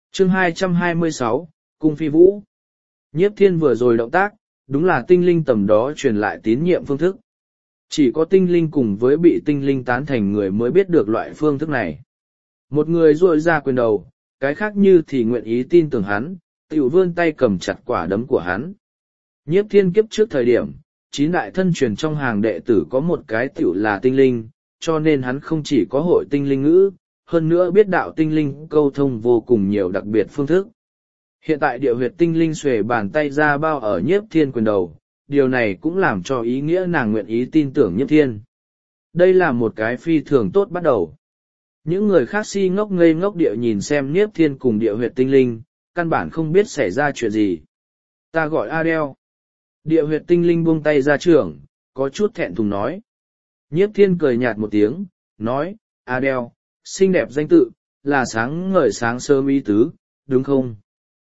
Chương 226, Cung Phi Vũ. Nhiếp Thiên vừa rồi động tác, đúng là tinh linh tầm đó truyền lại tín nhiệm phương thức. Chỉ có tinh linh cùng với bị tinh linh tán thành người mới biết được loại phương thức này. Một người duỗi ra quyền đầu, cái khác như thì nguyện ý tin tưởng hắn, tiểu vươn tay cầm chặt quả đấm của hắn. Nhiếp Thiên kiếp trước thời điểm, 9 đại thân truyền trong hàng đệ tử có một cái tiểu là tinh linh, cho nên hắn không chỉ có hội tinh linh ngữ, hơn nữa biết đạo tinh linh câu thông vô cùng nhiều đặc biệt phương thức. Hiện tại địa huyệt tinh linh xuề bàn tay ra bao ở Nhiếp Thiên quyền đầu, điều này cũng làm cho ý nghĩa nàng nguyện ý tin tưởng Nhiếp Thiên. Đây là một cái phi thường tốt bắt đầu. Những người khác si ngốc ngây ngốc địa nhìn xem Nhiếp Thiên cùng địa huyệt tinh linh, căn bản không biết xảy ra chuyện gì. Ta gọi Adele. Địa huyệt tinh linh buông tay ra trưởng, có chút thẹn thùng nói. Nhiếp Thiên cười nhạt một tiếng, nói, Adele, xinh đẹp danh tự, là sáng ngời sáng sớm ý tứ, đúng không?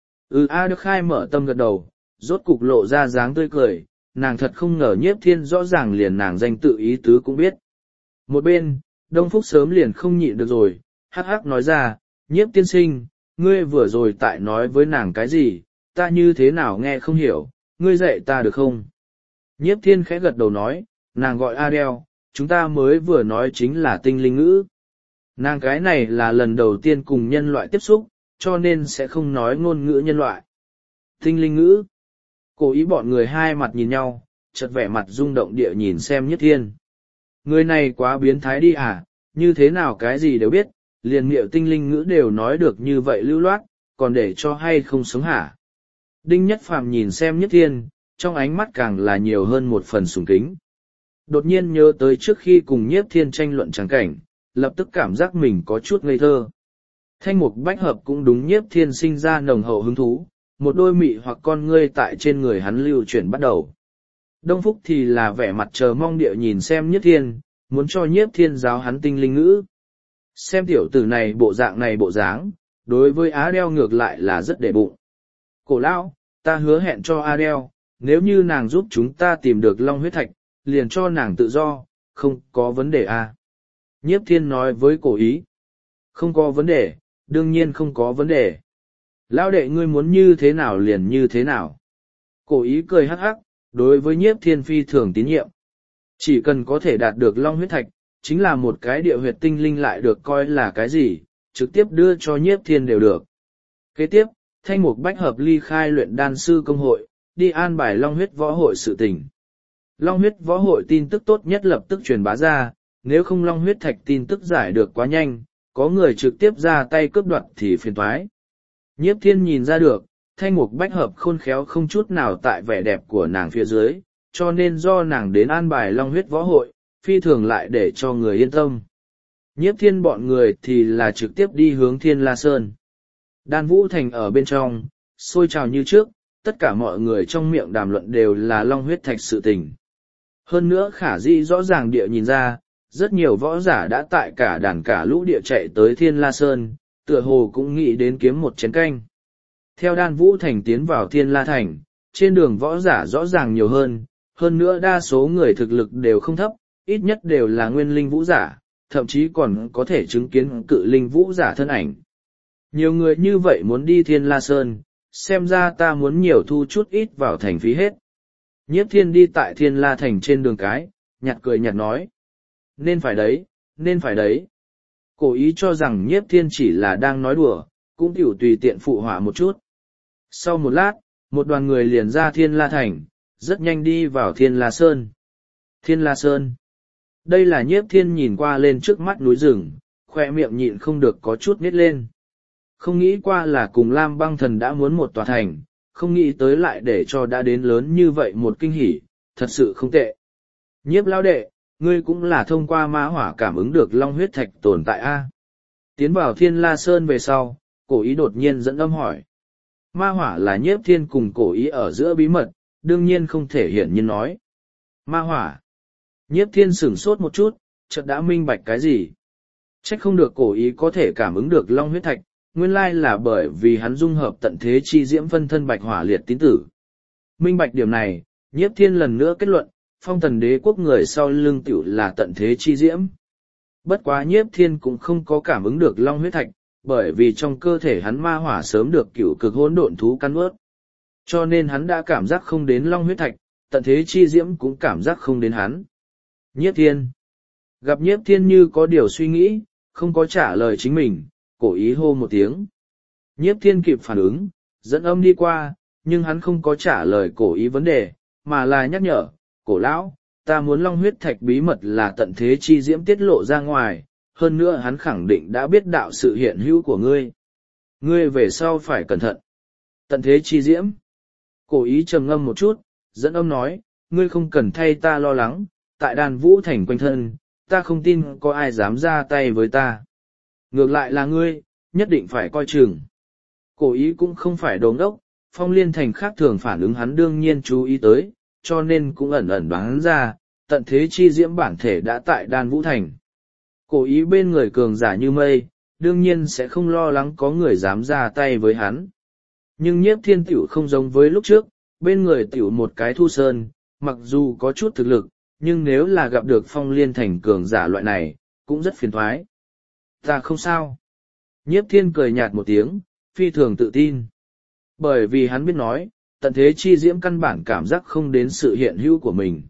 Adele khai mở tâm gật đầu, rốt cục lộ ra dáng tươi cười, nàng thật không ngờ Nhiếp Thiên rõ ràng liền nàng danh tự ý tứ cũng biết. Một bên, Đông Phúc sớm liền không nhịn được rồi, hắc hắc nói ra, Nhiếp tiên sinh, ngươi vừa rồi tại nói với nàng cái gì, ta như thế nào nghe không hiểu, ngươi dạy ta được không? Nhiếp Thiên khẽ gật đầu nói, nàng gọi Adele, chúng ta mới vừa nói chính là tinh linh ngữ. Nàng cái này là lần đầu tiên cùng nhân loại tiếp xúc, cho nên sẽ không nói ngôn ngữ nhân loại. Tinh linh ngữ. Cố ý bọn người hai mặt nhìn nhau, chợt vẻ mặt rung động địa nhìn xem Nhiếp Thiên. Người này quá biến thái đi à, như thế nào cái gì đều biết, liền miệng tinh linh ngữ đều nói được như vậy lưu loát, còn để cho hay không sống hả? Đinh Nhất Phàm nhìn xem Nhiếp Thiên, trong ánh mắt càng là nhiều hơn một phần sùng kính. Đột nhiên nhớ tới trước khi cùng Nhiếp Thiên tranh luận trắng cảnh, lập tức cảm giác mình có chút ngây thơ. Thanh mục bách hợp cũng đúng Nhiếp Thiên sinh ra nồng hậu hứng thú, một đôi mị hoặc con ngươi tại trên người hắn lưu chuyển bắt đầu. Đông Phúc thì là vẻ mặt chờ mong địa nhìn xem Nhiếp Thiên, muốn cho Nhiếp Thiên giáo hắn tinh linh ngữ. Xem tiểu tử này bộ dáng, đối với Adele ngược lại là rất để bụng. Cổ lão, ta hứa hẹn cho Adele, nếu như nàng giúp chúng ta tìm được long huyết thạch, liền cho nàng tự do, không có vấn đề à. Nhiếp Thiên nói với cổ ý. Không có vấn đề, đương nhiên không có vấn đề. Lão đệ ngươi muốn như thế nào liền như thế nào. Cổ ý cười hắc hắc, đối với Nhiếp Thiên phi thường tín nhiệm. Chỉ cần có thể đạt được long huyết thạch, chính là một cái địa huyệt tinh linh lại được coi là cái gì, trực tiếp đưa cho Nhiếp Thiên đều được. Kế tiếp, Thanh Mục Bách Hợp ly khai luyện đan sư công hội, đi an bài long huyết võ hội sự tình. Long huyết võ hội tin tức tốt nhất lập tức truyền bá ra, nếu không long huyết thạch tin tức giải được quá nhanh, có người trực tiếp ra tay cướp đoạt thì phiền toái. Nhiếp Thiên nhìn ra được, Thanh Mục Bách Hợp khôn khéo không chút nào tại vẻ đẹp của nàng phía dưới, cho nên do nàng đến an bài long huyết võ hội, phi thường lại để cho người yên tâm. Nhiếp Thiên bọn người thì là trực tiếp đi hướng Thiên La Sơn. Đan Vũ Thành ở bên trong, sôi trào như trước, tất cả mọi người trong miệng đàm luận đều là long huyết thạch sự tình. Hơn nữa khả dĩ rõ ràng địa nhìn ra, rất nhiều võ giả đã tại cả đàn cả lũ địa chạy tới Thiên La Sơn, tựa hồ cũng nghĩ đến kiếm một chén canh. Theo Đan Vũ Thành tiến vào Thiên La Thành, trên đường võ giả rõ ràng nhiều hơn nữa đa số người thực lực đều không thấp, ít nhất đều là nguyên linh vũ giả, thậm chí còn có thể chứng kiến cự linh vũ giả thân ảnh. Nhiều người như vậy muốn đi Thiên La Sơn, xem ra ta muốn nhiều thu chút ít vào thành phí hết. Nhiếp Thiên đi tại Thiên La Thành trên đường cái, nhạt cười nhạt nói. Nên phải đấy, nên phải đấy. Cố ý cho rằng Nhiếp Thiên chỉ là đang nói đùa, cũng tiểu tùy tiện phụ họa một chút. Sau một lát, một đoàn người liền ra Thiên La Thành, rất nhanh đi vào Thiên La Sơn. Thiên La Sơn. Đây là Nhiếp Thiên nhìn qua lên trước mắt núi rừng, khoe miệng nhịn không được có chút nít lên. Không nghĩ qua là cùng Lam Băng Thần đã muốn một tòa thành, không nghĩ tới lại để cho đã đến lớn như vậy một kinh hỉ, thật sự không tệ. Nhiếp lão đệ, ngươi cũng là thông qua ma hỏa cảm ứng được long huyết thạch tồn tại a. Tiến vào Thiên La Sơn về sau, cổ ý đột nhiên dẫn âm hỏi. Ma hỏa là Nhiếp Thiên cùng cổ ý ở giữa bí mật, đương nhiên không thể hiển nhiên nói. Ma hỏa. Nhiếp Thiên sửng sốt một chút, chợt đã minh bạch cái gì. Trách không được cổ ý có thể cảm ứng được long huyết thạch, nguyên lai là bởi vì hắn dung hợp tận thế chi diễm phân thân bạch hỏa liệt tín tử. Minh bạch điểm này, Nhiếp Thiên lần nữa kết luận, Phong Thần Đế quốc người sau lưng tiểu là tận thế chi diễm. Bất quá Nhiếp Thiên cũng không có cảm ứng được long huyết thạch, bởi vì trong cơ thể hắn ma hỏa sớm được cửu cực hỗn độn thú cắn ướt. Cho nên hắn đã cảm giác không đến long huyết thạch, tận thế chi diễm cũng cảm giác không đến hắn. Nhiếp thiên. Gặp nhiếp thiên như có điều suy nghĩ, không có trả lời chính mình, cổ ý hô một tiếng. Nhiếp thiên kịp phản ứng, dẫn âm đi qua, nhưng hắn không có trả lời cổ ý vấn đề, mà là nhắc nhở, cổ lão, ta muốn long huyết thạch bí mật là tận thế chi diễm tiết lộ ra ngoài, hơn nữa hắn khẳng định đã biết đạo sự hiện hữu của ngươi. Ngươi về sau phải cẩn thận. Tận thế chi diễm. Cổ ý trầm ngâm một chút, dẫn âm nói, ngươi không cần thay ta lo lắng, tại đàn vũ thành quanh thân, ta không tin có ai dám ra tay với ta. Ngược lại là ngươi, nhất định phải coi chừng. Cổ ý cũng không phải đồ ngốc, Phong Liên Thành khác thường phản ứng hắn đương nhiên chú ý tới, cho nên cũng ẩn ẩn đoán ra, tận thế chi diễm bản thể đã tại đan vũ thành. Cổ ý bên người cường giả như mây, đương nhiên sẽ không lo lắng có người dám ra tay với hắn. Nhưng nhiếp thiên tiểu không giống với lúc trước, bên người tiểu một cái thu sơn, mặc dù có chút thực lực, nhưng nếu là gặp được Phong Liên Thành cường giả loại này, cũng rất phiền thoái. Ta không sao. Nhiếp thiên cười nhạt một tiếng, phi thường tự tin. Bởi vì hắn biết nói, tận thế chi diễm căn bản cảm giác không đến sự hiện hữu của mình.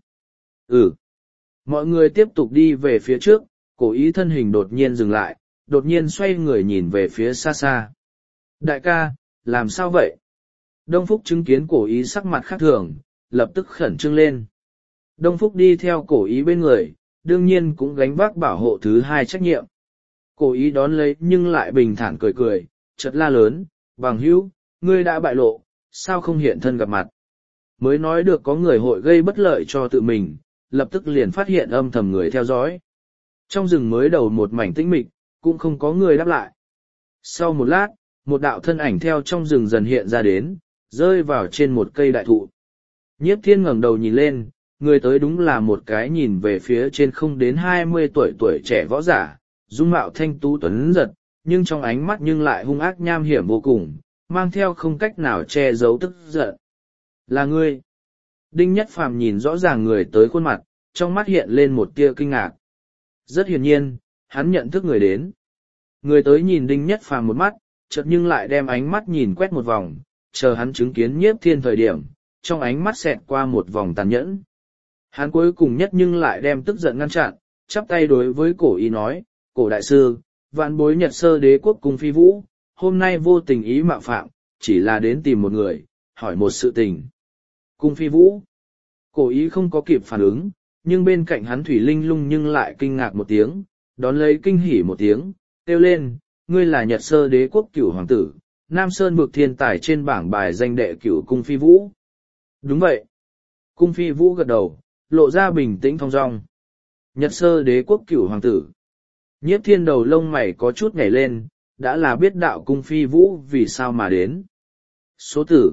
Mọi người tiếp tục đi về phía trước, cổ ý thân hình đột nhiên dừng lại, đột nhiên xoay người nhìn về phía xa xa. Đại ca, làm sao vậy? Đông Phúc chứng kiến cổ ý sắc mặt khác thường, lập tức khẩn trương lên. Đông Phúc đi theo cổ ý bên người, đương nhiên cũng gánh vác bảo hộ thứ hai trách nhiệm. Cổ ý đón lấy nhưng lại bình thản cười cười, chợt la lớn, bằng hữu, ngươi đã bại lộ, sao không hiện thân gặp mặt? Mới nói được có người hội gây bất lợi cho tự mình, lập tức liền phát hiện âm thầm người theo dõi. Trong rừng mới đầu một mảnh tĩnh mịch, cũng không có người đáp lại. Sau một lát, một đạo thân ảnh theo trong rừng dần hiện ra đến, rơi vào trên một cây đại thụ. Nhiếp thiên ngẩng đầu nhìn lên, người tới đúng là một cái nhìn về phía trên không đến 20 tuổi trẻ võ giả, dung mạo thanh tú tuấn giật, nhưng trong ánh mắt nhưng lại hung ác nham hiểm vô cùng, mang theo không cách nào che giấu tức giận. Là ngươi. Đinh Nhất Phàm nhìn rõ ràng người tới khuôn mặt, trong mắt hiện lên một tia kinh ngạc. Rất hiển nhiên, hắn nhận thức người đến. Người tới nhìn Đinh Nhất Phàm một mắt, chợt nhưng lại đem ánh mắt nhìn quét một vòng, chờ hắn chứng kiến Nhiếp Thiên thời điểm, trong ánh mắt xẹt qua một vòng tàn nhẫn. Hắn cuối cùng nhất nhưng lại đem tức giận ngăn chặn, chắp tay đối với cổ ý nói, cổ đại sư, vạn bối Nhật Sơ Đế quốc cùng Phi Vũ, hôm nay vô tình ý mạo phạm, chỉ là đến tìm một người, hỏi một sự tình. Cung Phi Vũ. Cổ ý không có kịp phản ứng, nhưng bên cạnh hắn Thủy Linh Lung nhưng lại kinh ngạc một tiếng, đón lấy kinh hỉ một tiếng, kêu lên, ngươi là Nhật Sơ Đế quốc cửu hoàng tử, Nam Sơn vực thiên tài trên bảng bài danh đệ cửu Cung Phi Vũ. Đúng vậy. Cung Phi Vũ gật đầu, lộ ra bình tĩnh thong dong. Nhật Sơ Đế quốc cửu hoàng tử. Nhiếp thiên đầu lông mày có chút nhảy lên, đã là biết đạo Cung Phi Vũ vì sao mà đến. Số tử,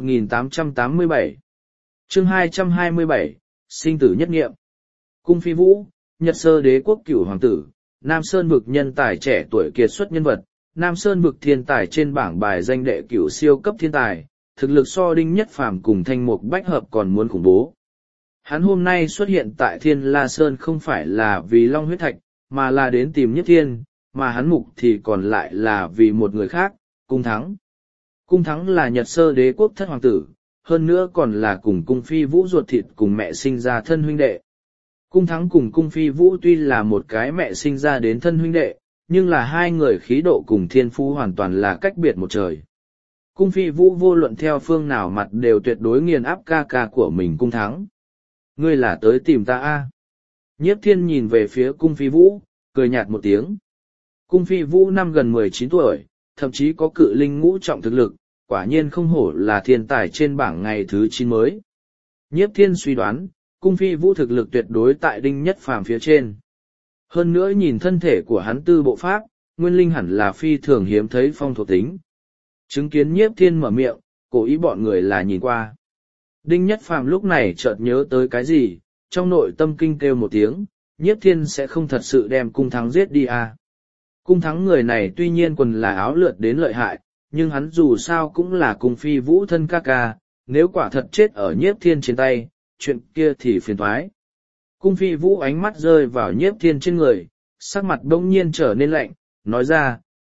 1887. Chương 227, sinh tử nhất nghiệm. Cung Phi Vũ, Nhật Sơ Đế quốc cửu hoàng tử, Nam Sơn vực nhân tài trẻ tuổi kiệt xuất nhân vật, Nam Sơn vực thiên tài trên bảng bài danh đệ cửu siêu cấp thiên tài, thực lực so Đinh Nhất Phàm cùng Thanh Mục Bách Hợp còn muốn khủng bố. Hắn hôm nay xuất hiện tại Thiên La Sơn không phải là vì Long huyết thạch, mà là đến tìm Nhất Thiên, mà hắn mục thì còn lại là vì một người khác, Cung Thắng. Cung Thắng là Nhật Sơ Đế quốc thất hoàng tử, hơn nữa còn là cùng Cung Phi Vũ ruột thịt cùng mẹ sinh ra thân huynh đệ. Cung Thắng cùng Cung Phi Vũ tuy là một cái mẹ sinh ra đến thân huynh đệ, nhưng là hai người khí độ cùng thiên phú hoàn toàn là cách biệt một trời. Cung Phi Vũ vô luận theo phương nào mặt đều tuyệt đối nghiền áp ca ca của mình Cung Thắng. Ngươi là tới tìm ta a? Nhiếp Thiên nhìn về phía Cung Phi Vũ, cười nhạt một tiếng. Cung Phi Vũ năm gần 19 tuổi, thậm chí có cự linh ngũ trọng thực lực, quả nhiên không hổ là thiên tài trên bảng ngày thứ 9 mới. Nhiếp Thiên suy đoán, Cung Phi Vũ thực lực tuyệt đối tại Đinh Nhất Phàm phía trên. Hơn nữa nhìn thân thể của hắn tư bộ pháp, nguyên linh hẳn là phi thường hiếm thấy phong thuộc tính. Chứng kiến Nhiếp Thiên mở miệng, cố ý bọn người là nhìn qua. Đinh Nhất Phàm lúc này chợt nhớ tới cái gì, trong nội tâm kinh kêu một tiếng, Nhiếp Thiên sẽ không thật sự đem Cung Thắng giết đi à. Cung Thắng người này tuy nhiên quần là áo lượt đến lợi hại, nhưng hắn dù sao cũng là Cung Phi Vũ thân ca ca, nếu quả thật chết ở Nhiếp Thiên trên tay, chuyện kia thì phiền toái. Cung Phi Vũ ánh mắt rơi vào Nhiếp Thiên trên người, sắc mặt bỗng nhiên trở nên lạnh, nói ra,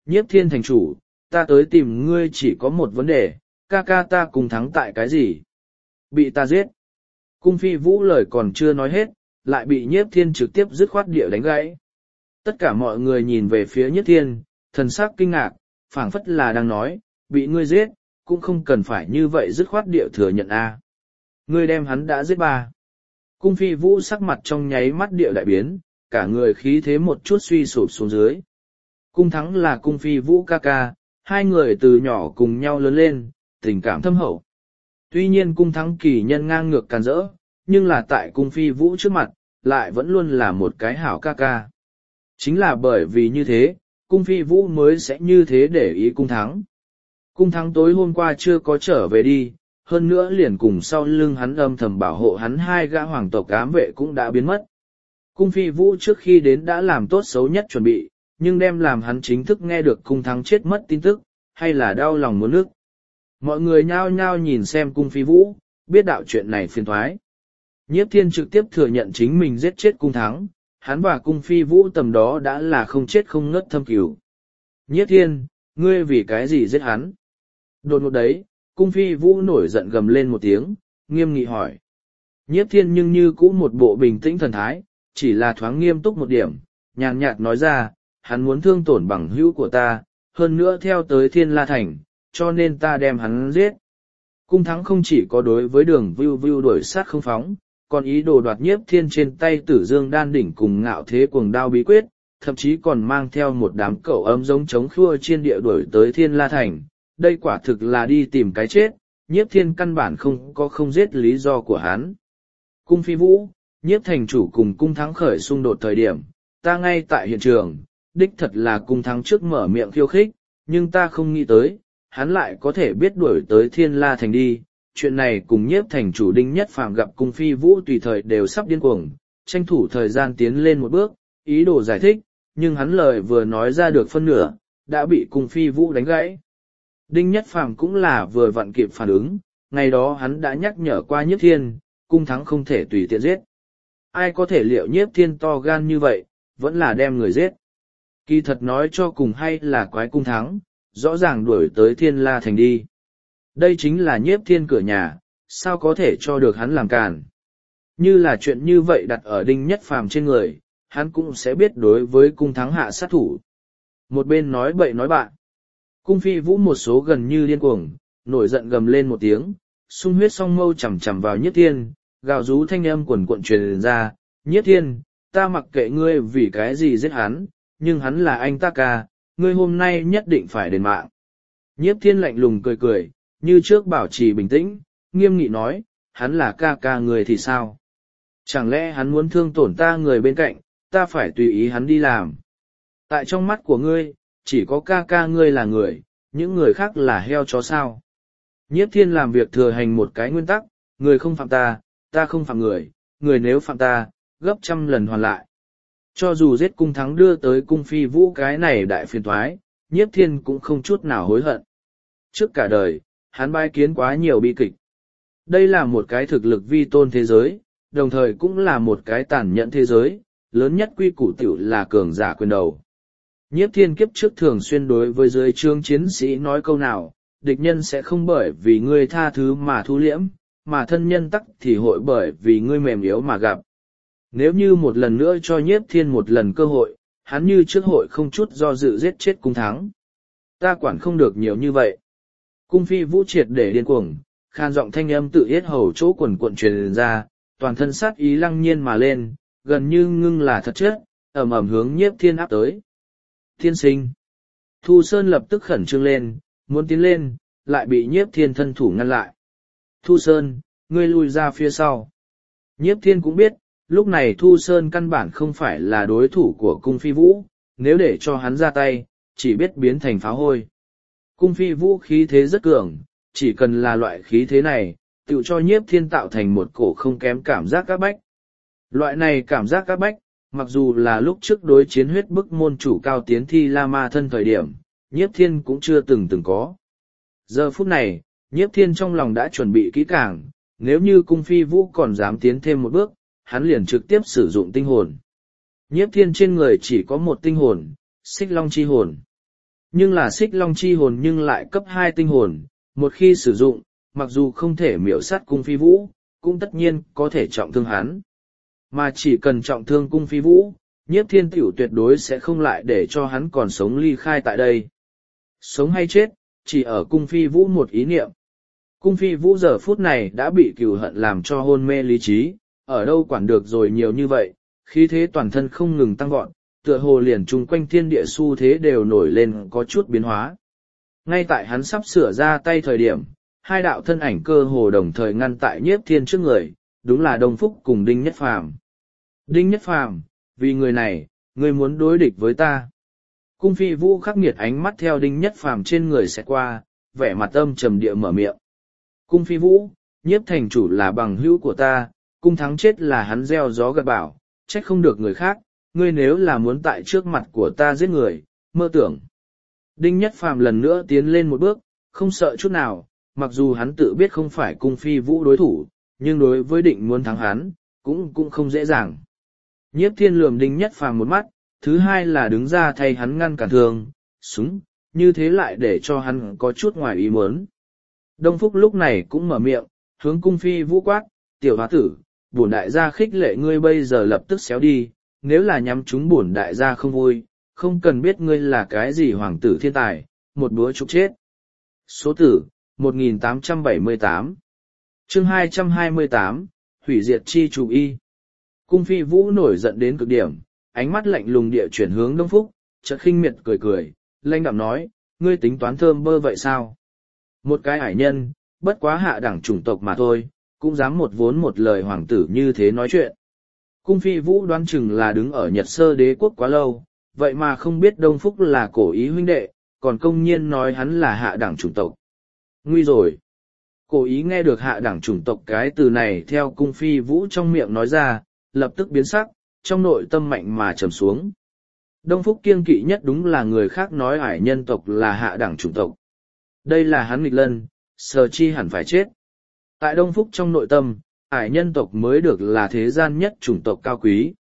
Nhiếp Thiên thành chủ, ta tới tìm ngươi chỉ có một vấn đề, ca ca ta cùng thắng tại cái gì? Bị ta giết. Cung Phi Vũ lời còn chưa nói hết, lại bị Nhiếp Thiên trực tiếp dứt khoát địa đánh gãy. Tất cả mọi người nhìn về phía Nhiếp Thiên, thần sắc kinh ngạc, phảng phất là đang nói, bị ngươi giết, cũng không cần phải như vậy dứt khoát địa thừa nhận a. Ngươi đem hắn đã giết ba. Cung Phi Vũ sắc mặt trong nháy mắt địa đại biến, cả người khí thế một chút suy sụp xuống dưới. Cung Thắng là Cung Phi Vũ ca ca, hai người từ nhỏ cùng nhau lớn lên, tình cảm thâm hậu. Tuy nhiên Cung Thắng kỳ nhân ngang ngược càn rỡ, nhưng là tại Cung Phi Vũ trước mặt, lại vẫn luôn là một cái hảo ca ca. Chính là bởi vì như thế, Cung Phi Vũ mới sẽ như thế để ý Cung Thắng. Cung Thắng tối hôm qua chưa có trở về đi, hơn nữa liền cùng sau lưng hắn âm thầm bảo hộ hắn hai gã hoàng tộc ám vệ cũng đã biến mất. Cung Phi Vũ trước khi đến đã làm tốt xấu nhất chuẩn bị, nhưng đem làm hắn chính thức nghe được Cung Thắng chết mất tin tức, hay là đau lòng muốn nước. Mọi người nhao nhao nhìn xem Cung Phi Vũ, biết đạo chuyện này phiền thoái. Nhiếp Thiên trực tiếp thừa nhận chính mình giết chết Cung Thắng, hắn và Cung Phi Vũ tầm đó đã là không chết không ngất thâm cửu. Nhiếp Thiên, ngươi vì cái gì giết hắn? Đột ngột đấy, Cung Phi Vũ nổi giận gầm lên một tiếng, nghiêm nghị hỏi. Nhiếp Thiên nhưng như cũ một bộ bình tĩnh thần thái, chỉ là thoáng nghiêm túc một điểm, nhàn nhạt nói ra, hắn muốn thương tổn bằng hữu của ta, hơn nữa theo tới Thiên La Thành, cho nên ta đem hắn giết. Cung Thắng không chỉ có đối với Đường Vưu Vưu đuổi sát không phóng, còn ý đồ đoạt Nhiếp Thiên trên tay Tử Dương Đan đỉnh cùng Ngạo Thế Cuồng Đao bí quyết, thậm chí còn mang theo một đám cẩu âm giống chống khua trên địa đuổi tới Thiên La Thành. Đây quả thực là đi tìm cái chết, Nhiếp Thiên căn bản không có không giết lý do của hắn. Cung Phi Vũ, Nhiếp thành chủ cùng Cung Thắng khởi xung đột thời điểm, ta ngay tại hiện trường, đích thật là Cung Thắng trước mở miệng khiêu khích, nhưng ta không nghĩ tới, hắn lại có thể biết đuổi tới Thiên La Thành đi. Chuyện này cùng Nhiếp thành chủ Đinh Nhất Phàm gặp Cung Phi Vũ tùy thời đều sắp điên cuồng, tranh thủ thời gian tiến lên một bước, ý đồ giải thích, nhưng hắn lời vừa nói ra được phân nửa, đã bị Cung Phi Vũ đánh gãy. Đinh Nhất Phàm cũng là vừa vặn kịp phản ứng, ngày đó hắn đã nhắc nhở qua Nhiếp Thiên, Cung Thắng không thể tùy tiện giết. Ai có thể liệu Nhiếp Thiên to gan như vậy, vẫn là đem người giết. Kỳ thật nói cho cùng hay là quái Cung Thắng, rõ ràng đuổi tới Thiên La Thành đi. Đây chính là Nhiếp Thiên cửa nhà, sao có thể cho được hắn làm càn. Như là chuyện như vậy đặt ở Đinh Nhất Phàm trên người, hắn cũng sẽ biết đối với Cung Thắng hạ sát thủ. Một bên nói bậy nói bạn. Cung Phi Vũ một số gần như điên cuồng, nổi giận gầm lên một tiếng, sung huyết song mâu chằm chằm vào Nhiếp Thiên, gào rú thanh âm quần cuộn truyền ra, Nhiếp Thiên, ta mặc kệ ngươi vì cái gì giết hắn, nhưng hắn là anh ta ca, ngươi hôm nay nhất định phải đền mạng. Nhiếp Thiên lạnh lùng cười cười, như trước bảo trì bình tĩnh, nghiêm nghị nói, hắn là ca ca người thì sao? Chẳng lẽ hắn muốn thương tổn ta người bên cạnh, ta phải tùy ý hắn đi làm. Tại trong mắt của ngươi, chỉ có ca ca ngươi là người, những người khác là heo chó sao. Nhiếp Thiên làm việc thừa hành một cái nguyên tắc, người không phạm ta, ta không phạm người, người nếu phạm ta, gấp trăm lần hoàn lại. Cho dù giết Cung Thắng đưa tới Cung Phi Vũ cái này đại phiền toái, Nhiếp Thiên cũng không chút nào hối hận. Trước cả đời, hắn bái kiến quá nhiều bi kịch. Đây là một cái thực lực vi tôn thế giới, đồng thời cũng là một cái tàn nhẫn thế giới, lớn nhất quy củ tiểu là cường giả quyền đầu. Nhiếp Thiên kiếp trước thường xuyên đối với dưới trướng chiến sĩ nói câu nào, địch nhân sẽ không bởi vì ngươi tha thứ mà thu liễm, mà thân nhân tắc thì hội bởi vì ngươi mềm yếu mà gặp. Nếu như một lần nữa cho Nhiếp Thiên một lần cơ hội, hắn như trước hội không chút do dự giết chết Cung Thắng. Ta quản không được nhiều như vậy. Cung Phi Vũ triệt để điên cuồng, khan giọng thanh âm tự yết hầu chỗ quần cuộn truyền ra, toàn thân sát ý lăng nhiên mà lên, gần như ngưng là thật chất, ầm ầm hướng Nhiếp Thiên áp tới. Thiên sinh. Thu Sơn lập tức khẩn trương lên, muốn tiến lên, lại bị Nhiếp Thiên thân thủ ngăn lại. Thu Sơn, ngươi lùi ra phía sau. Nhiếp Thiên cũng biết, lúc này Thu Sơn căn bản không phải là đối thủ của Cung Phi Vũ, nếu để cho hắn ra tay, chỉ biết biến thành pháo hôi. Cung Phi Vũ khí thế rất cường, chỉ cần là loại khí thế này, tự cho Nhiếp Thiên tạo thành một cổ không kém cảm giác các bách. Loại này cảm giác các bách, mặc dù là lúc trước đối chiến huyết bức môn chủ Cao Tiến Thi La Ma thân thời điểm, Nhiếp Thiên cũng chưa từng có. Giờ phút này, Nhiếp Thiên trong lòng đã chuẩn bị kỹ càng, nếu như Cung Phi Vũ còn dám tiến thêm một bước, hắn liền trực tiếp sử dụng tinh hồn. Nhiếp Thiên trên người chỉ có một tinh hồn, Xích Long chi hồn. Nhưng là xích long chi hồn nhưng lại cấp 2 tinh hồn, một khi sử dụng, mặc dù không thể miểu sát cung phi vũ, cũng tất nhiên có thể trọng thương hắn. Mà chỉ cần trọng thương cung phi vũ, Nhiếp Thiên tiểu tuyệt đối sẽ không lại để cho hắn còn sống ly khai tại đây. Sống hay chết, chỉ ở cung phi vũ một ý niệm. Cung phi vũ giờ phút này đã bị cừu hận làm cho hôn mê lý trí, ở đâu quản được rồi nhiều như vậy, khí thế toàn thân không ngừng tăng vọt, tựa hồ liền chung quanh thiên địa xu thế đều nổi lên có chút biến hóa. Ngay tại hắn sắp sửa ra tay thời điểm, hai đạo thân ảnh cơ hồ đồng thời ngăn tại Nhiếp Thiên trước người, đúng là Đông Phúc cùng Đinh Nhất Phàm. Đinh Nhất Phàm, vì người này, ngươi muốn đối địch với ta. Cung phi vũ khắc nghiệt ánh mắt theo Đinh Nhất Phàm trên người sẽ qua, vẻ mặt âm trầm địa mở miệng. Cung phi vũ, Nhiếp thành chủ là bằng hữu của ta, cung thắng chết là hắn gieo gió gặt bão, trách không được người khác, ngươi nếu là muốn tại trước mặt của ta giết người, mơ tưởng. Đinh Nhất Phàm lần nữa tiến lên một bước, không sợ chút nào, mặc dù hắn tự biết không phải cung phi vũ đối thủ, nhưng đối với định muốn thắng hắn, cũng không dễ dàng. Nhiếp Thiên lườm Đinh Nhất Phàm một mắt, thứ hai là đứng ra thay hắn ngăn cản thương, súng, như thế lại để cho hắn có chút ngoài ý muốn. Đông Phúc lúc này cũng mở miệng, hướng cung phi vũ quát, tiểu hóa tử, bổn đại gia khích lệ ngươi bây giờ lập tức xéo đi, nếu là nhắm chúng bổn đại gia không vui, không cần biết ngươi là cái gì hoàng tử thiên tài, một búa trục chết. Số tử, 1878 chương 228, hủy diệt chi chủ y. Cung phi vũ nổi giận đến cực điểm, ánh mắt lạnh lùng địa chuyển hướng Đông Phúc, chợt khinh miệt cười cười, lanh đạm nói, ngươi tính toán thơm bơ vậy sao? Một cái hải nhân, bất quá hạ đẳng chủng tộc mà thôi, cũng dám một vốn một lời hoàng tử như thế nói chuyện. Cung phi vũ đoán chừng là đứng ở Nhật Sơ Đế quốc quá lâu, vậy mà không biết Đông Phúc là cổ ý huynh đệ, còn công nhiên nói hắn là hạ đẳng chủng tộc. Nguy rồi! Cổ ý nghe được hạ đẳng chủng tộc cái từ này theo cung phi vũ trong miệng nói ra, lập tức biến sắc, trong nội tâm mạnh mà trầm xuống. Đông Phúc kiêng kỵ nhất đúng là người khác nói ải nhân tộc là hạ đẳng chủng tộc. Đây là hắn nghịch lân, sờ chi hẳn phải chết. Tại Đông Phúc trong nội tâm, ải nhân tộc mới được là thế gian nhất chủng tộc cao quý.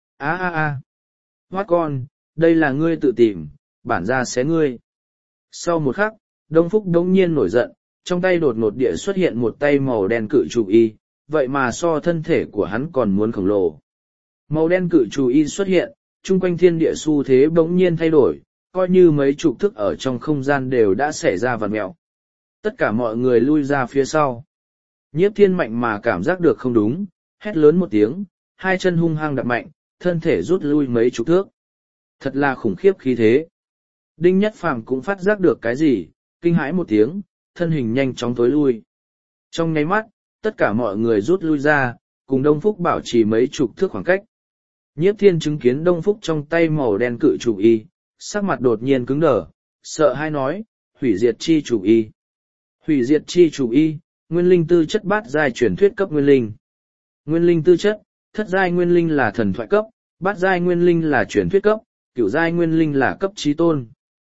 Hoát con, đây là ngươi tự tìm, bản ra xé ngươi. Sau một khắc, Đông Phúc đống nhiên nổi giận, trong tay đột ngột địa xuất hiện một tay màu đen cự trù y, vậy mà so thân thể của hắn còn muốn khổng lồ. Màu đen cự trù y xuất hiện, chung quanh thiên địa xu thế bỗng nhiên thay đổi, coi như mấy chục thức ở trong không gian đều đã xảy ra vằn mẹo. Tất cả mọi người lui ra phía sau. Nhiếp Thiên mạnh mà cảm giác được không đúng, hét lớn một tiếng, hai chân hung hăng đạp mạnh, thân thể rút lui mấy chục thước. Thật là khủng khiếp khí thế. Đinh Nhất Phàm cũng phát giác được cái gì, kinh hãi một tiếng, thân hình nhanh chóng tối lui. Trong nháy mắt, tất cả mọi người rút lui ra, cùng Đông Phúc bảo trì mấy chục thước khoảng cách. Nhiếp Thiên chứng kiến Đông Phúc trong tay màu đen cự chủ y, sắc mặt đột nhiên cứng đờ, sợ hãi nói, hủy diệt chi chủ y. Hủy diệt chi chủ y, nguyên linh tư chất bát giai truyền thuyết cấp nguyên linh. Nguyên linh tư chất, thất giai nguyên linh là thần thoại cấp, bát giai nguyên linh là truyền thuyết cấp, cửu giai nguyên linh là cấp chí tôn.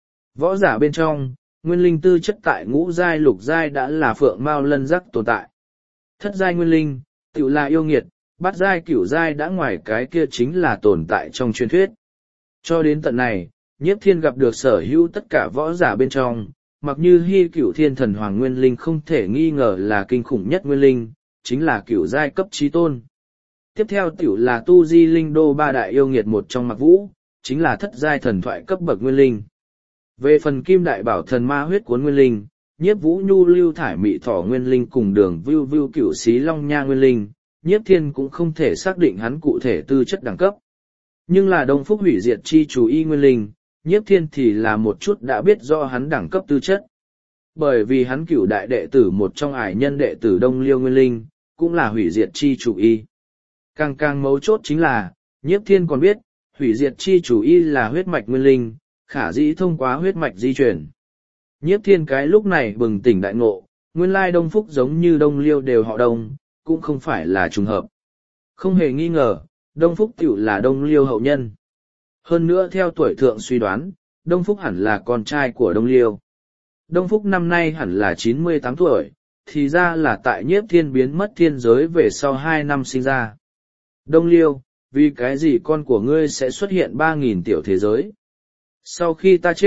Võ giả bên trong, nguyên linh tư chất tại ngũ giai lục giai đã là phượng mao lân giác tồn tại. Thất giai nguyên linh, tiểu là yêu nghiệt, bát giai cửu giai đã ngoài cái kia chính là tồn tại trong truyền thuyết. Cho đến tận này, Nhiếp Thiên gặp được sở hữu tất cả võ giả bên trong, mặc như hy cửu thiên thần hoàng nguyên linh không thể nghi ngờ là kinh khủng nhất nguyên linh, chính là cửu giai cấp chí tôn. Tiếp theo tiểu là tu di linh đô ba đại yêu nghiệt một trong Mặc Vũ, chính là thất giai thần thoại cấp bậc nguyên linh. Về phần kim đại bảo thần ma huyết cuốn nguyên linh, Nhiếp Vũ nhu lưu thải mị thỏ nguyên linh cùng đường vưu vưu cửu xí long nha nguyên linh, Nhiếp Thiên cũng không thể xác định hắn cụ thể tư chất đẳng cấp. Nhưng là Đông Phúc hủy diệt chi chủ y nguyên linh, Nhiếp Thiên thì là một chút đã biết rõ hắn đẳng cấp tư chất. Bởi vì hắn cửu đại đệ tử một trong ải nhân đệ tử Đông Liêu nguyên linh, cũng là hủy diệt chi chủ y. Càng mấu chốt chính là, Nhiếp Thiên còn biết, hủy diệt chi chủ y là huyết mạch nguyên linh, khả dĩ thông qua huyết mạch di chuyển. Nhiếp Thiên cái lúc này bừng tỉnh đại ngộ, nguyên lai Đông Phúc giống như Đông Liêu đều họ Đông, cũng không phải là trùng hợp. Không hề nghi ngờ, Đông Phúc tiểu là Đông Liêu hậu nhân. Hơn nữa theo tuổi thượng suy đoán, Đông Phúc hẳn là con trai của Đông Liêu. Đông Phúc năm nay hẳn là 98 tuổi, thì ra là tại Nhiếp Thiên biến mất thiên giới về sau 2 năm sinh ra. Đông Liêu, vì cái gì con của ngươi sẽ xuất hiện 3.000 tiểu thế giới? Sau khi ta chết,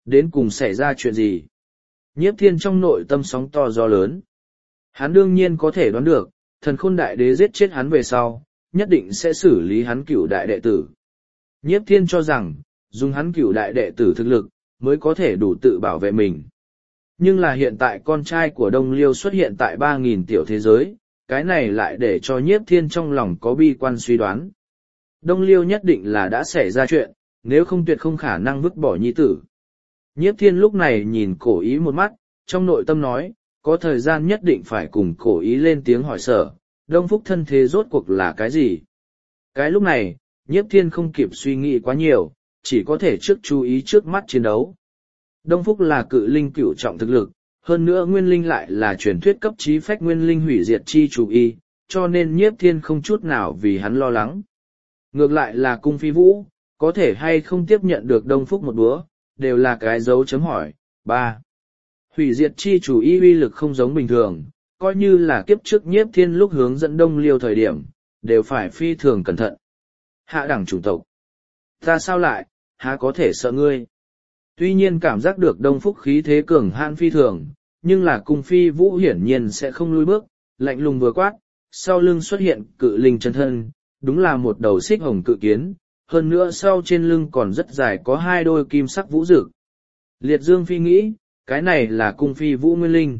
Đến cùng xảy ra chuyện gì? Nhiếp Thiên trong nội tâm sóng to gió lớn. Hắn đương nhiên có thể đoán được, thần khôn đại đế giết chết hắn về sau, nhất định sẽ xử lý hắn cửu đại đệ tử. Nhiếp Thiên cho rằng, dùng hắn cửu đại đệ tử thực lực, mới có thể đủ tự bảo vệ mình. Nhưng là hiện tại con trai của Đông Liêu xuất hiện tại 3.000 tiểu thế giới, cái này lại để cho Nhiếp Thiên trong lòng có bi quan suy đoán. Đông Liêu nhất định là đã xảy ra chuyện, nếu không tuyệt không khả năng vứt bỏ nhi tử. Nhiếp Thiên lúc này nhìn Cổ Ý một mắt, trong nội tâm nói, có thời gian nhất định phải cùng Cổ Ý lên tiếng hỏi sở, Đông Phúc thân thế rốt cuộc là cái gì. Cái lúc này, Nhiếp Thiên không kịp suy nghĩ quá nhiều, chỉ có thể trước chú ý trước mắt chiến đấu. Đông Phúc là cự linh cửu trọng thực lực, hơn nữa nguyên linh lại là truyền thuyết cấp trí phách nguyên linh hủy diệt chi chủ y, cho nên Nhiếp Thiên không chút nào vì hắn lo lắng. Ngược lại là Cung Phi Vũ, có thể hay không tiếp nhận được Đông Phúc một búa, đều là cái dấu chấm hỏi. 3. Hủy diệt chi chủ y uy lực không giống bình thường, coi như là kiếp trước Nhiếp Thiên lúc hướng dẫn Đông Liêu thời điểm, đều phải phi thường cẩn thận. Hạ đẳng chủng tộc. Ta sao lại, há có thể sợ ngươi? Tuy nhiên cảm giác được Đông Phúc khí thế cường hãn phi thường, nhưng là Cung Phi Vũ hiển nhiên sẽ không lùi bước, lạnh lùng vừa quát, sau lưng xuất hiện cự linh chân thân, đúng là một đầu xích hồng cự kiến, hơn nữa sau trên lưng còn rất dài có 2 đôi kim sắc vũ dực. Liệt Dương Phi nghĩ, cái này là Cung Phi Vũ nguyên linh.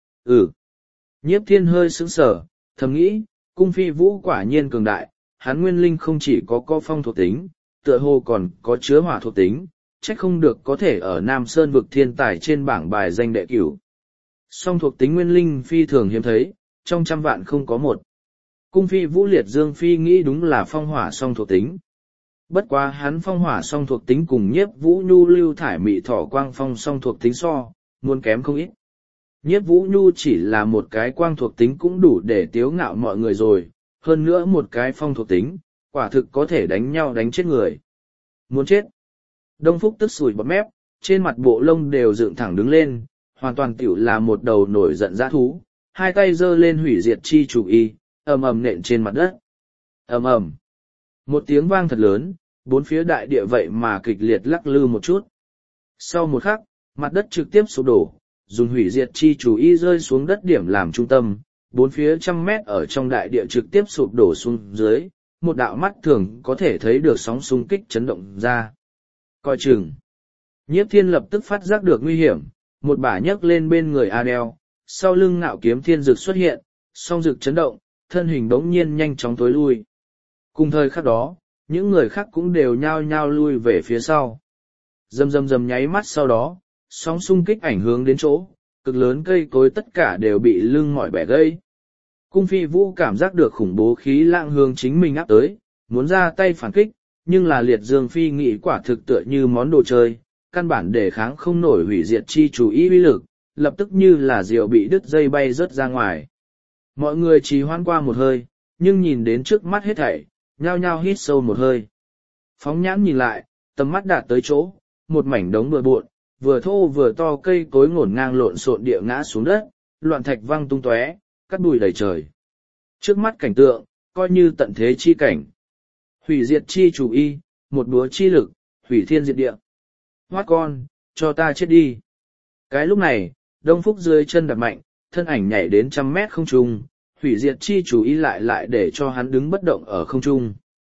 Nhiếp Thiên hơi sững sờ, thầm nghĩ, Cung Phi Vũ quả nhiên cường đại, hắn nguyên linh không chỉ có phong thuộc tính, tựa hồ còn có chứa hỏa thuộc tính, trách không được có thể ở Nam Sơn vực thiên tài trên bảng bài danh đệ cửu. Song thuộc tính nguyên linh phi thường hiếm thấy, trong 100 vạn không có một. Cung Phi Vũ Liệt Dương Phi nghĩ đúng là phong hỏa song thuộc tính. Bất quá hắn phong hỏa song thuộc tính cùng Nhiếp Vũ Nhu lưu thải mị thỏ quang phong song thuộc tính so, muốn kém không ít. Nhiếp Vũ Nhu chỉ là một cái quang thuộc tính cũng đủ để tiếu ngạo mọi người rồi, hơn nữa một cái phong thuộc tính, quả thực có thể đánh nhau đánh chết người. Muốn chết. Đông Phúc tức sùi bọt mép, trên mặt bộ lông đều dựng thẳng đứng lên, hoàn toàn tiểu là một đầu nổi giận dã thú, 2 tay giơ lên hủy diệt chi chủ y, ầm ầm nện trên mặt đất. Ầm ầm. Một tiếng vang thật lớn, 4 phía đại địa vậy mà kịch liệt lắc lư một chút. Sau một khắc, mặt đất trực tiếp sụp đổ, dùng hủy diệt chi chủ y rơi xuống đất điểm làm trung tâm, 4 phía 100 mét ở trong đại địa trực tiếp sụp đổ xuống dưới, một đạo mắt thường có thể thấy được sóng xung kích chấn động ra. Coi chừng. Nhiếp Thiên lập tức phát giác được nguy hiểm, một bả nhấc lên bên người Adele, sau lưng Ngạo Kiếm Thiên Dực xuất hiện, song dực chấn động, thân hình bỗng nhiên nhanh chóng tối lui. Cùng thời khắc đó, những người khác cũng đều nhao nhao lui về phía sau. Rầm rầm rầm nháy mắt sau đó, sóng xung kích ảnh hưởng đến chỗ, cực lớn cây cối tất cả đều bị lưng mỏi bẻ gãy. Cung Phi Vũ cảm giác được khủng bố khí lạng hướng chính mình áp tới, muốn ra tay phản kích, nhưng là Liệt Dương Phi nghĩ quả thực tựa như món đồ chơi, căn bản đề kháng không nổi hủy diệt chi chủ ý uy lực, lập tức như là diều bị đứt dây bay rớt ra ngoài. Mọi người trì hoãn qua một hơi, nhưng nhìn đến trước mắt hết thảy, nhao nhao hít sâu một hơi. Phóng nhãn nhìn lại, tầm mắt đạt tới chỗ, một mảnh đống bừa bộn, vừa thô vừa to cây cối ngổn ngang lộn xộn địa ngã xuống đất, loạn thạch văng tung tóe, cắt bụi đầy trời. Trước mắt cảnh tượng, coi như tận thế chi cảnh. Hủy diệt chi chủ y, một búa chi lực, hủy thiên diệt địa. Hoát con, cho ta chết đi. Cái lúc này, Đông Phúc dưới chân đạp mạnh, thân ảnh nhảy đến 100 mét không trung, hủy diệt chi chủ y lại để cho hắn đứng bất động ở không trung.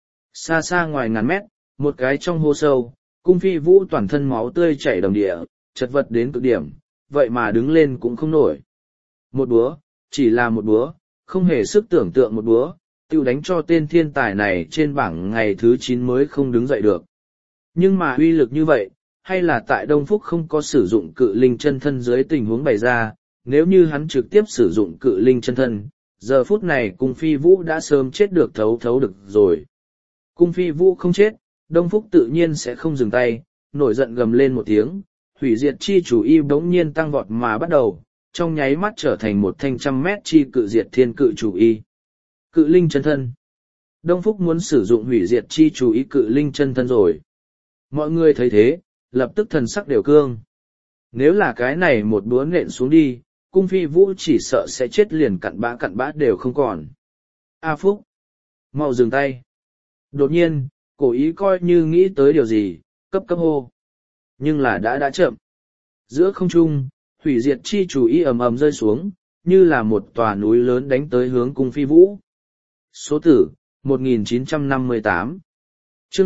Xa xa ngoài ngàn mét, một cái trong hố sâu, Cung Phi Vũ toàn thân máu tươi chảy đầm địa, chật vật đến cực điểm, vậy mà đứng lên cũng không nổi. Một búa, chỉ là một búa, không hề sức tưởng tượng một búa, tiêu đánh cho tên thiên tài này trên bảng ngày thứ 9 mới không đứng dậy được. Nhưng mà uy lực như vậy, hay là tại Đông Phúc không có sử dụng cự linh chân thân dưới tình huống bày ra, nếu như hắn trực tiếp sử dụng cự linh chân thân, giờ phút này Cung Phi Vũ đã sớm chết được thấu thấu được rồi. Cung Phi Vũ không chết, Đông Phúc tự nhiên sẽ không dừng tay, nổi giận gầm lên một tiếng, hủy diệt chi chủ y bỗng nhiên tăng vọt mà bắt đầu, trong nháy mắt trở thành một thanh 100 mét chi cự diệt thiên cự chủ y. Cự linh chân thân. Đông Phúc muốn sử dụng hủy diệt chi chủ y cự linh chân thân rồi. Mọi người thấy thế, lập tức thần sắc đều cương. Nếu là cái này một búa nện xuống đi, Cung Phi Vũ chỉ sợ sẽ chết liền cặn bã đều không còn. A Phúc! Mau dừng tay! Đột nhiên, Cổ Ý coi như nghĩ tới điều gì, cấp hô. nhưng là đã chậm. Giữa không trung, hủy diệt chi chủ y ầm ầm rơi xuống, như là một tòa núi lớn đánh tới hướng cung phi vũ. Số tử, 1958. Chương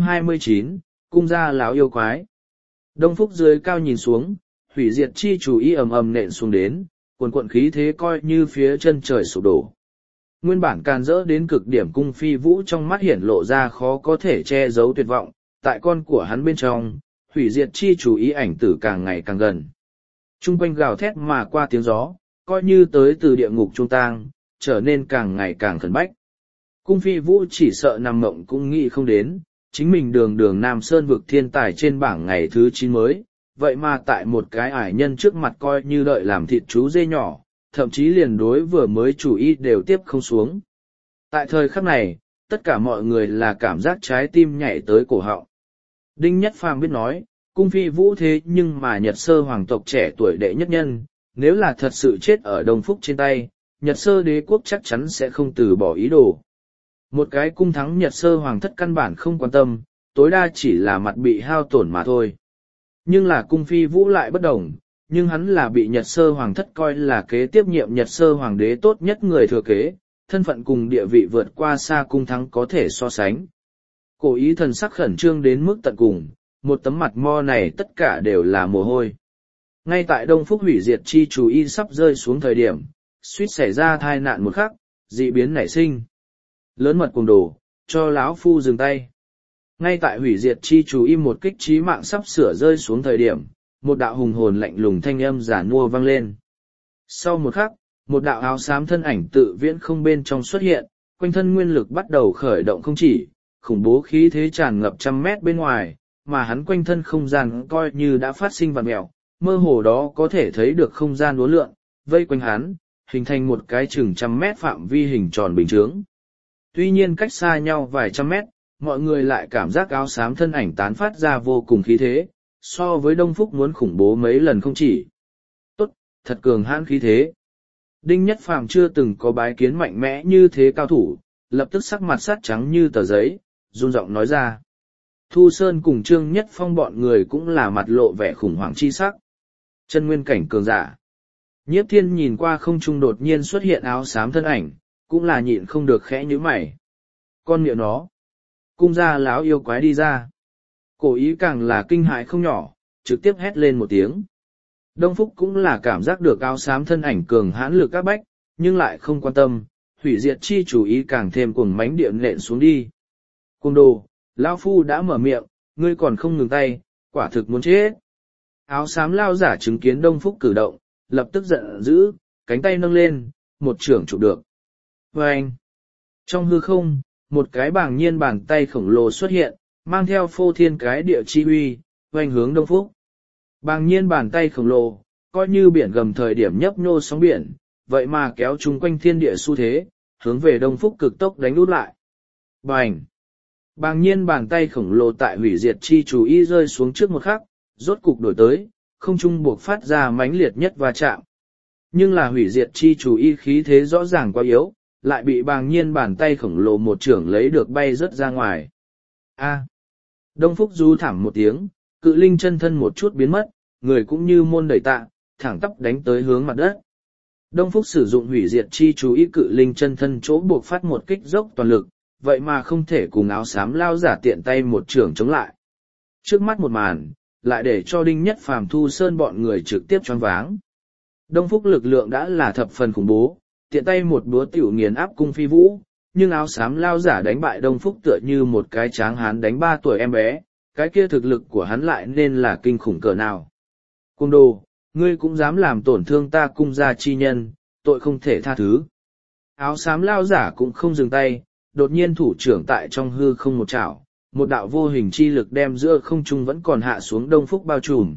229, cung gia lão yêu quái. Đông Phúc dưới cao nhìn xuống, hủy diệt chi chủ y ầm ầm nện xuống đến, cuồn cuộn khí thế coi như phía chân trời sụp đổ. Nguyên bản càn rỡ đến cực điểm cung phi vũ trong mắt hiển lộ ra khó có thể che giấu tuyệt vọng, tại con của hắn bên trong, hủy diệt chi chủ ý ảnh tử càng ngày càng gần. Trung quanh gào thét mà qua tiếng gió, coi như tới từ địa ngục trung tang, trở nên càng ngày càng khẩn bách. Cung phi vũ chỉ sợ nằm mộng cũng nghĩ không đến, chính mình đường Nam Sơn vực thiên tài trên bảng ngày thứ 9 mới, vậy mà tại một cái ải nhân trước mặt coi như đợi làm thịt chú dê nhỏ, thậm chí liền đối vừa mới chủ ý đều tiếp không xuống. Tại thời khắc này, tất cả mọi người là cảm giác trái tim nhảy tới cổ họng. Đinh Nhất Phàm biết nói, cung phi vũ thế nhưng mà Nhật Sơ hoàng tộc trẻ tuổi đệ nhất nhân, nếu là thật sự chết ở Đông Phúc trên tay, Nhật Sơ đế quốc chắc chắn sẽ không từ bỏ ý đồ. Một cái cung thắng Nhật Sơ hoàng thất căn bản không quan tâm, tối đa chỉ là mặt bị hao tổn mà thôi. Nhưng là cung phi vũ lại bất đồng, nhưng hắn là bị Nhật Sơ hoàng thất coi là kế tiếp nhiệm Nhật Sơ hoàng đế tốt nhất người thừa kế, thân phận cùng địa vị vượt qua xa cung thắng có thể so sánh. Cổ ý thần sắc khẩn trương đến mức tận cùng, một tấm mặt mo này tất cả đều là mồ hôi. Ngay tại Đông Phúc hủy diệt chi chủ y sắp rơi xuống thời điểm, suýt xảy ra tai nạn một khắc, dị biến nảy sinh. Lớn mật cuồng đồ, cho lão phu dừng tay. Ngay tại hủy diệt chi chủ y một kích chí mạng sắp sửa rơi xuống thời điểm, một đạo hùng hồn lạnh lùng thanh âm giả nua vang lên. Sau một khắc, một đạo áo xám thân ảnh tự viễn không bên trong xuất hiện, quanh thân nguyên lực bắt đầu khởi động không chỉ, khủng bố khí thế tràn ngập trăm mét bên ngoài, mà hắn quanh thân không gian coi như đã phát sinh vặn mèo, mơ hồ đó có thể thấy được không gian uốn lượn, vây quanh hắn, hình thành một cái chừng trăm mét phạm vi hình tròn bình chướng. Tuy nhiên cách xa nhau vài trăm mét, mọi người lại cảm giác áo xám thân ảnh tán phát ra vô cùng khí thế, so với Đông Phúc muốn khủng bố mấy lần không chỉ. Tốt, thật cường hãn khí thế. Đinh Nhất Phàm chưa từng có bái kiến mạnh mẽ như thế cao thủ, lập tức sắc mặt sắt trắng như tờ giấy, run giọng nói ra. Thu Sơn cùng Trương Nhất Phong bọn người cũng là mặt lộ vẻ khủng hoảng chi sắc. Chân nguyên cảnh cường giả. Nhiếp Thiên nhìn qua không trung đột nhiên xuất hiện áo xám thân ảnh, cũng là nhịn không được khẽ nhíu mày. Con miệng nó. Cung gia láo yêu quái đi ra. Cổ ý càng là kinh hại không nhỏ, trực tiếp hét lên một tiếng. Đông Phúc cũng là cảm giác được áo xám thân ảnh cường hãn lực các bách, nhưng lại không quan tâm, hủy diệt chi chủ ý càng thêm cuồng mánh điện nện xuống đi. Cuồng đồ, lão phu đã mở miệng, ngươi còn không ngừng tay, quả thực muốn chết. Áo xám lao giả chứng kiến Đông Phúc cử động, lập tức giận dữ, cánh tay nâng lên, một chưởng chụp được. Vâng! Trong hư không, một cái bàng nhiên bàn tay khổng lồ xuất hiện, mang theo phô thiên cái địa chi uy, vành hướng Đông Phúc. Bàng nhiên bàn tay khổng lồ, coi như biển gầm thời điểm nhấp nhô sóng biển, vậy mà kéo chung quanh thiên địa xu thế, hướng về Đông Phúc cực tốc đánh út lại. Bành! Bàng nhiên bàn tay khổng lồ tại hủy diệt chi chủ y rơi xuống trước một khắc, rốt cục đổi tới, không trung buộc phát ra mãnh liệt nhất va chạm. Nhưng là hủy diệt chi chủ y khí thế rõ ràng quá yếu, lại bị bàng nhiên bàn tay khổng lồ một trưởng lấy được bay rớt ra ngoài. A. Đông Phúc rú thảm một tiếng, cự linh chân thân một chút biến mất, người cũng như môn đẩy tạ, thẳng tắp đánh tới hướng mặt đất. Đông Phúc sử dụng hủy diệt chi chú ý cự linh chân thân chỗ buộc phát một kích dốc toàn lực, vậy mà không thể cùng áo xám lao giả tiện tay một trưởng chống lại. Trước mắt một màn, lại để cho Đinh Nhất Phàm Thu Sơn bọn người trực tiếp choáng váng. Đông Phúc lực lượng đã là thập phần khủng bố, tiện tay một búa tiểu nghiền áp cung phi vũ, nhưng áo xám lao giả đánh bại Đông Phúc tựa như một cái tráng hán đánh 3 tuổi em bé, cái kia thực lực của hắn lại nên là kinh khủng cỡ nào. Cung đồ, ngươi cũng dám làm tổn thương ta cung gia chi nhân, tội không thể tha thứ. Áo xám lao giả cũng không dừng tay, đột nhiên thủ trưởng tại trong hư không một chảo, một đạo vô hình chi lực đem giữa không trung vẫn còn hạ xuống Đông Phúc bao trùm.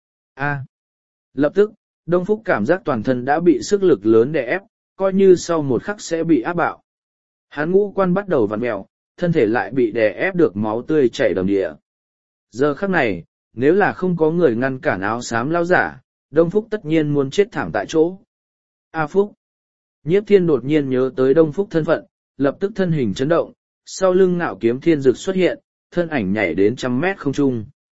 A. Lập tức, Đông Phúc cảm giác toàn thân đã bị sức lực lớn đè ép, coi như sau một khắc sẽ bị áp bạo. Hắn ngũ quan bắt đầu vặn mèo, thân thể lại bị đè ép được máu tươi chảy đầm đìa. Giờ khắc này, nếu là không có người ngăn cản áo xám lao giả, Đông Phúc tất nhiên muốn chết thảm tại chỗ. A Phúc. Nhiếp Thiên đột nhiên nhớ tới Đông Phúc thân phận, lập tức thân hình chấn động, sau lưng Ngạo Kiếm Thiên Dực xuất hiện, thân ảnh nhảy đến 100 mét không trung.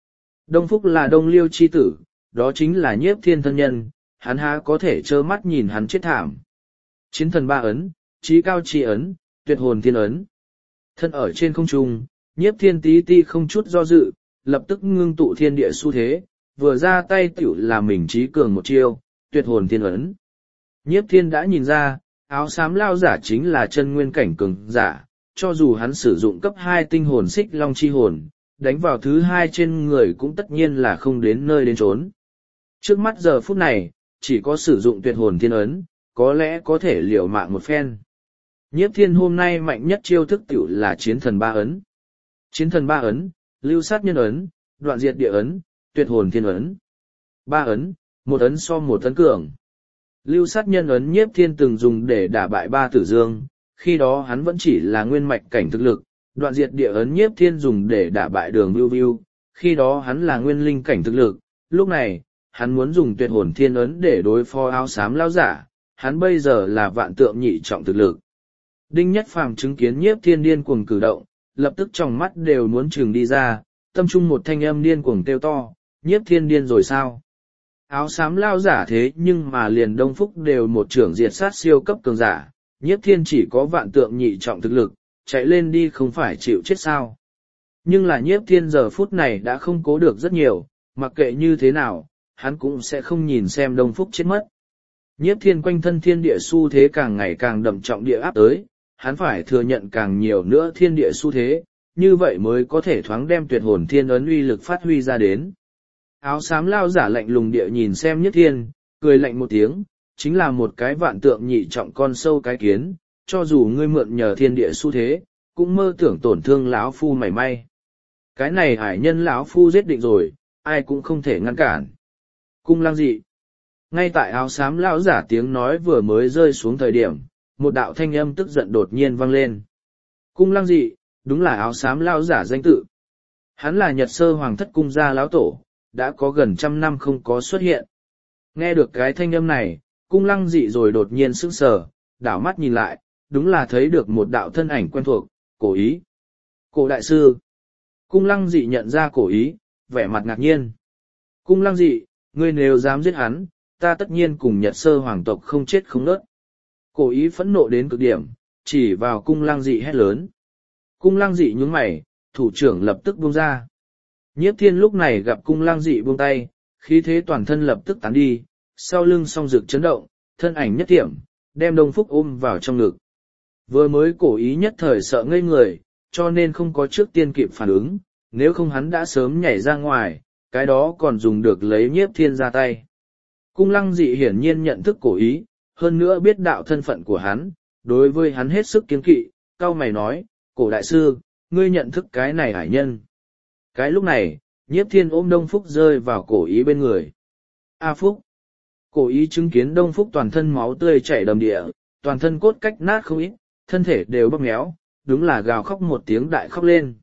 Đông Phúc là Đông Liêu chi tử, đó chính là Nhiếp Thiên thân nhân, hắn há có thể trơ mắt nhìn hắn chết thảm. Chiến thần ba ấn, trí cao chi ấn, tuyệt hồn thiên ấn. Thân ở trên không trung, Nhiếp Thiên tí ti không chút do dự, lập tức ngưng tụ thiên địa xu thế, vừa ra tay tiểu là mình trí cường một chiêu, tuyệt hồn thiên ấn. Nhiếp Thiên đã nhìn ra, áo xám lao giả chính là chân nguyên cảnh cường giả, cho dù hắn sử dụng cấp 2 tinh hồn xích long chi hồn, đánh vào thứ 2 trên người cũng tất nhiên là không đến nơi đến trốn. Trước mắt giờ phút này, chỉ có sử dụng tuyệt hồn thiên ấn, có lẽ có thể liều mạng một phen. Nhiếp Thiên hôm nay mạnh nhất chiêu thức tiểu là chiến thần ba ấn. Chiến thần ba ấn, lưu sát nhân ấn, đoạn diệt địa ấn, tuyệt hồn thiên ấn. Ba ấn, một ấn so một ấn cường. Lưu sát nhân ấn Nhiếp Thiên từng dùng để đả bại ba tử dương, khi đó hắn vẫn chỉ là nguyên mạch cảnh thực lực. Đoạn diệt địa ấn Nhiếp Thiên dùng để đả bại Đường Bưu Bưu, khi đó hắn là nguyên linh cảnh thực lực. Lúc này, hắn muốn dùng tuyệt hồn thiên ấn để đối phó áo xám lao giả, hắn bây giờ là vạn tượng nhị trọng thực lực. Đinh Nhất Phàm chứng kiến Nhiếp Thiên điên cuồng cử động, lập tức trong mắt đều muốn trừng đi ra, tâm trung một thanh âm điên cuồng kêu to, Nhiếp Thiên điên rồi sao? Áo xám lao giả thế nhưng mà liền Đông Phúc đều một trưởng diệt sát siêu cấp cường giả, Nhiếp Thiên chỉ có vạn tượng nhị trọng thực lực, chạy lên đi không phải chịu chết sao? Nhưng là Nhiếp Thiên giờ phút này đã không cố được rất nhiều, mặc kệ như thế nào, hắn cũng sẽ không nhìn xem Đông Phúc chết mất. Nhiếp Thiên quanh thân thiên địa xu thế càng ngày càng đậm trọng địa áp tới, hắn phải thừa nhận càng nhiều nữa thiên địa xu thế, như vậy mới có thể thoáng đem tuyệt hồn thiên ấn uy lực phát huy ra đến. Áo xám lao giả lạnh lùng địa nhìn xem Nhiếp Thiên, cười lạnh một tiếng, chính là một cái vạn tượng nhị trọng con sâu cái kiến, cho dù ngươi mượn nhờ thiên địa xu thế, cũng mơ tưởng tổn thương lão phu mảy may. Cái này hải nhân lão phu giết định rồi, ai cũng không thể ngăn cản. Cung Lăng Dị. Ngay tại áo xám lão giả tiếng nói vừa mới rơi xuống thời điểm, một đạo thanh âm tức giận đột nhiên vang lên. Cung Lăng Dị, đúng là áo xám lão giả danh tự. Hắn là Nhật Sơ Hoàng thất cung gia lão tổ, đã có gần 100 năm không có xuất hiện. Nghe được cái thanh âm này, Cung Lăng Dị rồi đột nhiên sững sờ, đảo mắt nhìn lại, đúng là thấy được một đạo thân ảnh quen thuộc, Cổ Ý. Cổ đại sư. Cung Lăng Dị nhận ra Cổ Ý, vẻ mặt ngạc nhiên. Cung Lăng Dị, ngươi nếu dám giết hắn, ta tất nhiên cùng Nhật Sơ Hoàng tộc không chết không nớt. Cổ Ý phẫn nộ đến cực điểm, chỉ vào Cung Lăng Dị hét lớn. Cung Lăng Dị nhướng mày, thủ trưởng lập tức buông ra. Nhiếp Thiên lúc này gặp Cung Lăng Dị buông tay, khí thế toàn thân lập tức tán đi, sau lưng song rực chấn động, thân ảnh nhất tiệm, đem Đông Phúc ôm vào trong ngực. Vừa mới Cổ Ý nhất thời sợ ngây người, cho nên không có trước tiên kịp phản ứng, nếu không hắn đã sớm nhảy ra ngoài, cái đó còn dùng được lấy Nhiếp Thiên ra tay. Cung Lăng Dị hiển nhiên nhận thức Cổ Ý, hơn nữa biết đạo thân phận của hắn, đối với hắn hết sức kiêng kỵ, cau mày nói, Cổ đại sư, ngươi nhận thức cái này hải nhân. Cái lúc này, Nhiếp Thiên ôm Đông Phúc rơi vào Cổ Ý bên người. A Phúc. Cổ Ý chứng kiến Đông Phúc toàn thân máu tươi chảy đầm địa, toàn thân cốt cách nát không ít, thân thể đều bóp méo, đúng là gào khóc một tiếng đại khóc lên.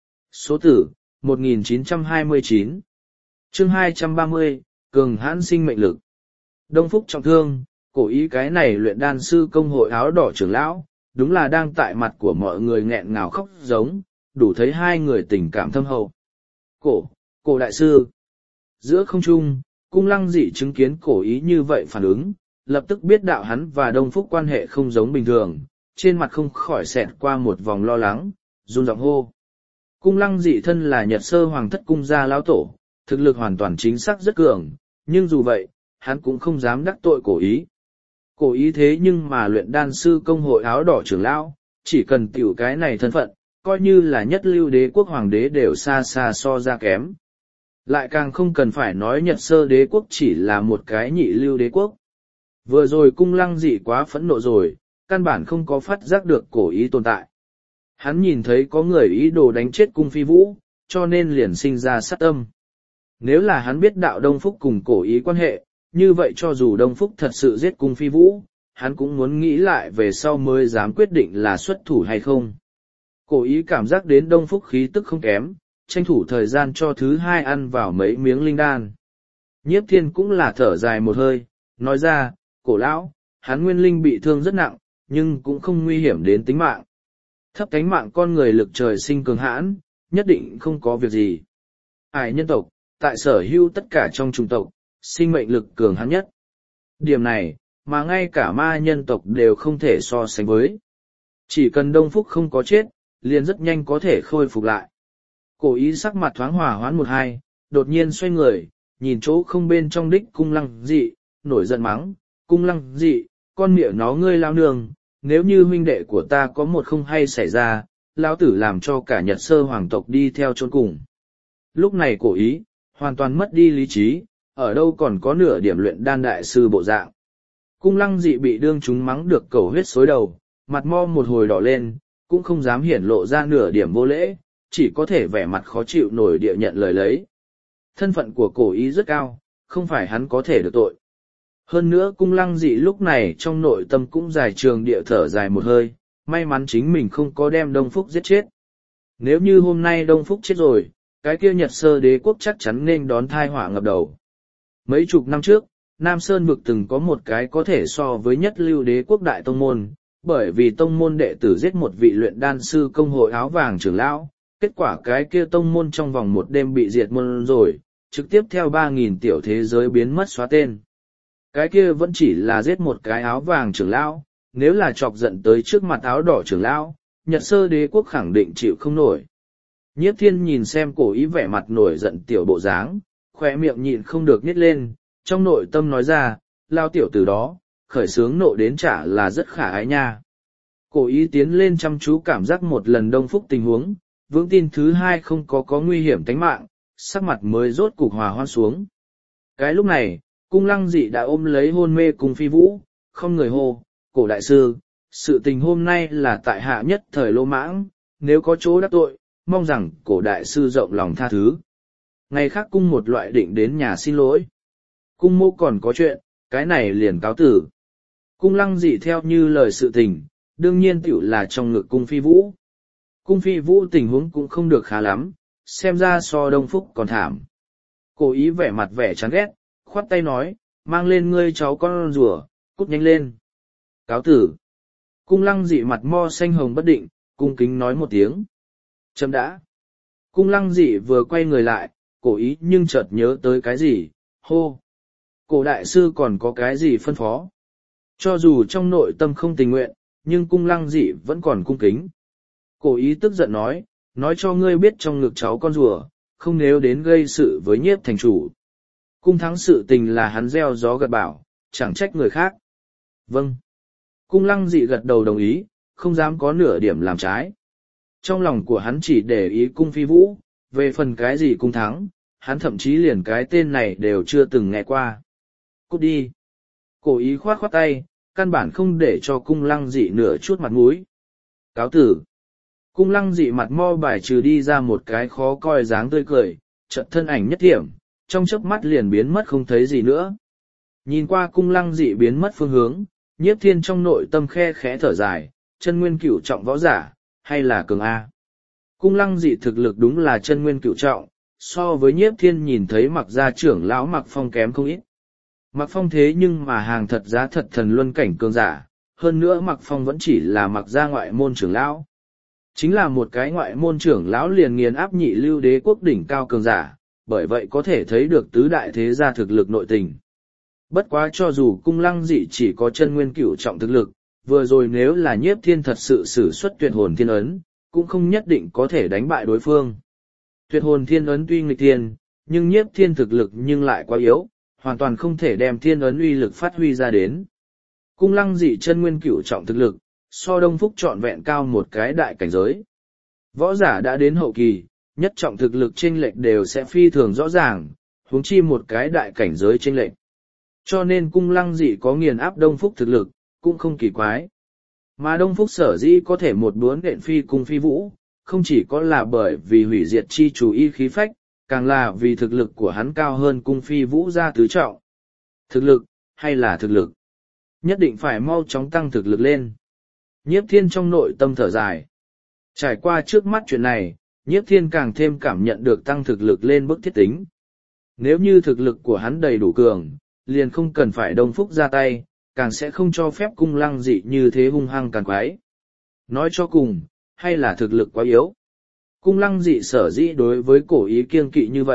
Số tử, 1929. Chương 230, cường hãn sinh mệnh lực. Đông Phúc trọng thương, Cổ Ý cái này luyện đan sư công hội áo đỏ trưởng lão, đúng là đang tại mặt của mọi người nghẹn ngào khóc giống, đủ thấy hai người tình cảm thâm hậu. Cổ đại sư. Giữa không trung, Cung Lăng Dị chứng kiến Cổ Ý như vậy phản ứng, lập tức biết đạo hắn và Đông Phúc quan hệ không giống bình thường, trên mặt không khỏi xẹt qua một vòng lo lắng, run giọng hô. Cung Lăng Dị thân là Nhật Sơ Hoàng thất cung gia lão tổ, thực lực hoàn toàn chính xác rất cường, nhưng dù vậy, hắn cũng không dám đắc tội Cổ Ý. Cổ Ý thế nhưng mà luyện đan sư công hội áo đỏ trưởng lão, chỉ cần tiểu cái này thân phận, coi như là nhất lưu đế quốc hoàng đế đều xa xa so ra kém. Lại càng không cần phải nói Nhật Sơ đế quốc chỉ là một cái nhị lưu đế quốc. Vừa rồi Cung Lăng Dị quá phẫn nộ rồi, căn bản không có phát giác được Cổ Ý tồn tại. Hắn nhìn thấy có người ý đồ đánh chết Cung Phi Vũ, cho nên liền sinh ra sát tâm. Nếu là hắn biết đạo Đông Phúc cùng Cổ Ý quan hệ, như vậy cho dù Đông Phúc thật sự giết Cung Phi Vũ, hắn cũng muốn nghĩ lại về sau mới dám quyết định là xuất thủ hay không. Cổ Ý cảm giác đến Đông Phúc khí tức không kém, tranh thủ thời gian cho thứ hai ăn vào mấy miếng linh đan. Nhiếp Thiên cũng là thở dài một hơi, nói ra, Cổ lão, hắn nguyên linh bị thương rất nặng, nhưng cũng không nguy hiểm đến tính mạng. Thấp cánh mạng con người lực trời sinh cường hãn, nhất định không có việc gì. Ải nhân tộc, tại sở hữu tất cả trong chủng tộc, sinh mệnh lực cường hãn nhất. Điểm này, mà ngay cả ma nhân tộc đều không thể so sánh với. Chỉ cần Đông Phúc không có chết, liền rất nhanh có thể khôi phục lại. Cổ ý sắc mặt thoáng hòa hoãn một hai, đột nhiên xoay người, nhìn chỗ không bên trong đích cung lăng dị, nổi giận mắng, cung lăng dị, con miệng nó ngươi lao nương, nếu như huynh đệ của ta có một không hay xảy ra, lão tử làm cho cả Nhật Sơ hoàng tộc đi theo chôn cùng. Lúc này cổ ý, hoàn toàn mất đi lý trí, ở đâu còn có nửa điểm luyện đan đại sư bộ dạng. Cung lăng dị bị đương chúng mắng được cầu huyết xối đầu, mặt mo một hồi đỏ lên, cũng không dám hiển lộ ra nửa điểm vô lễ, chỉ có thể vẻ mặt khó chịu nổi địa nhận lời lấy. Thân phận của cổ ý rất cao, không phải hắn có thể được tội. Hơn nữa cung lăng dị lúc này trong nội tâm cũng dài trường địa thở dài một hơi, may mắn chính mình không có đem Đông Phúc giết chết. Nếu như hôm nay Đông Phúc chết rồi, cái kia Nhật Sơ đế quốc chắc chắn nên đón thai họa ngập đầu. Mấy chục năm trước, Nam Sơn vực từng có một cái có thể so với nhất lưu đế quốc đại tông môn, bởi vì tông môn đệ tử giết một vị luyện đan sư công hội áo vàng trưởng lão, kết quả cái kia tông môn trong vòng một đêm bị diệt môn rồi, trực tiếp theo 3.000 tiểu thế giới biến mất xóa tên. Cái kia vẫn chỉ là giết một cái áo vàng trưởng lão, nếu là chọc giận tới trước mặt áo đỏ trưởng lão, Nhật Sơ đế quốc khẳng định chịu không nổi. Nhiếp Thiên nhìn xem cổ ý vẻ mặt nổi giận tiểu bộ dáng, khóe miệng nhịn không được nhếch lên, trong nội tâm nói ra, lao tiểu từ đó, khởi sướng nộ đến trả là rất khả ái nha. Cổ ý tiến lên chăm chú cảm giác một lần Đông Phúc tình huống, vững tin thứ hai không có nguy hiểm tính mạng, sắc mặt mới rốt cục hòa hoan xuống. Cái lúc này, cung lăng dị đã ôm lấy hôn mê cung phi vũ, không người hô, cổ đại sư, sự tình hôm nay là tại hạ nhất thời lô mãng, nếu có chỗ đắc tội, mong rằng cổ đại sư rộng lòng tha thứ. Ngày khác cung một loại định đến nhà xin lỗi. Cung mô còn có chuyện, cái này liền cáo tử. Cung lăng dị theo như lời sự tình, đương nhiên tiểu là trong ngực cung phi vũ. Cung phi vũ tình huống cũng không được khá lắm, xem ra so Đông Phúc còn thảm. Cổ ý vẻ mặt vẻ chán ghét, khoát tay nói, mang lên ngươi cháu con rùa, cút nhanh lên. Cáo tử. Cung lăng dị mặt mo xanh hồng bất định, cung kính nói một tiếng. Chấm đã. Cung lăng dị vừa quay người lại, cổ ý nhưng chợt nhớ tới cái gì, hô. Cổ đại sư còn có cái gì phân phó. Cho dù trong nội tâm không tình nguyện, nhưng cung lăng dị vẫn còn cung kính. Cổ ý tức giận nói cho ngươi biết trong ngực cháu con rùa, không nếu đến gây sự với Nhiếp thành chủ. Cung thắng sự tình là hắn gieo gió gặt bão, chẳng trách người khác. Vâng. Cung lăng dị gật đầu đồng ý, không dám có nửa điểm làm trái. Trong lòng của hắn chỉ để ý cung phi vũ, về phần cái gì cung thắng, hắn thậm chí liền cái tên này đều chưa từng nghe qua. Cút đi. Cổ ý khoát khoát tay, căn bản không để cho cung lăng dị nửa chút mặt mũi. Cáo tử. Cung lăng dị mặt mo bài trừ đi ra một cái khó coi dáng tươi cười, chợt thân ảnh nhất điểm, trong chớp mắt liền biến mất không thấy gì nữa. Nhìn qua cung lăng dị biến mất phương hướng, Nhiếp Thiên trong nội tâm khe khẽ thở dài, chân nguyên cửu trọng võ giả, hay là cường A. Cung lăng dị thực lực đúng là chân nguyên cửu trọng, so với Nhiếp Thiên nhìn thấy Mặc gia trưởng lão Mặc Phong kém không ít. Mặc Phong thế nhưng mà hàng thật giá thật thần luân cảnh cường giả, hơn nữa Mặc Phong vẫn chỉ là Mặc gia ngoại môn trưởng lão. Chính là một cái ngoại môn trưởng lão liền nghiền áp nhị lưu đế quốc đỉnh cao cường giả, bởi vậy có thể thấy được tứ đại thế gia thực lực nội tình. Bất quá cho dù cung lăng dị chỉ có chân nguyên cửu trọng thực lực, vừa rồi nếu là Nhiếp Thiên thật sự sử xuất tuyệt hồn thiên ấn, cũng không nhất định có thể đánh bại đối phương. Tuyệt hồn thiên ấn tuy nghịch thiên, nhưng Nhiếp Thiên thực lực nhưng lại quá yếu, hoàn toàn không thể đem thiên ấn uy lực phát huy ra đến. Cung lăng dị chân nguyên cửu trọng thực lực, so Đông Phúc trọn vẹn cao một cái đại cảnh giới. Võ giả đã đến hậu kỳ, nhất trọng thực lực chênh lệch đều sẽ phi thường rõ ràng, huống chi một cái đại cảnh giới chênh lệch. Cho nên cung lăng dị có nghiền áp Đông Phúc thực lực, cũng không kỳ quái. Mà Đông Phúc sở dĩ có thể một đuốn đện phi cung phi vũ, không chỉ có là bởi vì hủy diệt chi chủ y khí phách, càng là vì thực lực của hắn cao hơn cung phi vũ ra tứ trọng. Thực lực, hay là thực lực? Nhất định phải mau chóng tăng thực lực lên. Nhiếp Thiên trong nội tâm thở dài. Trải qua trước mắt chuyện này, Nhiếp Thiên càng thêm cảm nhận được tăng thực lực lên bức thiết tính. Nếu như thực lực của hắn đầy đủ cường, liền không cần phải Đông Phúc ra tay, càng sẽ không cho phép cung lăng dị như thế hung hăng càng quái. Nói cho cùng, hay là thực lực quá yếu. Cung lăng dị sở dĩ đối với cổ ý kiêng kỵ như vậy,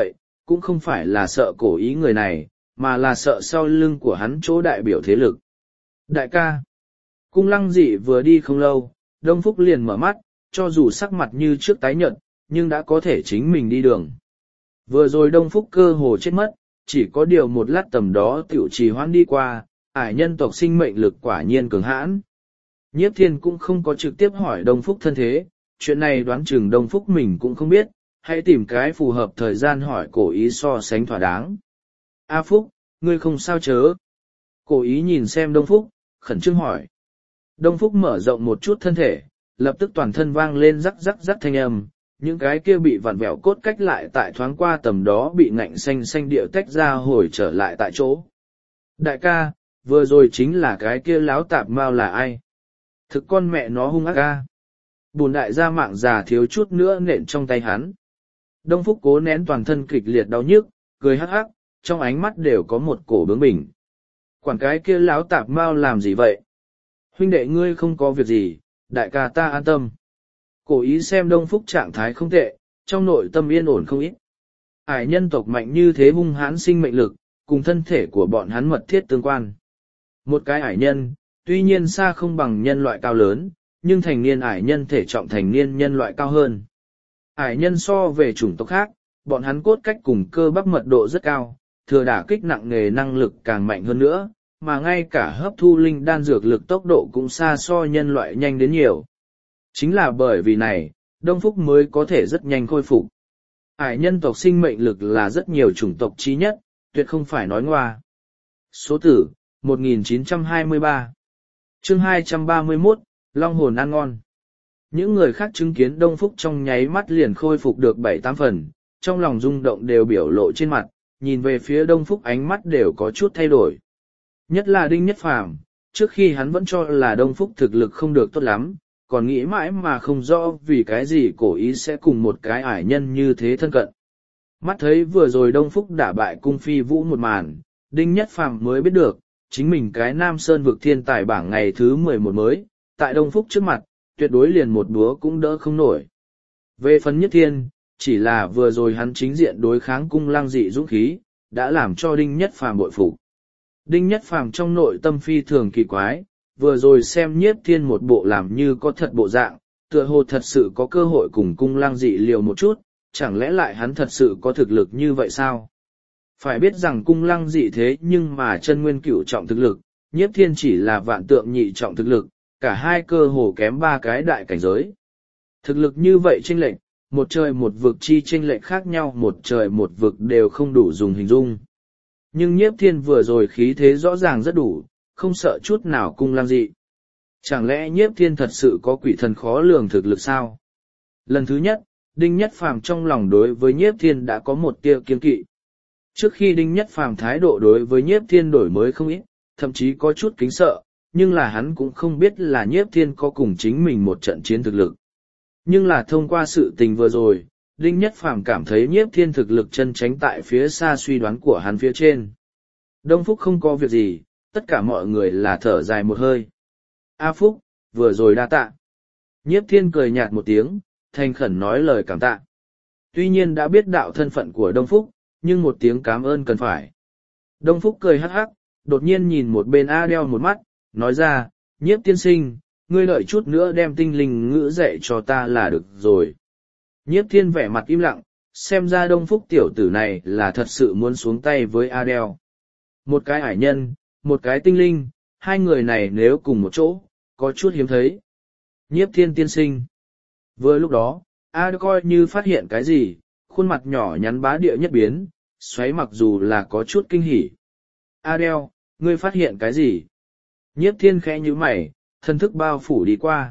cũng không phải là sợ cổ ý người này, mà là sợ sau lưng của hắn chỗ đại biểu thế lực. Đại ca, cung lăng dị vừa đi không lâu, Đông Phúc liền mở mắt, cho dù sắc mặt như trước tái nhợt, nhưng đã có thể chính mình đi đường. Vừa rồi Đông Phúc cơ hồ chết mất, chỉ có điều một lát tầm đó tiểu trì hoãn đi qua, ải nhân tộc sinh mệnh lực quả nhiên cường hãn. Nhiếp Thiên cũng không có trực tiếp hỏi Đông Phúc thân thế, chuyện này đoán chừng Đông Phúc mình cũng không biết, hãy tìm cái phù hợp thời gian hỏi cổ ý so sánh thỏa đáng. A Phúc, ngươi không sao chớ? Cổ ý nhìn xem Đông Phúc, khẩn trương hỏi. Đông Phúc mở rộng một chút thân thể, lập tức toàn thân vang lên rắc rắc rắc thanh âm, những cái kia bị vặn vẹo cốt cách lại tại thoáng qua tầm đó bị ngạnh xanh xanh điệu tách ra hồi trở lại tại chỗ. Đại ca, vừa rồi chính là cái kia láo tạp mao là ai? Thực con mẹ nó hung ác ca. Bùn đại gia mạng già thiếu chút nữa nện trong tay hắn. Đông Phúc cố nén toàn thân kịch liệt đau nhức, cười hắc hắc, trong ánh mắt đều có một cổ bướng bỉnh. Quản cái kia láo tạp mao làm gì vậy? Huynh đệ ngươi không có việc gì, đại ca ta an tâm. Cổ ý xem Đông Phúc trạng thái không tệ, trong nội tâm yên ổn không ít. Ải nhân tộc mạnh như thế hung hãn sinh mệnh lực, cùng thân thể của bọn hắn mật thiết tương quan. Một cái ải nhân, tuy nhiên xa không bằng nhân loại cao lớn, nhưng thành niên ải nhân thể trọng thành niên nhân loại cao hơn. Ải nhân so về chủng tộc khác, bọn hắn cốt cách cùng cơ bắp mật độ rất cao, thừa đả kích nặng nghề năng lực càng mạnh hơn nữa, mà ngay cả hấp thu linh đan dược lực tốc độ cũng xa so nhân loại nhanh đến nhiều. Chính là bởi vì này, Đông Phúc mới có thể rất nhanh khôi phục. Ải nhân tộc sinh mệnh lực là rất nhiều chủng tộc chí nhất, tuyệt không phải nói ngoa. Số tử, 1923. Chương 231, Long hồn ăn ngon. Những người khác chứng kiến Đông Phúc trong nháy mắt liền khôi phục được 7-8 phần, trong lòng rung động đều biểu lộ trên mặt, nhìn về phía Đông Phúc ánh mắt đều có chút thay đổi. Nhất là Đinh Nhất Phàm, trước khi hắn vẫn cho là Đông Phúc thực lực không được tốt lắm, còn nghĩ mãi mà không rõ vì cái gì cổ ý sẽ cùng một cái ải nhân như thế thân cận. Mắt thấy vừa rồi Đông Phúc đả bại cung phi vũ một màn, Đinh Nhất Phàm mới biết được, chính mình cái Nam Sơn vực thiên tài bảng ngày thứ 11 mới, tại Đông Phúc trước mặt, tuyệt đối liền một búa cũng đỡ không nổi. Về phần Nhất Thiên, chỉ là vừa rồi hắn chính diện đối kháng cung lang dị dũng khí, đã làm cho Đinh Nhất Phàm bội phục. Đinh Nhất Phàm trong nội tâm phi thường kỳ quái, vừa rồi xem Nhiếp Thiên một bộ làm như có thật bộ dạng, tựa hồ thật sự có cơ hội cùng cung lang dị liều một chút, chẳng lẽ lại hắn thật sự có thực lực như vậy sao? Phải biết rằng cung lăng dị thế nhưng mà chân nguyên cửu trọng thực lực, Nhiếp Thiên chỉ là vạn tượng nhị trọng thực lực, cả hai cơ hồ kém 3 cái đại cảnh giới. Thực lực như vậy chênh lệch, một trời một vực chi chênh lệch khác nhau, một trời một vực đều không đủ dùng hình dung. Nhưng Nhiếp Thiên vừa rồi khí thế rõ ràng rất đủ, không sợ chút nào cung lăng dị. Chẳng lẽ Nhiếp Thiên thật sự có quỷ thần khó lường thực lực sao? Lần thứ nhất, Đinh Nhất Phàm trong lòng đối với Nhiếp Thiên đã có một tia kiêng kỵ. Trước khi Đinh Nhất Phàm thái độ đối với Nhiếp Thiên đổi mới không ít, thậm chí có chút kính sợ, nhưng là hắn cũng không biết là Nhiếp Thiên có cùng chính mình một trận chiến thực lực. Nhưng là thông qua sự tình vừa rồi, Đinh Nhất Phàm cảm thấy Nhiếp Thiên thực lực chân tránh tại phía xa suy đoán của hắn phía trên. Đông Phúc không có việc gì, tất cả mọi người là thở dài một hơi. A Phúc, vừa rồi đa tạ. Nhiếp Thiên cười nhạt một tiếng, thành khẩn nói lời cảm tạ. Tuy nhiên đã biết đạo thân phận của Đông Phúc, nhưng một tiếng cảm ơn cần phải. Đông Phúc cười hắc hắc, đột nhiên nhìn một bên Adele một mắt, nói ra, Nhiếp tiên sinh, ngươi đợi chút nữa đem tinh linh ngữ dạy cho ta là được rồi. Nhiếp Thiên vẻ mặt im lặng, xem ra Đông Phúc tiểu tử này là thật sự muốn xuống tay với Adele. Một cái ải nhân, một cái tinh linh, hai người này nếu cùng một chỗ, có chút hiếm thấy. Nhiếp Thiên tiên sinh. Vừa lúc đó, Adele coi như phát hiện cái gì, khuôn mặt nhỏ nhắn bá địa nhất biến, xoáy mặc dù là có chút kinh hỉ. Adele, ngươi phát hiện cái gì? Nhiếp Thiên khẽ nhíu mày, thân thức bao phủ đi qua.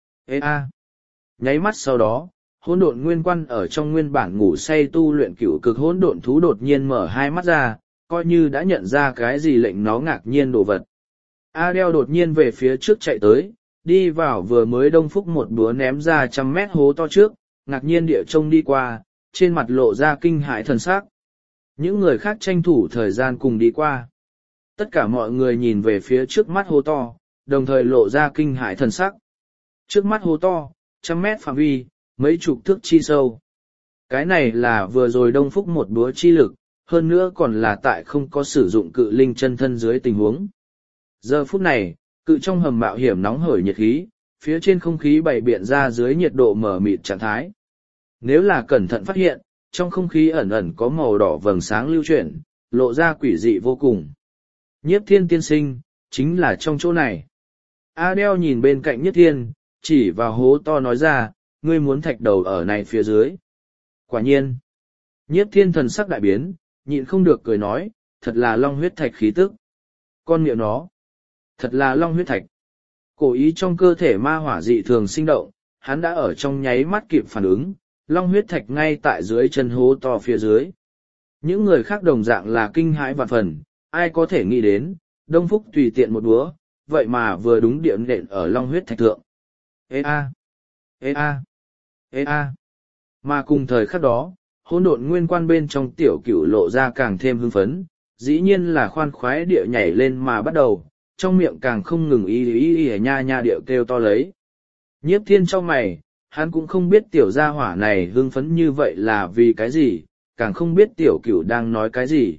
Ê a! Nháy mắt sau đó, hỗn độn nguyên quan ở trong nguyên bản ngủ say tu luyện cửu cực hỗn độn thú đột nhiên mở hai mắt ra, coi như đã nhận ra cái gì lệnh nó ngạc nhiên đồ vật. Adele đột nhiên về phía trước chạy tới, đi vào vừa mới Đông Phúc một búa ném ra 100 mét hố to trước, ngạc nhiên địa trông đi qua, trên mặt lộ ra kinh hãi thần sắc. Những người khác tranh thủ thời gian cùng đi qua. Tất cả mọi người nhìn về phía trước mắt hố to, đồng thời lộ ra kinh hãi thần sắc. Trước mắt hố to, 100 mét phạm vi, mấy chục thước chi sâu. Cái này là vừa rồi Đông Phúc một búa chi lực, hơn nữa còn là tại không có sử dụng cự linh chân thân dưới tình huống. Giờ phút này, cự trong hầm mạo hiểm nóng hởi nhiệt khí, phía trên không khí bày biện ra dưới nhiệt độ mờ mịt trạng thái. Nếu là cẩn thận phát hiện, trong không khí ẩn ẩn có màu đỏ vầng sáng lưu chuyển, lộ ra quỷ dị vô cùng. Nhiếp Thiên tiên sinh, chính là trong chỗ này. Adele nhìn bên cạnh Nhiếp Thiên, chỉ vào hố to nói ra, ngươi muốn thạch đầu ở này phía dưới. Quả nhiên, Nhiếp Thiên thần sắc đại biến, nhịn không được cười nói, thật là long huyết thạch khí tức. Con miệng nó, thật là long huyết thạch. Cổ ý trong cơ thể ma hỏa dị thường sinh động, hắn đã ở trong nháy mắt kịp phản ứng, long huyết thạch ngay tại dưới chân hố to phía dưới. Những người khác đồng dạng là kinh hãi vạn phần, ai có thể nghĩ đến, Đông Phúc tùy tiện một búa, vậy mà vừa đúng điểm nện ở long huyết thạch thượng. Ê a, ê a, ê a. Mà cùng thời khắc đó, hỗn độn nguyên quan bên trong tiểu cửu lộ ra càng thêm hưng phấn, dĩ nhiên là khoan khoái địa nhảy lên mà bắt đầu, trong miệng càng không ngừng y nha nha điệu kêu to lấy. Nhiếp Thiên trong mày, hắn cũng không biết tiểu gia hỏa này hưng phấn như vậy là vì cái gì, càng không biết tiểu cửu đang nói cái gì.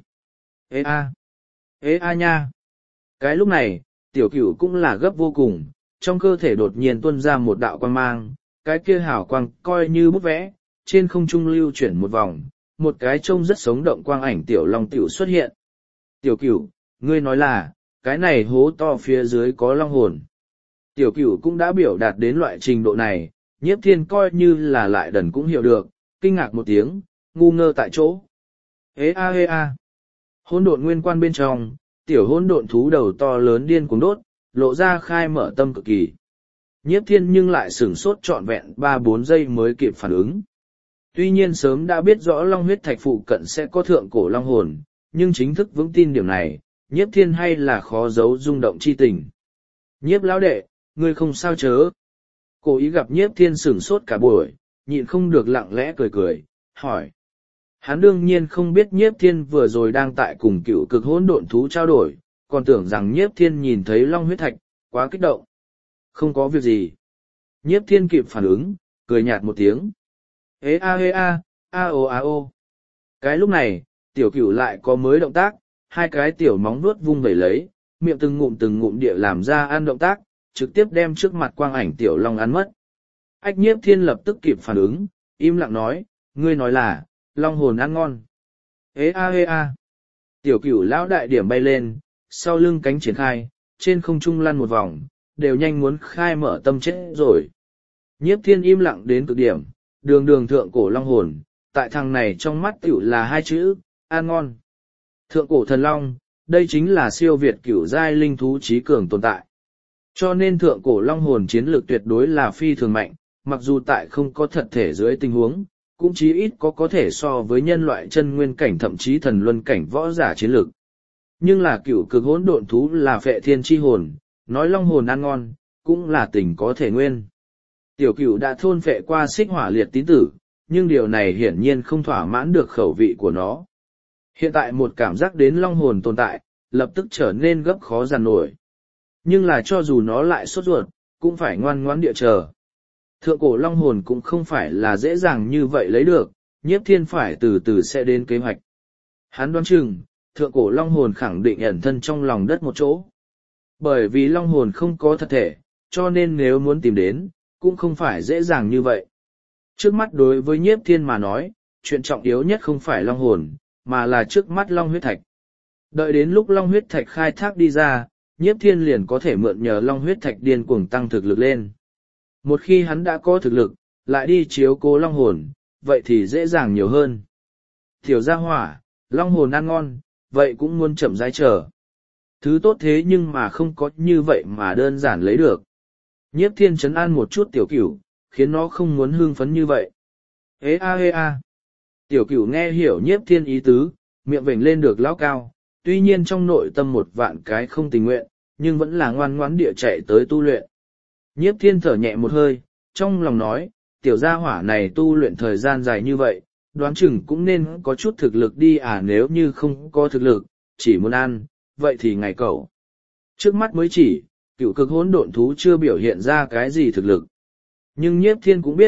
Ê a nha. Cái lúc này, tiểu cửu cũng là gấp vô cùng, trong cơ thể đột nhiên tuôn ra một đạo quang mang, cái kia hào quang coi như bút vẽ, trên không trung lưu chuyển một vòng, một cái trông rất sống động quang ảnh tiểu long tiểu xuất hiện. Tiểu cửu, ngươi nói là, cái này hố to phía dưới có long hồn. Tiểu cửu cũng đã biểu đạt đến loại trình độ này, Nhiếp Thiên coi như là lại đần cũng hiểu được, kinh ngạc một tiếng, ngu ngơ tại chỗ. Ê a. Hỗn độn nguyên quan bên trong, tiểu hỗn độn thú đầu to lớn điên cuồng đốt, lộ ra khai mở tâm cực kỳ. Nhiếp Thiên nhưng lại sửng sốt trọn vẹn 3-4 giây mới kịp phản ứng. Tuy nhiên sớm đã biết rõ long huyết thạch phụ cận sẽ có thượng cổ long hồn, nhưng chính thức vững tin điểm này, Nhiếp Thiên hay là khó giấu rung động chi tình. Nhiếp lão đệ, ngươi không sao chớ. Cố ý gặp Nhiếp Thiên sửng sốt cả buổi, nhịn không được lặng lẽ cười, hỏi. Hắn đương nhiên không biết Nhiếp Thiên vừa rồi đang tại cùng cựu cực hỗn độn thú trao đổi, còn tưởng rằng Nhiếp Thiên nhìn thấy long huyết thạch, quá kích động. Không có việc gì. Nhiếp Thiên kịp phản ứng, cười nhạt một tiếng. Ê a ô. Cái lúc này, tiểu cửu lại có mới động tác, hai cái tiểu móng vuốt vung vẩy lấy, miệng từng ngụm địa làm ra ăn động tác, trực tiếp đem trước mặt quang ảnh tiểu long ăn mất. Ách Nhiếp Thiên lập tức kịp phản ứng, im lặng nói, ngươi nói là, long hồn ăn ngon. Ê a. Tiểu cửu lão đại điểm bay lên, sau lưng cánh triển khai, trên không trung lăn một vòng, đều nhanh muốn khai mở tâm chết rồi. Nhiếp Thiên im lặng đến cực điểm, đường thượng cổ long hồn, tại thằng này trong mắt tiểu là hai chữ, ăn ngon. Thượng cổ thần long, đây chính là siêu việt cửu giai linh thú trí cường tồn tại. Cho nên thượng cổ long hồn chiến lược tuyệt đối là phi thường mạnh, mặc dù tại không có thật thể dưới tình huống, cũng chí ít có thể so với nhân loại chân nguyên cảnh thậm chí thần luân cảnh võ giả chiến lược. Nhưng là cửu cực hỗn độn thú là phệ thiên chi hồn, nói long hồn ăn ngon, cũng là tình có thể nguyên. Tiểu cửu đã thôn phệ qua xích hỏa liệt tín tử, nhưng điều này hiển nhiên không thỏa mãn được khẩu vị của nó. Hiện tại một cảm giác đến long hồn tồn tại, lập tức trở nên gấp khó giàn nổi. Nhưng là cho dù nó lại sốt ruột, cũng phải ngoan ngoãn địa chờ. Thượng cổ long hồn cũng không phải là dễ dàng như vậy lấy được, Nhiếp Thiên phải từ từ sẽ đến kế hoạch. Hắn đoán chừng, thượng cổ long hồn khẳng định ẩn thân trong lòng đất một chỗ. Bởi vì long hồn không có thật thể, cho nên nếu muốn tìm đến, cũng không phải dễ dàng như vậy. Trước mắt đối với Nhiếp Thiên mà nói, chuyện trọng yếu nhất không phải long hồn, mà là trước mắt long huyết thạch. Đợi đến lúc long huyết thạch khai thác đi ra, Nhiếp Thiên liền có thể mượn nhờ long huyết thạch điên cuồng tăng thực lực lên. Một khi hắn đã có thực lực, lại đi chiếu cố long hồn, vậy thì dễ dàng nhiều hơn. Tiểu gia hỏa, long hồn ăn ngon, vậy cũng muốn chậm rãi chờ. Thứ tốt thế nhưng mà không có như vậy mà đơn giản lấy được. Nhiếp Thiên trấn an một chút tiểu cửu, khiến nó không muốn hưng phấn như vậy. Ê a. Tiểu cửu nghe hiểu Nhiếp Thiên ý tứ, miệng vểnh lên được lão cao, tuy nhiên trong nội tâm một vạn cái không tình nguyện, nhưng vẫn là ngoan ngoãn địa chạy tới tu luyện. Nhiếp Thiên thở nhẹ một hơi, trong lòng nói, tiểu gia hỏa này tu luyện thời gian dài như vậy, đoán chừng cũng nên có chút thực lực đi nếu như không có thực lực, chỉ muốn ăn, vậy thì ngày cậu. Trước mắt mới chỉ, cựu cực hỗn độn thú chưa biểu hiện ra cái gì thực lực. Nhưng Nhiếp Thiên cũng biết,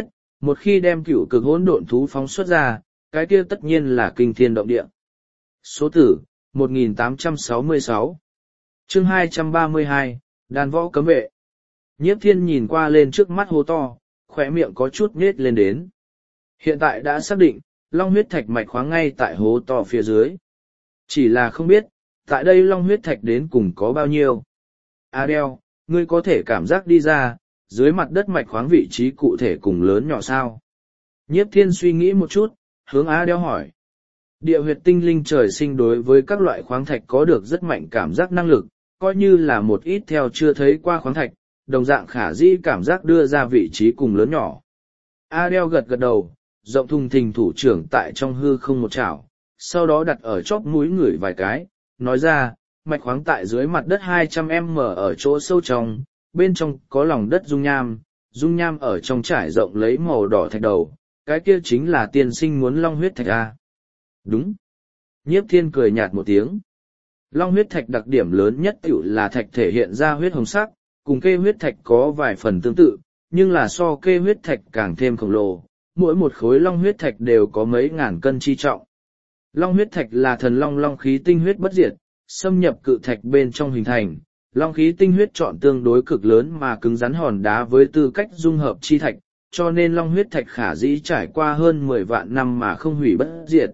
Một khi đem cựu cực hỗn độn thú phóng xuất ra, cái kia tất nhiên là kinh thiên động địa. Số tử, 1866. Chương 232, đàn võ cấm vệ. Nhiếp Thiên nhìn qua lên trước mắt hố to, khóe miệng có chút nhếch lên đến. Hiện tại đã xác định, long huyết thạch mạch khoáng ngay tại hố to phía dưới. Chỉ là không biết, tại đây long huyết thạch đến cùng có bao nhiêu. Adele, ngươi có thể cảm giác đi ra, dưới mặt đất mạch khoáng vị trí cụ thể cùng lớn nhỏ sao? Nhiếp Thiên suy nghĩ một chút, hướng Adele hỏi. Địa huyệt tinh linh trời sinh đối với các loại khoáng thạch có được rất mạnh cảm giác năng lực, coi như là một ít theo chưa thấy qua khoáng thạch, đồng dạng khả dĩ cảm giác đưa ra vị trí cùng lớn nhỏ. Adele gật gật đầu, rộng thùng thình thủ trưởng tại trong hư không một chảo, sau đó đặt ở chóp mũi ngửi vài cái, nói ra, mạch khoáng tại dưới mặt đất 200m ở chỗ sâu trong, bên trong có lòng đất dung nham ở trong trải rộng lấy màu đỏ thạch đầu, cái kia chính là tiên sinh muốn long huyết thạch a. Đúng. Nhiếp Thiên cười nhạt một tiếng. Long huyết thạch đặc điểm lớn nhất tiểu là thạch thể hiện ra huyết hồng sắc, cùng kê huyết thạch có vài phần tương tự, nhưng là so kê huyết thạch càng thêm khổng lồ, mỗi một khối long huyết thạch đều có mấy ngàn cân chi trọng. Long huyết thạch là thần long khí tinh huyết bất diệt, xâm nhập cự thạch bên trong hình thành, long khí tinh huyết chọn tương đối cực lớn mà cứng rắn hòn đá với tư cách dung hợp chi thạch, cho nên long huyết thạch khả dĩ trải qua hơn 10 vạn năm mà không hủy bất diệt.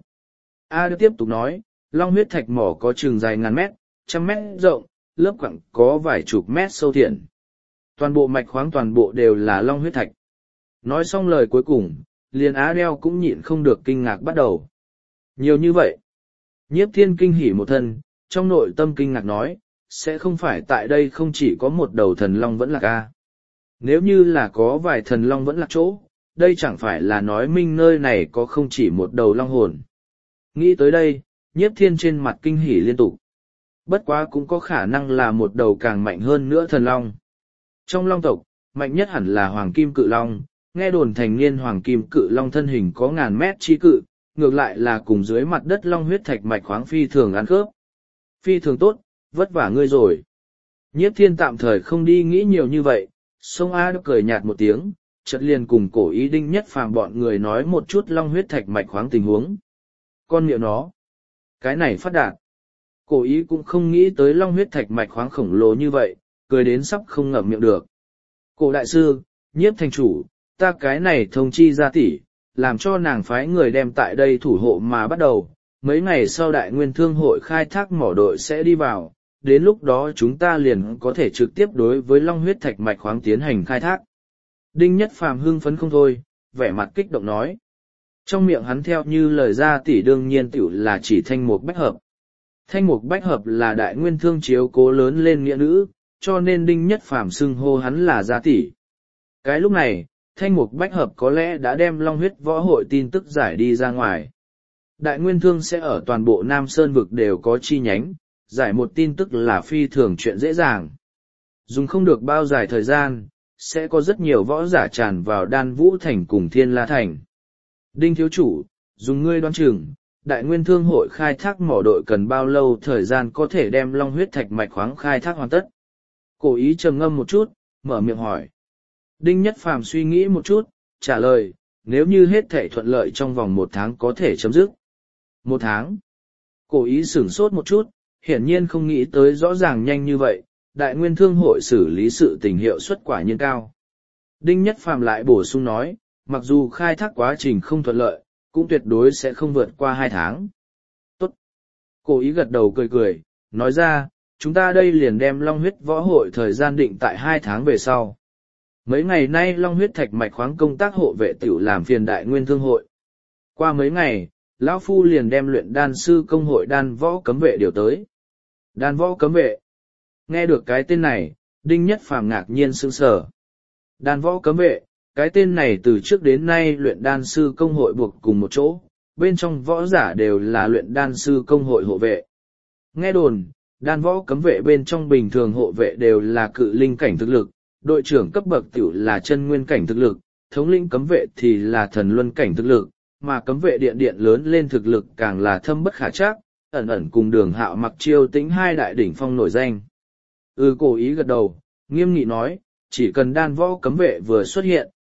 A tiếp tục nói, long huyết thạch mỏ có chừng dài ngàn mét, trăm mét rộng, lớp quặng có vài chục mét sâu thiện. Toàn bộ mạch khoáng toàn bộ đều là long huyết thạch. Nói xong lời cuối cùng, liền Adele cũng nhịn không được kinh ngạc bắt đầu. Nhiều như vậy. Nhiếp Thiên kinh hỉ một thân, trong nội tâm kinh ngạc nói, sẽ không phải tại đây không chỉ có một đầu thần long vẫn lạc a. Nếu như là có vài thần long vẫn lạc chỗ, đây chẳng phải là nói minh nơi này có không chỉ một đầu long hồn. Nghĩ tới đây, Nhiếp Thiên trên mặt kinh hỉ liên tục. Bất quá cũng có khả năng là một đầu càng mạnh hơn nữa thần long. Trong long tộc, mạnh nhất hẳn là hoàng kim cự long, nghe đồn thành niên hoàng kim cự long thân hình có ngàn mét chi cự, ngược lại là cùng dưới mặt đất long huyết thạch mạch khoáng phi thường ăn khớp. Phi thường tốt, vất vả ngươi rồi. Nhiếp Thiên tạm thời không đi nghĩ nhiều như vậy, sông A đã cười nhạt một tiếng, chợt liền cùng Cổ Ý Đinh Nhất Phàm bọn người nói một chút long huyết thạch mạch khoáng tình huống. Con miệng nó, cái này phát đạt. Cổ Ý cũng không nghĩ tới long huyết thạch mạch khoáng khổng lồ như vậy, cười đến sắp không ngậm miệng được. Cổ đại sư, Nhiếp thành chủ, ta cái này thông chi ra tỷ, làm cho nàng phái người đem tại đây thủ hộ mà bắt đầu. Mấy ngày sau Đại Nguyên Thương hội khai thác mỏ đội sẽ đi vào, đến lúc đó chúng ta liền có thể trực tiếp đối với long huyết thạch mạch khoáng tiến hành khai thác. Đinh Nhất Phàm hưng phấn không thôi, vẻ mặt kích động nói. Trong miệng hắn theo như lời ra tỷ đương nhiên tiểu là chỉ Thanh Mục Bách Hợp. Thanh Mục Bách Hợp là Đại Nguyên Thương chiếu cố lớn lên nghĩa nữ, cho nên Đinh Nhất Phàm xưng hô hắn là gia tỷ. Cái lúc này, Thanh Mục Bách Hợp có lẽ đã đem long huyết võ hội tin tức giải đi ra ngoài. Đại Nguyên Thương sẽ ở toàn bộ Nam Sơn vực đều có chi nhánh, giải một tin tức là phi thường chuyện dễ dàng. Dùng không được bao dài thời gian, sẽ có rất nhiều võ giả tràn vào Đan Vũ Thành cùng Thiên La Thành. Đinh thiếu chủ, dùng ngươi đoán chừng, Đại Nguyên Thương hội khai thác mỏ đội cần bao lâu thời gian có thể đem long huyết thạch mạch khoáng khai thác hoàn tất? Cổ Ý trầm ngâm một chút, mở miệng hỏi. Đinh Nhất Phàm suy nghĩ một chút, trả lời, nếu như hết thể thuận lợi trong vòng 1 tháng có thể chấm dứt. 1 tháng. Cổ Ý sửng sốt một chút, hiển nhiên không nghĩ tới rõ ràng nhanh như vậy, Đại Nguyên Thương hội xử lý sự tình hiệu suất quả nhiên cao. Đinh Nhất Phàm lại bổ sung nói, mặc dù khai thác quá trình không thuận lợi, cũng tuyệt đối sẽ không vượt qua 2 tháng. Tốt. Cổ Ý gật đầu cười cười, nói ra, chúng ta đây liền đem long huyết võ hội thời gian định tại 2 tháng về sau. Mấy ngày nay long huyết thạch mạch khoáng công tác hộ vệ tiểu làm phiền Đại Nguyên Thương hội. Qua mấy ngày, lão phu liền đem luyện đan sư công hội đan võ cấm vệ điều tới. Đan võ cấm vệ. Nghe được cái tên này, Đinh Nhất Phàm ngạc nhiên sững sờ. Đan võ cấm vệ, cái tên này từ trước đến nay luyện đan sư công hội buộc cùng một chỗ, bên trong võ giả đều là luyện đan sư công hội hộ vệ. Nghe đồn, đan võ cấm vệ bên trong bình thường hộ vệ đều là cự linh cảnh thực lực, đội trưởng cấp bậc tiểu là chân nguyên cảnh thực lực, thống lĩnh cấm vệ thì là thần luân cảnh thực lực, mà cấm vệ điện điện lớn lên thực lực càng là thâm bất khả trắc, ẩn ẩn cùng Đường Hạo Mặc Chiêu Tĩnh hai đại đỉnh phong nổi danh. Cổ Ý gật đầu, nghiêm nghị nói, chỉ cần đan võ cấm vệ vừa xuất hiện,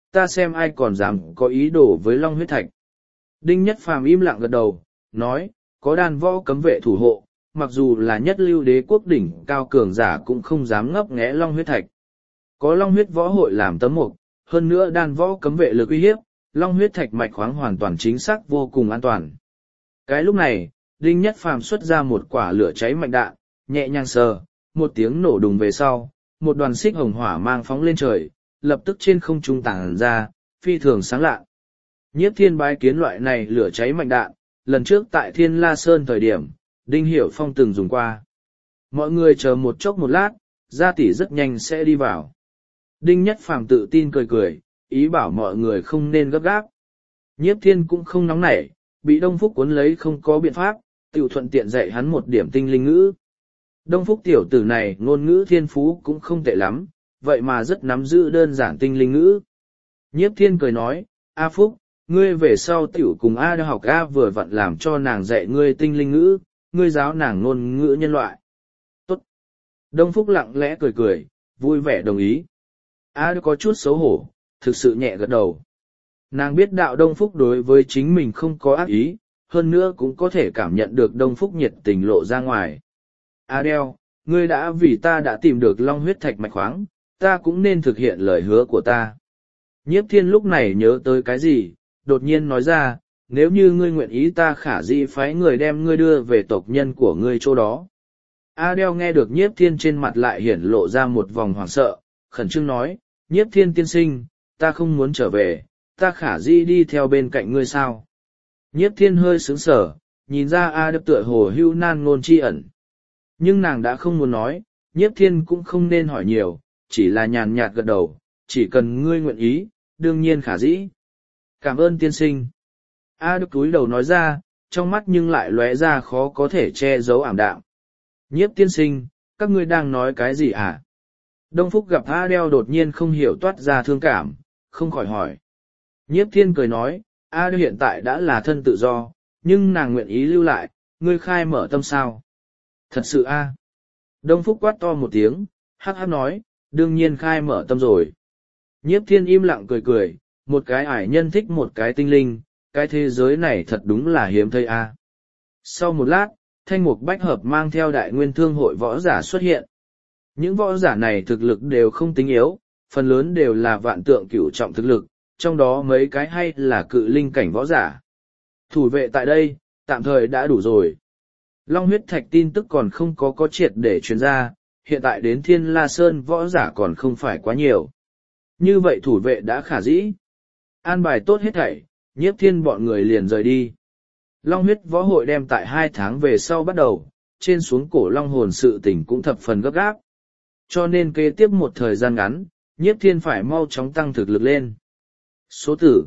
ta xem ai còn dám có ý đồ với long huyết thạch. Đinh Nhất Phàm im lặng gật đầu, nói, có đan võ cấm vệ thủ hộ, mặc dù là nhất lưu đế quốc đỉnh cao cường giả cũng không dám ngấp nghé long huyết thạch. Có long huyết võ hội làm tấm mục, hơn nữa đan võ cấm vệ lực uy hiếp, long huyết thạch mạch khoáng hoàn toàn chính xác vô cùng an toàn. Cái lúc này, Đinh Nhất Phàm xuất ra một quả lửa cháy mạnh đạn, nhẹ nhàng sờ, một tiếng nổ đùng về sau, một đoàn xích hồng hỏa mang phóng lên trời, lập tức trên không trung tản ra, phi thường sáng lạ. Nhiếp Thiên bái kiến loại này lửa cháy mạnh đạn, lần trước tại Thiên La Sơn thời điểm, Đinh Hiểu Phong từng dùng qua. Mọi người chờ một chốc một lát, gia tỷ rất nhanh sẽ đi vào. Đinh Nhất Phàm tự tin cười cười, ý bảo mọi người không nên gấp gáp. Nhiếp Thiên cũng không nóng nảy, bị Đông Phúc cuốn lấy không có biện pháp, tiểu thuận tiện dạy hắn một điểm tinh linh ngữ. Đông Phúc tiểu tử này ngôn ngữ thiên phú cũng không tệ lắm, vậy mà rất nắm giữ đơn giản tinh linh ngữ. Nhiếp Thiên cười nói, A Phúc, ngươi về sau tiểu cùng A đã học A vừa vặn làm cho nàng dạy ngươi tinh linh ngữ, ngươi giáo nàng ngôn ngữ nhân loại. Tốt. Đông Phúc lặng lẽ cười cười, vui vẻ đồng ý. A đã có chút xấu hổ, thực sự nhẹ gật đầu. Nàng biết đạo Đông Phúc đối với chính mình không có ác ý, hơn nữa cũng có thể cảm nhận được Đông Phúc nhiệt tình lộ ra ngoài. Adele, ngươi đã vì ta đã tìm được long huyết thạch mạch khoáng, ta cũng nên thực hiện lời hứa của ta. Nhiếp Thiên lúc này nhớ tới cái gì, đột nhiên nói ra, nếu như ngươi nguyện ý ta khả dĩ phái người đem ngươi đưa về tộc nhân của ngươi chỗ đó. Adele nghe được Nhiếp Thiên trên mặt lại hiển lộ ra một vòng hoảng sợ, khẩn trương nói, Nhiếp Thiên tiên sinh, ta không muốn trở về, ta khả dĩ đi theo bên cạnh ngươi sao. Nhiếp Thiên hơi sướng sở, nhìn ra Adele tựa hồ hưu nan ngôn chi ẩn. Nhưng nàng đã không muốn nói, Nhiếp Thiên cũng không nên hỏi nhiều, chỉ là nhàn nhạt gật đầu, chỉ cần ngươi nguyện ý, đương nhiên khả dĩ. Cảm ơn tiên sinh. A Đức cúi đầu nói ra, trong mắt nhưng lại lóe ra khó có thể che giấu ảm đạm. Nhiếp tiên sinh, các ngươi đang nói cái gì à? Đông Phúc gặp Adele đột nhiên không hiểu toát ra thương cảm, không khỏi hỏi. Nhiếp Thiên cười nói, Adele hiện tại đã là thân tự do, nhưng nàng nguyện ý lưu lại, ngươi khai mở tâm sao? Thật sự a? Đông Phúc quát to một tiếng, hắc hắc nói, đương nhiên khai mở tâm rồi. Nhiếp Thiên im lặng cười cười, một cái ải nhân thích một cái tinh linh, cái thế giới này thật đúng là hiếm thấy a. Sau một lát, Thanh Mục Bách Hợp mang theo Đại Nguyên Thương hội võ giả xuất hiện. Những võ giả này thực lực đều không tính yếu, phần lớn đều là vạn tượng cửu trọng thực lực, trong đó mấy cái hay là cự linh cảnh võ giả. Thủ vệ tại đây, tạm thời đã đủ rồi. Long huyết thạch tin tức còn không có triệt để truyền ra, hiện tại đến Thiên La Sơn võ giả còn không phải quá nhiều. Như vậy thủ vệ đã khả dĩ. An bài tốt hết thảy, Nhiếp Thiên bọn người liền rời đi. Long huyết võ hội đem tại 2 tháng về sau bắt đầu, trên xuống cổ long hồn sự tình cũng thập phần gấp gáp. Cho nên kế tiếp một thời gian ngắn, Nhiếp Thiên phải mau chóng tăng thực lực lên. Số tử,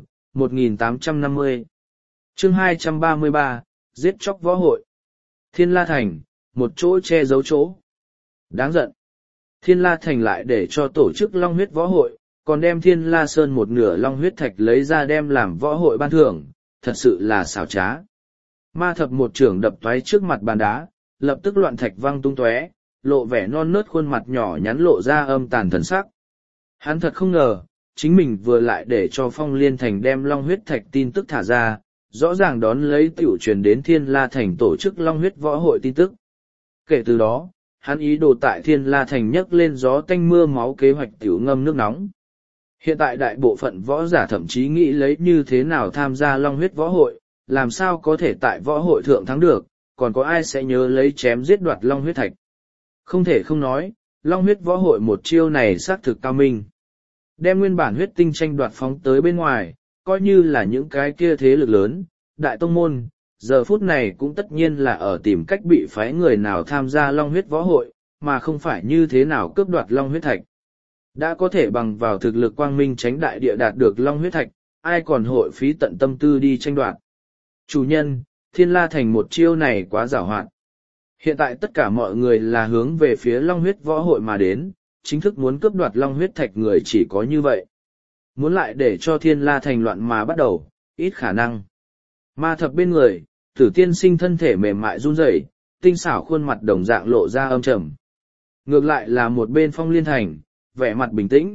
1850. Chương 233, giết chóc võ hội. Thiên La Thành, một chỗ che giấu chỗ. Đáng giận. Thiên La Thành lại để cho tổ chức Long huyết võ hội, còn đem Thiên La Sơn một nửa long huyết thạch lấy ra đem làm võ hội ban thưởng, thật sự là xảo trá. Ma Thập một trưởng đập toái trước mặt bàn đá, lập tức loạn thạch văng tung tóe, lộ vẻ non nớt khuôn mặt nhỏ nhắn lộ ra âm tàn thần sắc. Hắn thật không ngờ, chính mình vừa lại để cho Phong Liên Thành đem long huyết thạch tin tức thả ra, rõ ràng đón lấy tiểu truyền đến Thiên La Thành tổ chức long huyết võ hội tin tức. Kể từ đó, hắn ý đồ tại Thiên La Thành nhấc lên gió tanh mưa máu kế hoạch tiểu ngâm nước nóng. Hiện tại đại bộ phận võ giả thậm chí nghĩ lấy như thế nào tham gia long huyết võ hội, làm sao có thể tại võ hội thượng thắng được, còn có ai sẽ nhớ lấy chém giết đoạt long huyết thạch. Không thể không nói, long huyết võ hội một chiêu này xác thực cao minh. Đem nguyên bản huyết tinh tranh đoạt phóng tới bên ngoài, coi như là những cái kia thế lực lớn, đại tông môn, giờ phút này cũng tất nhiên là ở tìm cách bị phái người nào tham gia long huyết võ hội, mà không phải như thế nào cướp đoạt long huyết thạch. Đã có thể bằng vào thực lực quang minh tránh đại địa đạt được long huyết thạch, ai còn hội phí tận tâm tư đi tranh đoạt. Chủ nhân, Thiên La Thành một chiêu này quá giàu hoạt. Hiện tại tất cả mọi người là hướng về phía long huyết võ hội mà đến, chính thức muốn cướp đoạt long huyết thạch người chỉ có như vậy. Muốn lại để cho Thiên La Thành loạn mà bắt đầu, ít khả năng. Ma Thập bên người, Tử Tiên Sinh thân thể mềm mại run rẩy, tinh xảo khuôn mặt đồng dạng lộ ra âm trầm. Ngược lại là một bên Phong Liên Thành, vẻ mặt bình tĩnh, khỏe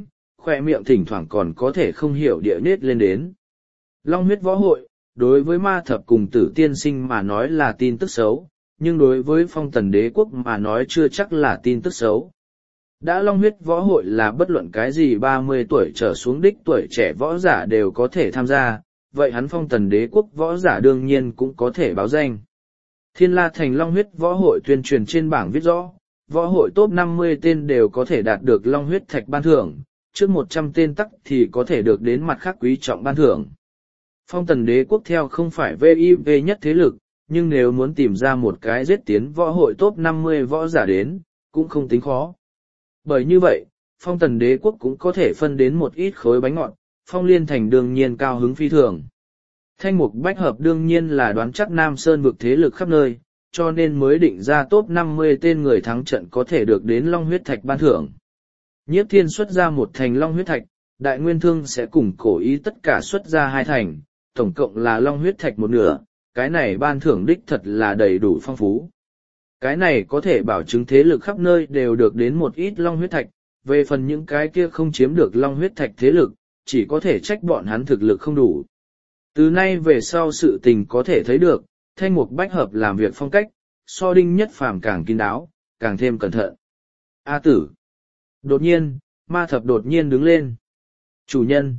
khoe miệng thỉnh thoảng còn có thể không hiểu địa nết lên đến. Long huyết võ hội, đối với ma thập cùng tử tiên sinh mà nói là tin tức xấu, nhưng đối với phong tần đế quốc mà nói chưa chắc là tin tức xấu. Đã long huyết võ hội là bất luận cái gì 30 tuổi trở xuống đích tuổi trẻ võ giả đều có thể tham gia, vậy hắn phong tần đế quốc võ giả đương nhiên cũng có thể báo danh. Thiên La Thành long huyết võ hội tuyên truyền trên bảng viết rõ, võ hội top 50 tên đều có thể đạt được long huyết thạch ban thưởng, trước 100 tên tắc thì có thể được đến mặt khác quý trọng ban thưởng. Phong tần đế quốc theo không phải VIV nhất thế lực, nhưng nếu muốn tìm ra một cái giết tiến võ hội top 50 võ giả đến, cũng không tính khó. Bởi như vậy, phong tần đế quốc cũng có thể phân đến một ít khối bánh ngọt, phong liên thành đương nhiên cao hứng phi thường. Thanh mục bách hợp đương nhiên là đoán chắc Nam Sơn vực thế lực khắp nơi, cho nên mới định ra top 50 tên người thắng trận có thể được đến long huyết thạch ban thưởng. Nhiếp Thiên xuất ra một thành long huyết thạch, Đại Nguyên Thương sẽ cùng cổ ý tất cả xuất ra 2 thành, tổng cộng là long huyết thạch 1/2, cái này ban thưởng đích thật là đầy đủ phong phú. Cái này có thể bảo chứng thế lực khắp nơi đều được đến một ít long huyết thạch, về phần những cái kia không chiếm được long huyết thạch thế lực, chỉ có thể trách bọn hắn thực lực không đủ. Từ nay về sau sự tình có thể thấy được, thanh mục bách hợp làm việc phong cách, so Đinh Nhất Phàm càng kín đáo, càng thêm cẩn thận. A tử. Đột nhiên, ma thập đột nhiên đứng lên. Chủ nhân.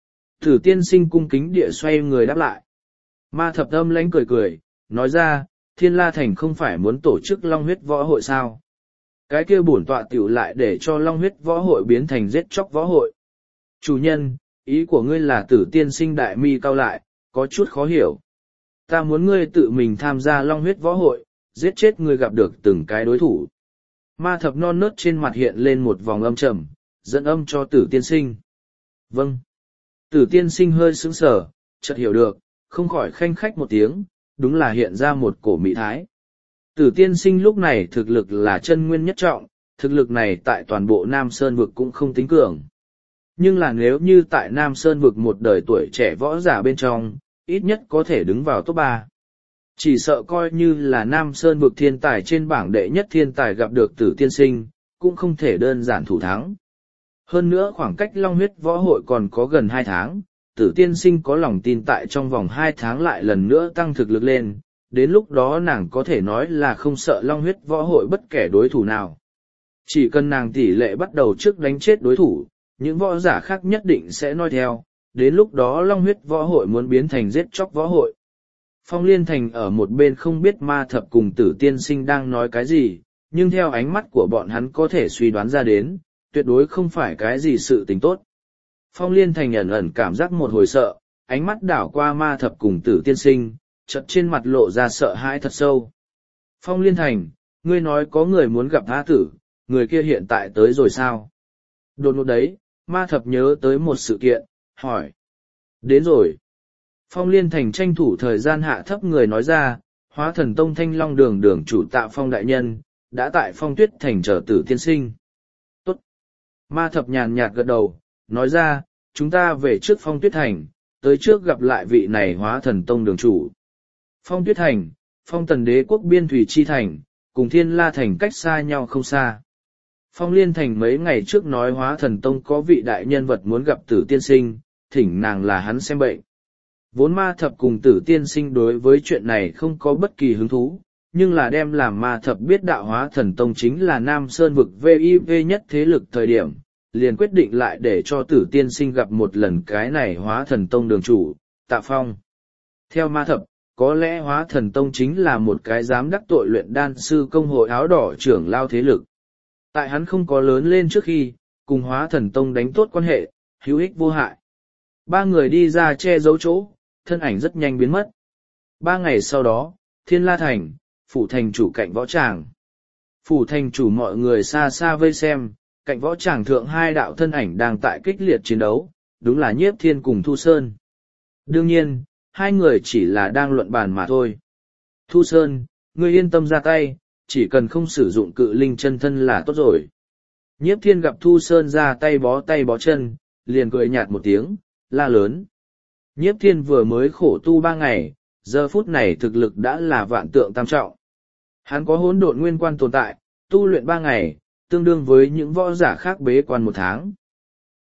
Tử tiên sinh cung kính địa xoay người đáp lại. Ma thập âm lãnh cười cười, nói ra, Thiên La Thành không phải muốn tổ chức long huyết võ hội sao? Cái kia bổn tọa tiểu lại để cho long huyết võ hội biến thành giết chóc võ hội. Chủ nhân, ý của ngươi là Tử tiên sinh đại mi cao lại, có chút khó hiểu. Ta muốn ngươi tự mình tham gia long huyết võ hội, giết chết ngươi gặp được từng cái đối thủ. Ma thập non nớt trên mặt hiện lên một vòng âm trầm, dẫn âm cho Tử tiên sinh. Vâng. Tử tiên sinh hơi sững sờ, chợt hiểu được, không khỏi khanh khách một tiếng, đúng là hiện ra một cổ mỹ thái. Tử tiên sinh lúc này thực lực là chân nguyên nhất trọng, thực lực này tại toàn bộ Nam Sơn vực cũng không tính cường. Nhưng là nếu như tại Nam Sơn vực một đời tuổi trẻ võ giả bên trong, ít nhất có thể đứng vào top 3. Chỉ sợ coi như là Nam Sơn vực thiên tài trên bảng đệ nhất thiên tài gặp được Tử tiên sinh, cũng không thể đơn giản thủ thắng. Hơn nữa khoảng cách long huyết võ hội còn có gần 2 tháng, Tử tiên sinh có lòng tin tại trong vòng 2 tháng lại lần nữa tăng thực lực lên, đến lúc đó nàng có thể nói là không sợ long huyết võ hội bất kể đối thủ nào. Chỉ cần nàng tỷ lệ bắt đầu trước đánh chết đối thủ, những võ giả khác nhất định sẽ noi theo, đến lúc đó long huyết võ hội muốn biến thành giết chóc võ hội. Phong Liên Thành ở một bên không biết ma thập cùng Tử tiên sinh đang nói cái gì, nhưng theo ánh mắt của bọn hắn có thể suy đoán ra đến, tuyệt đối không phải cái gì sự tình tốt. Phong Liên Thành ẩn ẩn cảm giác một hồi sợ, ánh mắt đảo qua ma thập cùng Tử tiên sinh, chợt trên mặt lộ ra sợ hãi thật sâu. Phong Liên Thành, ngươi nói có người muốn gặp A Tử, người kia hiện tại tới rồi sao? Đột ngột đấy, ma thập nhớ tới một sự kiện, hỏi. Đến rồi. Phong Liên Thành tranh thủ thời gian hạ thấp người nói ra, Hóa Thần Tông Thanh Long đường đường chủ Tạ Phong đại nhân, đã tại Phong Tuyết Thành chờ Tử tiên sinh. Tốt. Ma thập nhàn nhạt gật đầu, nói ra, chúng ta về trước Phong Tuyết Thành, tới trước gặp lại vị này Hóa Thần Tông đường chủ. Phong Tuyết Thành, Phong Tần Đế quốc biên thủy chi thành, cùng Thiên La Thành cách xa nhau không xa. Phong Liên Thành mấy ngày trước nói Hóa Thần Tông có vị đại nhân vật muốn gặp Tử tiên sinh, thỉnh nàng là hắn xem bệnh. Vốn ma thập cùng Tử tiên sinh đối với chuyện này không có bất kỳ hứng thú, nhưng là đem làm ma thập biết đạo Hóa Thần Tông chính là Nam Sơn vực VIV nhất thế lực thời điểm, liền quyết định lại để cho Tử tiên sinh gặp một lần cái này Hóa Thần Tông đường chủ, Tạ Phong. Theo ma thập, có lẽ Hóa Thần Tông chính là một cái dám đắc tội luyện đan sư công hội áo đỏ trưởng lao thế lực. Tại hắn không có lớn lên trước khi, cùng Hóa Thần Tông đánh tốt quan hệ, hữu ích vô hại. 3 người đi ra che giấu chỗ, thân ảnh rất nhanh biến mất. 3 ngày sau đó, Thiên La Thành, phủ thành chủ cạnh võ tràng. Phủ thành chủ mọi người xa xa vây xem, cạnh võ tràng thượng 2 đạo thân ảnh đang tại kích liệt chiến đấu, đúng là Nhiếp Thiên cùng Thu Sơn. Đương nhiên, 2 người chỉ là đang luận bàn mà thôi. Thu Sơn, ngươi yên tâm ra tay, chỉ cần không sử dụng cự linh chân thân là tốt rồi. Nhiếp Thiên gặp Thu Sơn ra tay bó chân, liền cười nhạt một tiếng, la lớn. Nhiếp Thiên vừa mới khổ tu 3 ngày, giờ phút này thực lực đã là vạn tượng tam trọng. Hắn có hỗn độn nguyên quan tồn tại, tu luyện 3 ngày, tương đương với những võ giả khác bế quan 1 tháng.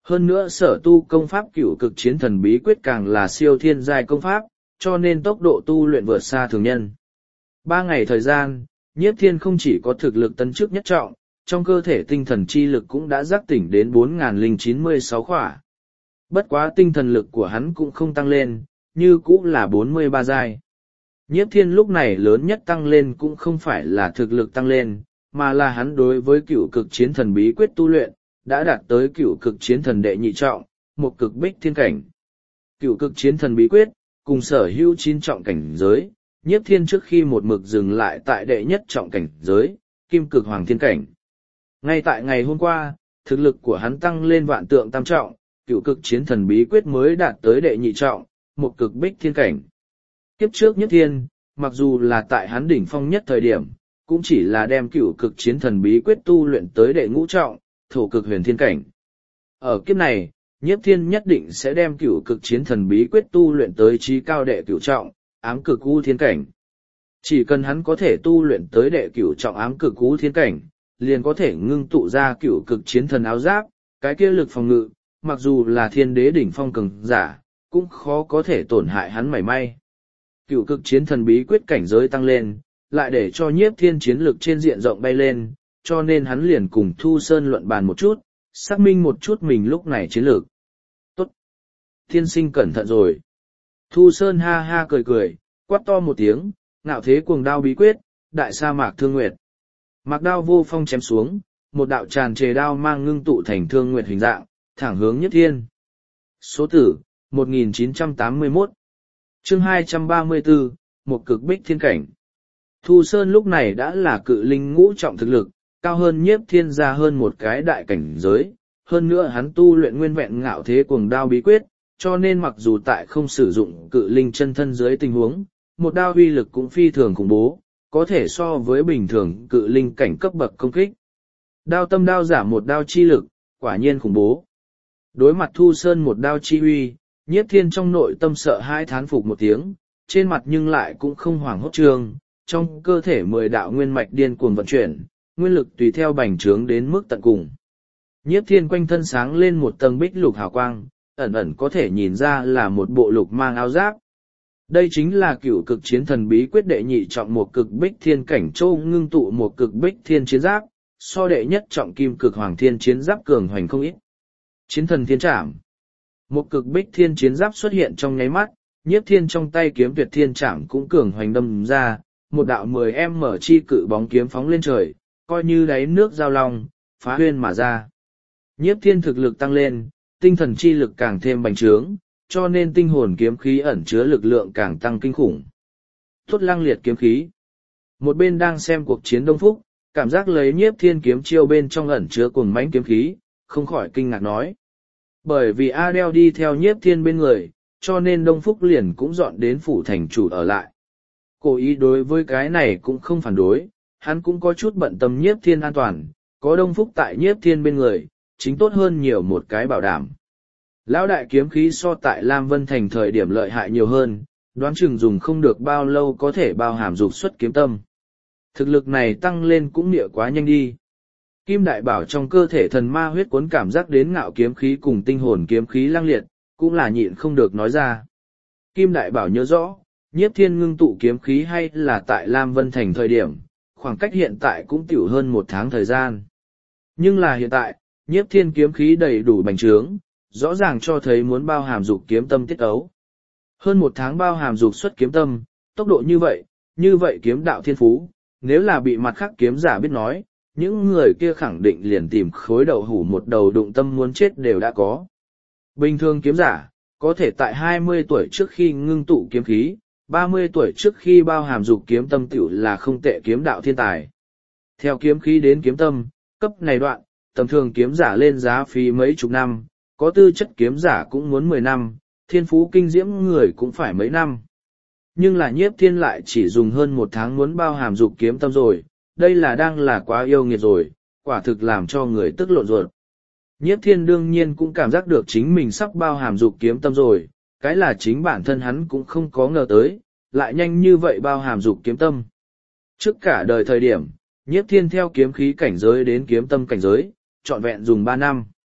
Hơn nữa sở tu công pháp cửu cực chiến thần bí quyết càng là siêu thiên giai công pháp, cho nên tốc độ tu luyện vượt xa thường nhân. 3 ngày thời gian, Nhiếp Thiên không chỉ có thực lực tấn chức nhất trọng, trong cơ thể tinh thần chi lực cũng đã giác tỉnh đến 4096 khỏa. Bất quá tinh thần lực của hắn cũng không tăng lên, như cũ là 43 giai. Nhiếp Thiên lúc này lớn nhất tăng lên cũng không phải là thực lực tăng lên, mà là hắn đối với cửu cực chiến thần bí quyết tu luyện, đã đạt tới cửu cực chiến thần đệ nhị trọng, một cực bích thiên cảnh. Cửu cực chiến thần bí quyết, cùng sở hữu 9 trọng cảnh giới, Nhiếp Thiên trước khi một mực dừng lại tại đệ nhất trọng cảnh giới, kim cực hoàng thiên cảnh. Ngay tại ngày hôm qua, thực lực của hắn tăng lên vạn tượng tam trọng, cửu cực chiến thần bí quyết mới đạt tới đệ nhị trọng, một cực bích thiên cảnh. Kiếp trước Nhiếp Thiên, mặc dù là tại hắn đỉnh phong nhất thời điểm, cũng chỉ là đem cửu cực chiến thần bí quyết tu luyện tới đệ ngũ trọng, thổ cực huyền thiên cảnh. Ở kiếp này, Nhiếp Thiên nhất định sẽ đem cửu cực chiến thần bí quyết tu luyện tới trí cao đệ cửu trọng, ám cực u thiên cảnh. Chỉ cần hắn có thể tu luyện tới đệ cửu trọng ám cực u thiên cảnh, liền có thể ngưng tụ ra cửu cực chiến thần áo giáp, cái kia lực phòng ngự, mặc dù là thiên đế đỉnh phong cường giả, cũng khó có thể tổn hại hắn mảy may. Cửu cực chiến thần bí quyết cảnh giới tăng lên, lại để cho Nhiếp Thiên chiến lực trên diện rộng bay lên, cho nên hắn liền cùng Thu Sơn luận bàn một chút, xác minh một chút mình lúc này chiến lược. Tốt! Thiên sinh cẩn thận rồi. Thu Sơn ha ha cười cười, quát to một tiếng, ngạo thế cuồng đao bí quyết, đại sa mạc thương nguyệt. Mạc đao vô phong chém xuống, một đạo tràn trề đao mang ngưng tụ thành thương nguyệt hình dạng, thẳng hướng Nhiếp Thiên. Số tử, 1981. Chương 234, một cực bích thiên cảnh. Thu Sơn lúc này đã là cự linh ngũ trọng thực lực, cao hơn Nhiếp Thiên ra hơn một cái đại cảnh giới, hơn nữa hắn tu luyện nguyên vẹn ngạo thế cuồng đao bí quyết, cho nên mặc dù tại không sử dụng cự linh chân thân dưới tình huống, một đao uy lực cũng phi thường khủng bố, có thể so với bình thường cự linh cảnh cấp bậc công kích. Đao tâm đao giả một đao chi lực, quả nhiên khủng bố. Đối mặt Thu Sơn một đao chi uy, Nhiếp Thiên trong nội tâm sợ hãi thán phục một tiếng, trên mặt nhưng lại cũng không hoảng hốt trương, trong cơ thể 10 đạo nguyên mạch điên cuồng vận chuyển, nguyên lực tùy theo bành trướng đến mức tận cùng. Nhiếp Thiên quanh thân sáng lên một tầng bích lục hào quang, ẩn ẩn có thể nhìn ra là một bộ lục mang áo giáp. Đây chính là cửu cực chiến thần bí quyết đệ nhị trọng một cực bích thiên cảnh châu ngưng tụ một cực bích thiên chiến giáp, so đệ nhất trọng kim cực hoàng thiên chiến giáp cường hoành không ít. Chiến thần thiên trảm. Một cực bích thiên chiến giáp xuất hiện trong nháy mắt, Nhiếp Thiên trong tay kiếm tuyệt thiên trảm cũng cường hoành đâm ra, một đạo 10m chi cự bóng kiếm phóng lên trời, coi như đáy nước giao long, phá huyên mà ra. Nhiếp Thiên thực lực tăng lên, tinh thần chi lực càng thêm bành trướng, cho nên tinh hồn kiếm khí ẩn chứa lực lượng càng tăng kinh khủng. Tốt lăng liệt kiếm khí. Một bên đang xem cuộc chiến Đông Phúc, cảm giác lấy Nhiếp Thiên kiếm chiêu bên trong ẩn chứa cuồng mãnh kiếm khí, không khỏi kinh ngạc nói. Bởi vì Adele đi theo Nhiếp Thiên bên người, cho nên Đông Phúc liền cũng dọn đến phủ thành chủ ở lại. Cố ý đối với cái này cũng không phản đối, hắn cũng có chút bận tâm Nhiếp Thiên an toàn, có Đông Phúc tại Nhiếp Thiên bên người, chính tốt hơn nhiều một cái bảo đảm. Lão đại kiếm khí so tại Lam Vân Thành thời điểm lợi hại nhiều hơn, đoán chừng dùng không được bao lâu có thể bao hàm dục xuất kiếm tâm. Thực lực này tăng lên cũng nịa quá nhanh đi. Kim Đại Bảo trong cơ thể thần ma huyết cuốn cảm giác đến ngạo kiếm khí cùng tinh hồn kiếm khí lăng liệt, cũng là nhịn không được nói ra. Kim Đại Bảo nhớ rõ, Nhiếp Thiên ngưng tụ kiếm khí hay là tại Lam Vân Thành thời điểm, khoảng cách hiện tại cũng tiểu hơn 1 tháng thời gian. Nhưng là hiện tại, Nhiếp Thiên kiếm khí đầy đủ bành trướng, rõ ràng cho thấy muốn bao hàm dục kiếm tâm tiết ấu. Hơn 1 tháng bao hàm dục xuất kiếm tâm, tốc độ như vậy kiếm đạo thiên phú, nếu là bị mặt khác kiếm giả biết nói, những người kia khẳng định liền tìm khối đậu hủ một đầu đụng tâm muốn chết đều đã có. Bình thường kiếm giả, có thể tại 20 tuổi trước khi ngưng tụ kiếm khí, 30 tuổi trước khi bao hàm dục kiếm tâm tiểu là không tệ kiếm đạo thiên tài. Theo kiếm khí đến kiếm tâm, cấp này đoạn, tầm thường kiếm giả lên giá phí mấy chục năm, có tư chất kiếm giả cũng muốn 10 năm, thiên phú kinh diễm người cũng phải mấy năm. Nhưng là Nhiếp Thiên lại chỉ dùng hơn 1 tháng muốn bao hàm dục kiếm tâm rồi, đây là đang là quá yêu nghiệt rồi, quả thực làm cho người tức lộn ruột. Nhiếp Thiên đương nhiên cũng cảm giác được chính mình sắp bao hàm dục kiếm tâm rồi, cái là chính bản thân hắn cũng không có ngờ tới, lại nhanh như vậy bao hàm dục kiếm tâm. Trước cả đời thời điểm, Nhiếp Thiên theo kiếm khí cảnh giới đến kiếm tâm cảnh giới, trọn vẹn dùng 3 năm.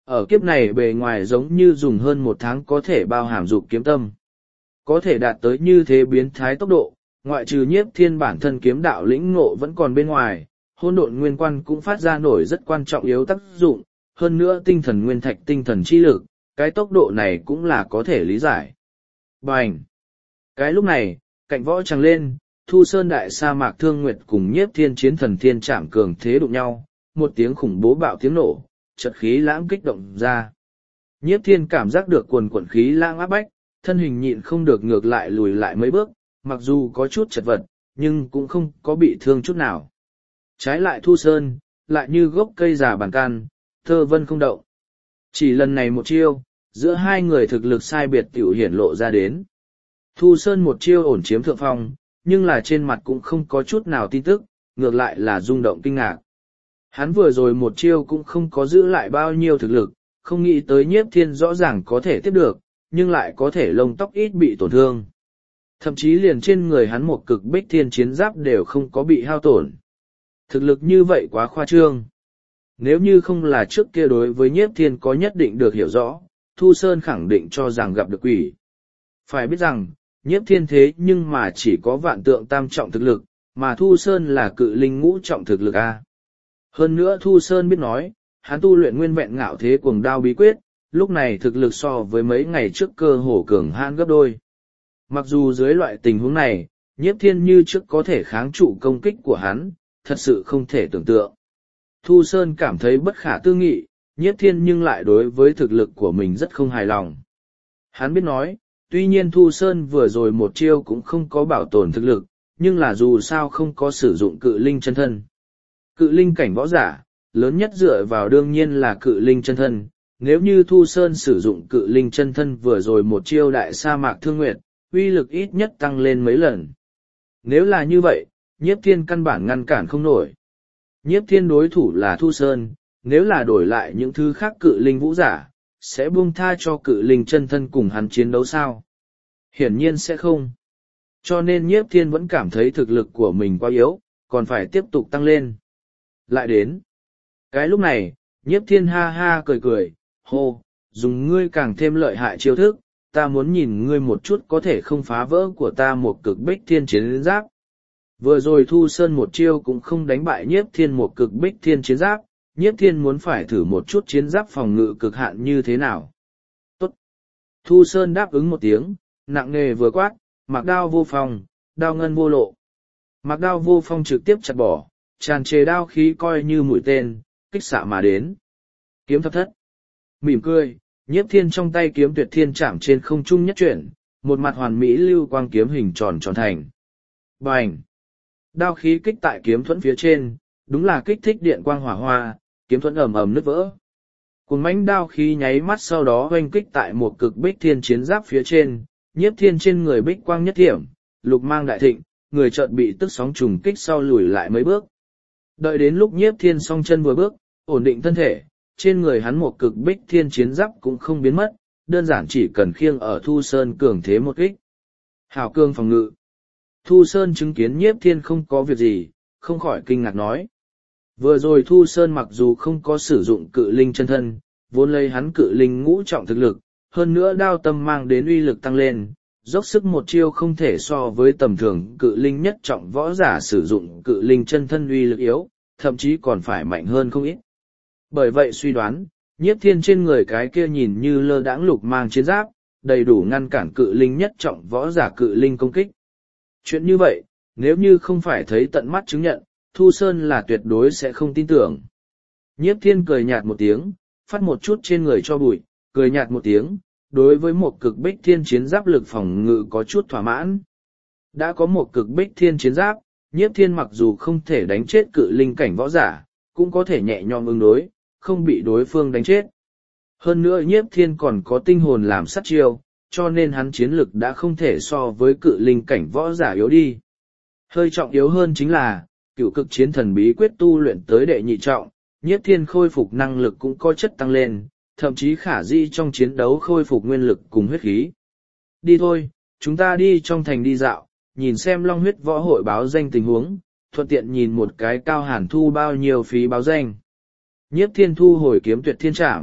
Ở kiếp này bề ngoài giống như dùng hơn 1 tháng có thể bao hàm dục kiếm tâm. Có thể đạt tới như thế biến thái tốc độ, ngoại trừ Nhiếp Thiên bản thân kiếm đạo lĩnh ngộ vẫn còn bên ngoài, hỗn độn nguyên quan cũng phát ra nổi rất quan trọng yếu tác dụng, hơn nữa tinh thần nguyên thạch tinh thần chi lực, cái tốc độ này cũng là có thể lý giải. Bành! Cái lúc này, cạnh võ tràng lên, Thu Sơn đại sa mạc Thương Nguyệt cùng Nhiếp Thiên chiến thần thiên trảm cường thế đụng nhau, một tiếng khủng bố bạo tiếng nổ, chợt khí lãng kích động ra. Nhiếp Thiên cảm giác được quần quần khí lãng áp bách, thân hình nhịn không được ngược lại lùi lại mấy bước, mặc dù có chút chật vật, nhưng cũng không có bị thương chút nào. Trái lại Thu Sơn, lại như gốc cây già bàn can, thơ vân không động. Chỉ lần này một chiêu, giữa hai người thực lực sai biệt tiểu hiển lộ ra đến. Thu Sơn một chiêu ổn chiếm thượng phong, nhưng là trên mặt cũng không có chút nào tin tức, ngược lại là rung động kinh ngạc. Hắn vừa rồi một chiêu cũng không có giữ lại bao nhiêu thực lực, không nghĩ tới Nhiếp Thiên rõ ràng có thể tiếp được, nhưng lại có thể lông tóc ít bị tổn thương. Thậm chí liền trên người hắn một cực bích thiên chiến giáp đều không có bị hao tổn. Thực lực như vậy quá khoa trương. Nếu như không là trước kia đối với Nhiếp Thiên có nhất định được hiểu rõ, Thu Sơn khẳng định cho rằng gặp được quỷ. Phải biết rằng, Nhiếp Thiên thế nhưng mà chỉ có vạn tượng tam trọng thực lực, mà Thu Sơn là cự linh ngũ trọng thực lực A. Hơn nữa Thu Sơn biết nói, hắn tu luyện nguyên vẹn ngạo thế cuồng đao bí quyết, lúc này thực lực so với mấy ngày trước cơ hồ cường hãn gấp đôi. Mặc dù dưới loại tình huống này, Nhiếp Thiên như trước có thể kháng trụ công kích của hắn, thật sự không thể tưởng tượng. Thu Sơn cảm thấy bất khả tư nghị, Nhiếp Thiên nhưng lại đối với thực lực của mình rất không hài lòng. Hắn biết nói, tuy nhiên Thu Sơn vừa rồi một chiêu cũng không có bảo tồn thực lực, nhưng là dù sao không có sử dụng cự linh chân thân. Cự linh cảnh võ giả, lớn nhất dựa vào đương nhiên là cự linh chân thân. Nếu như Thu Sơn sử dụng cự linh chân thân vừa rồi một chiêu đại sa mạc Thương Nguyệt, uy lực ít nhất tăng lên mấy lần. Nếu là như vậy, Nhiếp Thiên căn bản ngăn cản không nổi. Nhiếp Thiên đối thủ là Thu Sơn, nếu là đổi lại những thứ khác cự linh vũ giả, sẽ buông tha cho cự linh chân thân cùng hắn chiến đấu sao? Hiển nhiên sẽ không. Cho nên Nhiếp Thiên vẫn cảm thấy thực lực của mình quá yếu, còn phải tiếp tục tăng lên. Lại đến. Cái lúc này, Nhiếp Thiên ha ha cười cười, hô, dùng ngươi càng thêm lợi hại chiêu thức, ta muốn nhìn ngươi một chút có thể không phá vỡ của ta một cực bích thiên chiến giáp. Vừa rồi Thu Sơn một chiêu cũng không đánh bại Nhiếp Thiên một cực bích thiên chiến giáp, Nhiếp Thiên muốn phải thử một chút chiến giáp phòng ngự cực hạn như thế nào. Tốt. Thu Sơn đáp ứng một tiếng, nặng nề vừa quát, mặc đao vô phòng, đao ngân vô lộ. Mặc đao vô phong trực tiếp chặt bỏ, tràn trề đao khí coi như mũi tên, kích xạ mà đến. Kiếm thập thất. Mỉm cười, Nhiếp Thiên trong tay kiếm tuyệt thiên chạm trên không trung nhất chuyển, một mặt hoàn mỹ lưu quang kiếm hình tròn tròn thành. Bành! Đao khí kích tại kiếm thuẫn phía trên, đúng là kích thích điện quang hỏa hoa, kiếm thuẫn ầm ầm nứt vỡ. Cùng mãnh đao khí nháy mắt sau đó hoanh kích tại một cực bích thiên chiến giáp phía trên, Nhiếp Thiên trên người bích quang nhất thiểm, lục mang đại thịnh, người chợt bị tức sóng trùng kích sau lùi lại mấy bước. Đợi đến lúc Nhiếp Thiên song chân vừa bước, ổn định thân thể, trên người hắn một cực bích thiên chiến giáp cũng không biến mất, đơn giản chỉ cần khiêng ở Thu Sơn cường thế một kích. Hảo cương phòng ngự. Thu Sơn chứng kiến Nhiếp Thiên không có việc gì, không khỏi kinh ngạc nói. Vừa rồi Thu Sơn mặc dù không có sử dụng cự linh chân thân, vốn lấy hắn cự linh ngũ trọng thực lực, hơn nữa đao tâm mang đến uy lực tăng lên, dốc sức một chiêu không thể so với tầm thường cự linh nhất trọng võ giả sử dụng cự linh chân thân uy lực yếu, thậm chí còn phải mạnh hơn không ít. Bởi vậy suy đoán, Nhiếp Thiên trên người cái kia nhìn như lơ đãng lục mang chiến giáp, đầy đủ ngăn cản cự linh nhất trọng võ giả cự linh công kích. Chuyện như vậy, nếu như không phải thấy tận mắt chứng nhận, Thu Sơn là tuyệt đối sẽ không tin tưởng. Nhiếp Thiên cười nhạt một tiếng, phát một chút trên người cho bụi, cười nhạt một tiếng, đối với một cực bích thiên chiến giáp lực phòng ngự có chút thỏa mãn. Đã có một cực bích thiên chiến giáp, Nhiếp Thiên mặc dù không thể đánh chết cự linh cảnh võ giả, cũng có thể nhẹ nhõm ứng đối, không bị đối phương đánh chết. Hơn nữa Nhiếp Thiên còn có tinh hồn làm sát chiêu, cho nên hắn chiến lực đã không thể so với cự linh cảnh võ giả yếu đi. Hơi trọng yếu hơn chính là, cửu cực chiến thần bí quyết tu luyện tới đệ nhị trọng, Nhiếp Thiên khôi phục năng lực cũng có chất tăng lên, thậm chí khả di trong chiến đấu khôi phục nguyên lực cùng huyết khí. Đi thôi, chúng ta đi trong thành đi dạo, nhìn xem Long Huyết Võ Hội báo danh tình huống, thuận tiện nhìn một cái Cao Hàn thu bao nhiêu phí báo danh. Nhiếp Thiên thu hồi kiếm tuyệt thiên trảm,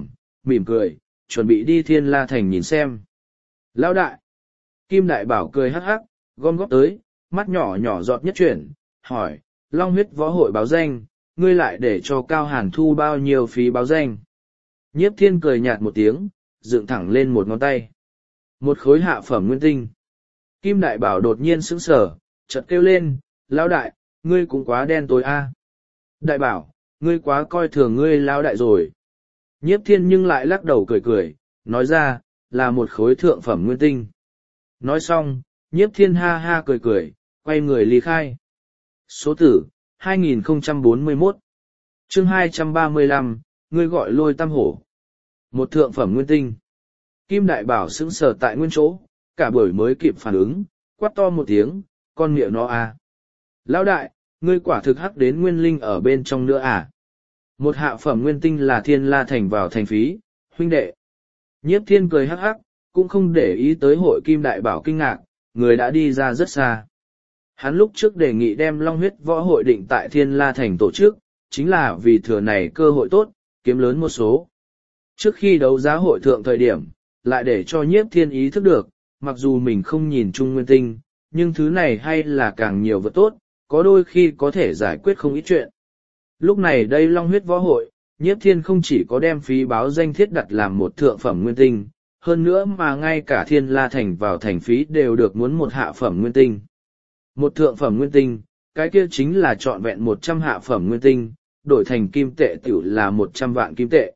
mỉm cười, chuẩn bị đi Thiên La Thành nhìn xem. Lão đại! Kim Đại Bảo cười hắc hắc, gom góp tới, mắt nhỏ nhỏ giọt nhất chuyển, hỏi, Long huyết võ hội báo danh, ngươi lại để cho Cao Hàn thu bao nhiêu phí báo danh? Nhiếp Thiên cười nhạt một tiếng, dựng thẳng lên một ngón tay. Một khối hạ phẩm nguyên tinh. Kim Đại Bảo đột nhiên sững sờ, chợt kêu lên, lão đại, ngươi cũng quá đen tối a. Đại Bảo, ngươi quá coi thường ngươi lão đại rồi. Nhiếp Thiên nhưng lại lắc đầu cười cười, nói ra, là một khối thượng phẩm nguyên tinh. Nói xong, Nhiếp Thiên ha ha cười cười, quay người ly khai. Số tử, 2041. Chương 235, ngươi gọi Lôi Tam Hổ. Một thượng phẩm nguyên tinh. Kim Đại Bảo sững sờ tại nguyên chỗ, cả buổi mới kịp phản ứng, quát to một tiếng, con miệng nó à. Lão đại, ngươi quả thực hắc đến nguyên linh ở bên trong nữa à. Một hạ phẩm nguyên tinh là Thiên La Thành vào thành phí, huynh đệ. Nhiếp Thiên cười hắc hắc, cũng không để ý tới hội Kim Đại Bảo kinh ngạc, người đã đi ra rất xa. Hắn lúc trước đề nghị đem Long huyết võ hội định tại Thiên La Thành tổ chức, chính là vì thừa này cơ hội tốt, kiếm lớn một số. Trước khi đấu giá hội thượng thời điểm, lại để cho Nhiếp Thiên ý thức được, mặc dù mình không nhìn chung nguyên tinh, nhưng thứ này hay là càng nhiều vật tốt, có đôi khi có thể giải quyết không ít chuyện. Lúc này đây Long huyết võ hội, Nhiếp Thiên không chỉ có đem phí báo danh thiết đặt làm một thượng phẩm nguyên tinh, hơn nữa mà ngay cả Thiên La Thành vào thành phí đều được muốn một hạ phẩm nguyên tinh. Một thượng phẩm nguyên tinh, cái kia chính là trọn vẹn 100 hạ phẩm nguyên tinh, đổi thành kim tệ tiểu là 100 vạn kim tệ.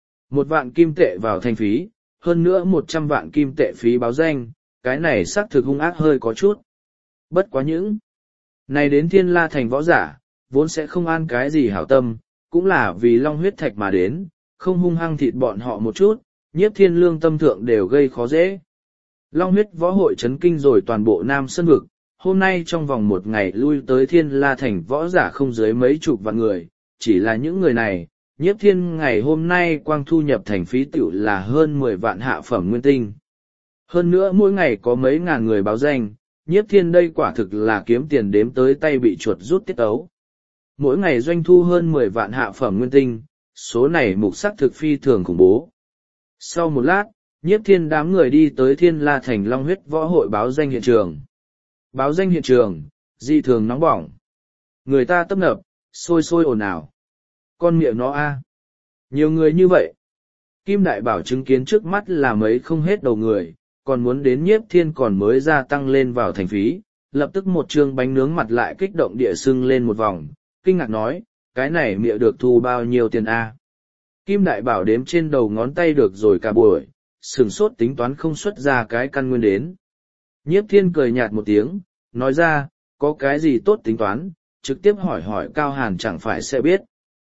1 vạn kim tệ vào thành phí, hơn nữa 100 vạn kim tệ phí báo danh, cái này xác thực hung ác hơi có chút. Bất quá những này đến Thiên La Thành võ giả, vốn sẽ không an cái gì hảo tâm, cũng là vì Long huyết thạch mà đến, không hung hăng thịt bọn họ một chút, Nhiếp Thiên lương tâm thượng đều gây khó dễ. Long huyết võ hội chấn kinh rồi toàn bộ Nam Sơn Vực, hôm nay trong vòng một ngày lui tới Thiên La Thành võ giả không dưới mấy chục vạn người, chỉ là những người này, Nhiếp Thiên ngày hôm nay quang thu nhập thành phí tiểu là hơn 10 vạn hạ phẩm nguyên tinh. Hơn nữa mỗi ngày có mấy ngàn người báo danh, Nhiếp Thiên đây quả thực là kiếm tiền đếm tới tay bị chuột rút tiết ấu. Mỗi ngày doanh thu hơn 10 vạn hạ phẩm nguyên tinh, số này mục sắc thực phi thường khủng bố. Sau một lát, Nhiếp Thiên đám người đi tới Thiên La Thành Long huyết võ hội báo danh hiện trường. Báo danh hiện trường, dị thường nóng bỏng. Người ta tấp nập, sôi sôi ồn ào. Con miệng nó a, nhiều người như vậy. Kim Đại Bảo chứng kiến trước mắt là mấy không hết đầu người, còn muốn đến Nhiếp Thiên còn mới gia tăng lên vào thành phí, lập tức một trương bánh nướng mặt lại kích động địa sưng lên một vòng, kinh ngạc nói, cái này miệng được thu bao nhiêu tiền a? Kim Đại Bảo đếm trên đầu ngón tay được rồi cả buổi, sửng sốt tính toán không xuất ra cái căn nguyên đến. Nhiếp Thiên cười nhạt một tiếng, nói ra, có cái gì tốt tính toán, trực tiếp hỏi hỏi Cao Hàn chẳng phải sẽ biết.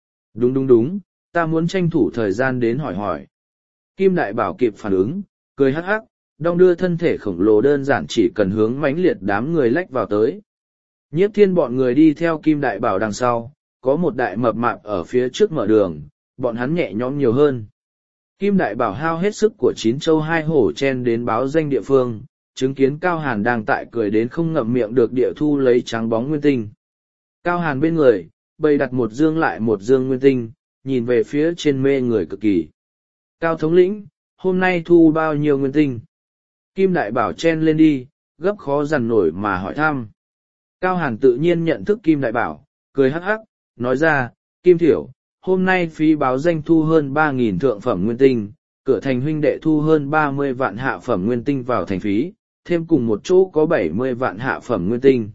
Đúng, ta muốn tranh thủ thời gian đến hỏi hỏi. Kim Đại Bảo kịp phản ứng, cười hắc hắc, đong đưa thân thể khổng lồ đơn giản chỉ cần hướng mãnh liệt đám người lách vào tới. Nhiếp Thiên bọn người đi theo Kim Đại Bảo đằng sau, có một đại mập mạp ở phía trước mở đường, bọn hắn nhẹ nhõm nhiều hơn. Kim Đại Bảo hao hết sức của 9 châu 2 hổ chen đến báo danh địa phương, chứng kiến Cao Hàn đang tại cười đến không ngậm miệng được địa thu lấy trắng bóng nguyên tinh. Cao Hàn bên người, bày đặt một dương lại một dương nguyên tinh, nhìn về phía trên mê người cực kỳ. Cao thống lĩnh, hôm nay thu bao nhiêu nguyên tinh? Kim Đại Bảo chen lên đi, gấp khó dằn nổi mà hỏi thăm. Cao Hàn tự nhiên nhận thức Kim Đại Bảo, cười hắc hắc, nói ra, Kim Thiểu, hôm nay phí báo danh thu hơn 3.000 thượng phẩm nguyên tinh, cửa thành huynh đệ thu hơn 30 vạn hạ phẩm nguyên tinh vào thành phí, thêm cùng một chỗ có 70 vạn hạ phẩm nguyên tinh.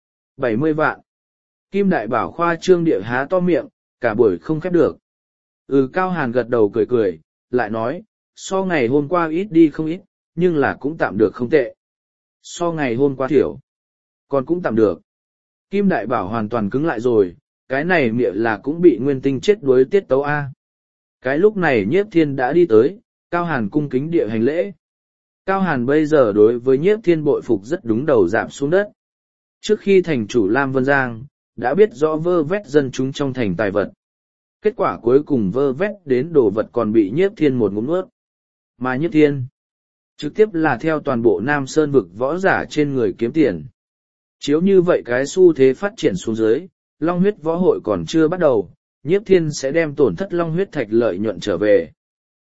70 vạn. Kim Đại Bảo khoa trương địa há to miệng, cả buổi không khép được. Cao Hàn gật đầu cười cười, lại nói, so ngày hôm qua ít đi không ít, nhưng là cũng tạm được không tệ. So ngày hôm qua thiểu, còn cũng tạm được. Kim Đại Bảo hoàn toàn cứng lại rồi, cái này miệng là cũng bị nguyên tinh chết đuối tiết tấu A. Cái lúc này Nhiếp Thiên đã đi tới, Cao Hàn cung kính địa hành lễ. Cao Hàn bây giờ đối với Nhiếp Thiên bội phục rất đúng đầu dạp xuống đất. Trước khi thành chủ Lam Vân Giang, đã biết rõ vơ vét dân chúng trong thành tài vật. Kết quả cuối cùng vơ vét đến đồ vật còn bị Nhiếp Thiên một ngụm nuốt. Mà Nhiếp Thiên, trực tiếp là theo toàn bộ Nam Sơn vực võ giả trên người kiếm tiền. Chiếu như vậy cái xu thế phát triển xuống dưới, Long huyết võ hội còn chưa bắt đầu, Nhiếp Thiên sẽ đem tổn thất Long huyết thạch lợi nhuận trở về.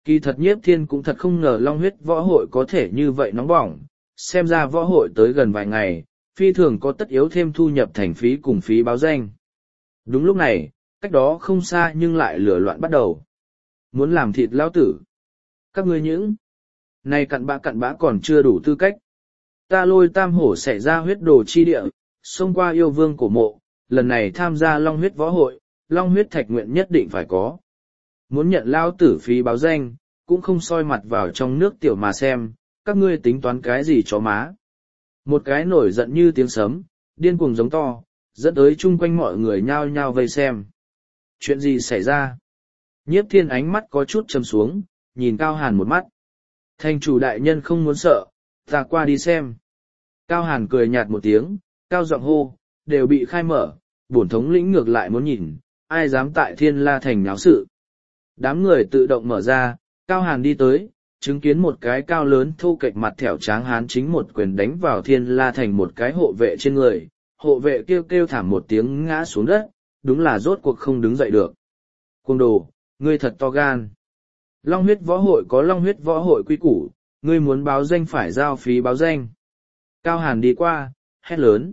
Kỳ thật Nhiếp Thiên cũng thật không ngờ Long huyết võ hội có thể như vậy nóng bỏng, xem ra võ hội tới gần vài ngày, phi thường có tất yếu thêm thu nhập thành phí cùng phí báo danh. Đúng lúc này, cách đó không xa nhưng lại lửa loạn bắt đầu. Muốn làm thịt lão tử. Các ngươi những này cặn bã còn chưa đủ tư cách. Ta Lôi Tam Hổ xảy ra huyết đồ chi địa, xông qua yêu vương cổ mộ, lần này tham gia Long huyết võ hội, Long huyết thạch nguyện nhất định phải có. Muốn nhận lao tử phí báo danh, cũng không soi mặt vào trong nước tiểu mà xem, các ngươi tính toán cái gì chó má. Một cái nổi giận như tiếng sấm, điên cuồng giống to, dẫn tới chung quanh mọi người nhao nhao vây xem. Chuyện gì xảy ra? Nhiếp Thiên ánh mắt có chút trầm xuống, nhìn Cao Hàn một mắt. Thành chủ đại nhân không muốn sợ, ta qua đi xem. Cao Hàn cười nhạt một tiếng, cao giọng hô, đều bị khai mở, bổn thống lĩnh ngược lại muốn nhìn, ai dám tại Thiên La Thành náo sự. Đám người tự động mở ra, Cao Hàn đi tới, chứng kiến một cái cao lớn thô kệch mặt thẻo tráng hán chính một quyền đánh vào Thiên La Thành một cái hộ vệ trên người, hộ vệ kêu kêu thảm một tiếng ngã xuống đất, đúng là rốt cuộc không đứng dậy được. Cuồng đồ, ngươi thật to gan. Long huyết võ hội có Long huyết võ hội quy củ, ngươi muốn báo danh phải giao phí báo danh. Cao Hàn đi qua, hét lớn.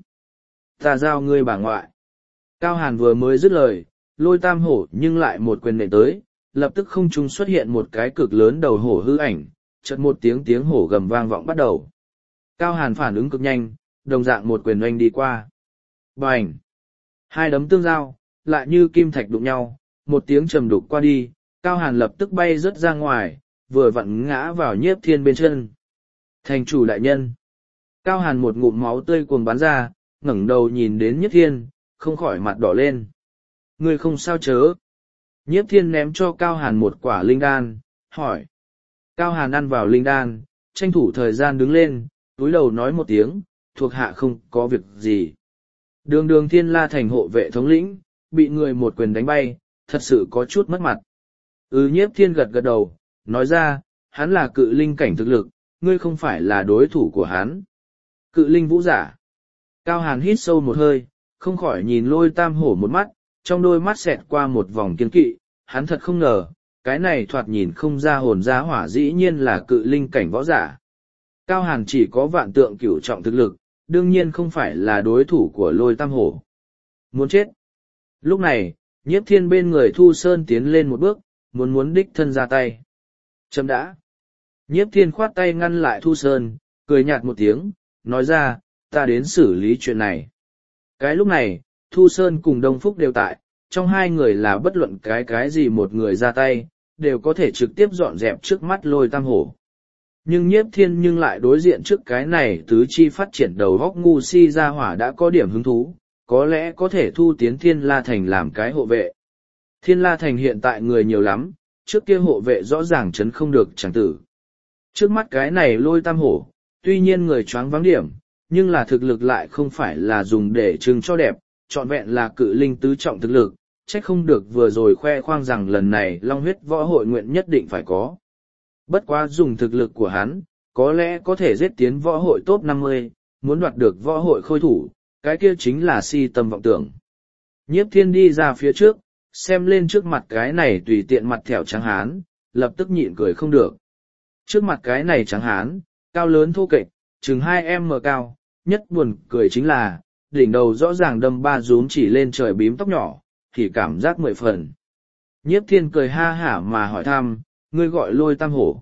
Ta giao ngươi bà ngoại. Cao Hàn vừa mới dứt lời, Lôi Tam Hổ nhưng lại một quyền nện tới, lập tức không trung xuất hiện một cái cực lớn đầu hổ hư ảnh, chợt một tiếng hổ gầm vang vọng bắt đầu. Cao Hàn phản ứng cực nhanh, đồng dạng một quyền oanh đi qua. Bành! Hai đấm tương giao, lại như kim thạch đụng nhau, một tiếng trầm đục qua đi, Cao Hàn lập tức bay rớt ra ngoài, vừa vặn ngã vào Nhiếp Thiên bên chân. Thành chủ đại nhân! Cao Hàn một ngụm máu tươi cuồng bắn ra, ngẩng đầu nhìn đến Nhiếp Thiên, không khỏi mặt đỏ lên. Ngươi không sao chớ? Nhiếp Thiên ném cho Cao Hàn một quả linh đan, hỏi. Cao Hàn ăn vào linh đan, tranh thủ thời gian đứng lên, túi đầu nói một tiếng, thuộc hạ không có việc gì. Đường Thiên La Thành hộ vệ thống lĩnh, bị người một quyền đánh bay, thật sự có chút mất mặt. Nhiếp Thiên gật gật đầu, nói ra, hắn là cự linh cảnh thực lực, ngươi không phải là đối thủ của hắn. Cự linh vũ giả. Cao Hàn hít sâu một hơi, không khỏi nhìn Lôi Tam Hổ một mắt, trong đôi mắt xẹt qua một vòng kiên kỵ, hắn thật không ngờ, cái này thoạt nhìn không ra hồn ra hỏa dĩ nhiên là cự linh cảnh võ giả. Cao Hàn chỉ có vạn tượng cửu trọng thực lực, đương nhiên không phải là đối thủ của Lôi Tam Hổ. Muốn chết. Lúc này, Nhiếp Thiên bên người Thu Sơn tiến lên một bước, muốn đích thân ra tay. Chấm đã. Nhiếp Thiên khoát tay ngăn lại Thu Sơn, cười nhạt một tiếng, nói ra, ta đến xử lý chuyện này. Cái lúc này, Thu Sơn cùng Đông Phúc đều tại, trong hai người là bất luận cái gì một người ra tay, đều có thể trực tiếp dọn dẹp trước mắt Lôi Tam Hổ. Nhưng Nhiếp Thiên nhưng lại đối diện trước cái này tứ chi phát triển đầu góc ngu si ra hỏa đã có điểm hứng thú, có lẽ có thể thu tiến Thiên La Thành làm cái hộ vệ. Thiên La Thành hiện tại người nhiều lắm, trước kia hộ vệ rõ ràng chấn không được chẳng tử. Trước mắt cái này Lôi Tam Hổ, tuy nhiên người choáng vắng điểm, nhưng là thực lực lại không phải là dùng để trưng cho đẹp, trọn vẹn là cự linh tứ trọng thực lực, trách không được vừa rồi khoe khoang rằng lần này Long huyết võ hội nguyện nhất định phải có. Bất quá dùng thực lực của hắn, có lẽ có thể giết tiến võ hội top 50, muốn đoạt được võ hội khôi thủ, cái kia chính là si tâm vọng tưởng. Nhiếp Thiên đi ra phía trước, xem lên trước mặt cái này tùy tiện mặt thẻo trắng hán, lập tức nhịn cười không được. Trước mặt cái này trắng hán, cao lớn thô kệch, chừng 2m cao, nhất buồn cười chính là, đỉnh đầu rõ ràng đâm ba rúm chỉ lên trời bím tóc nhỏ, thì cảm giác 10 phần. Nhiếp Thiên cười ha hả mà hỏi thăm, ngươi gọi Lôi Tam Hổ.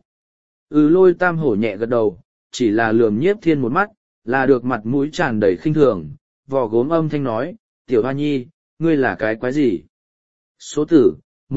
Lôi Tam Hổ nhẹ gật đầu, chỉ là lườm Nhiếp Thiên một mắt, là được mặt mũi tràn đầy khinh thường, vò gốm âm thanh nói, tiểu hoa nhi, ngươi là cái quái gì? Số tử,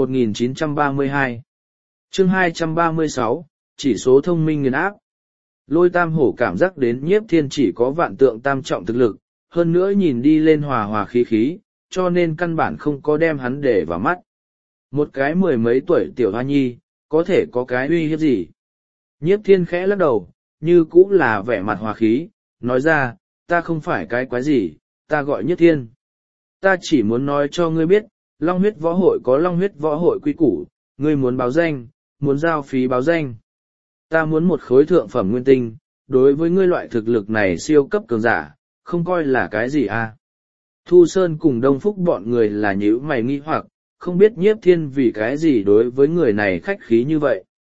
1932. Chương 236, chỉ số thông minh nghiền áp. Lôi Tam Hổ cảm giác đến Nhiếp Thiên chỉ có vạn tượng tam trọng thực lực, hơn nữa nhìn đi lên hòa hòa khí khí, cho nên căn bản không có đem hắn để vào mắt. Một cái mười mấy tuổi tiểu hoa nhi, có thể có cái uy hiếp gì? Nhiếp Thiên khẽ lắc đầu, như cũng là vẻ mặt hòa khí, nói ra, ta không phải cái quái gì, ta gọi Nhiếp Thiên. Ta chỉ muốn nói cho ngươi biết, Long huyết võ hội có Long huyết võ hội quy củ, ngươi muốn báo danh, muốn giao phí báo danh. Ta muốn một khối thượng phẩm nguyên tinh, đối với ngươi loại thực lực này siêu cấp cường giả, không coi là cái gì à. Thu Sơn cùng Đông Phúc bọn người là nhíu mày nghi hoặc, không biết Nhiếp Thiên vì cái gì đối với người này khách khí như vậy.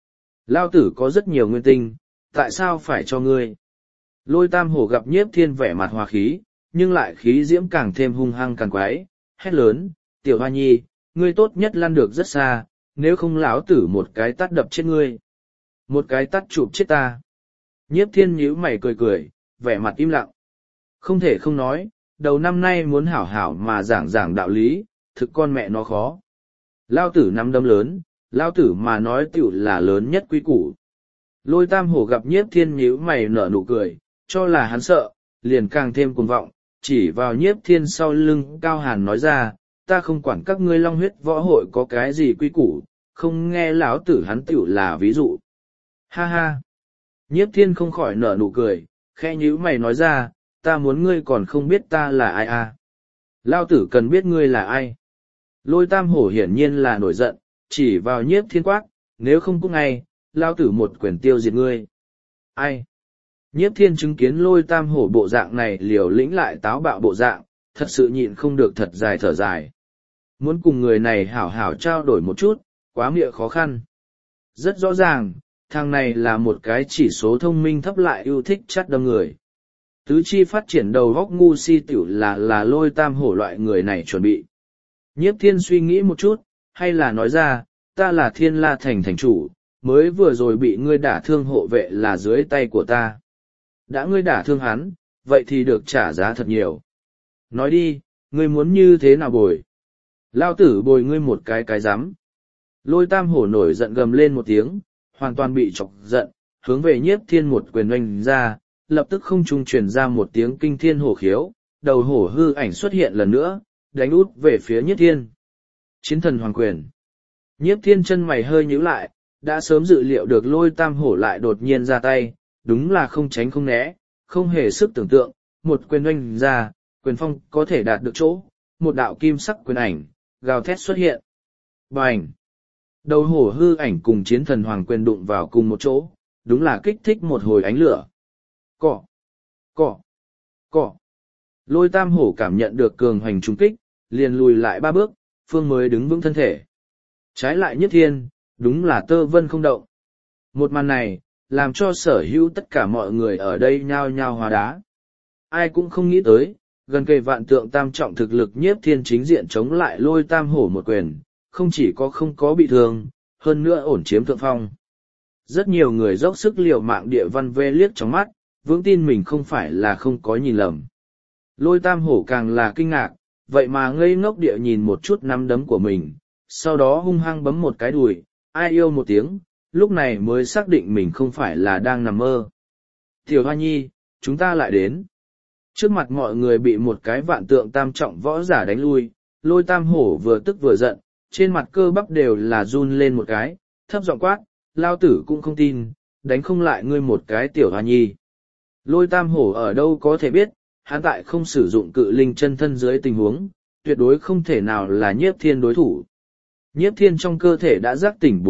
Lao tử có rất nhiều nguyên tinh, tại sao phải cho ngươi? Lôi tam hổ gặp nhiếp thiên vẻ mặt hòa khí, nhưng lại khí diễm càng thêm hung hăng càng quái, hét lớn, tiểu hoa nhi, ngươi tốt nhất lăn được rất xa, nếu không lão tử một cái tát đập chết ngươi. Một cái tát chụp chết ta. Nhiếp thiên nhíu mày cười cười, vẻ mặt im lặng. Không thể không nói, đầu năm nay muốn hảo hảo mà giảng đạo lý, thực con mẹ nó khó. Lao tử nắm đấm lớn, lao tử mà nói tiểu là lớn nhất quý củ. Lôi tam hổ gặp nhiếp thiên nhíu mày nở nụ cười, cho là hắn sợ, liền càng thêm cuồng vọng, chỉ vào nhiếp thiên sau lưng cao hàn nói ra, ta không quản các ngươi long huyết võ hội có cái gì quý củ, không nghe lão tử hắn tiểu là ví dụ. Ha ha! Nhiếp thiên không khỏi nở nụ cười, khẽ nhíu mày nói ra, ta muốn ngươi còn không biết ta là ai à. Lao tử cần biết ngươi là ai. Lôi tam hổ hiển nhiên là nổi giận, chỉ vào nhiếp thiên quát, nếu không cút ngay, lao tử một quyền tiêu diệt ngươi. Ai? Nhiếp thiên chứng kiến lôi tam hổ bộ dạng này liều lĩnh lại táo bạo bộ dạng, thật sự nhịn không được thật dài thở dài. Muốn cùng người này hảo hảo trao đổi một chút, quá mịa khó khăn. Rất rõ ràng, thằng này là một cái chỉ số thông minh thấp lại yêu thích chắt đâm người. Tứ chi phát triển đầu góc ngu si tiểu là lôi tam hổ loại người này chuẩn bị. Nhiếp thiên suy nghĩ một chút, hay là nói ra, ta là Thiên La Thành thành chủ, mới vừa rồi bị ngươi đả thương hộ vệ là dưới tay của ta. Đã ngươi đả thương hắn, vậy thì được trả giá thật nhiều. Nói đi, ngươi muốn như thế nào bồi? Lao tử bồi ngươi một cái rắm. Lôi tam hổ nổi giận gầm lên một tiếng, hoàn toàn bị chọc giận, hướng về nhiếp thiên một quyền oanh ra, lập tức không trung truyền ra một tiếng kinh thiên hổ khiếu, đầu hổ hư ảnh xuất hiện lần nữa, đánh út về phía nhiếp thiên. Chiến thần hoàng quyền. Nhiếp thiên chân mày hơi nhíu lại, đã sớm dự liệu được lôi tam hổ lại đột nhiên ra tay, đúng là không tránh không né, không hề sức tưởng tượng, một quyền oanh ra, quyền phong có thể đạt được chỗ, một đạo kim sắc quyền ảnh, gào thét xuất hiện. Bành! Đầu hổ hư ảnh cùng chiến thần hoàng quyền đụng vào cùng một chỗ, đúng là kích thích một hồi ánh lửa. Cọ! Cọ! Cọ! Lôi tam hổ cảm nhận được cường hoành trung kích, liền lùi lại 3 bước, phương mới đứng vững thân thể. Trái lại nhất thiên, đúng là tơ vân không động. Một màn này, làm cho sở hữu tất cả mọi người ở đây nhao nhao hóa đá. Ai cũng không nghĩ tới, gần kề vạn tượng tam trọng thực lực nhiếp thiên chính diện chống lại lôi tam hổ một quyền, không chỉ có không có bị thương, hơn nữa ổn chiếm thượng phong. Rất nhiều người dốc sức liều mạng địa văn vê liếc trong mắt, vững tin mình không phải là không có nhìn lầm. Lôi tam hổ càng là kinh ngạc, vậy mà ngây ngốc địa nhìn một chút nắm đấm của mình, sau đó hung hăng bấm một cái đùi, ai yêu một tiếng, lúc này mới xác định mình không phải là đang nằm mơ. Tiểu hoa nhi, chúng ta lại đến. Trước mặt mọi người bị một cái vạn tượng tam trọng võ giả đánh lui, lôi tam hổ vừa tức vừa giận, trên mặt cơ bắp đều là run lên một cái, thấp giọng quát, lao tử cũng không tin, đánh không lại ngươi một cái tiểu hoa nhi. Lôi tam hổ ở đâu có thể biết, hắn tại không sử dụng cự linh chân thân dưới tình huống, tuyệt đối không thể nào là nhiếp thiên đối thủ. Nhiếp thiên trong cơ thể đã giác tỉnh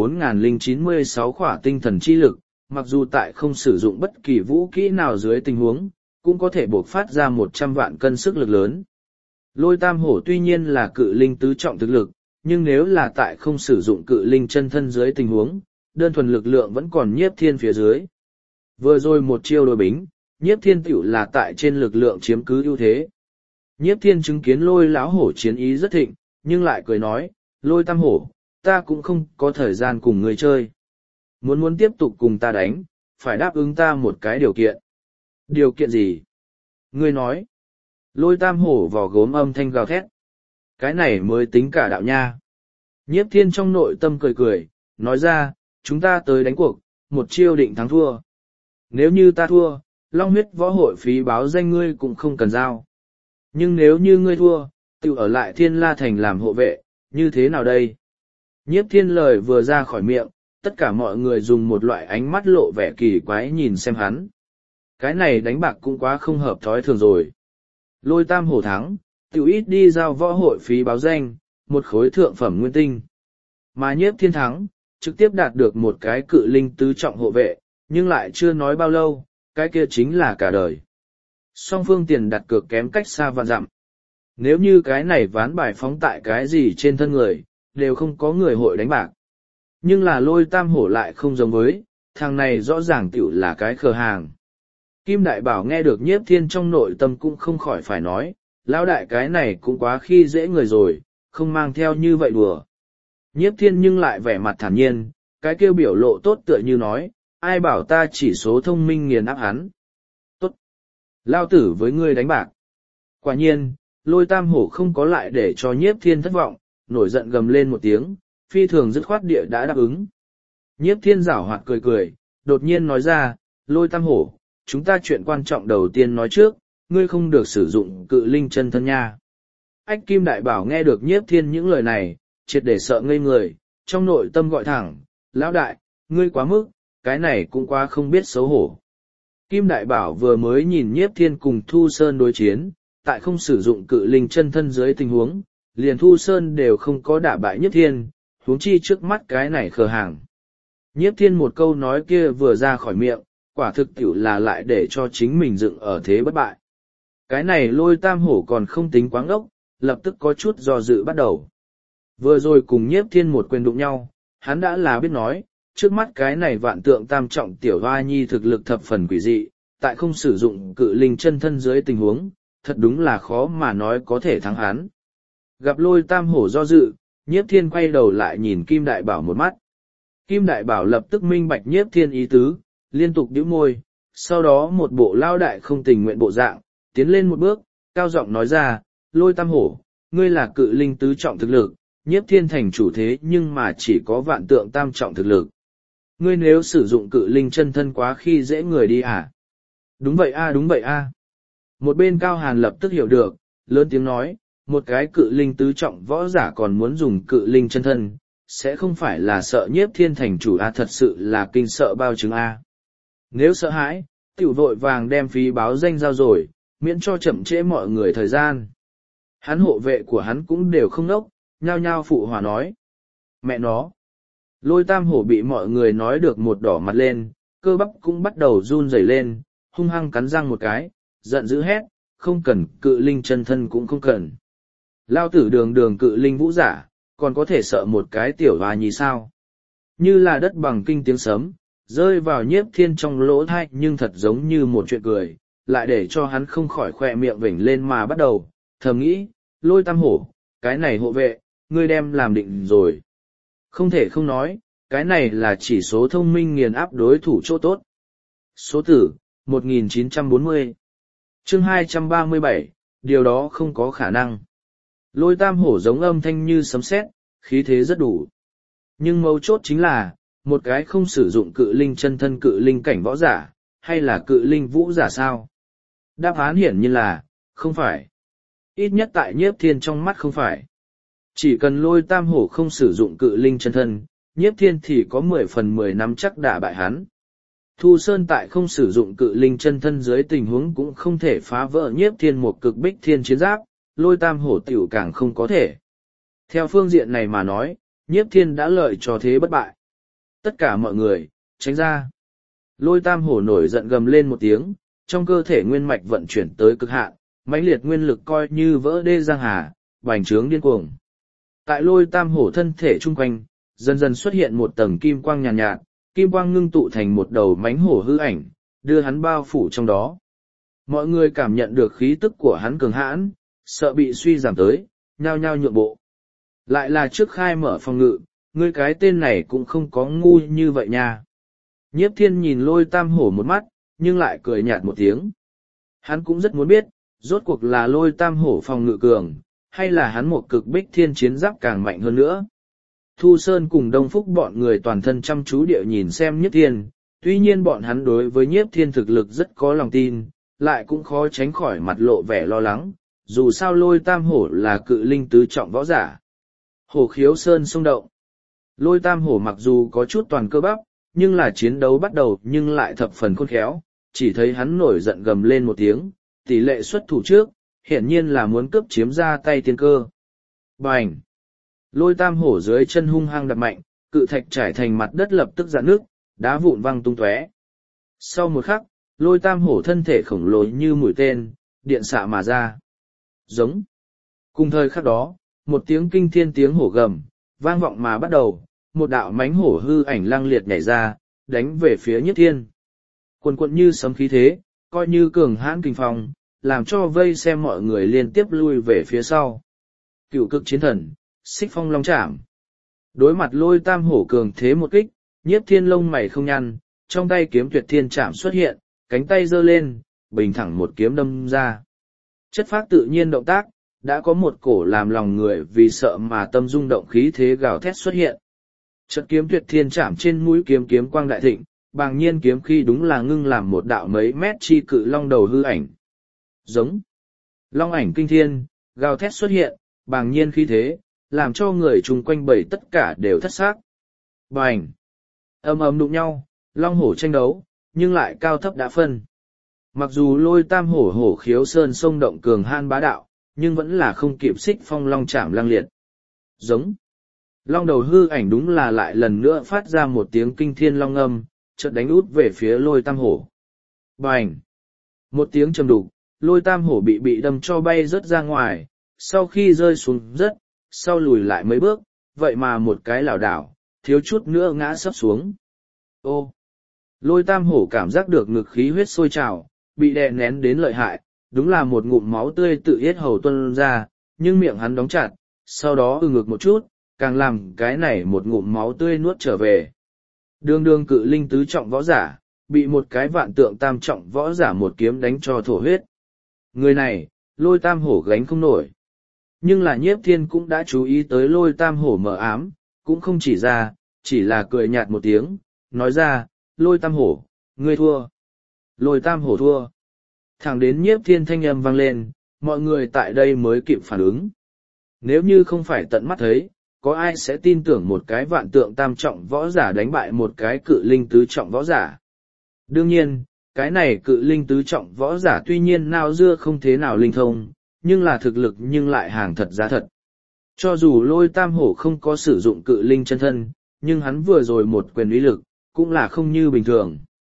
4096 khỏa tinh thần chi lực, mặc dù tại không sử dụng bất kỳ vũ kỹ nào dưới tình huống, cũng có thể bộc phát ra 100 vạn cân sức lực lớn. Lôi tam hổ tuy nhiên là cự linh tứ trọng thực lực, nhưng nếu là tại không sử dụng cự linh chân thân dưới tình huống, đơn thuần lực lượng vẫn còn nhiếp thiên phía dưới. Vừa rồi một chiêu đối bính, nhiếp thiên tiểu là tại trên lực lượng chiếm cứ ưu thế. Nhiếp thiên chứng kiến lôi lão hổ chiến ý rất thịnh, nhưng lại cười nói, lôi tam hổ, ta cũng không có thời gian cùng người chơi. Muốn tiếp tục cùng ta đánh, phải đáp ứng ta một cái điều kiện. Điều kiện gì? Ngươi nói. Lôi tam hổ vò gốm âm thanh gào thét. Cái này mới tính cả đạo nha. Nhiếp thiên trong nội tâm cười cười, nói ra, chúng ta tới đánh cuộc, một chiêu định thắng thua. Nếu như ta thua, Long huyết võ hội phí báo danh ngươi cũng không cần giao. Nhưng nếu như ngươi thua, tự ở lại Thiên La Thành làm hộ vệ, như thế nào đây? Nhiếp thiên lời vừa ra khỏi miệng, tất cả mọi người dùng một loại ánh mắt lộ vẻ kỳ quái nhìn xem hắn. Cái này đánh bạc cũng quá không hợp thói thường rồi. Lôi tam hổ thắng, tự ít đi giao võ hội phí báo danh, một khối thượng phẩm nguyên tinh. Mà nhiếp thiên thắng, trực tiếp đạt được một cái cự linh tứ trọng hộ vệ, nhưng lại chưa nói bao lâu, cái kia chính là cả đời. Song phương tiền đặt cược kém cách xa vạn dặm. Nếu như cái này ván bài phóng tại cái gì trên thân người, đều không có người hội đánh bạc. Nhưng là lôi tam hổ lại không giống với, thằng này rõ ràng tiểu là cái khờ hàng. Kim Đại Bảo nghe được Nhiếp Thiên trong nội tâm cũng không khỏi phải nói, lão đại cái này cũng quá khi dễ người rồi, không mang theo như vậy đùa. Nhiếp Thiên nhưng lại vẻ mặt thản nhiên, cái kêu biểu lộ tốt tựa như nói, ai bảo ta chỉ số thông minh nghiền áp hắn. Tốt. Lao tử với ngươi đánh bạc. Quả nhiên, Lôi Tam Hổ không có lại để cho Nhiếp Thiên thất vọng, nổi giận gầm lên một tiếng, phi thường dứt khoát địa đã đáp ứng. Nhiếp Thiên giảo hoạt cười cười, đột nhiên nói ra, Lôi Tam Hổ, chúng ta chuyện quan trọng đầu tiên nói trước, ngươi không được sử dụng cự linh chân thân nha. Ách Kim Đại Bảo nghe được Nhiếp Thiên những lời này, triệt để sợ ngây người, trong nội tâm gọi thẳng, lão đại, ngươi quá mức, cái này cũng quá không biết xấu hổ. Kim Đại Bảo vừa mới nhìn Nhiếp Thiên cùng Thu Sơn đối chiến, tại không sử dụng cự linh chân thân dưới tình huống, liền Thu Sơn đều không có đả bại Nhiếp Thiên, huống chi trước mắt cái này khờ hàng. Nhiếp Thiên một câu nói kia vừa ra khỏi miệng, quả thực tiểu là lại để cho chính mình dựng ở thế bất bại. Cái này Lôi Tam Hổ còn không tính quáng ốc, lập tức có chút do dự bắt đầu. Vừa rồi cùng Nhiếp Thiên một quyền đụng nhau, hắn đã là biết nói, trước mắt cái này vạn tượng tam trọng tiểu hoa nhi thực lực thập phần quỷ dị, tại không sử dụng cự linh chân thân dưới tình huống, thật đúng là khó mà nói có thể thắng hắn. Gặp Lôi Tam Hổ do dự, Nhiếp Thiên quay đầu lại nhìn Kim Đại Bảo một mắt. Kim Đại Bảo lập tức minh bạch Nhiếp Thiên ý tứ, liên tục nhíu môi, sau đó một bộ lao đại không tình nguyện bộ dạng, tiến lên một bước, cao giọng nói ra, Lôi Tam Hổ, ngươi là cự linh tứ trọng thực lực, Nhiếp Thiên thành chủ thế nhưng mà chỉ có vạn tượng tam trọng thực lực. Ngươi nếu sử dụng cự linh chân thân quá khi dễ người đi à? Đúng vậy a, đúng vậy a. Một bên Cao Hàn lập tức hiểu được, lớn tiếng nói, một cái cự linh tứ trọng võ giả còn muốn dùng cự linh chân thân, sẽ không phải là sợ Nhiếp Thiên thành chủ a, thật sự là kinh sợ bao chứng a. Nếu sợ hãi, tiểu vội vàng đem phí báo danh giao rồi, miễn cho chậm trễ mọi người thời gian. Hắn hộ vệ của hắn cũng đều không nốc, nhao nhao phụ hòa nói. Mẹ nó! Lôi Tam Hổ bị mọi người nói được một đỏ mặt lên, cơ bắp cũng bắt đầu run rẩy lên, hung hăng cắn răng một cái, giận dữ hét, không cần cự linh chân thân cũng không cần. Lao tử đường đường cự linh vũ giả, còn có thể sợ một cái tiểu hoa nhi sao? Như là đất bằng kinh tiếng sấm, rơi vào Nhiếp Thiên trong lỗ tai nhưng thật giống như một chuyện cười, lại để cho hắn không khỏi khoe miệng vểnh lên mà bắt đầu, thầm nghĩ, Lôi Tam Hổ, cái này hộ vệ, ngươi đem làm định rồi. Không thể không nói, cái này là chỉ số thông minh nghiền áp đối thủ chỗ tốt. Số tử, 1940. Chương 237, điều đó không có khả năng. Lôi Tam Hổ giống âm thanh như sấm sét, khí thế rất đủ. Nhưng mấu chốt chính là, một cái không sử dụng cự linh chân thân cự linh cảnh võ giả, hay là cự linh vũ giả sao? Đáp án hiển nhiên là, không phải. Ít nhất tại Nhiếp Thiên trong mắt không phải. Chỉ cần Lôi Tam Hổ không sử dụng cự linh chân thân, Nhiếp Thiên thì có 10/10 nắm chắc đả bại hắn. Thu Sơn tại không sử dụng cự linh chân thân dưới tình huống cũng không thể phá vỡ Nhiếp Thiên một cực bích thiên chiến giáp, Lôi Tam Hổ tiểu càng không có thể. Theo phương diện này mà nói, Nhiếp Thiên đã lợi cho thế bất bại. Tất cả mọi người, tránh ra. Lôi Tam Hổ nổi giận gầm lên một tiếng, trong cơ thể nguyên mạch vận chuyển tới cực hạn, mãnh liệt nguyên lực coi như vỡ đê giang hà, bành trướng điên cuồng. Tại Lôi Tam Hổ thân thể chung quanh, dần dần xuất hiện một tầng kim quang nhàn nhạt, kim quang ngưng tụ thành một đầu mãnh hổ hư ảnh, đưa hắn bao phủ trong đó. Mọi người cảm nhận được khí tức của hắn cường hãn, sợ bị suy giảm tới, nhao nhao nhượng bộ. Lại là trước khai mở phòng ngự, ngươi cái tên này cũng không có ngu như vậy nha. Nhiếp Thiên nhìn Lôi Tam Hổ một mắt, nhưng lại cười nhạt một tiếng. Hắn cũng rất muốn biết, rốt cuộc là Lôi Tam Hổ phòng ngự cường, hay là hắn một cực bích thiên chiến giáp càng mạnh hơn nữa. Thu Sơn cùng Đông Phúc bọn người toàn thân chăm chú địa nhìn xem Nhiếp Thiên, tuy nhiên bọn hắn đối với Nhiếp Thiên thực lực rất có lòng tin, lại cũng khó tránh khỏi mặt lộ vẻ lo lắng, dù sao Lôi Tam Hổ là cự linh tứ trọng võ giả. Hổ khiếu sơn sông động. Lôi Tam Hổ mặc dù có chút toàn cơ bắp, nhưng là chiến đấu bắt đầu nhưng lại thập phần khôn khéo, chỉ thấy hắn nổi giận gầm lên một tiếng, tỷ lệ xuất thủ trước, hiển nhiên là muốn cướp chiếm ra tay tiên cơ. Bành! Lôi Tam Hổ dưới chân hung hăng đập mạnh, cự thạch trải thành mặt đất lập tức rạn nước, đá vụn văng tung tóe. Sau một khắc, Lôi Tam Hổ thân thể khổng lồ như mũi tên, điện xạ mà ra. Giống. Cùng thời khắc đó, một tiếng kinh thiên tiếng hổ gầm, vang vọng mà bắt đầu, một đạo mánh hổ hư ảnh lăng liệt nhảy ra, đánh về phía Nhiếp Thiên. Quần quận như sấm khí thế, coi như cường hãn kinh phong, làm cho vây xem mọi người liên tiếp lui về phía sau. Cựu cực chiến thần, xích phong long chạm. Đối mặt Lôi Tam Hổ cường thế một kích, Nhiếp Thiên lông mày không nhăn, trong tay kiếm tuyệt thiên chạm xuất hiện, cánh tay giơ lên, bình thẳng một kiếm đâm ra. Chất phác tự nhiên động tác, đã có một cổ làm lòng người vì sợ mà tâm rung động khí thế gào thét xuất hiện. Chợt kiếm tuyệt thiên chạm trên mũi kiếm kiếm quang đại thịnh, bàng nhiên kiếm khi đúng là ngưng làm một đạo mấy mét chi cự long đầu hư ảnh. Giống. Long ảnh kinh thiên, gào thét xuất hiện, bàng nhiên khí thế, làm cho người chung quanh bầy tất cả đều thất xác. Bành. Ầm ầm đụng nhau, long hổ tranh đấu, nhưng lại cao thấp đã phân. Mặc dù Lôi Tam Hổ hổ khiếu sơn sông động cường han bá đạo, nhưng vẫn là không kịp xích phong long chạm lăng liệt. Giống. Long đầu hư ảnh đúng là lại lần nữa phát ra một tiếng kinh thiên long âm, chợt đánh út về phía Lôi Tam Hổ. Bành. Một tiếng trầm đục, Lôi Tam Hổ bị đâm cho bay rớt ra ngoài, sau khi rơi xuống đất, sau lùi lại mấy bước, vậy mà một cái lảo đảo, thiếu chút nữa ngã sấp xuống. Ô! Lôi Tam Hổ cảm giác được ngực khí huyết sôi trào, bị đè nén đến lợi hại, đúng là một ngụm máu tươi tự yết hầu tuôn ra, nhưng miệng hắn đóng chặt, sau đó ngực một chút, càng làm cái này một ngụm máu tươi nuốt trở về. Đường đường cự linh tứ trọng võ giả, bị một cái vạn tượng tam trọng võ giả một kiếm đánh cho thổ huyết. Người này, Lôi Tam Hổ gánh không nổi. Nhưng là Nhiếp Thiên cũng đã chú ý tới Lôi Tam Hổ mờ ám, cũng không chỉ ra, chỉ là cười nhạt một tiếng, nói ra, Lôi Tam Hổ, ngươi thua. Lôi Tam Hổ thua. Thẳng đến Nhiếp Thiên thanh âm vang lên, mọi người tại đây mới kịp phản ứng. Nếu như không phải tận mắt thấy, có ai sẽ tin tưởng một cái vạn tượng tam trọng võ giả đánh bại một cái cự linh tứ trọng võ giả? Đương nhiên, cái này cự linh tứ trọng võ giả tuy nhiên nào dưa không thế nào linh thông, nhưng là thực lực nhưng lại hàng thật giá thật. Cho dù Lôi Tam Hổ không có sử dụng cự linh chân thân, nhưng hắn vừa rồi một quyền uy lực, cũng là không như bình thường.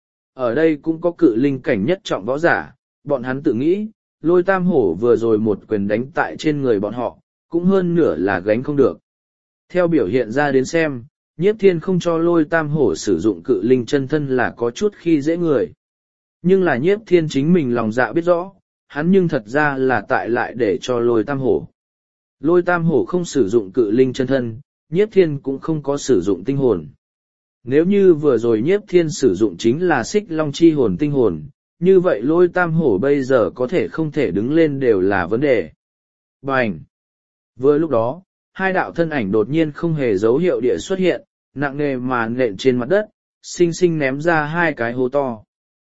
Ở đây cũng có cự linh cảnh nhất trọng võ giả, bọn hắn tự nghĩ, Lôi Tam Hổ vừa rồi một quyền đánh tại trên người bọn họ, cũng hơn nửa là gánh không được. Theo biểu hiện ra đến xem, Nhiếp Thiên không cho Lôi Tam Hổ sử dụng cự linh chân thân là có chút khi dễ người. Nhưng là Nhiếp Thiên chính mình lòng dạ biết rõ, hắn nhưng thật ra là tại lại để cho Lôi Tam Hổ. Lôi Tam Hổ không sử dụng cự linh chân thân, Nhiếp Thiên cũng không có sử dụng tinh hồn. Nếu như vừa rồi Nhiếp Thiên sử dụng chính là xích long chi hồn tinh hồn, như vậy Lôi Tam Hổ bây giờ có thể không thể đứng lên đều là vấn đề. Bành! Vừa lúc đó, hai đạo thân ảnh đột nhiên không hề dấu hiệu địa xuất hiện, nặng nề mà nện trên mặt đất, xinh xinh ném ra hai cái hố to.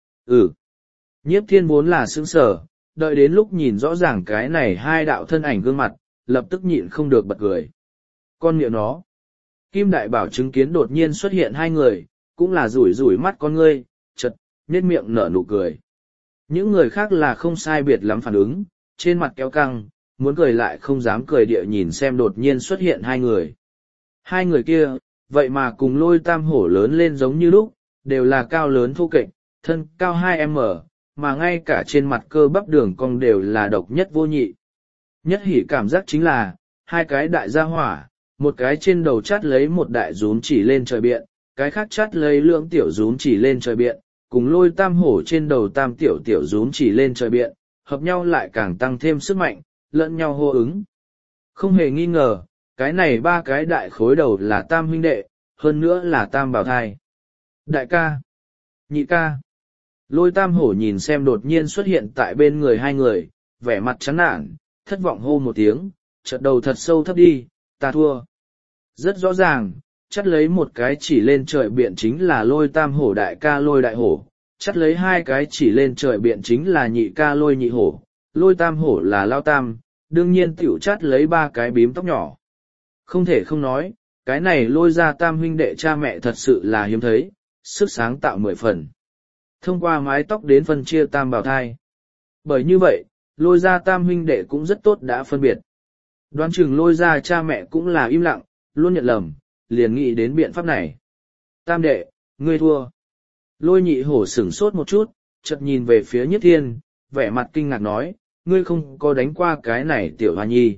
Nhiếp Thiên vốn là sững sờ, đợi đến lúc nhìn rõ ràng cái này hai đạo thân ảnh gương mặt, lập tức nhịn không được bật cười. Con miệng nó. Kim Đại Bảo chứng kiến đột nhiên xuất hiện hai người, cũng là rủi rủi mắt con ngươi, chật, nhếch miệng nở nụ cười. Những người khác là không sai biệt lắm phản ứng, trên mặt kéo căng, muốn cười lại không dám cười địa nhìn xem đột nhiên xuất hiện hai người. Hai người kia, vậy mà cùng Lôi Tam Hổ lớn lên giống như lúc, đều là cao lớn thô kệch, thân cao 2m, mà ngay cả trên mặt cơ bắp đường cong đều là độc nhất vô nhị. Nhất hỉ cảm giác chính là, hai cái đại gia hỏa, một cái trên đầu chát lấy một đại rúm chỉ lên trời biện, cái khác chát lấy lưỡng tiểu rúm chỉ lên trời biện, cùng Lôi Tam Hổ trên đầu tam tiểu tiểu rúm chỉ lên trời biện, hợp nhau lại càng tăng thêm sức mạnh, lẫn nhau hô ứng. Không hề nghi ngờ, cái này ba cái đại khối đầu là tam huynh đệ, hơn nữa là tam bảo thai. Đại ca, nhị ca. Lôi Tam Hổ nhìn xem đột nhiên xuất hiện tại bên người hai người, vẻ mặt chán nản, thất vọng hô một tiếng, chợt đầu thật sâu thấp đi, ta thua. Rất rõ ràng, chắt lấy một cái chỉ lên trời biện chính là Lôi Tam Hổ đại ca Lôi đại hổ, chắt lấy hai cái chỉ lên trời biện chính là nhị ca Lôi nhị hổ, Lôi Tam Hổ là lao tam, đương nhiên tiểu chắt lấy ba cái bím tóc nhỏ. Không thể không nói, cái này Lôi ra tam huynh đệ cha mẹ thật sự là hiếm thấy, sức sáng tạo 10 phần. Thông qua mái tóc đến phân chia tam bào thai. Bởi như vậy, Lôi ra tam huynh đệ cũng rất tốt đã phân biệt. Đoán chừng Lôi ra cha mẹ cũng là im lặng, luôn nhận lầm, liền nghĩ đến biện pháp này. Tam đệ, ngươi thua. Lôi nhị hổ sửng sốt một chút, chợt nhìn về phía Nhiếp Thiên, vẻ mặt kinh ngạc nói, ngươi không có đánh qua cái này tiểu hoa nhi.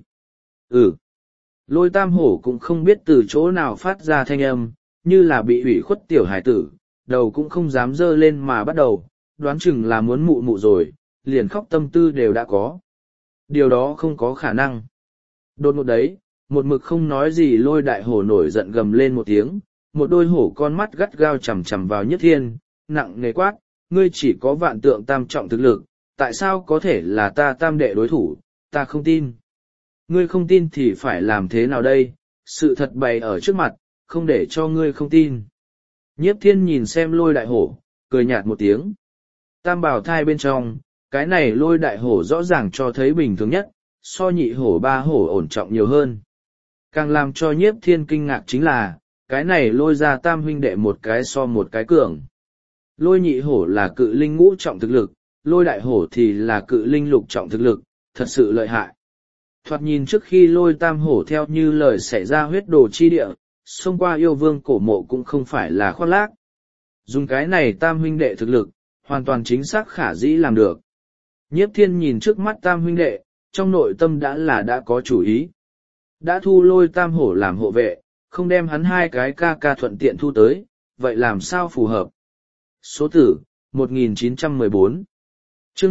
Lôi Tam Hổ cũng không biết từ chỗ nào phát ra thanh âm, như là bị ủy khuất tiểu hải tử, đầu cũng không dám dơ lên mà bắt đầu, đoán chừng là muốn mụ mụ rồi, liền khóc tâm tư đều đã có. Điều đó không có khả năng. Đột ngột đấy, một mực không nói gì Lôi đại hổ nổi giận gầm lên một tiếng, một đôi hổ con mắt gắt gao chằm chằm vào Nhất Thiên, nặng nề quát, ngươi chỉ có vạn tượng tam trọng thực lực, tại sao có thể là ta tam đệ đối thủ, ta không tin. Ngươi không tin thì phải làm thế nào đây, sự thật bày ở trước mặt, không để cho ngươi không tin. Nhiếp Thiên nhìn xem Lôi đại hổ, cười nhạt một tiếng. Tam bảo thai bên trong, cái này Lôi đại hổ rõ ràng cho thấy bình thường nhất, so nhị hổ ba hổ ổn trọng nhiều hơn. Càng làm cho Nhiếp Thiên kinh ngạc chính là, cái này Lôi ra tam huynh đệ một cái so một cái cường. Lôi nhị hổ là cự linh ngũ trọng thực lực, Lôi đại hổ thì là cự linh lục trọng thực lực, thật sự lợi hại. Thoạt nhìn trước khi Lôi tam hổ theo như lời xảy ra huyết đồ chi địa, xông qua yêu vương cổ mộ cũng không phải là khoác lác. Dùng cái này tam huynh đệ thực lực, hoàn toàn chính xác khả dĩ làm được. Nhiếp Thiên nhìn trước mắt tam huynh đệ, trong nội tâm đã có chủ ý. Đã thu Lôi tam hổ làm hộ vệ, không đem hắn hai cái ca ca thuận tiện thu tới, vậy làm sao phù hợp? Số tử, 1914. Chương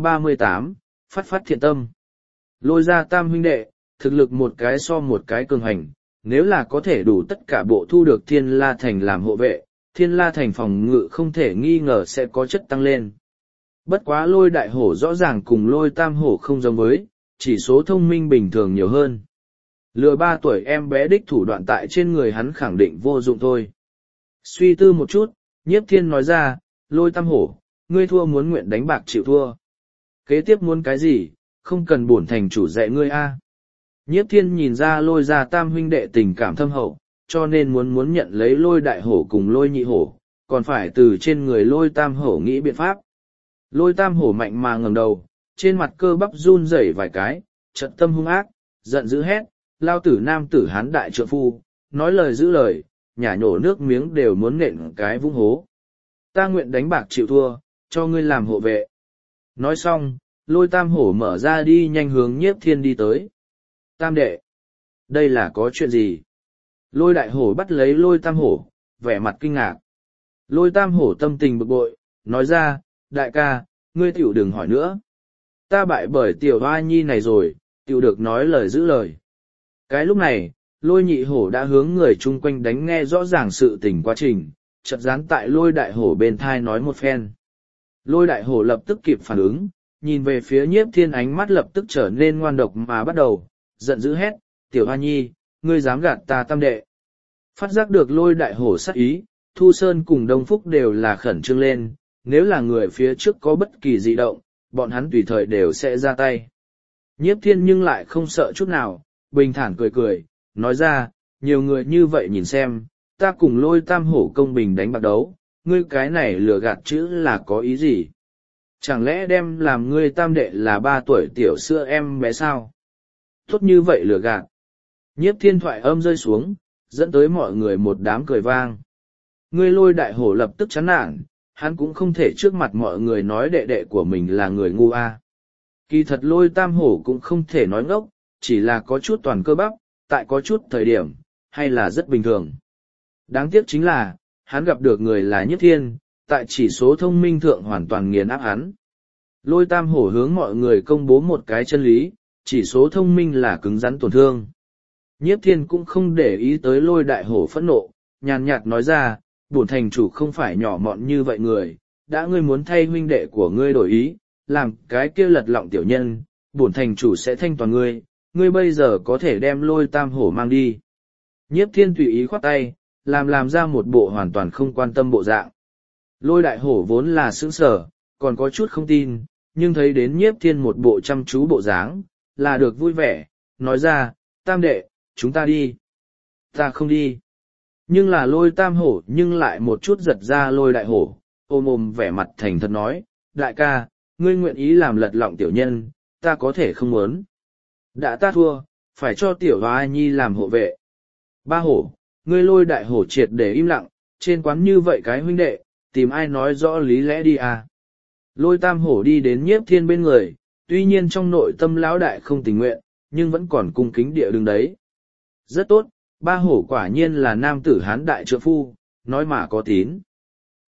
238, phát phát thiện tâm. Lôi ra tam huynh đệ, thực lực một cái so một cái cường hành, nếu là có thể đủ tất cả bộ thu được Thiên La Thành làm hộ vệ, Thiên La Thành phòng ngự không thể nghi ngờ sẽ có chất tăng lên. Bất quá Lôi đại hổ rõ ràng cùng Lôi tam hổ không giống với, chỉ số thông minh bình thường nhiều hơn. Lừa 3 tuổi em bé đích thủ đoạn tại trên người hắn khẳng định vô dụng thôi. Suy tư một chút, Nhiếp Thiên nói ra, Lôi tam hổ, ngươi thua muốn nguyện đánh bạc chịu thua. Kế tiếp muốn cái gì, không cần bổn thành chủ dạy ngươi a. Nhiếp Thiên nhìn ra Lôi ra tam huynh đệ tình cảm thâm hậu, cho nên muốn nhận lấy Lôi đại hổ cùng Lôi nhị hổ, còn phải từ trên người Lôi tam hổ nghĩ biện pháp. Lôi tam hổ mạnh mà ngẩng đầu, trên mặt cơ bắp run rẩy vài cái, trận tâm hung ác, giận dữ hét, lao tử nam tử hán đại trượng phu, nói lời giữ lời, nhả nhổ nước miếng đều muốn nện cái vung hố. Ta nguyện đánh bạc chịu thua, cho ngươi làm hộ vệ. Nói xong, Lôi tam hổ mở ra đi nhanh hướng Nhiếp Thiên đi tới. Tam đệ, đây là có chuyện gì? Lôi đại hổ bắt lấy Lôi tam hổ, vẻ mặt kinh ngạc. Lôi tam hổ tâm tình bực bội, nói ra, đại ca, ngươi tiểu đừng hỏi nữa. Ta bại bởi tiểu hoa nhi này rồi, tiểu được nói lời giữ lời. Cái lúc này, Lôi nhị hổ đã hướng người chung quanh đánh nghe rõ ràng sự tình quá trình, chợt dán tại Lôi đại hổ bên thai nói một phen. Lôi đại hổ lập tức kịp phản ứng, nhìn về phía Nhiếp Thiên, ánh mắt lập tức trở nên ngoan độc mà bắt đầu, giận dữ hét, tiểu hoa nhi, ngươi dám gạt ta tam đệ. Phát giác được Lôi đại hổ sát ý, Thu Sơn cùng Đông Phúc đều là khẩn trương lên, nếu là người phía trước có bất kỳ dị động, bọn hắn tùy thời đều sẽ ra tay. Nhiếp Thiên nhưng lại không sợ chút nào, bình thản cười cười, nói ra, nhiều người như vậy nhìn xem, ta cùng Lôi tam hổ công bình đánh bạc đấu, ngươi cái này lừa gạt chữ là có ý gì? Chẳng lẽ đem làm ngươi tam đệ là 3 tuổi tiểu sữa em bé sao? Tốt như vậy lừa gạt. Nhiếp Thiên thoại âm rơi xuống, dẫn tới mọi người một đám cười vang. Ngươi Lôi đại hổ lập tức chán nản, hắn cũng không thể trước mặt mọi người nói đệ đệ của mình là người ngu a. Kỳ thật Lôi tam hổ cũng không thể nói ngốc, chỉ là có chút toàn cơ bắp, tại có chút thời điểm, hay là rất bình thường. Đáng tiếc chính là, hắn gặp được người là Nhiếp Thiên, tại chỉ số thông minh thượng hoàn toàn nghiền áp hắn. Lôi tam hổ hướng mọi người công bố một cái chân lý, chỉ số thông minh là cứng rắn tổn thương. Nhiếp Thiên cũng không để ý tới Lôi đại hổ phẫn nộ, nhàn nhạt nói ra, bổn thành chủ không phải nhỏ mọn như vậy người, đã ngươi muốn thay huynh đệ của ngươi đổi ý, làm cái kia lật lọng tiểu nhân, bổn thành chủ sẽ thanh toàn ngươi, ngươi bây giờ có thể đem Lôi tam hổ mang đi. Nhiếp Thiên tùy ý khoát tay, làm ra một bộ hoàn toàn không quan tâm bộ dạng. Lôi đại hổ vốn là sững sờ, còn có chút không tin, nhưng thấy đến Nhiếp Thiên một bộ chăm chú bộ dáng, là được vui vẻ, nói ra, tam đệ, chúng ta đi. Ta không đi. Nhưng là Lôi tam hổ nhưng lại một chút giật ra Lôi đại hổ, ôm vẻ mặt thành thật nói, đại ca, ngươi nguyện ý làm lật lọng tiểu nhân, ta có thể không muốn. Đã ta thua, phải cho tiểu hoa nhi làm hộ vệ. Ba hổ, ngươi Lôi đại hổ triệt để im lặng, trên quán như vậy cái huynh đệ, tìm ai nói rõ lý lẽ đi à. Lôi tam hổ đi đến Nhiếp Thiên bên người, tuy nhiên trong nội tâm lão đại không tình nguyện, nhưng vẫn còn cung kính địa đứng đấy. Rất tốt, ba hổ quả nhiên là nam tử hán đại trượng phu, nói mà có tín.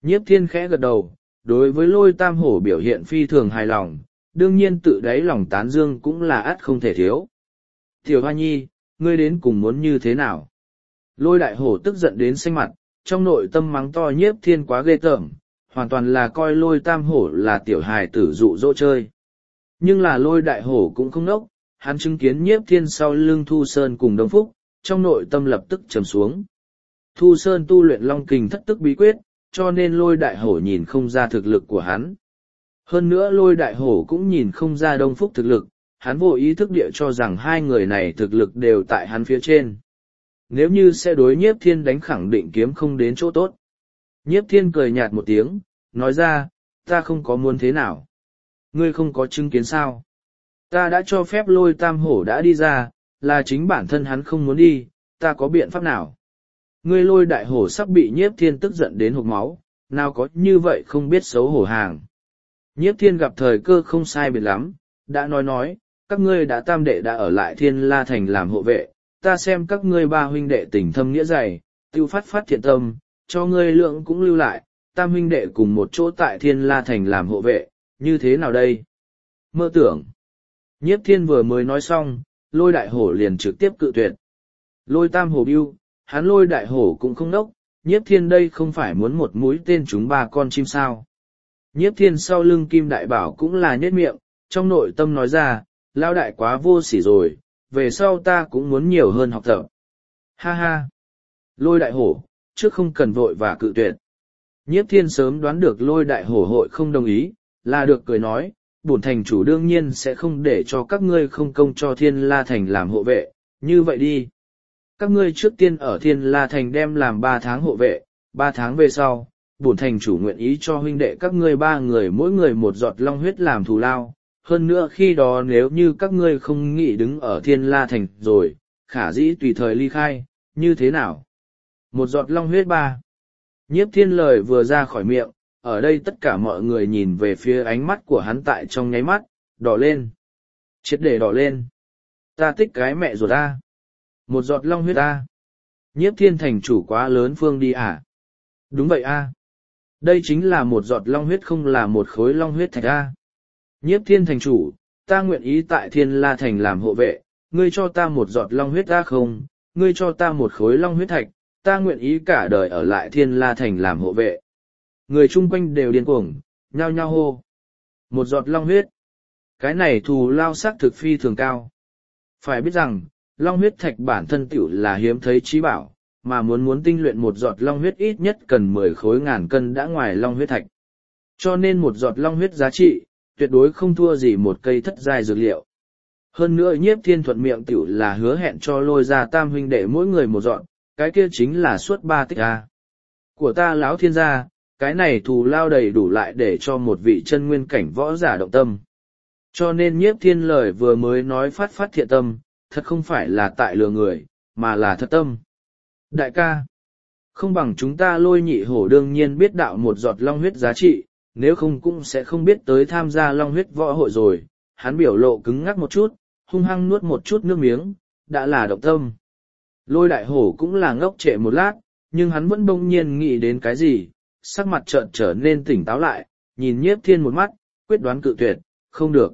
Nhiếp thiên khẽ gật đầu, đối với lôi tam hổ biểu hiện phi thường hài lòng, đương nhiên tự đáy lòng tán dương cũng là ắt không thể thiếu. Tiểu Hoa Nhi, ngươi đến cùng muốn như thế nào? Lôi đại hổ tức giận đến xanh mặt, trong nội tâm mắng to nhiếp thiên quá ghê tởm, hoàn toàn là coi lôi tam hổ là tiểu hài tử dụ dỗ chơi. Nhưng là lôi đại hổ cũng không nốc, hắn chứng kiến nhiếp thiên sau lưng Thu Sơn cùng Đông Phúc, trong nội tâm lập tức trầm xuống. Thu Sơn tu luyện long kình thất tức bí quyết, cho nên lôi đại hổ nhìn không ra thực lực của hắn. Hơn nữa lôi đại hổ cũng nhìn không ra Đông Phúc thực lực, hắn vô ý thức địa cho rằng hai người này thực lực đều tại hắn phía trên. Nếu như sẽ đối nhiếp thiên đánh khẳng định kiếm không đến chỗ tốt. Nhiếp thiên cười nhạt một tiếng, nói ra, ta không có muốn thế nào. Ngươi không có chứng kiến sao. Ta đã cho phép lôi tam hổ đã đi ra, là chính bản thân hắn không muốn đi, ta có biện pháp nào. Ngươi lôi đại hổ sắp bị nhiếp thiên tức giận đến hộc máu, nào có như vậy không biết xấu hổ hàng. Nhiếp thiên gặp thời cơ không sai biệt lắm, đã nói, các ngươi đã tam đệ đã ở lại Thiên La Thành làm hộ vệ, ta xem các ngươi ba huynh đệ tình thâm nghĩa dày, tiêu phát thiện tâm, cho ngươi lượng cũng lưu lại, tam huynh đệ cùng một chỗ tại Thiên La Thành làm hộ vệ, như thế nào đây? Mơ tưởng. Nhiếp thiên vừa mới nói xong, lôi đại hổ liền trực tiếp cự tuyệt. Lôi tam hổ biêu, hắn lôi đại hổ cũng không nốc, nhiếp thiên đây không phải muốn một mũi tên chúng ba con chim sao. Nhiếp thiên sau lưng kim đại bảo cũng là nhếch miệng, trong nội tâm nói ra, lao đại quá vô sỉ rồi, về sau ta cũng muốn nhiều hơn học tập. Ha ha! Lôi đại hổ, trước không cần vội và cự tuyệt. Nhiếp thiên sớm đoán được lôi đại hổ hội không đồng ý, là được cười nói, bổn thành chủ đương nhiên sẽ không để cho các ngươi không công cho Thiên La Thành làm hộ vệ, như vậy đi. Các ngươi trước tiên ở Thiên La Thành đem làm 3 tháng hộ vệ, 3 tháng về sau, bổn thành chủ nguyện ý cho huynh đệ các ngươi 3 người mỗi người một giọt long huyết làm thù lao. Hơn nữa khi đó nếu như các ngươi không nghĩ đứng ở Thiên La Thành rồi, khả dĩ tùy thời ly khai, như thế nào? Một giọt long huyết 3. Nhiếp thiên lời vừa ra khỏi miệng, ở đây tất cả mọi người nhìn về phía ánh mắt của hắn tại trong nháy mắt, đỏ lên. Triệt để đỏ lên. Ta thích cái mẹ ruột ta. Một giọt long huyết ta. Nhiếp thiên thành chủ quá lớn phương đi à? Đúng vậy a. Đây chính là một giọt long huyết không là một khối long huyết thạch a. Nhiếp thiên thành chủ, ta nguyện ý tại Thiên La Thành làm hộ vệ, ngươi cho ta một giọt long huyết ta không, ngươi cho ta một khối long huyết thạch, ta nguyện ý cả đời ở lại Thiên La Thành làm hộ vệ. Người chung quanh đều điên cuồng, nhao nhao hô. Một giọt long huyết. Cái này thù lao sắc thực phi thường cao. Phải biết rằng, long huyết thạch bản thân tiểu là hiếm thấy trí bảo, mà muốn tinh luyện một giọt long huyết ít nhất cần 10 khối ngàn cân đã ngoài long huyết thạch. Cho nên một giọt long huyết giá trị, tuyệt đối không thua gì một cây thất giai dược liệu. Hơn nữa nhiếp thiên thuận miệng tiểu là hứa hẹn cho lôi ra tam huynh đệ mỗi người một giọt, cái kia chính là suốt 3 tích a. Của ta lão thiên gia, cái này thù lao đầy đủ lại để cho một vị chân nguyên cảnh võ giả động tâm. Cho nên nhiếp thiên lời vừa mới nói phát thiện tâm, thật không phải là tại lừa người, mà là thật tâm. Đại ca, không bằng chúng ta lôi nhị hổ đương nhiên biết đạo một giọt long huyết giá trị, nếu không cũng sẽ không biết tới tham gia long huyết võ hội rồi. Hắn biểu lộ cứng ngắc một chút, hung hăng nuốt một chút nước miếng, đã là động tâm. Lôi đại hổ cũng là ngốc trệ một lát, nhưng hắn vẫn bỗng nhiên nghĩ đến cái gì, sắc mặt chợt trở nên tỉnh táo lại, nhìn nhiếp thiên một mắt, quyết đoán cự tuyệt, không được.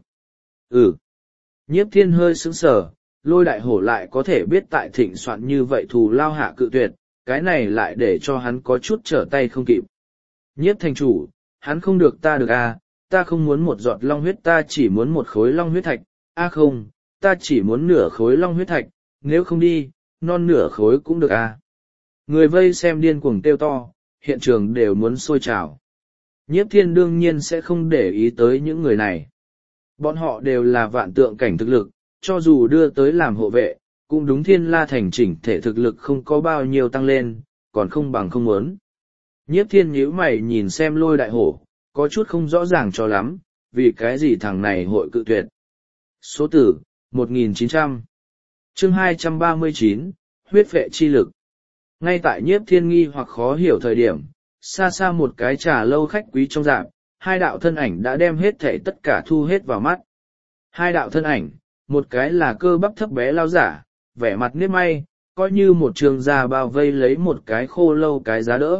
Nhiếp thiên hơi sững sờ, lôi đại hổ lại có thể biết tại thịnh soạn như vậy thù lao hạ cự tuyệt, cái này lại để cho hắn có chút trở tay không kịp. Nhiếp thành chủ, hắn không được ta được à, ta không muốn một giọt long huyết, ta chỉ muốn một khối long huyết thạch, không, ta chỉ muốn nửa khối long huyết thạch, nếu không đi, non nửa khối cũng được à. Người vây xem điên cuồng kêu to, hiện trường đều muốn sôi trào. Nhiếp thiên đương nhiên sẽ không để ý tới những người này. Bọn họ đều là vạn tượng cảnh thực lực, cho dù đưa tới làm hộ vệ, cũng đúng Thiên La Thành chỉnh thể thực lực không có bao nhiêu tăng lên, còn không bằng không muốn. Nhiếp thiên nhíu mày nhìn xem lôi đại hổ, có chút không rõ ràng cho lắm, vì cái gì thằng này hội cự tuyệt. Số tử, 1900. Chương 239, huyết vệ chi lực. Ngay tại nhiếp thiên nghi hoặc khó hiểu thời điểm, xa xa một cái trà lâu khách quý trong rạp, hai đạo thân ảnh đã đem hết thảy tất cả thu hết vào mắt. Hai đạo thân ảnh, một cái là cơ bắp thấp bé lao giả, vẻ mặt nếp may, coi như một trường già bao vây lấy một cái khô lâu cái giá đỡ,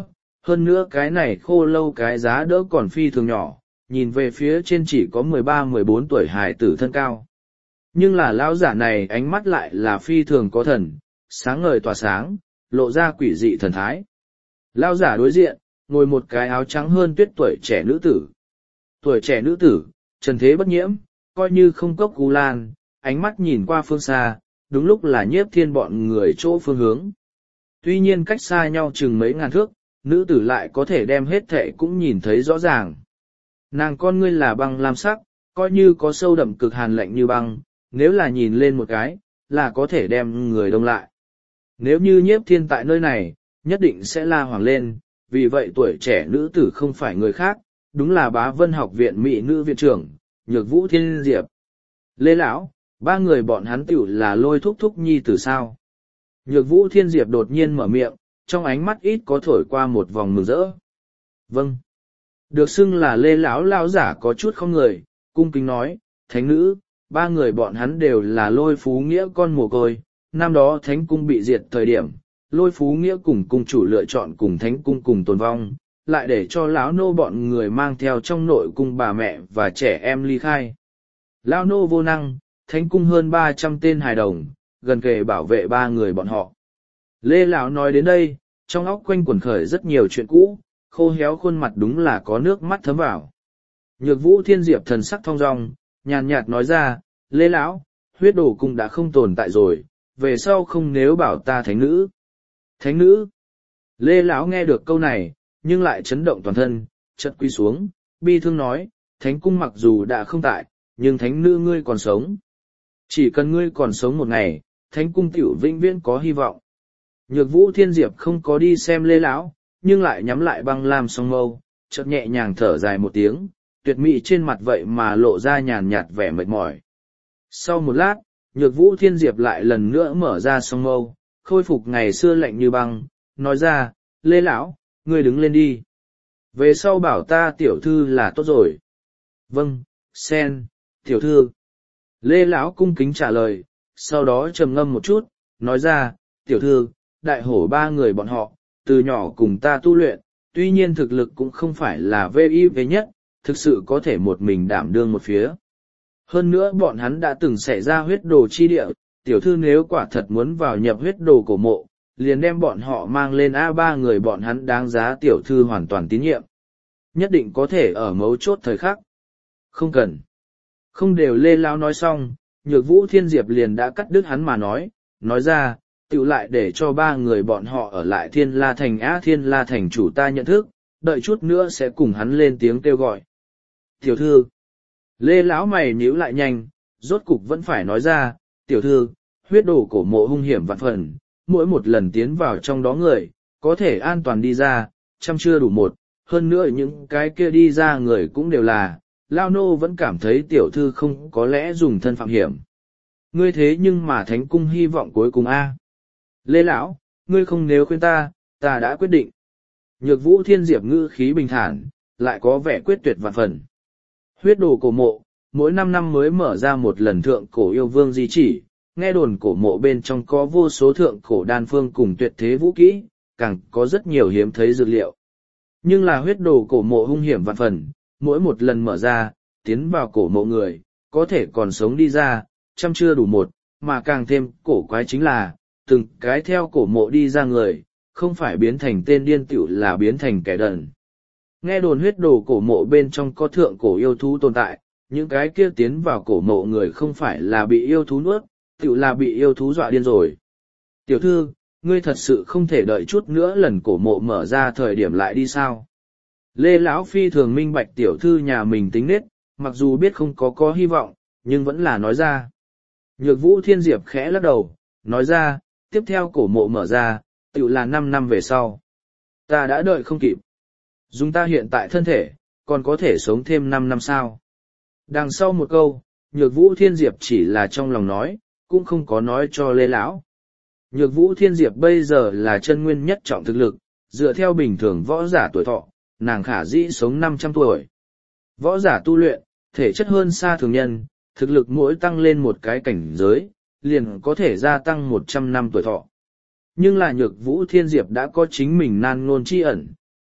hơn nữa cái này khô lâu cái giá đỡ còn phi thường nhỏ, nhìn về phía trên chỉ có 13-14 tuổi hài tử thân cao. Nhưng là lão giả này ánh mắt lại là phi thường có thần, sáng ngời tỏa sáng, lộ ra quỷ dị thần thái. Lão giả đối diện, ngồi một cái áo trắng hơn tuyết tuổi trẻ nữ tử. Tuổi trẻ nữ tử, trần thế bất nhiễm, coi như không cốc cú lan, ánh mắt nhìn qua phương xa, đúng lúc là Nhiếp Thiên bọn người chỗ phương hướng. Tuy nhiên cách xa nhau chừng mấy ngàn thước, nữ tử lại có thể đem hết thệ cũng nhìn thấy rõ ràng. Nàng con ngươi là băng lam sắc, coi như có sâu đậm cực hàn lạnh như băng, nếu là nhìn lên một cái, là có thể đem người đông lại. Nếu như Nhiếp Thiên tại nơi này, nhất định sẽ la hoảng lên, vì vậy tuổi trẻ nữ tử không phải người khác, đúng là Bá Vân Học viện Mỹ nữ viện trưởng, Nhược Vũ Thiên Diệp. Lê lão, ba người bọn hắn tiểu là Lôi thúc thúc nhi tử sao? Nhược Vũ Thiên Diệp đột nhiên mở miệng, trong ánh mắt ít có thổi qua một vòng mừng rỡ. Vâng. Được xưng là Lê lão lão giả có chút không người, cung kính nói, thánh nữ, ba người bọn hắn đều là Lôi Phú Nghĩa con mồ côi, năm đó thánh cung bị diệt thời điểm, Lôi Phú Nghĩa cùng cung chủ lựa chọn cùng thánh cung cùng tồn vong, lại để cho lão nô bọn người mang theo trong nội cung bà mẹ và trẻ em ly khai. Lão nô vô năng, thánh cung hơn 300 tên hài đồng, gần kề bảo vệ ba người bọn họ. Lê lão nói đến đây, trong óc quanh quẩn khởi rất nhiều chuyện cũ, khô héo khuôn mặt đúng là có nước mắt thấm vào. Nhược Vũ Thiên Diệp thần sắc thong dong, nhàn nhạt nói ra, Lê lão, huyết đồ cung đã không tồn tại rồi, về sau không nếu bảo ta thánh nữ. Thánh nữ. Lê lão nghe được câu này, nhưng lại chấn động toàn thân, chợt quy xuống, bi thương nói, thánh cung mặc dù đã không tại, nhưng thánh nữ ngươi còn sống. Chỉ cần ngươi còn sống một ngày, thánh cung tiểu vĩnh viễn có hy vọng. Nhược Vũ Thiên Diệp không có đi xem Lê lão, nhưng lại nhắm lại băng lam song mâu, chợt nhẹ nhàng thở dài một tiếng, tuyệt mỹ trên mặt vậy mà lộ ra nhàn nhạt vẻ mệt mỏi. Sau một lát, Nhược Vũ Thiên Diệp lại lần nữa mở ra song mâu, khôi phục ngày xưa lạnh như băng, nói ra, Lê lão, ngươi đứng lên đi. Về sau bảo ta tiểu thư là tốt rồi. Vâng, sen, tiểu thư. Lê lão cung kính trả lời, sau đó trầm ngâm một chút, nói ra, tiểu thư, đại hổ ba người bọn họ, từ nhỏ cùng ta tu luyện, tuy nhiên thực lực cũng không phải là VIV nhất, thực sự có thể một mình đảm đương một phía. Hơn nữa bọn hắn đã từng xảy ra huyết đồ chi địa, tiểu thư nếu quả thật muốn vào nhập huyết đồ cổ mộ, liền đem bọn họ mang lên A3 người bọn hắn đáng giá tiểu thư hoàn toàn tín nhiệm. Nhất định có thể ở mấu chốt thời khắc. Không cần. Không đều Lê lão nói xong, Nhược Vũ Thiên Diệp liền đã cắt đứt hắn mà nói ra, tiểu lại để cho ba người bọn họ ở lại Thiên La Thành Thiên La Thành chủ ta nhận thức, đợi chút nữa sẽ cùng hắn lên tiếng kêu gọi. Tiểu thư. Lê lão mày nhíu lại nhanh, rốt cục vẫn phải nói ra, tiểu thư, huyết đồ cổ mộ hung hiểm vạn phần, mỗi một lần tiến vào trong đó người, có thể an toàn đi ra, trăm chưa đủ một, hơn nữa những cái kia đi ra người cũng đều là, Lao Nô vẫn cảm thấy tiểu thư không có lẽ dùng thân phạm hiểm. Ngươi thế nhưng mà thánh cung hy vọng cuối cùng a. Lê lão, ngươi không nếu khuyên ta đã quyết định. Nhược Vũ Thiên Diệp ngữ khí bình thản, lại có vẻ quyết tuyệt vạn phần. Huyết đồ cổ mộ, mỗi 5 năm mới mở ra một lần thượng cổ yêu vương di chỉ, nghe đồn cổ mộ bên trong có vô số thượng cổ đan phương cùng tuyệt thế vũ kỹ, càng có rất nhiều hiếm thấy dược liệu. Nhưng là huyết đồ cổ mộ hung hiểm vạn phần, mỗi một lần mở ra, tiến vào cổ mộ người, có thể còn sống đi ra, trăm chưa đủ một, mà càng thêm cổ quái chính là, từng cái theo cổ mộ đi ra người, không phải biến thành tên điên tiểu là biến thành kẻ đần. Nghe đồn huyết đồ cổ mộ bên trong có thượng cổ yêu thú tồn tại, những cái kia tiến vào cổ mộ người không phải là bị yêu thú nuốt, tiểu là bị yêu thú dọa điên rồi. Tiểu thư, ngươi thật sự không thể đợi chút nữa lần cổ mộ mở ra thời điểm lại đi sao? Lê lão phi thường minh bạch tiểu thư nhà mình tính nết, mặc dù biết không có hy vọng, nhưng vẫn là nói ra. Nhược Vũ Thiên Diệp khẽ lắc đầu, nói ra, tiếp theo cổ mộ mở ra, tiểu là 5 năm về sau. Ta đã đợi không kịp. Dùng ta hiện tại thân thể, còn có thể sống thêm 5 năm sao? Đằng sau một câu, Nhược Vũ Thiên Diệp chỉ là trong lòng nói, cũng không có nói cho Lê lão. Nhược Vũ Thiên Diệp bây giờ là chân nguyên nhất trọng thực lực, dựa theo bình thường võ giả tuổi thọ, nàng khả dĩ sống 500 tuổi. Võ giả tu luyện, thể chất hơn xa thường nhân, thực lực mỗi tăng lên một cái cảnh giới, liền có thể gia tăng 100 năm tuổi thọ. Nhưng là Nhược Vũ Thiên Diệp đã có chính mình nan ngôn chi ẩn,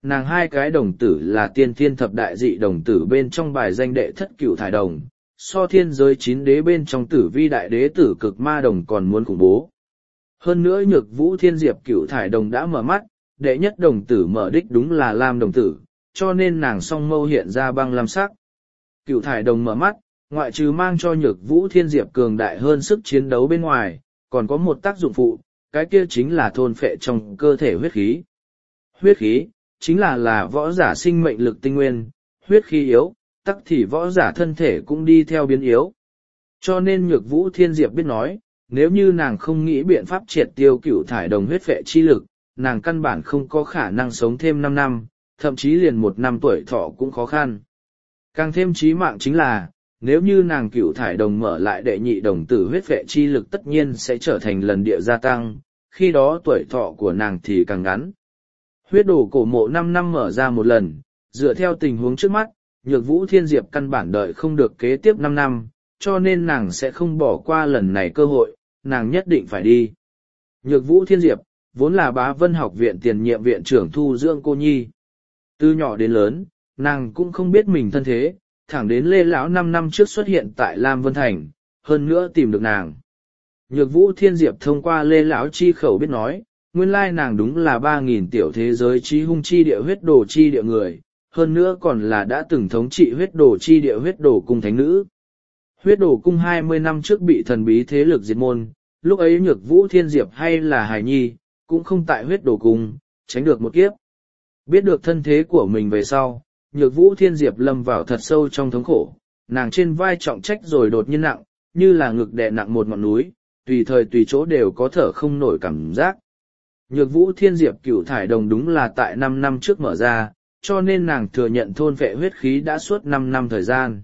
nàng hai cái đồng tử là tiên thiên thập đại dị đồng tử bên trong bài danh đệ thất cửu thải đồng, so thiên giới 9 đế bên trong tử vi đại đế tử cực ma đồng còn muốn khủng bố. Hơn nữa Nhược Vũ Thiên Diệp cửu thải đồng đã mở mắt, đệ nhất đồng tử mở đích đúng là lam đồng tử, cho nên nàng song mâu hiện ra băng lam sắc. Cửu thải đồng mở mắt, ngoại trừ mang cho Nhược Vũ Thiên Diệp cường đại hơn sức chiến đấu bên ngoài, còn có một tác dụng phụ, cái kia chính là thôn phệ trong cơ thể huyết khí. Huyết khí, chính là võ giả sinh mệnh lực tinh nguyên, huyết khí yếu, tắc thì võ giả thân thể cũng đi theo biến yếu. Cho nên Nhược Vũ Thiên Diệp biết nói, nếu như nàng không nghĩ biện pháp triệt tiêu cửu thải đồng huyết phệ chi lực, nàng căn bản không có khả năng sống thêm 5 năm, thậm chí liền 1 năm tuổi thọ cũng khó khăn. Càng thêm chí mạng chính là, nếu như nàng cửu thải đồng mở lại đệ nhị đồng tử huyết phệ chi lực tất nhiên sẽ trở thành lần địa gia tăng, khi đó tuổi thọ của nàng thì càng ngắn. Huyết đồ cổ mộ 5 năm mở ra một lần, dựa theo tình huống trước mắt, Nhược Vũ Thiên Diệp căn bản đợi không được kế tiếp 5 năm, cho nên nàng sẽ không bỏ qua lần này cơ hội, nàng nhất định phải đi. Nhược Vũ Thiên Diệp, vốn là Bá Vân học viện tiền nhiệm viện trưởng thu dưỡng cô nhi. Từ nhỏ đến lớn, nàng cũng không biết mình thân thế, thẳng đến Lê Lão 5 năm trước xuất hiện tại Lam Vân Thành, hơn nữa tìm được nàng. Nhược Vũ Thiên Diệp thông qua Lê Lão chi khẩu biết nói, nguyên lai nàng đúng là 3.000 tiểu thế giới trí hung chi địa huyết đồ chi địa người, hơn nữa còn là đã từng thống trị huyết đồ chi địa huyết đồ cung thánh nữ. Huyết đồ cung 20 năm trước bị thần bí thế lực diệt môn, lúc ấy Nhược Vũ Thiên Diệp hay là hài nhi, cũng không tại huyết đồ cung, tránh được một kiếp. Biết được thân thế của mình về sau, Nhược Vũ Thiên Diệp lâm vào thật sâu trong thống khổ, nàng trên vai trọng trách rồi đột nhiên nặng, như là ngực đè nặng một ngọn núi, tùy thời tùy chỗ đều có thở không nổi cảm giác. Nhược Vũ Thiên Diệp cửu thải đồng đúng là tại 5 năm trước mở ra, cho nên nàng thừa nhận thôn vệ huyết khí đã suốt 5 năm thời gian.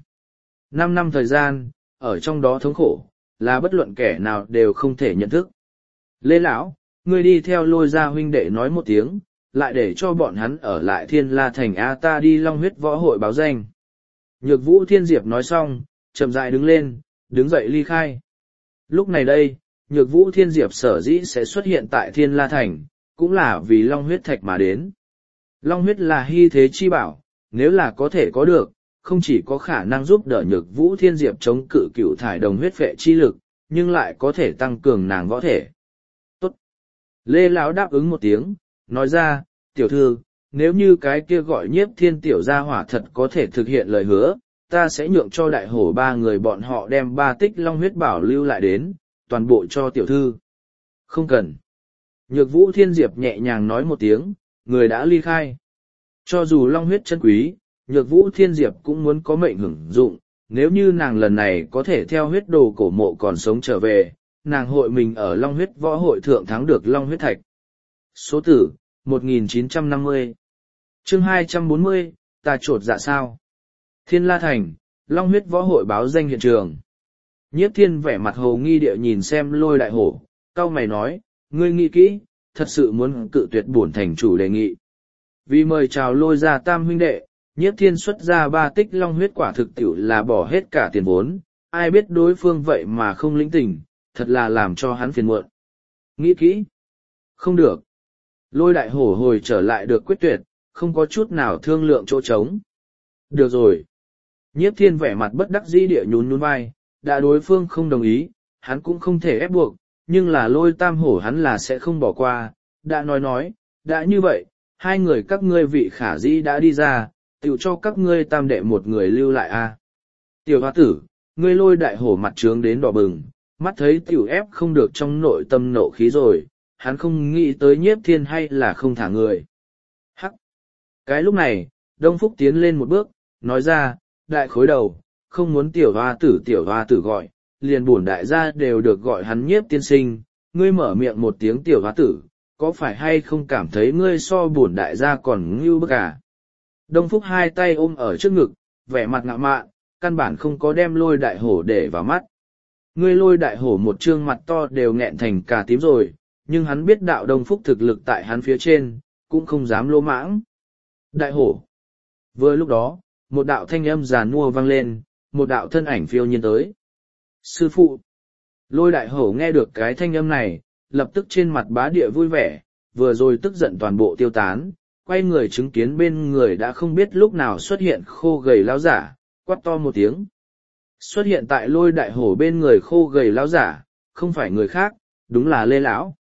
5 năm thời gian, ở trong đó thống khổ, là bất luận kẻ nào đều không thể nhận thức. Lê Lão, ngươi đi theo Lôi Gia huynh đệ nói một tiếng, lại để cho bọn hắn ở lại Thiên La Thành A, ta đi Long Huyết Võ Hội báo danh. Nhược Vũ Thiên Diệp nói xong, chậm rãi đứng lên, đứng dậy ly khai. Lúc này đây, Nhược Vũ Thiên Diệp sở dĩ sẽ xuất hiện tại Thiên La Thành, cũng là vì Long Huyết Thạch mà đến. Long huyết là hy thế chi bảo, nếu là có thể có được, không chỉ có khả năng giúp đỡ Nhược Vũ Thiên Diệp chống cự cửu thải đồng huyết phệ chi lực, nhưng lại có thể tăng cường nàng võ thể. Tốt. Lê Lão đáp ứng một tiếng, nói ra, tiểu thư, nếu như cái kia gọi Nhiếp Thiên tiểu gia hỏa thật có thể thực hiện lời hứa, ta sẽ nhượng cho đại hổ 3 người bọn họ đem 3 tích long huyết bảo lưu lại đến, toàn bộ cho tiểu thư. Không cần. Nhược Vũ Thiên Diệp nhẹ nhàng nói một tiếng, người đã ly khai. Cho dù long huyết chân quý, Nhược Vũ Thiên Diệp cũng muốn có mệnh hưởng dụng, nếu như nàng lần này có thể theo huyết đồ cổ mộ còn sống trở về, nàng hội mình ở Long Huyết Võ Hội thượng thắng được Long Huyết Thạch. Số tử, 1950. Chương 240, ta trột dạ sao? Thiên La Thành, Long Huyết Võ Hội báo danh hiện trường. Nhiếp Thiên vẻ mặt hồ nghi địa nhìn xem Lôi đại hổ, cau mày nói, ngươi nghĩ kỹ, thật sự muốn cự tuyệt bổn thành chủ đề nghị. Vì mời chào Lôi ra tam huynh đệ, Nhiếp Thiên xuất ra 3 tích long huyết quả thực tiểu là bỏ hết cả tiền vốn, ai biết đối phương vậy mà không lĩnh tình, thật là làm cho hắn phiền muộn. Nghĩ kỹ. Không được. Lôi đại hổ hồi trở lại được quyết tuyệt, không có chút nào thương lượng chỗ trống. Được rồi. Nhiếp Thiên vẻ mặt bất đắc dĩ địa nhún nhún vai, đã đối phương không đồng ý, hắn cũng không thể ép buộc, nhưng là Lôi tam hổ hắn là sẽ không bỏ qua, đã nói, đã như vậy, 2 người các ngươi vị khả dĩ đã đi ra, tiểu cho các ngươi tam đệ một người lưu lại a. Tiểu hoa tử, ngươi Lôi đại hổ mặt trướng đến đỏ bừng, mắt thấy tiểu ép không được trong nội tâm nộ khí rồi, hắn không nghĩ tới Nhiếp Thiên hay là không thả người. Hắc! Cái lúc này, Đông Phúc tiến lên một bước, nói ra, đại khối đầu, không muốn tiểu hoa tử gọi, liền bổn đại gia đều được gọi hắn Nhiếp tiên sinh, ngươi mở miệng một tiếng tiểu hoa tử, có phải hay không cảm thấy ngươi so bổn đại gia còn ngưu bức à? Đông Phúc 2 tay ôm ở trước ngực, vẻ mặt ngạo mạn, căn bản không có đem Lôi đại hổ để vào mắt. Ngươi Lôi đại hổ một trương mặt to đều nghẹn thành cà tím rồi, nhưng hắn biết đạo Đông Phúc thực lực tại hắn phía trên, cũng không dám lô mãng. Đại hổ. Vừa lúc đó, một đạo thanh âm giàn mua vang lên, một đạo thân ảnh phiêu nhiên tới. Sư phụ. Lôi đại hổ nghe được cái thanh âm này, lập tức trên mặt bá địa vui vẻ, vừa rồi tức giận toàn bộ tiêu tán, quay người chứng kiến bên người đã không biết lúc nào xuất hiện khô gầy lão giả, quát to một tiếng. Xuất hiện tại Lôi Đại Hổ bên người khô gầy lão giả, không phải người khác, đúng là Lê lão.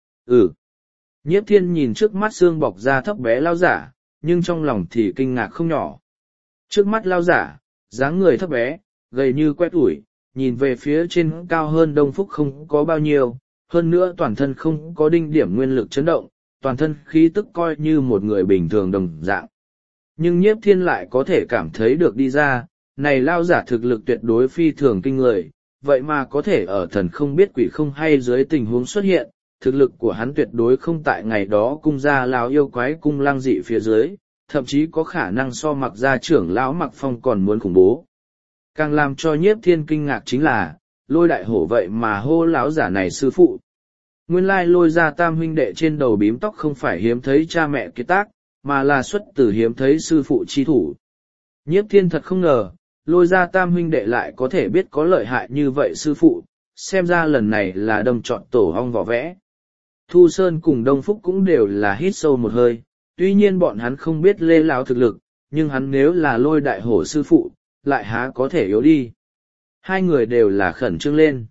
Nhiếp Thiên nhìn trước mắt xương bọc da thấp bé lão giả, nhưng trong lòng thì kinh ngạc không nhỏ. Trước mắt lão giả, dáng người thấp bé, gầy như que củi, nhìn về phía trên cao hơn Đông Phúc không có bao nhiêu, hơn nữa toàn thân không có đinh điểm nguyên lực chấn động, toàn thân khí tức coi như một người bình thường đồng dạng. Nhưng Nhiếp Thiên lại có thể cảm thấy được đi ra, này lão giả thực lực tuyệt đối phi thường kinh người, vậy mà có thể ở thần không biết quỷ không hay dưới tình huống xuất hiện, thực lực của hắn tuyệt đối không tại ngày đó cung gia lão yêu quái cung lang dị phía dưới, thậm chí có khả năng so Mặc gia trưởng lão Mặc Phong còn muốn khủng bố. Càng làm cho Nhiếp Thiên kinh ngạc chính là, Lôi Đại Hổ vậy mà hô lão giả này sư phụ. Nguyên lai Lôi gia tam huynh đệ trên đầu bím tóc không phải hiếm thấy cha mẹ kiệt tác, mà là xuất từ hiếm thấy sư phụ chi thủ. Nhiếp Thiên thật không ngờ, Lôi gia tam huynh đệ lại có thể biết có lợi hại như vậy sư phụ, xem ra lần này là đâm trọn tổ hong vỏ vẽ. Thu Sơn cùng Đông Phúc cũng đều là hít sâu một hơi, tuy nhiên bọn hắn không biết Lê lão thực lực, nhưng hắn nếu là Lôi Đại Hổ sư phụ, lại há có thể yếu đi. Hai người đều là khẩn trương lên.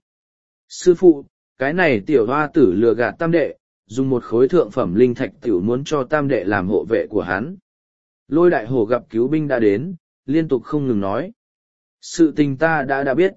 Sư phụ, cái này tiểu hoa tử lừa gạt tam đệ, dùng một khối thượng phẩm linh thạch tiểu muốn cho tam đệ làm hộ vệ của hắn. Lôi Đại Hổ gặp cứu binh đã đến, liên tục không ngừng nói. Sự tình ta đã biết.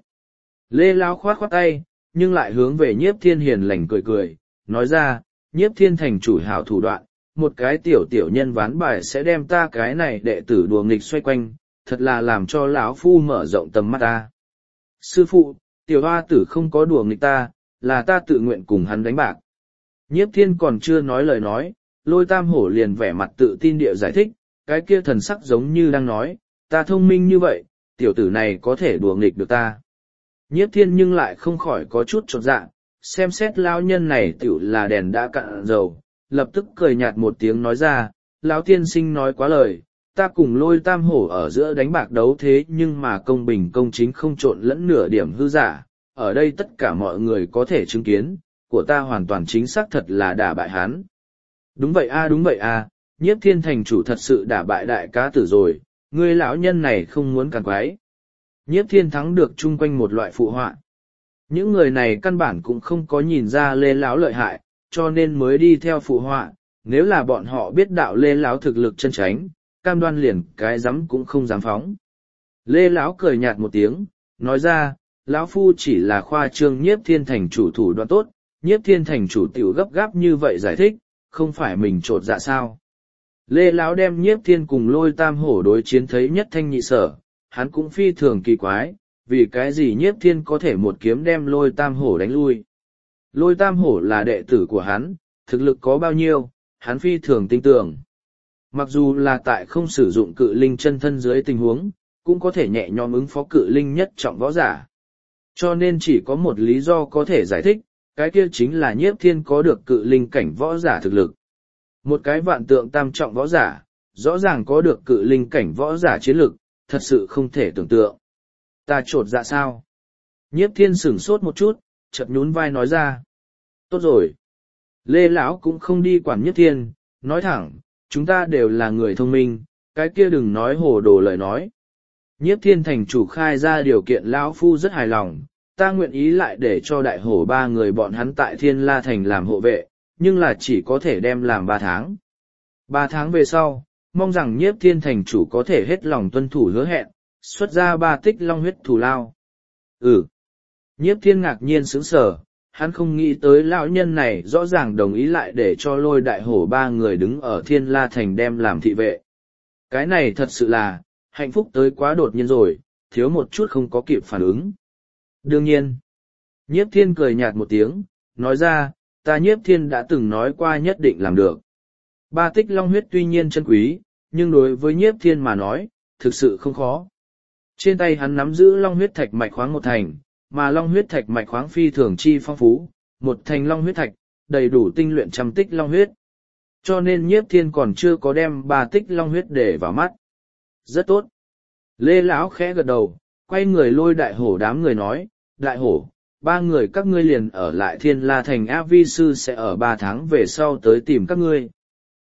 Lê Lão khoát khoát tay, nhưng lại hướng về Nhiếp Thiên hiền lành cười cười, nói ra, Nhiếp Thiên thành chủ hảo thủ đoạn, một cái tiểu nhân ván bài sẽ đem ta cái này đệ tử đùa nghịch xoay quanh, thật là làm cho lão phu mở rộng tầm mắt ta. Sư phụ, tiểu hoa tử không có đùa nghịch ta, là ta tự nguyện cùng hắn đánh bạc. Nhiếp Thiên còn chưa nói lời nói, Lôi Tam Hổ liền vẻ mặt tự tin địa giải thích, cái kia thần sắc giống như đang nói, ta thông minh như vậy, tiểu tử này có thể đùa nghịch được ta. Nhiếp Thiên nhưng lại không khỏi có chút chột dạ, xem xét lão nhân này tiểu là đèn đã cạn dầu, lập tức cười nhạt một tiếng nói ra, lão tiên sinh nói quá lời, ta cùng Lôi Tam Hổ ở giữa đánh bạc đấu thế nhưng mà công bình công chính không trộn lẫn nửa điểm hư giả, ở đây tất cả mọi người có thể chứng kiến, của ta hoàn toàn chính xác thật là đả bại hắn. Đúng vậy a, Nhiếp Thiên thành chủ thật sự đả bại đại cá tử rồi, ngươi lão nhân này không muốn càng quái. Nhiếp Thiên thắng được chung quanh một loại phụ họa. Những người này căn bản cũng không có nhìn ra Lê lão lợi hại, cho nên mới đi theo phụ họa, nếu là bọn họ biết đạo Lê lão thực lực chân chánh, cam đoan liền cái dám cũng không dám phóng. Lê lão cười nhạt một tiếng, nói ra, lão phu chỉ là khoa trương Nhiếp Thiên thành chủ thủ đoạn tốt, Nhiếp Thiên thành chủ tiểu gấp gáp như vậy giải thích, không phải mình trột dạ sao. Lê lão đem Nhiếp Thiên cùng Lôi Tam Hổ đối chiến thấy nhất thanh nhị sở, hắn cũng phi thường kỳ quái, vì cái gì Nhiếp Thiên có thể một kiếm đem Lôi Tam Hổ đánh lui. Lôi Tam Hổ là đệ tử của hắn, thực lực có bao nhiêu, hắn phi thường tin tưởng. Mặc dù là tại không sử dụng cự linh chân thân dưới tình huống, cũng có thể nhẹ nhõm ứng phó cự linh nhất trọng võ giả. Cho nên chỉ có một lý do có thể giải thích, cái kia chính là Nhiếp Thiên có được cự linh cảnh võ giả thực lực. Một cái vạn tượng tam trọng võ giả, rõ ràng có được cự linh cảnh võ giả chiến lực, thật sự không thể tưởng tượng. Ta trột dạ sao? Nhiếp Thiên sửng sốt một chút, chợt nhún vai nói ra. Tốt rồi. Lê lão cũng không đi quản Nhiếp Thiên, nói thẳng, chúng ta đều là người thông minh, cái kia đừng nói hồ đồ lời nói. Nhiếp Thiên thành chủ khai ra điều kiện lão phu rất hài lòng, ta nguyện ý lại để cho đại hổ ba người bọn hắn tại Thiên La Thành làm hộ vệ, nhưng là chỉ có thể đem làm 3 tháng. 3 tháng về sau, mong rằng Nhiếp Thiên thành chủ có thể hết lòng tuân thủ hứa hẹn, xuất ra 3 tích long huyết thù lao. Nhiếp Thiên ngạc nhiên sững sờ, hắn không nghĩ tới lão nhân này rõ ràng đồng ý lại để cho Lôi đại hổ 3 người đứng ở Thiên La Thành đem làm thị vệ. Cái này thật sự là, hạnh phúc tới quá đột nhiên rồi, thiếu một chút không có kịp phản ứng. Đương nhiên, Nhiếp Thiên cười nhạt một tiếng, nói ra, ta Nhiếp Thiên đã từng nói qua nhất định làm được. 3 tích long huyết tuy nhiên chân quý, nhưng đối với Nhiếp Thiên mà nói, thực sự không khó. Trên tay hắn nắm giữ long huyết thạch mạch khoáng 1 thành, mà long huyết thạch mạch khoáng phi thường chi phong phú, 1 thành long huyết thạch, đầy đủ tinh luyện 100 tích long huyết. Cho nên Nhiếp Thiên còn chưa có đem 3 tích long huyết để vào mắt. Rất tốt. Lê lão khẽ gật đầu, quay người Lôi đại hổ đám người nói, đại hổ, 3 người các ngươi liền ở lại Thiên La Thành, A Vi sư sẽ ở 3 tháng về sau tới tìm các ngươi.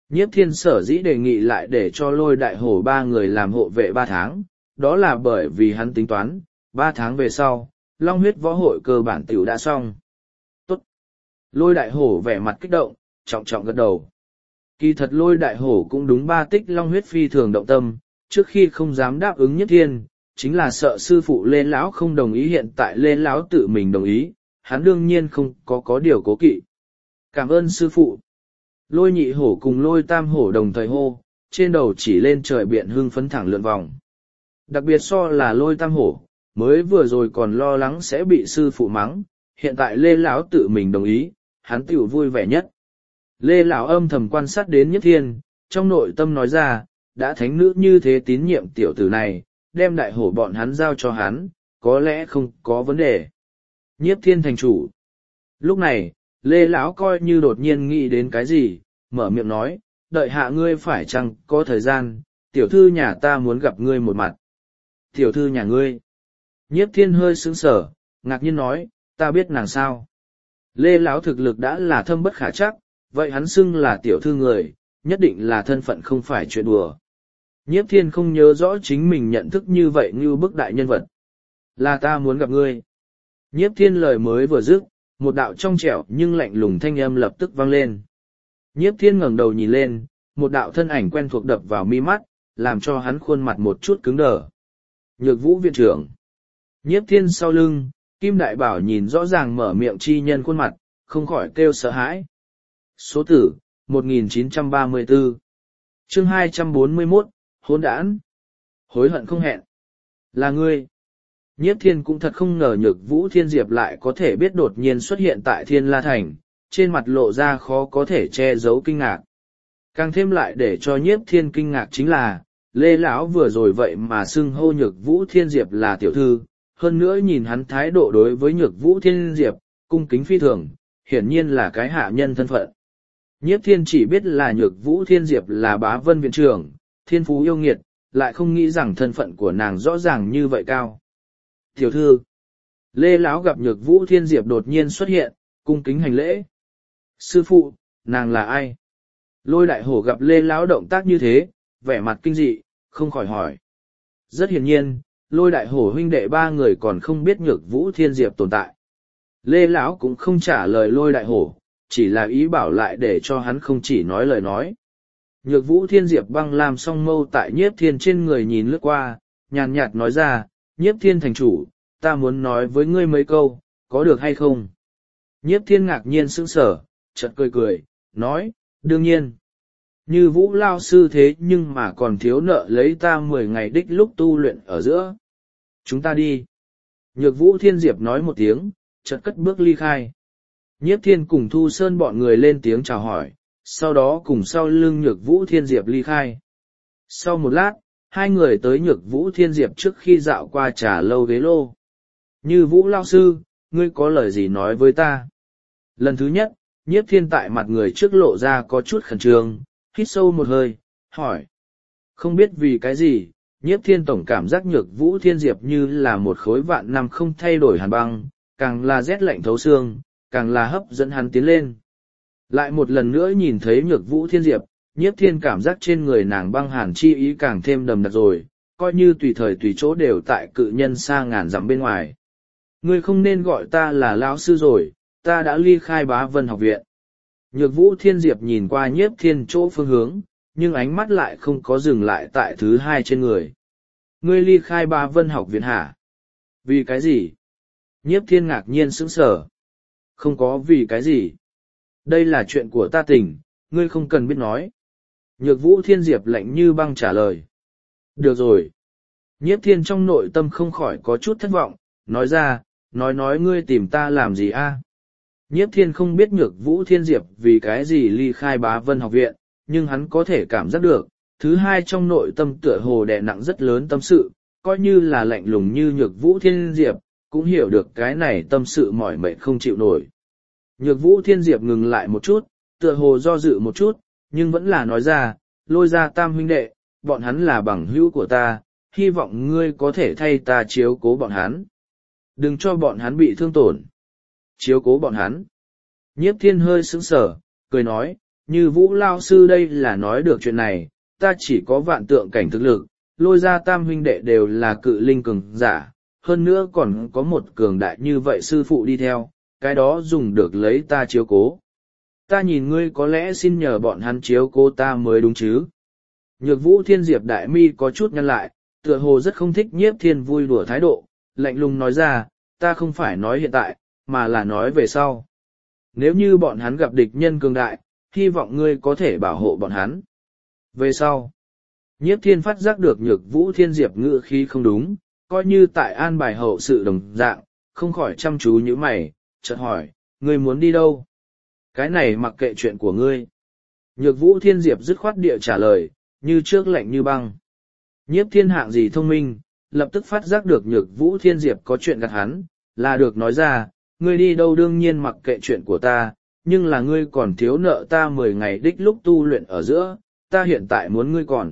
Nhiếp Thiên sở dĩ đề nghị lại để cho Lôi Đại Hổ ba người làm hộ vệ 3 tháng, đó là bởi vì hắn tính toán, 3 tháng về sau, Long huyết võ hội cơ bản tiểu đã xong. Tốt! Lôi Đại Hổ vẻ mặt kích động, trọng trọng gật đầu. Kỳ thật Lôi Đại Hổ cũng đúng 3 tích Long huyết phi thường động tâm, trước khi không dám đáp ứng Nhiếp Thiên, chính là sợ sư phụ Lê Lão không đồng ý, hiện tại Lê Lão tự mình đồng ý, hắn đương nhiên không có điều cố kỵ. Cảm ơn sư phụ. Lôi Nhị Hổ cùng Lôi Tam Hổ đồng thời hô, trên đầu chỉ lên trời biện hưng phấn thẳng lượn vòng. Đặc biệt so là Lôi Tam Hổ, mới vừa rồi còn lo lắng sẽ bị sư phụ mắng, hiện tại Lê Lão tự mình đồng ý, hắn tiểu vui vẻ nhất. Lê Lão âm thầm quan sát đến Nhiếp Thiên, trong nội tâm nói ra, đã thánh nữ như thế tín nhiệm tiểu tử này, đem đại hổ bọn hắn giao cho hắn, có lẽ không có vấn đề. Nhiếp Thiên thành chủ. Lúc này, Lê Lão coi như đột nhiên nghĩ đến cái gì, mở miệng nói, đợi hạ ngươi phải chăng có thời gian, tiểu thư nhà ta muốn gặp ngươi một mặt. Tiểu thư nhà ngươi. Nhiếp Thiên hơi sững sờ, ngạc nhiên nói, ta biết nàng sao. Lê Lão thực lực đã là thâm bất khả trắc, vậy hắn xưng là tiểu thư người, nhất định là thân phận không phải chuyện đùa. Nhiếp Thiên không nhớ rõ chính mình nhận thức như vậy như bức đại nhân vật. Là ta muốn gặp ngươi. Nhiếp Thiên lời mới vừa dứt, một đạo trong trẻo nhưng lạnh lùng thanh âm lập tức vang lên. Nhiếp Thiên ngẩng đầu nhìn lên, một đạo thân ảnh quen thuộc đập vào mi mắt, làm cho hắn khuôn mặt một chút cứng đờ. Nhược Vũ viện trưởng. Nhiếp Thiên sau lưng, Kim Đại Bảo nhìn rõ ràng mở miệng chi nhân khuôn mặt, không khỏi kêu sợ hãi. Số tử, 1934. Chương 241, hỗn đản. Hối hận không hẹn. Là ngươi. Nhiếp Thiên cũng thật không ngờ Nhược Vũ Thiên Diệp lại có thể biết đột nhiên xuất hiện tại Thiên La Thành, trên mặt lộ ra khó có thể che giấu kinh ngạc. Càng thêm lại để cho Nhiếp Thiên kinh ngạc chính là, Lê Lão vừa rồi vậy mà xưng hô Nhược Vũ Thiên Diệp là tiểu thư, hơn nữa nhìn hắn thái độ đối với Nhược Vũ Thiên Diệp, cung kính phi thường, hiển nhiên là cái hạ nhân thân phận. Nhiếp Thiên chỉ biết là Nhược Vũ Thiên Diệp là bá vân viện trưởng, thiên phú yêu nghiệt, lại không nghĩ rằng thân phận của nàng rõ ràng như vậy cao. Tiểu thư, Lê Lão gặp Nhược Vũ Thiên Diệp đột nhiên xuất hiện, cung kính hành lễ. Sư phụ, nàng là ai? Lôi Đại Hổ gặp Lê Lão động tác như thế, vẻ mặt kinh dị, không khỏi hỏi. Rất hiển nhiên, Lôi Đại Hổ huynh đệ 3 người còn không biết Nhược Vũ Thiên Diệp tồn tại. Lê Lão cũng không trả lời Lôi Đại Hổ, chỉ là ý bảo lại để cho hắn không chỉ nói lời nói. Nhược Vũ Thiên Diệp băng làm song mâu tại Nhiếp Thiên trên người nhìn lướt qua, nhàn nhạt nói ra, Nhiếp Thiên thành chủ, ta muốn nói với ngươi mấy câu, có được hay không? Nhiếp Thiên ngạc nhiên sững sờ, chợt cười cười, nói, đương nhiên. Như Vũ lao sư thế nhưng mà còn thiếu nợ lấy ta 10 ngày đích lúc tu luyện ở giữa. Chúng ta đi. Nhược Vũ Thiên Diệp nói một tiếng, chợt cất bước ly khai. Nhiếp Thiên cùng Thu Sơn bọn người lên tiếng chào hỏi, sau đó cùng sau lưng Nhược Vũ Thiên Diệp ly khai. Sau một lát, hai người tới Nhược Vũ Thiên Diệp trước khi dạo qua trà lâu ghế lô. Như Vũ lao sư, ngươi có lời gì nói với ta? Lần thứ nhất, Nhiếp Thiên tại mặt người trước lộ ra có chút khẩn trương, hít sâu một hơi, hỏi. Không biết vì cái gì, Nhiếp Thiên tổng cảm giác Nhược Vũ Thiên Diệp như là một khối vạn năm không thay đổi hàn băng, càng là rét lạnh thấu xương, càng là hấp dẫn hắn tiến lên. Lại một lần nữa nhìn thấy Nhược Vũ Thiên Diệp, Nhiếp Thiên cảm giác trên người nàng băng hàn chi ý càng thêm đầm đặc rồi, coi như tùy thời tùy chỗ đều tại cự nhân xa ngàn dặm bên ngoài. Ngươi không nên gọi ta là lão sư rồi, ta đã ly khai Bá Vân học viện. Nhược Vũ Thiên Diệp nhìn qua Nhiếp Thiên chỗ phương hướng, nhưng ánh mắt lại không có dừng lại tại thứ hai trên người. Ngươi ly khai Bá Vân học viện hả? Vì cái gì? Nhiếp Thiên ngạc nhiên sững sờ. Không có vì cái gì. Đây là chuyện của ta tỉnh, ngươi không cần biết nói. Nhược Vũ Thiên Diệp lạnh như băng trả lời. Được rồi. Nhiếp Thiên trong nội tâm không khỏi có chút thất vọng, nói ra, nói ngươi tìm ta làm gì a? Nhiếp Thiên không biết Nhược Vũ Thiên Diệp vì cái gì ly khai Bá Vân học viện, nhưng hắn có thể cảm giác được, thứ hai trong nội tâm tựa hồ đè nặng rất lớn tâm sự, coi như là lạnh lùng như Nhược Vũ Thiên Diệp, cũng hiểu được cái này tâm sự mỏi mệt không chịu nổi. Nhược Vũ Thiên Diệp ngừng lại một chút, tựa hồ do dự một chút, nhưng vẫn là nói ra, Lôi ra Tam huynh đệ, bọn hắn là bằng hữu của ta, hy vọng ngươi có thể thay ta chiếu cố bọn hắn. Đừng cho bọn hắn bị thương tổn. Chiếu cố bọn hắn. Nhiếp Thiên hơi sững sờ, cười nói, Như Vũ Lao Sư đây là nói được chuyện này, ta chỉ có vạn tượng cảnh thực lực, Lôi Gia tam huynh đệ đều là cự linh cường giả, hơn nữa còn có một cường đại như vậy sư phụ đi theo, cái đó dùng được lấy ta chiếu cố. Ta nhìn ngươi có lẽ xin nhờ bọn hắn chiếu cố ta mới đúng chứ. Nhược Vũ Thiên Diệp đại mi có chút nhăn lại, tựa hồ rất không thích Nhiếp Thiên vui đùa thái độ, lạnh lùng nói ra, ta không phải nói hiện tại, mà là nói về sau. Nếu như bọn hắn gặp địch nhân cường đại, hy vọng ngươi có thể bảo hộ bọn hắn. Về sau, Nhiếp Thiên phát giác được Nhược Vũ Thiên Diệp ngữ khí không đúng, coi như tại an bài hậu sự đồng dạng, không khỏi chăm chú như mày, chợt hỏi, ngươi muốn đi đâu? Cái này mặc kệ chuyện của ngươi. Nhược Vũ Thiên Diệp dứt khoát địa trả lời, như trước lạnh như băng. Nhiếp Thiên hạng gì thông minh, lập tức phát giác được Nhược Vũ Thiên Diệp có chuyện gạt hắn, là được nói ra, ngươi đi đâu đương nhiên mặc kệ chuyện của ta, nhưng là ngươi còn thiếu nợ ta 10 ngày đích lúc tu luyện ở giữa, ta hiện tại muốn ngươi còn.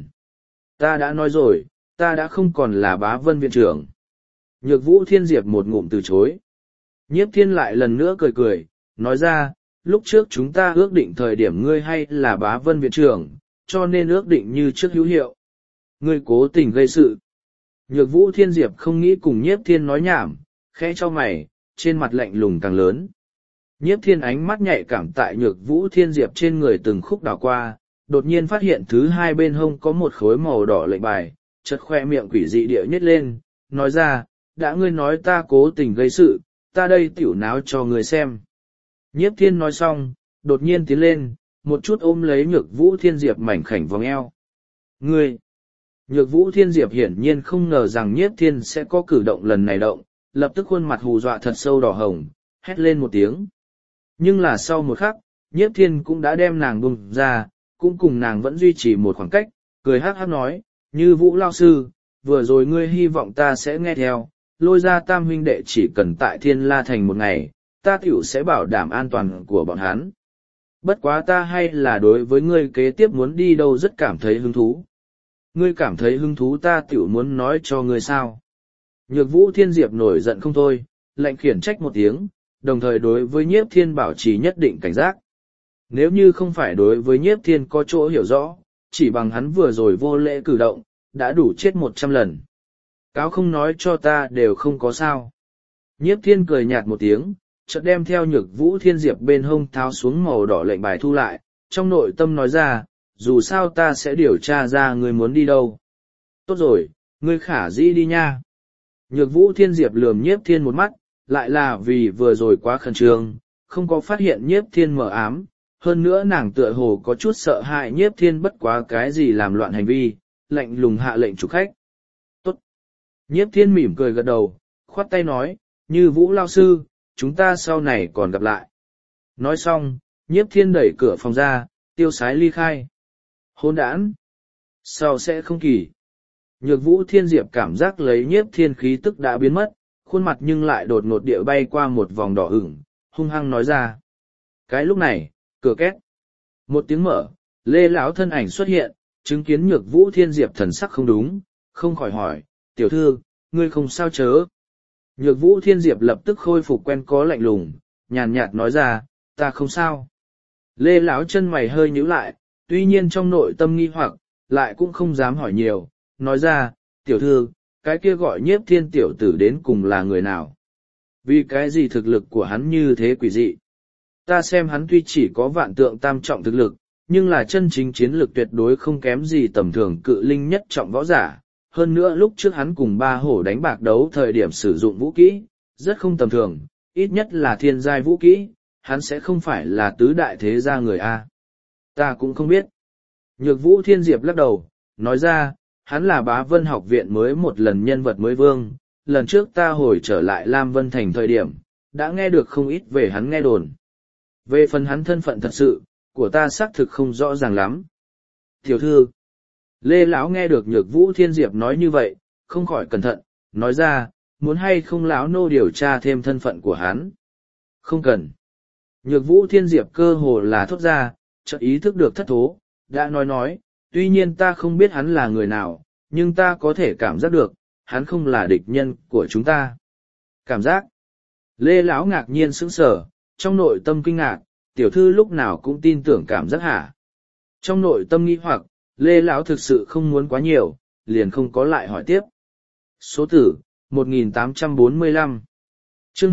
Ta đã nói rồi, ta đã không còn là Bá Vân viện trưởng. Nhược Vũ Thiên Diệp một ngụm từ chối. Nhiếp Thiên lại lần nữa cười cười, nói ra, lúc trước chúng ta ước định thời điểm ngươi hay là Bá Vân viện trưởng, cho nên ước định như trước hữu hiệu. Ngươi cố tình gây sự. Nhược Vũ Thiên Diệp không nghĩ cùng Nhiếp Thiên nói nhảm, khẽ cho mày, trên mặt lạnh lùng càng lớn. Nhiếp Thiên ánh mắt nhạy cảm tại Nhược Vũ Thiên Diệp trên người từng khúc đảo qua, đột nhiên phát hiện thứ hai bên hông có một khối màu đỏ lệnh bài, chợt khoe miệng quỷ dị địa nhếch lên, nói ra, đã ngươi nói ta cố tình gây sự, ta đây tiểu náo cho ngươi xem. Nhiếp Thiên nói xong, đột nhiên tiến lên, một chút ôm lấy Nhược Vũ Thiên Diệp mảnh khảnh vòng eo. Ngươi! Nhược Vũ Thiên Diệp hiển nhiên không ngờ rằng Nhiếp Thiên sẽ có cử động lần này động, lập tức khuôn mặt hù dọa thật sâu đỏ hồng, hét lên một tiếng. Nhưng là sau một khắc, Nhiếp Thiên cũng đã đem nàng bung ra, cũng cùng nàng vẫn duy trì một khoảng cách, cười hát hát nói, như Vũ Lao Sư, vừa rồi ngươi hy vọng ta sẽ nghe theo, Lôi Gia tam huynh đệ chỉ cần tại Thiên La Thành một ngày, ta tiểu sẽ bảo đảm an toàn của bọn hắn. Bất quá ta hay là đối với ngươi kế tiếp muốn đi đâu rất cảm thấy hứng thú. Ngươi cảm thấy hứng thú ta tiểu muốn nói cho ngươi sao. Nhược Vũ Thiên Diệp nổi giận không thôi, lạnh khiển trách một tiếng, đồng thời đối với Nhiếp Thiên bảo trì nhất định cảnh giác. Nếu như không phải đối với Nhiếp Thiên có chỗ hiểu rõ, chỉ bằng hắn vừa rồi vô lễ cử động, đã đủ chết 100 lần. Cáo không nói cho ta đều không có sao. Nhiếp Thiên cười nhạt một tiếng, chợt đem theo Nhược Vũ Thiên Diệp bên hông tháo xuống màu đỏ lệnh bài thu lại, trong nội tâm nói ra, dù sao ta sẽ điều tra ra ngươi muốn đi đâu. Tốt rồi, ngươi khả dĩ đi nha. Nhược Vũ Thiên Diệp lườm Nhiếp Thiên một mắt, lại là vì vừa rồi quá khẩn trương, không có phát hiện Nhiếp Thiên mờ ám, hơn nữa nàng tựa hồ có chút sợ hãi Nhiếp Thiên bất quá cái gì làm loạn hành vi, lạnh lùng hạ lệnh chủ khách. Tốt. Nhiếp Thiên mỉm cười gật đầu, khoát tay nói, như Vũ Lao Sư, chúng ta sau này còn gặp lại. Nói xong, Nhiếp Thiên đẩy cửa phòng ra, tiêu sái ly khai. Hôn đản. Sau sẽ không kỳ. Nhược Vũ Thiên Diệp cảm giác lấy Nhiếp Thiên khí tức đã biến mất, khuôn mặt nhưng lại đột ngột địa bay qua một vòng đỏ ửng, hung hăng nói ra. Cái lúc này, cửa két. Một tiếng mở, Lê lão thân ảnh xuất hiện, chứng kiến Nhược Vũ Thiên Diệp thần sắc không đúng, không khỏi hỏi, tiểu thư, ngươi không sao chớ. Nhược Vũ Thiên Diệp lập tức khôi phục quen có lạnh lùng, nhàn nhạt nói ra, ta không sao. Lê lão chân mày hơi nhíu lại, tuy nhiên trong nội tâm nghi hoặc, lại cũng không dám hỏi nhiều, nói ra, tiểu thư, cái kia gọi Nhiếp Thiên tiểu tử đến cùng là người nào? Vì cái gì thực lực của hắn như thế quỷ dị? Ta xem hắn tuy chỉ có vạn tượng tam trọng thực lực, nhưng là chân chính chiến lực tuyệt đối không kém gì tầm thường cự linh nhất trọng võ giả. Hơn nữa lúc trước hắn cùng ba hổ đánh bạc đấu thời điểm sử dụng vũ kỹ, rất không tầm thường, ít nhất là thiên giai vũ kỹ, hắn sẽ không phải là tứ đại thế gia người A. Ta cũng không biết. Nhược Vũ Thiên Diệp lắc đầu, nói ra, hắn là Bá Vân học viện mới một lần nhân vật mới vương, lần trước ta hồi trở lại Lam Vân Thành thời điểm, đã nghe được không ít về hắn nghe đồn. Về phần hắn thân phận thật sự, của ta xác thực không rõ ràng lắm. Tiểu thư, Lê lão nghe được Nhược Vũ Thiên Diệp nói như vậy, không khỏi cẩn thận, nói ra, muốn hay không lão nô điều tra thêm thân phận của hắn. Không cần. Nhược Vũ Thiên Diệp cơ hồ là thốt ra, chợt ý thức được thất thố, đã nói, tuy nhiên ta không biết hắn là người nào, nhưng ta có thể cảm giác được, hắn không là địch nhân của chúng ta. Cảm giác. Lê lão ngạc nhiên sững sờ, trong nội tâm kinh ngạc, tiểu thư lúc nào cũng tin tưởng cảm giác hả? Trong nội tâm nghi hoặc, Lê Lão thực sự không muốn quá nhiều, liền không có lại hỏi tiếp. Số tử, 1845. Chương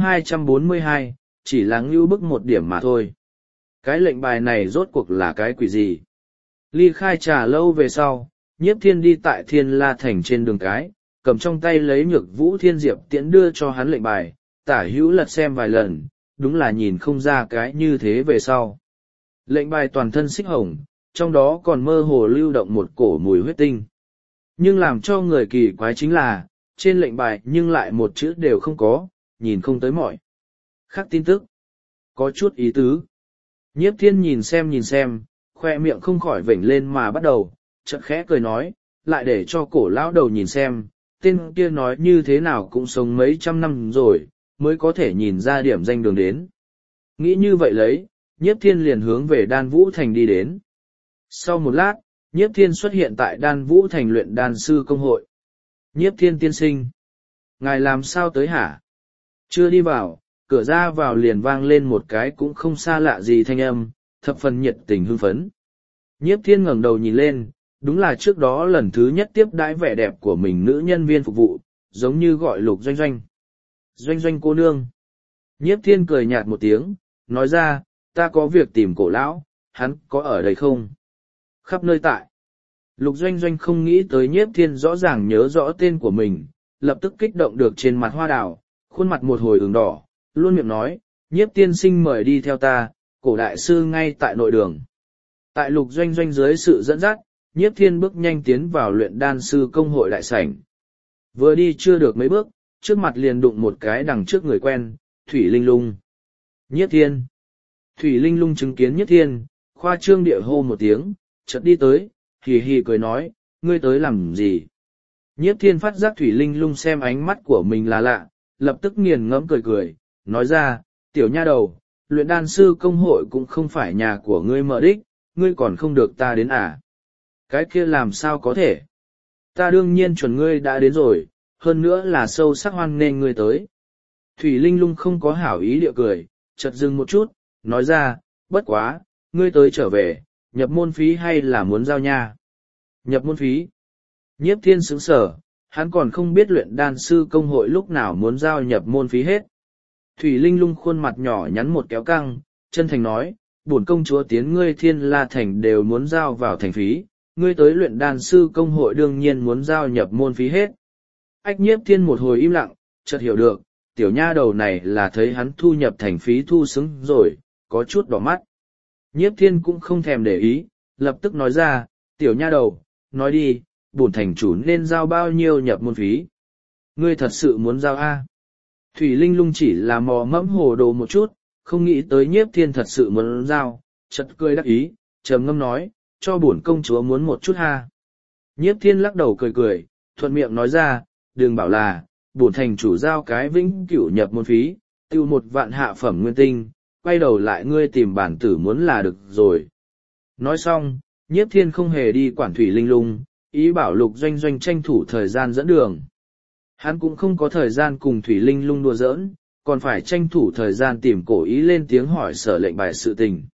242, chỉ là ngưu bức một điểm mà thôi. Cái lệnh bài này rốt cuộc là cái quỷ gì? Ly khai trà lâu về sau, Nhiếp Thiên đi tại Thiên La Thành trên đường cái, cầm trong tay lấy Nhược Vũ Thiên Diệp tiễn đưa cho hắn lệnh bài, tả hữu lật xem vài lần, đúng là nhìn không ra cái như thế về sau. Lệnh bài toàn thân xích hồng, trong đó còn mơ hồ lưu động một cổ mùi huyết tinh. Nhưng làm cho người kỳ quái chính là, trên lệnh bài nhưng lại một chữ đều không có, nhìn không tới mọi. Khác tin tức, có chút ý tứ. Nhiếp Thiên nhìn xem, khoe miệng không khỏi vểnh lên mà bắt đầu, chợt khẽ cười nói, lại để cho cổ lão đầu nhìn xem, tên kia nói như thế nào cũng sống mấy trăm năm rồi, mới có thể nhìn ra điểm danh đường đến. Nghĩ như vậy lấy, Nhiếp Thiên liền hướng về Đan Vũ Thành đi đến. Sau một lát, Nhiếp Thiên xuất hiện tại Đan Vũ Thành luyện đan sư công hội. Nhiếp Thiên tiên sinh. Ngài làm sao tới hả? Chưa đi vào, cửa ra vào liền vang lên một cái cũng không xa lạ gì thanh âm, thập phần nhiệt tình hưng phấn. Nhiếp Thiên ngẩng đầu nhìn lên, đúng là trước đó lần thứ nhất tiếp đãi vẻ đẹp của mình nữ nhân viên phục vụ, giống như gọi Lục Doanh Doanh. Doanh Doanh cô nương. Nhiếp Thiên cười nhạt một tiếng, nói ra, ta có việc tìm cổ lão, hắn có ở đây không? Khắp nơi tại. Lục Doanh Doanh không nghĩ tới Nhiếp Thiên rõ ràng nhớ rõ tên của mình, lập tức kích động được trên mặt hoa đào, khuôn mặt một hồi ửng đỏ, luôn miệng nói, Nhiếp tiên sinh mời đi theo ta, cổ đại sư ngay tại nội đường. Tại Lục Doanh Doanh dưới sự dẫn dắt, Nhiếp Thiên bước nhanh tiến vào luyện đan sư công hội đại sảnh. Vừa đi chưa được mấy bước, trước mặt liền đụng một cái đằng trước người quen, Thủy Linh Lung. Nhiếp Thiên. Thủy Linh Lung chứng kiến Nhiếp Thiên, khoa trương địa hô một tiếng, chợt đi tới, hì hì cười nói, ngươi tới làm gì? Nhiếp Thiên phát giác Thủy Linh Lung xem ánh mắt của mình là lạ, lập tức nghiền ngẫm cười cười, nói ra, tiểu nha đầu, luyện đan sư công hội cũng không phải nhà của ngươi mở đích, ngươi còn không được ta đến à? Cái kia làm sao có thể? Ta đương nhiên chuẩn ngươi đã đến rồi, hơn nữa là sâu sắc hoan nghênh ngươi tới. Thủy Linh Lung không có hảo ý địa cười, chợt dừng một chút, nói ra, bất quá, ngươi tới trở về, nhập môn phí hay là muốn giao nha? Nhập môn phí. Nhiếp Thiên sững sờ, hắn còn không biết luyện đan sư công hội lúc nào muốn giao nhập môn phí hết. Thủy Linh Lung khuôn mặt nhỏ nhắn một kéo căng, chân thành nói, bổn công chúa tiến ngươi Thiên La Thành đều muốn giao vào thành phí, ngươi tới luyện đan sư công hội đương nhiên muốn giao nhập môn phí hết. Ách Nhiếp Thiên một hồi im lặng, chợt hiểu được, tiểu nha đầu này là thấy hắn thu nhập thành phí thu xứng rồi, có chút đỏ mắt. Nhiếp Thiên cũng không thèm để ý, lập tức nói ra, tiểu nha đầu, nói đi, bổn thành chủ nên giao bao nhiêu nhập môn phí? Ngươi thật sự muốn giao a? Thủy Linh Lung chỉ là mò mẫm hồ đồ một chút, không nghĩ tới Nhiếp Thiên thật sự muốn giao, chợt cười đắc ý, trầm ngâm nói, cho bổn công chúa muốn một chút ha. Nhiếp Thiên lắc đầu cười cười, thuận miệng nói ra, đừng bảo là, bổn thành chủ giao cái vĩnh cửu nhập môn phí, tiêu 1 vạn hạ phẩm nguyên tinh, quay đầu lại ngươi tìm bản tử muốn là được rồi. Nói xong, Nhiếp Thiên không hề đi quản Thủy Linh Lung, ý bảo Lục Doanh Doanh tranh thủ thời gian dẫn đường. Hắn cũng không có thời gian cùng Thủy Linh Lung đùa giỡn, còn phải tranh thủ thời gian tìm cổ ý lên tiếng hỏi sở lệnh bài sự tình.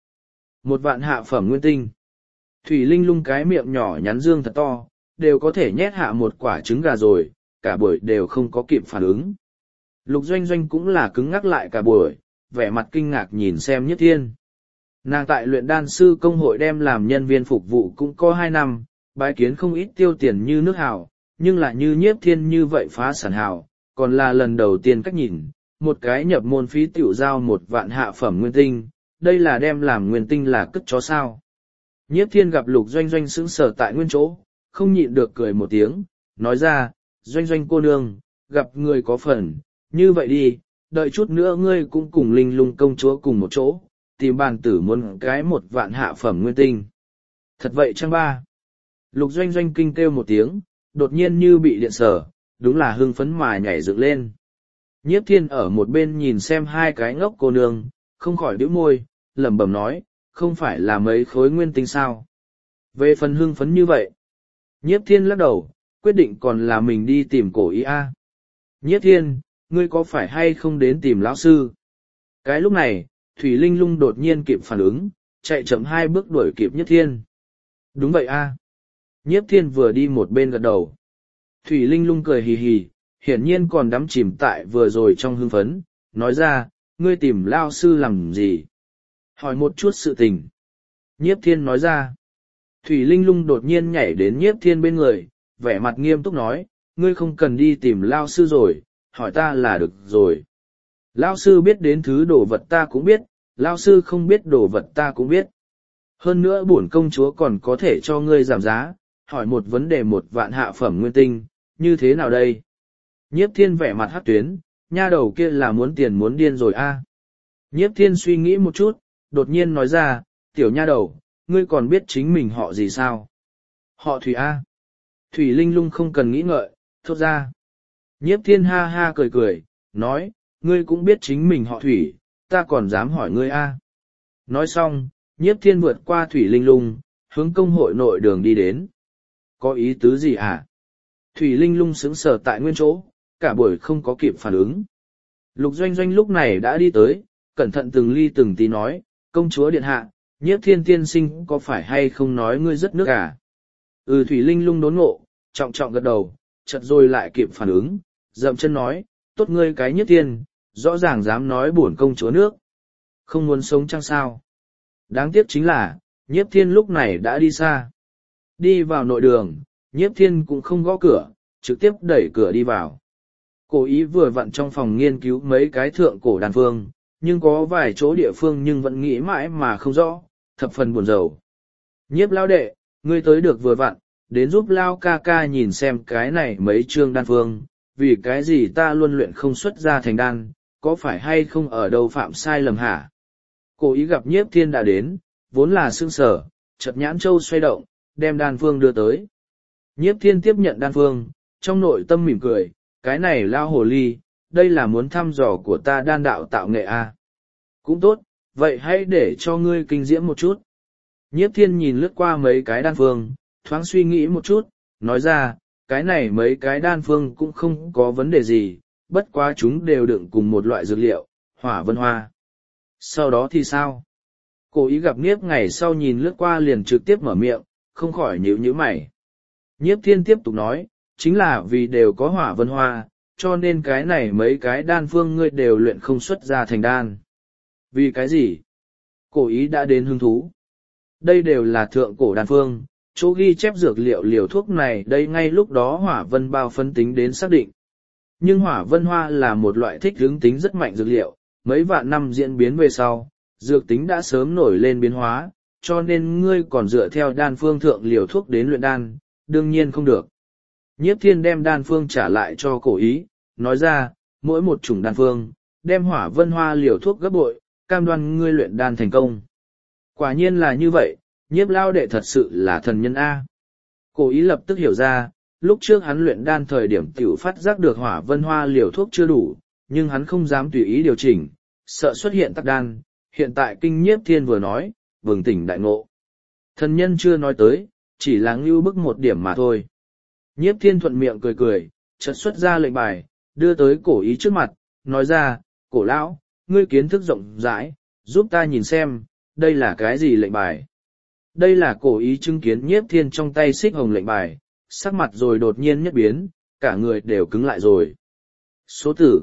1 vạn hạ phẩm nguyên tinh. Thủy Linh Lung cái miệng nhỏ nhắn dương thật to, đều có thể nhét hạ một quả trứng gà rồi, cả buổi đều không có kịp phản ứng. Lục Doanh Doanh cũng là cứng ngắc lại cả buổi, vẻ mặt kinh ngạc nhìn xem Nhiếp Thiên. Nàng tại luyện đan sư công hội đem làm nhân viên phục vụ cũng có 2 năm, bái kiến không ít tiêu tiền như nước hào, nhưng lại như Nhiếp Thiên như vậy phá sản hào, còn là lần đầu tiên cách nhìn, một cái nhập môn phí tiểu giao 1 vạn hạ phẩm nguyên tinh, đây là đem làm nguyên tinh là cất chó sao. Nhiếp Thiên gặp Lục Doanh Doanh sững sờ tại nguyên chỗ, không nhịn được cười một tiếng, nói ra, Doanh Doanh cô nương, gặp người có phần, như vậy đi, đợi chút nữa ngươi cũng cùng Linh Lung công chúa cùng một chỗ, tìm bàn tử muốn cái 1 vạn hạ phẩm nguyên tinh. Thật vậy chăng ba? Lục Doanh Doanh kinh kêu một tiếng, đột nhiên như bị điện sở, đúng là hưng phấn mà nhảy dựng lên. Nhiếp Thiên ở một bên nhìn xem hai cái ngốc cô nương, không khỏi bĩu môi, lẩm bẩm nói, không phải là mấy khối nguyên tinh sao? Về phần hưng phấn như vậy, Nhiếp Thiên lắc đầu, quyết định còn là mình đi tìm cổ ý a. Nhiếp Thiên, ngươi có phải hay không đến tìm lão sư? Cái lúc này, Thủy Linh Lung đột nhiên kịp phản ứng, chạy chậm 2 bước đuổi kịp Nhiếp Thiên. Đúng vậy a. Nhiếp Thiên vừa đi một bên gật đầu. Thủy Linh Lung cười hì hì, hiển nhiên còn đắm chìm tại vừa rồi trong hưng phấn, nói ra, ngươi tìm lao sư làm gì? Hỏi một chút sự tình. Nhiếp Thiên nói ra. Thủy Linh Lung đột nhiên nhảy đến Nhiếp Thiên bên người, vẻ mặt nghiêm túc nói, ngươi không cần đi tìm lao sư rồi, hỏi ta là được rồi. Lao sư biết đến thứ đồ vật ta cũng biết, lao sư không biết đồ vật ta cũng biết. Hơn nữa bổn công chúa còn có thể cho ngươi giảm giá, hỏi một vấn đề 1 vạn hạ phẩm nguyên tinh, như thế nào đây? Nhiếp Thiên vẻ mặt hắc tuyến, nha đầu kia là muốn tiền muốn điên rồi a. Nhiếp Thiên suy nghĩ một chút, đột nhiên nói ra, tiểu nha đầu, ngươi còn biết chính mình họ gì sao? Họ Thủy a. Thủy Linh Lung không cần nghĩ ngợi, thốt ra. Nhiếp Thiên ha ha cười cười, nói, ngươi cũng biết chính mình họ Thủy, ta còn dám hỏi ngươi a. Nói xong, Nhiếp Thiên vượt qua Thủy Linh Lung, hướng công hội nội đường đi đến. Có ý tứ gì hả? Thủy Linh Lung sững sờ tại nguyên chỗ, cả buổi không có kịp phản ứng. Lục Doanh Doanh lúc này đã đi tới, cẩn thận từng ly từng tí nói, công chúa điện hạ, Nhiếp Thiên tiên sinh có phải hay không nói ngươi rất nước à? Thủy Linh Lung đốn ngộ, trọng trọng gật đầu, chợt rồi lại kịp phản ứng, dậm chân nói, tốt ngươi cái Nhiếp Thiên, rõ ràng dám nói bổn công chúa nước. Không muốn sống chăng sao? Đáng tiếc chính là, Nhiếp Thiên lúc này đã đi xa. Đi vào nội đường, Nhiếp Thiên cũng không gõ cửa, trực tiếp đẩy cửa đi vào. Cổ ý vừa vặn trong phòng nghiên cứu mấy cái thượng cổ đan phương, nhưng có vài chỗ địa phương nhưng vẫn nghĩ mãi mà không rõ, thập phần buồn rầu. Nhiếp lao đệ, ngươi tới được vừa vặn, đến giúp lao ca ca nhìn xem cái này mấy chương đan phương, vì cái gì ta luôn luyện không xuất ra thành đan, có phải hay không ở đâu phạm sai lầm hả? Cổ ý gặp Nhiếp Thiên đã đến, vốn là sương sở, chợt nhãn châu xoay động, đem đan phương đưa tới. Nhiếp Thiên tiếp nhận đan phương, trong nội tâm mỉm cười, cái này lao hồ ly, đây là muốn thăm dò của ta đan đạo tạo nghệ a. Cũng tốt, vậy hãy để cho ngươi kinh diễm một chút. Nhiếp Thiên nhìn lướt qua mấy cái đan phương, thoáng suy nghĩ một chút, nói ra, cái này mấy cái đan phương cũng không có vấn đề gì, bất quá chúng đều đựng cùng một loại dược liệu, hỏa vân hoa. Sau đó thì sao? Cổ ý gặp Nhiếp ngày sau nhìn lướt qua liền trực tiếp mở miệng, không khỏi nhíu nhíu mày. Nhiếp Thiên tiếp tục nói, chính là vì đều có hỏa vân hoa, cho nên cái này mấy cái đan phương ngươi đều luyện không xuất ra thành đan. Vì cái gì? Cổ ý đã đến hứng thú. Đây đều là thượng cổ đan phương, chỗ ghi chép dược liệu liều thuốc này đây ngay lúc đó hỏa vân bao phân tính đến xác định. Nhưng hỏa vân hoa là một loại thích hướng tính rất mạnh dược liệu, mấy vạn năm diễn biến về sau, dược tính đã sớm nổi lên biến hóa, cho nên ngươi còn dựa theo đan phương thượng liều thuốc đến luyện đan, đương nhiên không được. Nhiếp Thiên đem đan phương trả lại cho cổ ý, nói ra, mỗi một chủng đan phương, đem hỏa vân hoa liều thuốc gấp bội, cam đoan ngươi luyện đan thành công. Quả nhiên là như vậy, Nhiếp lao đệ thật sự là thần nhân A. Cổ ý lập tức hiểu ra, lúc trước hắn luyện đan thời điểm tiểu phát giác được hỏa vân hoa liều thuốc chưa đủ, nhưng hắn không dám tùy ý điều chỉnh, sợ xuất hiện tắc đan, hiện tại kinh Nhiếp Thiên vừa nói, bừng tỉnh đại ngộ. Thần nhân chưa nói tới, chỉ là ngưu bức một điểm mà thôi. Nhiếp Thiên thuận miệng cười cười, chợt xuất ra lệnh bài, đưa tới cổ ý trước mặt, nói ra, cổ lão, ngươi kiến thức rộng rãi, giúp ta nhìn xem, đây là cái gì lệnh bài. Đây là cổ ý chứng kiến Nhiếp Thiên trong tay xích hồng lệnh bài, sắc mặt rồi đột nhiên nhất biến, cả người đều cứng lại rồi. Số tử,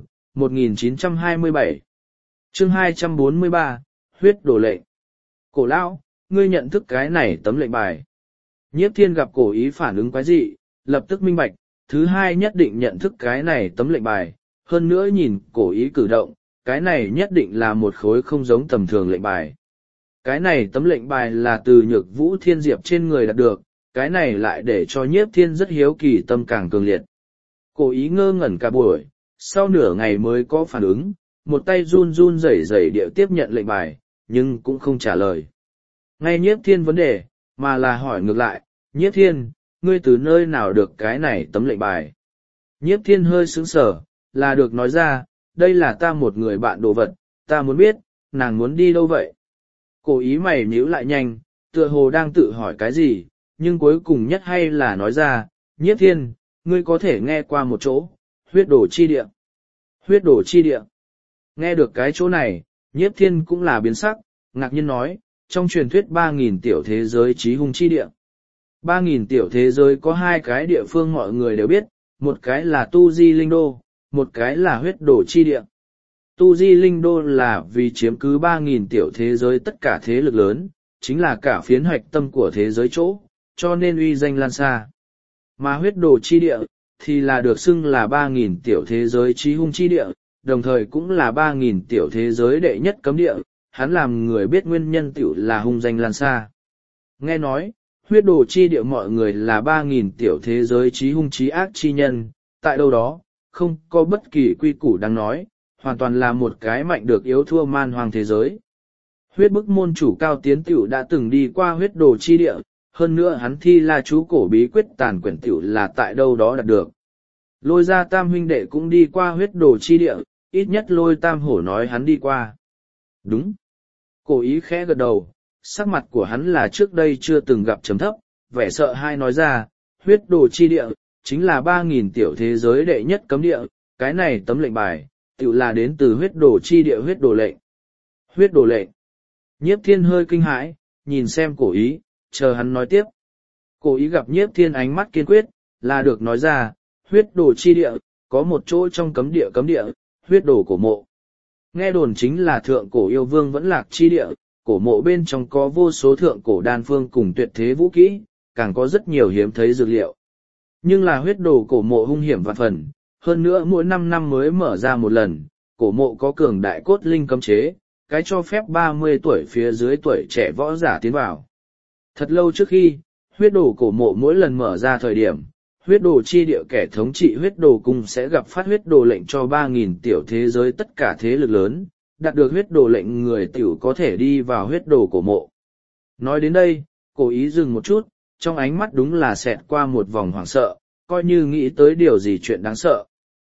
1927. Chương 243, huyết đổ lệnh. Cổ lão, ngươi nhận thức cái này tấm lệnh bài. Nhiếp Thiên gặp cổ ý phản ứng quái dị, lập tức minh bạch, thứ hai nhất định nhận thức cái này tấm lệnh bài, hơn nữa nhìn cổ ý cử động, cái này nhất định là một khối không giống tầm thường lệnh bài. Cái này tấm lệnh bài là từ Nhược Vũ Thiên Diệp trên người đạt được, cái này lại để cho Nhiếp Thiên rất hiếu kỳ tâm càng cường liệt. Cổ ý ngơ ngẩn cả buổi, sau nửa ngày mới có phản ứng, một tay run run rẩy rẩy điệu tiếp nhận lệnh bài, nhưng cũng không trả lời. Ngay Nhiếp Thiên vấn đề, mà là hỏi ngược lại, Nhiếp Thiên, ngươi từ nơi nào được cái này tấm lệnh bài? Nhiếp Thiên hơi sững sờ, là được nói ra, đây là ta một người bạn đồ vật, ta muốn biết, nàng muốn đi đâu vậy? Cổ ý mày nhíu lại nhanh, tựa hồ đang tự hỏi cái gì, nhưng cuối cùng nhất hay là nói ra, Nhiếp Thiên, ngươi có thể nghe qua một chỗ, huyết đổ chi địa. Huyết đổ chi địa. Nghe được cái chỗ này, Nhiếp Thiên cũng là biến sắc, ngạc nhiên nói, trong truyền thuyết 3.000 tiểu thế giới chí hung chi địa. 3.000 tiểu thế giới có hai cái địa phương mọi người đều biết, một cái là Tu Di Linh Đô, một cái là huyết đổ chi địa. Tu Di Linh Đô là vì chiếm cứ 3.000 tiểu thế giới tất cả thế lực lớn, chính là cả phiến hoạch tâm của thế giới chỗ, cho nên uy danh lan xa. Mà huyết đồ chi địa, thì là được xưng là 3.000 tiểu thế giới chí hung chi địa, đồng thời cũng là 3.000 tiểu thế giới đệ nhất cấm địa, hắn làm người biết nguyên nhân tiểu là hung danh lan xa. Nghe nói, huyết đồ chi địa mọi người là 3.000 tiểu thế giới chí hung chí ác chi nhân, tại đâu đó, không có bất kỳ quy củ đáng nói, hoàn toàn là một cái mạnh được yếu thua man hoang thế giới. Huyết bức môn chủ Cao Tiến tiểu đã từng đi qua huyết đồ chi địa, hơn nữa hắn thi la chú cổ bí quyết tàn quyển tiểu là tại đâu đó đạt được. Lôi ra tam huynh đệ cũng đi qua huyết đồ chi địa, ít nhất lôi tam hổ nói hắn đi qua. Đúng. Cổ ý khẽ gật đầu, sắc mặt của hắn là trước đây chưa từng gặp chấm thấp, vẻ sợ hai nói ra, huyết đồ chi địa, chính là 3.000 tiểu thế giới đệ nhất cấm địa, cái này tấm lệnh bài, tiểu là đến từ huyết đồ chi địa huyết đồ lệnh. Huyết đồ lệnh. Nhiếp Thiên hơi kinh hãi, nhìn xem cổ ý, chờ hắn nói tiếp. Cổ ý gặp Nhiếp Thiên ánh mắt kiên quyết, là được nói ra, huyết đồ chi địa, có một chỗ trong cấm địa, huyết đồ cổ mộ. Nghe đồn chính là thượng cổ yêu vương vẫn lạc chi địa, cổ mộ bên trong có vô số thượng cổ đan phương cùng tuyệt thế vũ kỹ, càng có rất nhiều hiếm thấy dược liệu. Nhưng là huyết đồ cổ mộ hung hiểm vạn phần, hơn nữa mỗi 5 năm mới mở ra một lần, cổ mộ có cường đại cốt linh cấm chế, cái cho phép 30 tuổi phía dưới tuổi trẻ võ giả tiến vào. Thật lâu trước khi, huyết đồ cổ mộ mỗi lần mở ra thời điểm, huyết đồ chi địa kẻ thống trị huyết đồ cung sẽ gặp phát huyết đồ lệnh cho 3.000 tiểu thế giới tất cả thế lực lớn, đạt được huyết đồ lệnh người tiểu có thể đi vào huyết đồ cổ mộ. Nói đến đây, cổ ý dừng một chút, trong ánh mắt đúng là xẹt qua một vòng hoảng sợ, coi như nghĩ tới điều gì chuyện đáng sợ.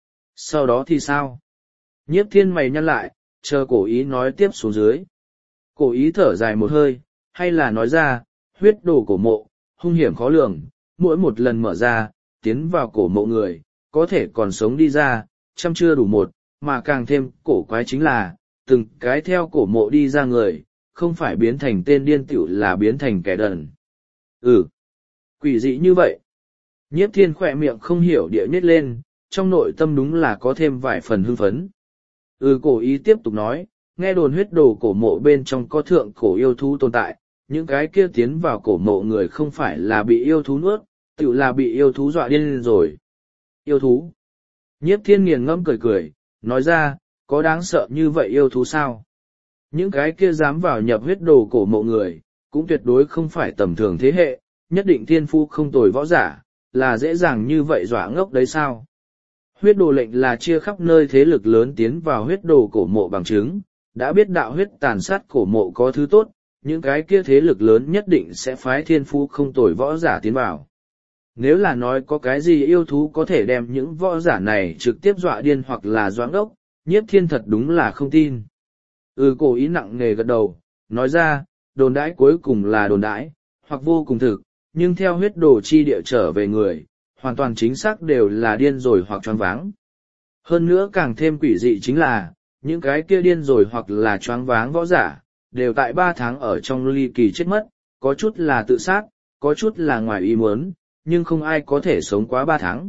Sau đó thì sao? Nhiếp Thiên mày nhăn lại, chờ cổ ý nói tiếp xuống dưới. Cổ ý thở dài một hơi, hay là nói ra, huyết đồ cổ mộ, hung hiểm khó lường, mỗi một lần mở ra, tiến vào cổ mộ người, có thể còn sống đi ra, trăm chưa đủ một, mà càng thêm cổ quái chính là, từng cái theo cổ mộ đi ra người, không phải biến thành tên điên tiểu là biến thành kẻ đần. Quỷ dị như vậy. Nhiếp Thiên khỏe miệng không hiểu địa nhếch lên, trong nội tâm đúng là có thêm vài phần hưng phấn. Cổ ý tiếp tục nói, nghe đồn huyết đồ cổ mộ bên trong có thượng cổ yêu thú tồn tại, những cái kia tiến vào cổ mộ người không phải là bị yêu thú nuốt, tự là bị yêu thú dọa điên rồi. Yêu thú. Nhiếp Thiên nghiền ngẫm cười cười, nói ra, có đáng sợ như vậy yêu thú sao? Những cái kia dám vào nhập huyết đồ cổ mộ người, cũng tuyệt đối không phải tầm thường thế hệ, nhất định thiên phu không tồi võ giả, là dễ dàng như vậy dọa ngốc đấy sao? Huyết đồ lệnh là chia khắp nơi thế lực lớn tiến vào huyết đồ cổ mộ bằng chứng, đã biết đạo huyết tàn sát cổ mộ có thứ tốt, những cái kia thế lực lớn nhất định sẽ phái thiên phu không tồi võ giả tiến vào. Nếu là nói có cái gì yêu thú có thể đem những võ giả này trực tiếp dọa điên hoặc là doãn đốc, Nhiếp Thiên thật đúng là không tin. Cổ ý nặng nề gật đầu, nói ra, đồn đãi cuối cùng là đồn đãi, hoặc vô cùng thực, nhưng theo huyết đồ chi địa trở về người, hoàn toàn chính xác đều là điên rồi hoặc choáng váng. Hơn nữa càng thêm quỷ dị chính là, những cái kia điên rồi hoặc là choáng váng võ giả, đều tại 3 tháng ở trong ly kỳ chết mất, có chút là tự sát, có chút là ngoài ý muốn, nhưng không ai có thể sống quá 3 tháng.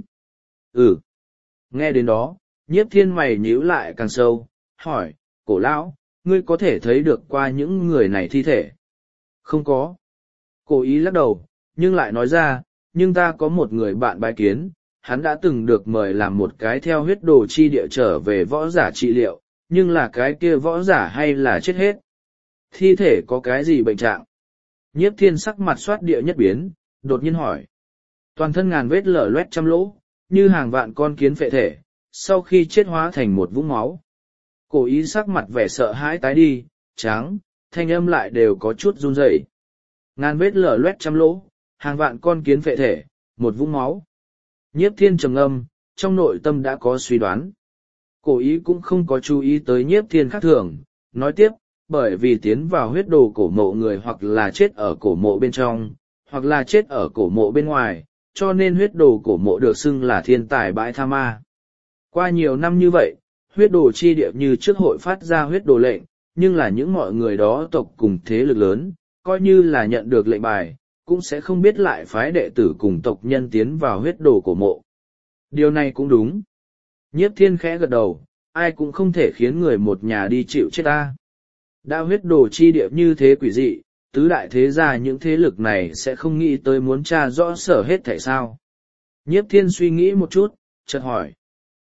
Nghe đến đó, Nhiếp Thiên mày nhíu lại càng sâu, hỏi, cổ lão, ngươi có thể thấy được qua những người này thi thể? Không có. Cổ ý lắc đầu, nhưng lại nói ra, nhưng ta có một người bạn bái kiến, hắn đã từng được mời làm một cái theo huyết đồ chi địa trở về võ giả trị liệu, nhưng là cái kia võ giả hay là chết hết. Thi thể có cái gì bệnh trạng? Nhiếp Thiên sắc mặt xoát địa nhất biến, đột nhiên hỏi. Toàn thân ngàn vết lở loét trăm lỗ, như hàng vạn con kiến phệ thể, sau khi chết hóa thành một vũng máu. Cổ ý sắc mặt vẻ sợ hãi tái đi, trắng, thanh âm lại đều có chút run rẩy. Ngàn vết lở loét trăm lỗ, hàng vạn con kiến phệ thể, một vũng máu. Nhiếp Thiên trầm ngâm, trong nội tâm đã có suy đoán. Cổ ý cũng không có chú ý tới Nhiếp Thiên khác thường, nói tiếp, bởi vì tiến vào huyết đồ cổ mộ người hoặc là chết ở cổ mộ bên trong, hoặc là chết ở cổ mộ bên ngoài, cho nên huyết đồ cổ mộ được xưng là thiên tài bãi tha ma. Qua nhiều năm như vậy, huyết đồ chi địa như trước hội phát ra huyết đồ lệnh, nhưng là những mọi người đó tộc cùng thế lực lớn, coi như là nhận được lệnh bài, cũng sẽ không biết lại phái đệ tử cùng tộc nhân tiến vào huyết đồ cổ mộ. Điều này cũng đúng. Nhiếp Thiên khẽ gật đầu, ai cũng không thể khiến người một nhà đi chịu chết ta. Đã huyết đồ chi địa như thế quỷ dị, tứ đại thế gia những thế lực này sẽ không nghĩ tới muốn tra rõ sở hết thảy sao. Nhiếp Thiên suy nghĩ một chút, chợt hỏi.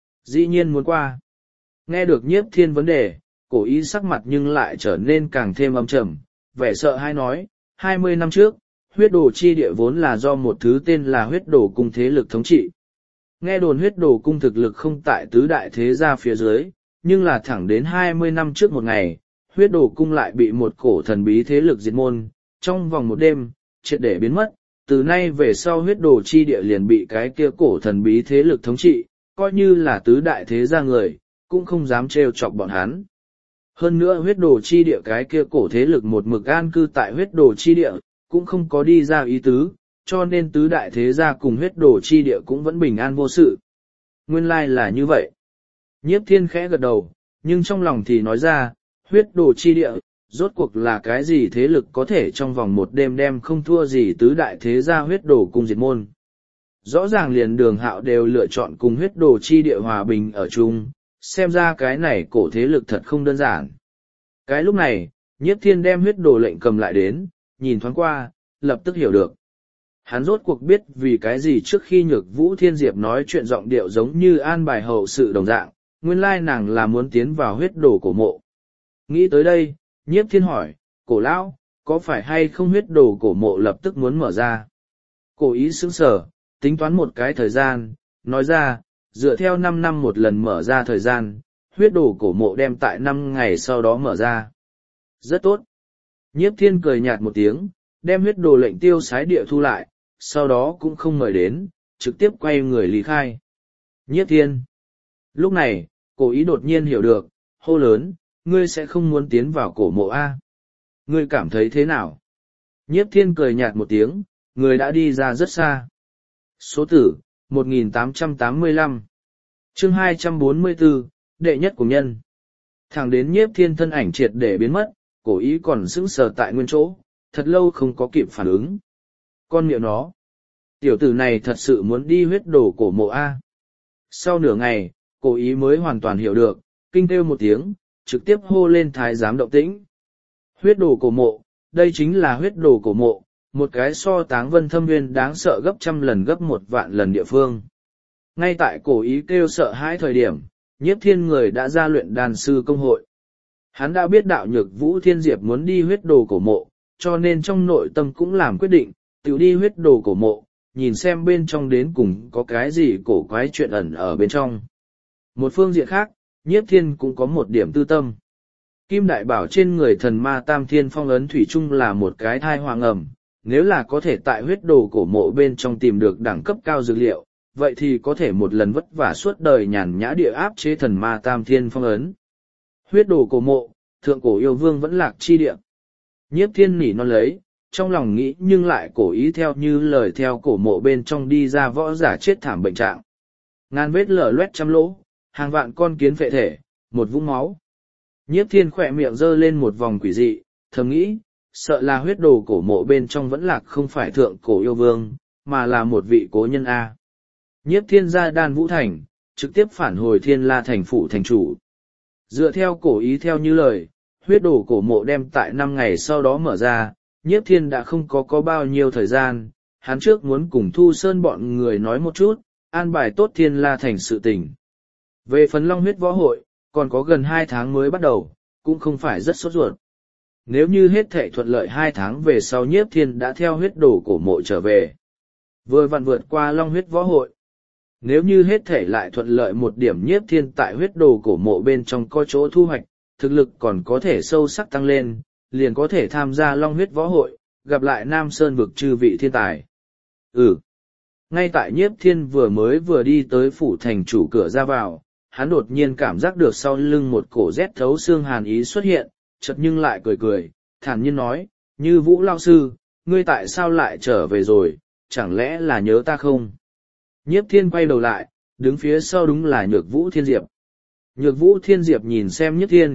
Dĩ nhiên muốn qua. Nghe được Nhiếp Thiên vấn đề, Cổ Ý sắc mặt nhưng lại trở nên càng thêm âm trầm, vẻ sợ hãi nói, 20 năm trước, huyết đồ chi địa vốn là do một thứ tên là huyết đồ cung thế lực thống trị. Nghe đồn huyết đồ cung thực lực không tại tứ đại thế gia phía dưới, nhưng là thẳng đến 20 năm trước một ngày, huyết đồ cung lại bị một cổ thần bí thế lực diệt môn, trong vòng một đêm, triệt để biến mất. Từ nay về sau huyết đồ chi địa liền bị cái kia cổ thần bí thế lực thống trị, coi như là tứ đại thế gia người, cũng không dám trêu chọc bọn hắn. Hơn nữa huyết đồ chi địa cái kia cổ thế lực một mực an cư tại huyết đồ chi địa, cũng không có đi ra ý tứ, cho nên tứ đại thế gia cùng huyết đồ chi địa cũng vẫn bình an vô sự. Nguyên lai là như vậy. Nhiếp Thiên khẽ gật đầu, nhưng trong lòng thì nói ra, huyết đồ chi địa, rốt cuộc là cái gì thế lực có thể trong vòng một đêm đem không thua gì tứ đại thế gia huyết đồ cùng diệt môn. Rõ ràng liền Đường Hạo đều lựa chọn cùng huyết đồ chi địa hòa bình ở chung, xem ra cái này cổ thế lực thật không đơn giản. Cái lúc này, Nhiếp Thiên đem huyết đồ lệnh cầm lại đến, nhìn thoáng qua, lập tức hiểu được. Hắn rốt cuộc biết vì cái gì trước khi Nhược Vũ Thiên Diệp nói chuyện giọng điệu giống như an bài hậu sự đồng dạng, nguyên lai nàng là muốn tiến vào huyết đồ cổ mộ. Nghĩ tới đây, Nhiếp Thiên hỏi, Cổ lão, có phải hay không huyết đồ cổ mộ lập tức muốn mở ra? Cổ Ý sững sờ, tính toán một cái thời gian, nói ra, dựa theo 5 năm một lần mở ra thời gian, huyết đồ cổ mộ đem tại 5 ngày sau đó mở ra. Rất tốt. Nhiếp Thiên cười nhạt một tiếng, đem huyết đồ lệnh tiêu sái địa thu lại, sau đó cũng không mời đến, trực tiếp quay người lý khai. Nhiếp Thiên. Lúc này, Cổ Ý đột nhiên hiểu được, hô lớn, ngươi sẽ không muốn tiến vào cổ mộ A. Ngươi cảm thấy thế nào? Nhiếp Thiên cười nhạt một tiếng, người đã đi ra rất xa. Số tử, 1885. Chương 244, đệ nhất của nhân. Thẳng đến Nhiếp Thiên thân ảnh triệt để biến mất, Cổ Ý còn sững sờ tại nguyên chỗ, thật lâu không có kịp phản ứng. Con miệng nó. Tiểu tử này thật sự muốn đi huyết đồ cổ mộ A. Sau nửa ngày, Cổ Ý mới hoàn toàn hiểu được, kinh kêu một tiếng, trực tiếp hô lên thái giám động tĩnh. Huyết đồ cổ mộ, đây chính là huyết đồ cổ mộ, một cái so Táng Vân Thâm Nguyên đáng sợ gấp 100 lần gấp 1.000 lần địa phương. Ngay tại Cổ Ý kêu sợ hãi thời điểm, Nhiếp Thiên người đã ra luyện đan sư công hội. Hắn đã biết đạo Nhược Vũ Thiên Diệp muốn đi huyết đồ cổ mộ, cho nên trong nội tâm cũng làm quyết định, tự đi huyết đồ cổ mộ, nhìn xem bên trong đến cùng có cái gì cổ quái chuyện ẩn ở bên trong. Một phương diện khác, Nhiếp Thiên cũng có một điểm tư tâm. Kim Đại Bảo trên người thần ma Tam Thiên Phong ấn thủy chung là một cái thai hoàng ẩm, nếu là có thể tại huyết đồ cổ mộ bên trong tìm được đẳng cấp cao dược liệu, vậy thì có thể một lần vất vả suốt đời nhàn nhã địa áp chế thần ma Tam Thiên Phong ấn. Huyết đồ cổ mộ, thượng cổ yêu vương vẫn lạc chi địa. Nhiếp Thiên nỉ non lấy, trong lòng nghĩ nhưng lại Cổ Ý theo như lời theo cổ mộ bên trong đi ra võ giả chết thảm bệnh trạng. Ngàn vết lở loét trăm lỗ, hàng vạn con kiến phệ thể, một vũng máu. Nhiếp Thiên khỏe miệng giơ lên một vòng quỷ dị, thầm nghĩ, sợ là huyết đồ cổ mộ bên trong vẫn lạc không phải thượng cổ yêu vương, mà là một vị cố nhân A. Nhiếp Thiên ra Đan Vũ Thành, trực tiếp phản hồi Thiên La Thành phủ thành chủ. Dựa theo Cổ Ý theo như lời, huyết đồ cổ mộ đem tại 5 ngày sau đó mở ra, Nhiếp Thiên đã không có bao nhiêu thời gian, hắn trước muốn cùng Thu Sơn bọn người nói một chút, an bài tốt Thiên La Thành sự tình. Về phần Long huyết võ hội, còn có gần 2 tháng mới bắt đầu, cũng không phải rất sốt ruột. Nếu như hết thảy thuận lợi 2 tháng về sau Nhiếp Thiên đã theo huyết đồ cổ mộ trở về. Vừa vặn vượt qua Long huyết võ hội. Nếu như hết thảy lại thuận lợi một điểm Nhiếp Thiên tại huyết đồ cổ mộ bên trong có chỗ thu hoạch, thực lực còn có thể sâu sắc tăng lên, liền có thể tham gia Long huyết võ hội, gặp lại Nam Sơn vực chư vị thiên tài. Ngay tại Nhiếp Thiên vừa đi tới phủ thành chủ cửa ra vào, hắn đột nhiên cảm giác được sau lưng một cổ rét thấu xương hàn ý xuất hiện, chợt nhưng lại cười, thản nhiên nói, Như Vũ lão sư, ngươi tại sao lại trở về rồi, chẳng lẽ là nhớ ta không? Nhiếp Thiên quay đầu lại, đứng phía sau đúng là Nhược Vũ Thiên Diệp. Nhược Vũ Thiên Diệp nhìn xem Nhiếp Thiên,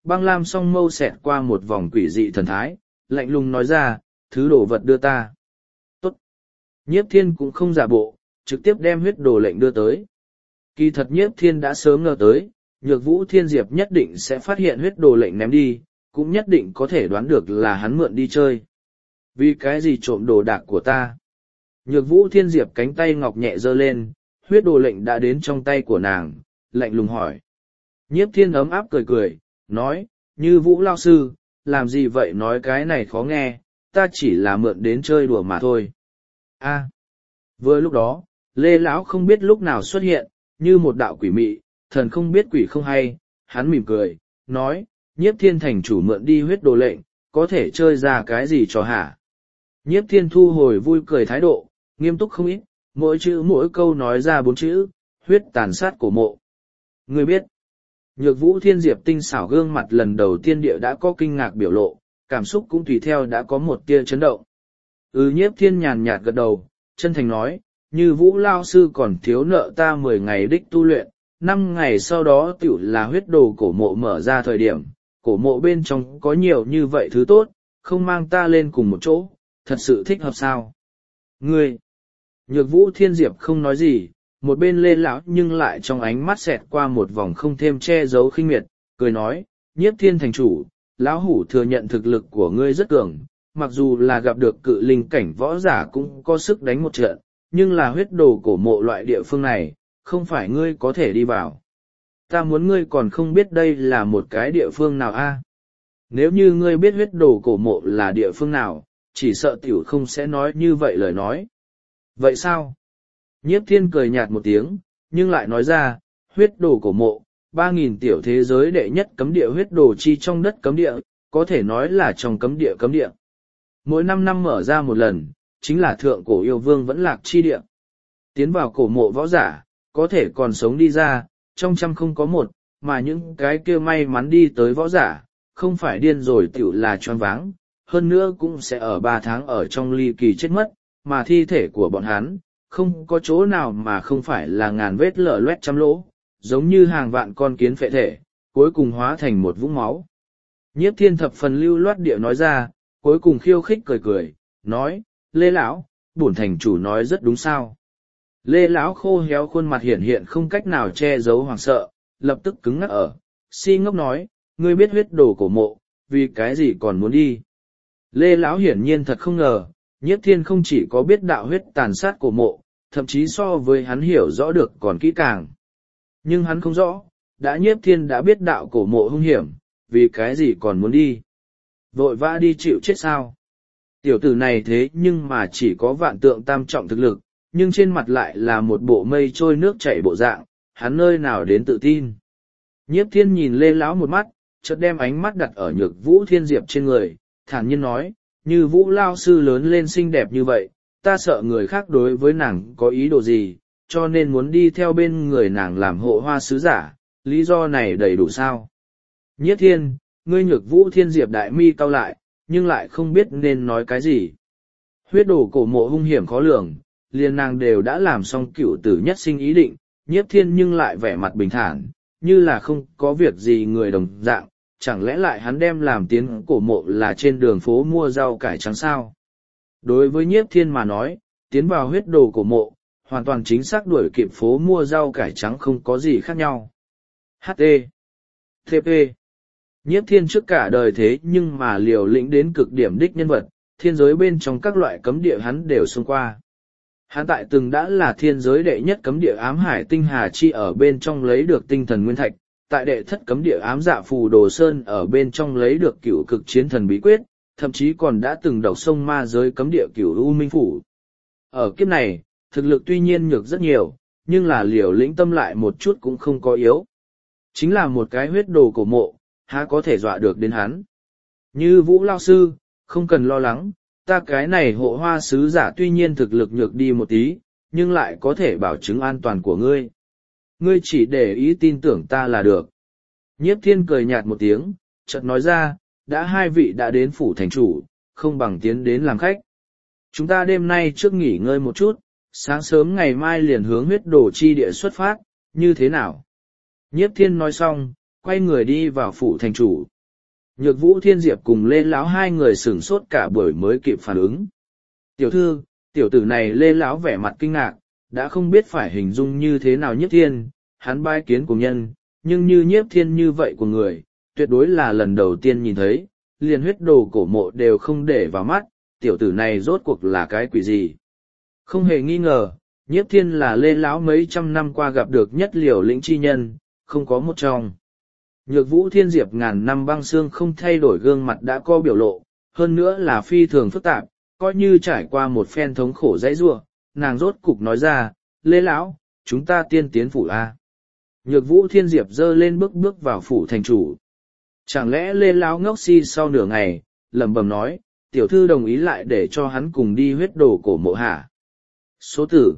Băng lam song mâu xẹt qua một vòng quỷ dị thần thái, lạnh lùng nói ra, thứ đồ vật đưa ta. Tốt. Nhiếp thiên cũng không giả bộ, trực tiếp đem huyết đồ lệnh đưa tới. Kỳ thật nhiếp thiên đã sớm ngờ tới, Nhược Vũ Thiên Diệp nhất định sẽ phát hiện huyết đồ lệnh ném đi, cũng nhất định có thể đoán được là hắn mượn đi chơi. Vì cái gì trộm đồ đạc của ta? Nhược Vũ Thiên Diệp cánh tay ngọc nhẹ giơ lên, huyết đồ lệnh đã đến trong tay của nàng, lạnh lùng hỏi. Nhiếp thiên ấm áp cười cười, nói, như Vũ lao sư, làm gì vậy nói cái này khó nghe, ta chỉ là mượn đến chơi đùa mà thôi. A. Vừa lúc đó, Lê Lão không biết lúc nào xuất hiện, như một đạo quỷ mị, thần không biết quỷ không hay, hắn mỉm cười, nói, Nhiếp thiên thành chủ mượn đi huyết đồ lệnh, có thể chơi ra cái gì cho hả? Nhiếp thiên thu hồi vui cười thái độ, nghiêm túc không ít, mỗi chữ mỗi câu nói ra 4 chữ, huyết tàn sát cổ mộ. Ngươi biết, Nhược Vũ Thiên Diệp tinh xảo gương mặt lần đầu tiên địa đã có kinh ngạc biểu lộ, cảm xúc cũng tùy theo đã có một tia chấn động. Nhiếp thiên nhàn nhạt gật đầu, chân thành nói, như Vũ lao sư còn thiếu nợ ta 10 ngày đích tu luyện, 5 ngày sau đó tiểu là huyết đồ cổ mộ mở ra thời điểm, cổ mộ bên trong có nhiều như vậy thứ tốt, không mang ta lên cùng một chỗ, thật sự thích hợp sao? Ngươi! Nhược Vũ Thiên Diệp không nói gì, một bên Lê Lão nhưng lại trong ánh mắt xẹt qua một vòng không thêm che giấu khinh miệt, cười nói, Nhiếp thiên thành chủ, lão hủ thừa nhận thực lực của ngươi rất cường, mặc dù là gặp được cự linh cảnh võ giả cũng có sức đánh một trận, nhưng là huyết đồ cổ mộ loại địa phương này, không phải ngươi có thể đi vào. Ta muốn ngươi còn không biết đây là một cái địa phương nào a? Nếu như ngươi biết huyết đồ cổ mộ là địa phương nào, chỉ sợ tiểu không sẽ nói như vậy lời nói. Vậy sao? Nhiếp thiên cười nhạt một tiếng, nhưng lại nói ra, huyết đồ cổ mộ, 3.000 tiểu thế giới đệ nhất cấm địa huyết đồ chi trong đất cấm địa, có thể nói là trong cấm địa cấm địa. Mỗi 5 năm mở ra một lần, chính là thượng cổ yêu vương vẫn lạc chi địa. Tiến vào cổ mộ võ giả, có thể còn sống đi ra, trong trăm không có một, mà những cái kia may mắn đi tới võ giả, không phải điên rồi tiểu là choáng váng, hơn nữa cũng sẽ ở 3 tháng ở trong ly kỳ chết mất, mà thi thể của bọn hắn, không có chỗ nào mà không phải là ngàn vết lở loét trăm lỗ, giống như hàng vạn con kiến phệ thể, cuối cùng hóa thành một vũng máu. Nhiếp thiên thập phần lưu loát địa nói ra, cuối cùng khiêu khích cười cười, nói, Lê Lão, bổn thành chủ nói rất đúng sao. Lê Lão khô héo khuôn mặt hiển hiện không cách nào che giấu hoảng sợ, lập tức cứng ngắc ở, si ngốc nói, ngươi biết huyết đồ cổ mộ, vì cái gì còn muốn đi. Lê Lão hiển nhiên thật không ngờ, Nhiếp thiên không chỉ có biết đạo huyết tàn sát cổ mộ, thậm chí so với hắn hiểu rõ được còn kỹ càng. Nhưng hắn không rõ, đã Nhiếp thiên đã biết đạo cổ mộ hung hiểm, vì cái gì còn muốn đi. Vội vã đi chịu chết sao. Tiểu tử này thế nhưng mà chỉ có vạn tượng tam trọng thực lực, nhưng trên mặt lại là một bộ mây trôi nước chảy bộ dạng, hắn nơi nào đến tự tin. Nhiếp thiên nhìn Lê Lão một mắt, chợt đem ánh mắt đặt ở Nhược Vũ Thiên Diệp trên người, thản nhiên nói, như Vũ lao sư lớn lên xinh đẹp như vậy, ta sợ người khác đối với nàng có ý đồ gì, cho nên muốn đi theo bên người nàng làm hộ hoa sứ giả, lý do này đầy đủ sao. Nhiếp thiên, ngươi Nhược Vũ Thiên Diệp đại mi cau lại, nhưng lại không biết nên nói cái gì. Huyết đồ cổ mộ hung hiểm khó lường, liền nàng đều đã làm xong cựu tử nhất sinh ý định, Nhiếp thiên nhưng lại vẻ mặt bình thản, như là không có việc gì người đồng dạng, chẳng lẽ lại hắn đem làm tiến cổ mộ là trên đường phố mua rau cải trắng sao? Đối với Nhiếp thiên mà nói, tiến vào huyết đồ cổ mộ, hoàn toàn chính xác đuổi kịp phố mua rau cải trắng không có gì khác nhau. HT TP Nhiếp thiên trước cả đời thế nhưng mà liều lĩnh đến cực điểm đích nhân vật, thiên giới bên trong các loại cấm địa hắn đều xông qua. Hắn tại từng đã là thiên giới đệ nhất cấm địa ám hải tinh hà chi ở bên trong lấy được tinh thần nguyên thạch, tại đệ thất cấm địa ám dạ phù đồ sơn ở bên trong lấy được cửu cực chiến thần bí quyết, thậm chí còn đã từng độc sông ma giới cấm địa cửu u minh phủ. Ở kiếp này, thực lực tuy nhiên nhược rất nhiều, nhưng là liều lĩnh tâm lại một chút cũng không có yếu. Chính là một cái huyết đồ cổ mộ, há có thể dọa được đến hắn. Như Vũ lao sư, không cần lo lắng, ta cái này hộ hoa sứ giả tuy nhiên thực lực nhược đi một tí, nhưng lại có thể bảo chứng an toàn của ngươi. Ngươi chỉ để ý tin tưởng ta là được. Nhiếp thiên cười nhạt một tiếng, chợt nói ra, đã 2 vị đã đến phủ thành chủ, không bằng tiến đến làm khách. Chúng ta đêm nay trước nghỉ ngơi một chút, sáng sớm ngày mai liền hướng huyết đồ chi địa xuất phát, như thế nào? Nhiếp thiên nói xong, quay người đi vào phủ thành chủ. Nhược Vũ Thiên Diệp cùng Lê Lão hai người sửng sốt cả buổi mới kịp phản ứng. Tiểu thư, tiểu tử này Lê Lão vẻ mặt kinh ngạc, đã không biết phải hình dung như thế nào Nhiếp Thiên, hắn bái kiến của nhân, nhưng như Nhiếp Thiên như vậy của người, tuyệt đối là lần đầu tiên nhìn thấy, liền huyết đồ cổ mộ đều không để vào mắt, tiểu tử này rốt cuộc là cái quỷ gì. Không hề nghi ngờ, Nhiếp Thiên là Lê Lão mấy trăm năm qua gặp được nhất liều lĩnh chi nhân, không có một trong. Nhược Vũ Thiên Diệp ngàn năm băng xương không thay đổi gương mặt đã có biểu lộ, hơn nữa là phi thường phức tạp, coi như trải qua một phen thống khổ dãy rua, nàng rốt cục nói ra, Lê Lão, chúng ta tiên tiến phủ A. Nhược Vũ Thiên Diệp giơ lên bước vào phủ thành chủ. Chẳng lẽ Lê Lão ngốc si sau nửa ngày, lẩm bẩm nói, tiểu thư đồng ý lại để cho hắn cùng đi huyết đồ cổ mộ hả? Số tử,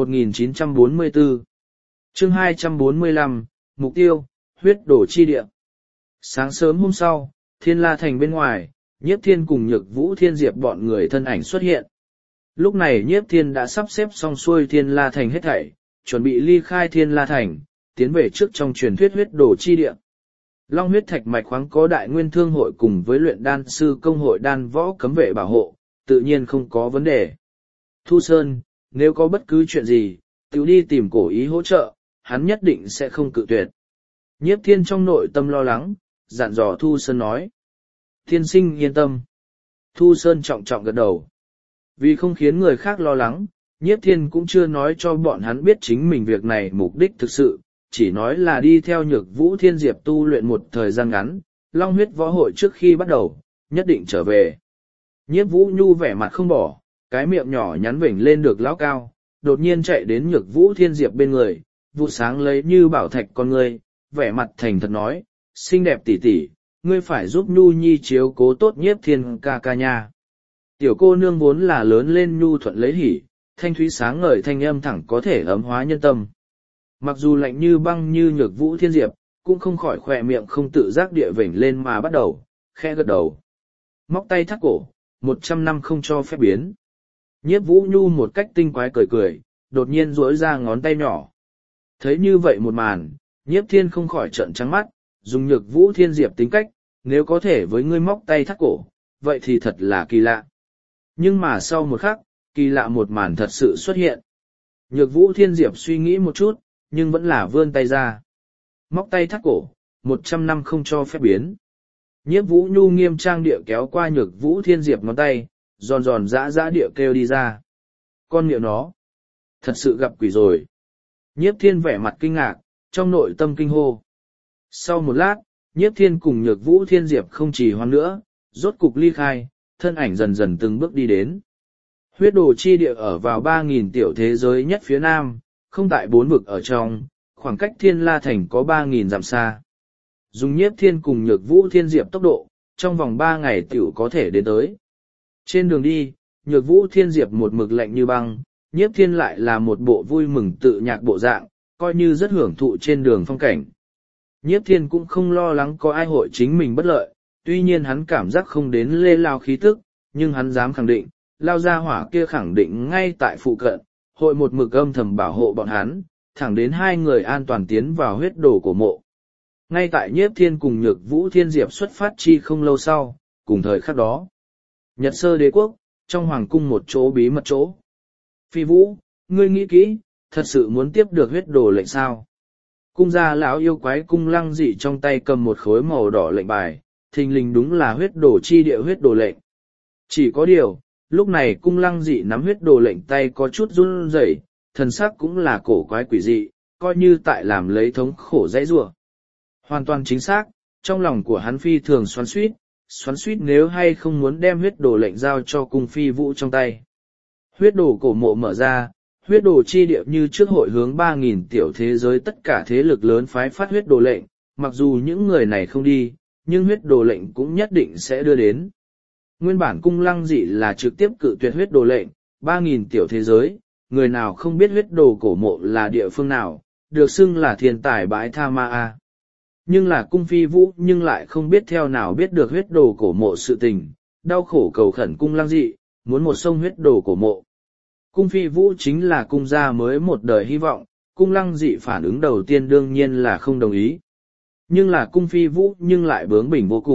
1944. Chương 245, mục tiêu, huyết đồ chi địa. Sáng sớm hôm sau, Thiên La Thành bên ngoài, Nhiếp Thiên cùng Nhược Vũ Thiên Diệp bọn người thân ảnh xuất hiện. Lúc này Nhiếp Thiên đã sắp xếp xong xuôi Thiên La Thành hết thảy, chuẩn bị ly khai Thiên La Thành, tiến về trước trong truyền thuyết huyết đồ chi địa. Long huyết thạch mạch khoáng có đại nguyên thương hội cùng với luyện đan sư công hội đan võ cấm vệ bảo hộ, tự nhiên không có vấn đề. Thu Sơn, nếu có bất cứ chuyện gì, tự đi tìm cổ ý hỗ trợ, hắn nhất định sẽ không cự tuyệt. Nhiếp Thiên trong nội tâm lo lắng, dặn dò Thu Sơn nói. Thiên sinh yên tâm. Thu Sơn trọng trọng gật đầu. Vì không khiến người khác lo lắng, Nhiếp Thiên cũng chưa nói cho bọn hắn biết chính mình việc này mục đích thực sự, chỉ nói là đi theo Nhược Vũ Thiên Diệp tu luyện một thời gian ngắn, Long huyết võ hội trước khi bắt đầu, nhất định trở về. Nhiếp Vũ Nhu vẻ mặt không bỏ, cái miệng nhỏ nhắn vểnh lên được lão cao, đột nhiên chạy đến Nhược Vũ Thiên Diệp bên người, vụ sáng lấy như bảo thạch con người, vẻ mặt thành thật nói, xinh đẹp tỷ tỷ, ngươi phải giúp Nhu Nhi chiếu cố tốt Nhiếp Thiên ca ca nha. Tiểu cô nương vốn là lớn lên nhu thuận lấy hỉ, thanh thúy sáng ngời thanh âm thẳng có thể ấm hóa nhân tâm. Mặc dù lạnh như băng như Nhược Vũ Thiên Diệp, cũng không khỏi khỏe miệng không tự giác địa vểnh lên mà bắt đầu, khẽ gật đầu. Móc tay thắt cổ, 100 năm không cho phép biến. Nhiếp Vũ Nhu một cách tinh quái cười cười, đột nhiên duỗi ra ngón tay nhỏ. Thấy như vậy một màn, Nhiếp Thiên không khỏi trợn trắng mắt, dùng Nhược Vũ Thiên Diệp tính cách, nếu có thể với ngươi móc tay thắt cổ, vậy thì thật là kỳ lạ. Nhưng mà sau một khắc, kỳ lạ một màn thật sự xuất hiện. Nhược Vũ Thiên Diệp suy nghĩ một chút, nhưng vẫn là vươn tay ra. Móc tay thắt cổ, 100 năm không cho phép biến. Nhiếp Vũ Nhu nghiêm trang địa kéo qua Nhược Vũ Thiên Diệp ngón tay, giòn giòn dã dã địa kêu đi ra. Con miệng nó, thật sự gặp quỷ rồi. Nhiếp Thiên vẻ mặt kinh ngạc, trong nội tâm kinh hô. Sau một lát, Nhiếp Thiên cùng Nhược Vũ Thiên Diệp không trì hoãn nữa, rốt cục ly khai, thân ảnh dần dần từng bước đi đến. Huyết đồ chi địa ở vào 3.000 tiểu thế giới nhất phía nam, không tại 4 vực ở trong, khoảng cách Thiên La Thành có 3.000 dặm xa. Dùng Nhiếp Thiên cùng Nhược Vũ Thiên Diệp tốc độ, trong vòng 3 ngày tiểu có thể đến tới. Trên đường đi, Nhược Vũ Thiên Diệp một mực lạnh như băng, Nhiếp Thiên lại là một bộ vui mừng tự nhạc bộ dạng, coi như rất hưởng thụ trên đường phong cảnh. Nhiếp Thiên cũng không lo lắng có ai hội chính mình bất lợi, tuy nhiên hắn cảm giác không đến Lê Lao khí tức, nhưng hắn dám khẳng định, Lao gia hỏa kia khẳng định ngay tại phụ cận, hội một mực âm thầm bảo hộ bọn hắn, thẳng đến hai người an toàn tiến vào huyết đồ của mộ. Ngay tại Nhiếp Thiên cùng Nhược Vũ Thiên Diệp xuất phát chi không lâu sau, cùng thời khắc đó. Nhật Sơ Đế Quốc, trong hoàng cung một chỗ bí mật chỗ. Phi Vũ, ngươi nghĩ kỹ, thật sự muốn tiếp được huyết đồ lệnh sao? Cung gia lão yêu quái Cung Lăng Dị trong tay cầm một khối màu đỏ lệnh bài, thình lình đúng là huyết đồ chi địa huyết đồ lệnh. Chỉ có điều, lúc này Cung Lăng Dị nắm huyết đồ lệnh tay có chút run rẩy, thần sắc cũng là cổ quái quỷ dị, coi như tại làm lấy thống khổ dãy rủa. Hoàn toàn chính xác, trong lòng của hắn phi thường xoắn suýt nếu hay không muốn đem huyết đồ lệnh giao cho Cung Phi Vũ trong tay. Huyết đồ cổ mộ mở ra, huyết đồ chi địa như trước hội hướng 3.000 tiểu thế giới tất cả thế lực lớn phái phát huyết đồ lệnh, mặc dù những người này không đi, nhưng huyết đồ lệnh cũng nhất định sẽ đưa đến. Nguyên bản Cung Lăng Dị là trực tiếp cự tuyệt huyết đồ lệnh, 3.000 tiểu thế giới, người nào không biết huyết đồ cổ mộ là địa phương nào, được xưng là thiên tài bãi tha ma a. Nhưng là Cung Phi Vũ nhưng lại không biết theo nào biết được huyết đồ cổ mộ sự tình, đau khổ cầu khẩn Cung Lăng Dị, muốn một sông huyết đồ cổ mộ. Cung Phi Vũ chính là cung gia mới một đời hy vọng, Cung Lăng Dị phản ứng đầu tiên đương nhiên là không đồng ý. Nhưng là Cung Phi Vũ nhưng lại bướng bỉnh vô cùng,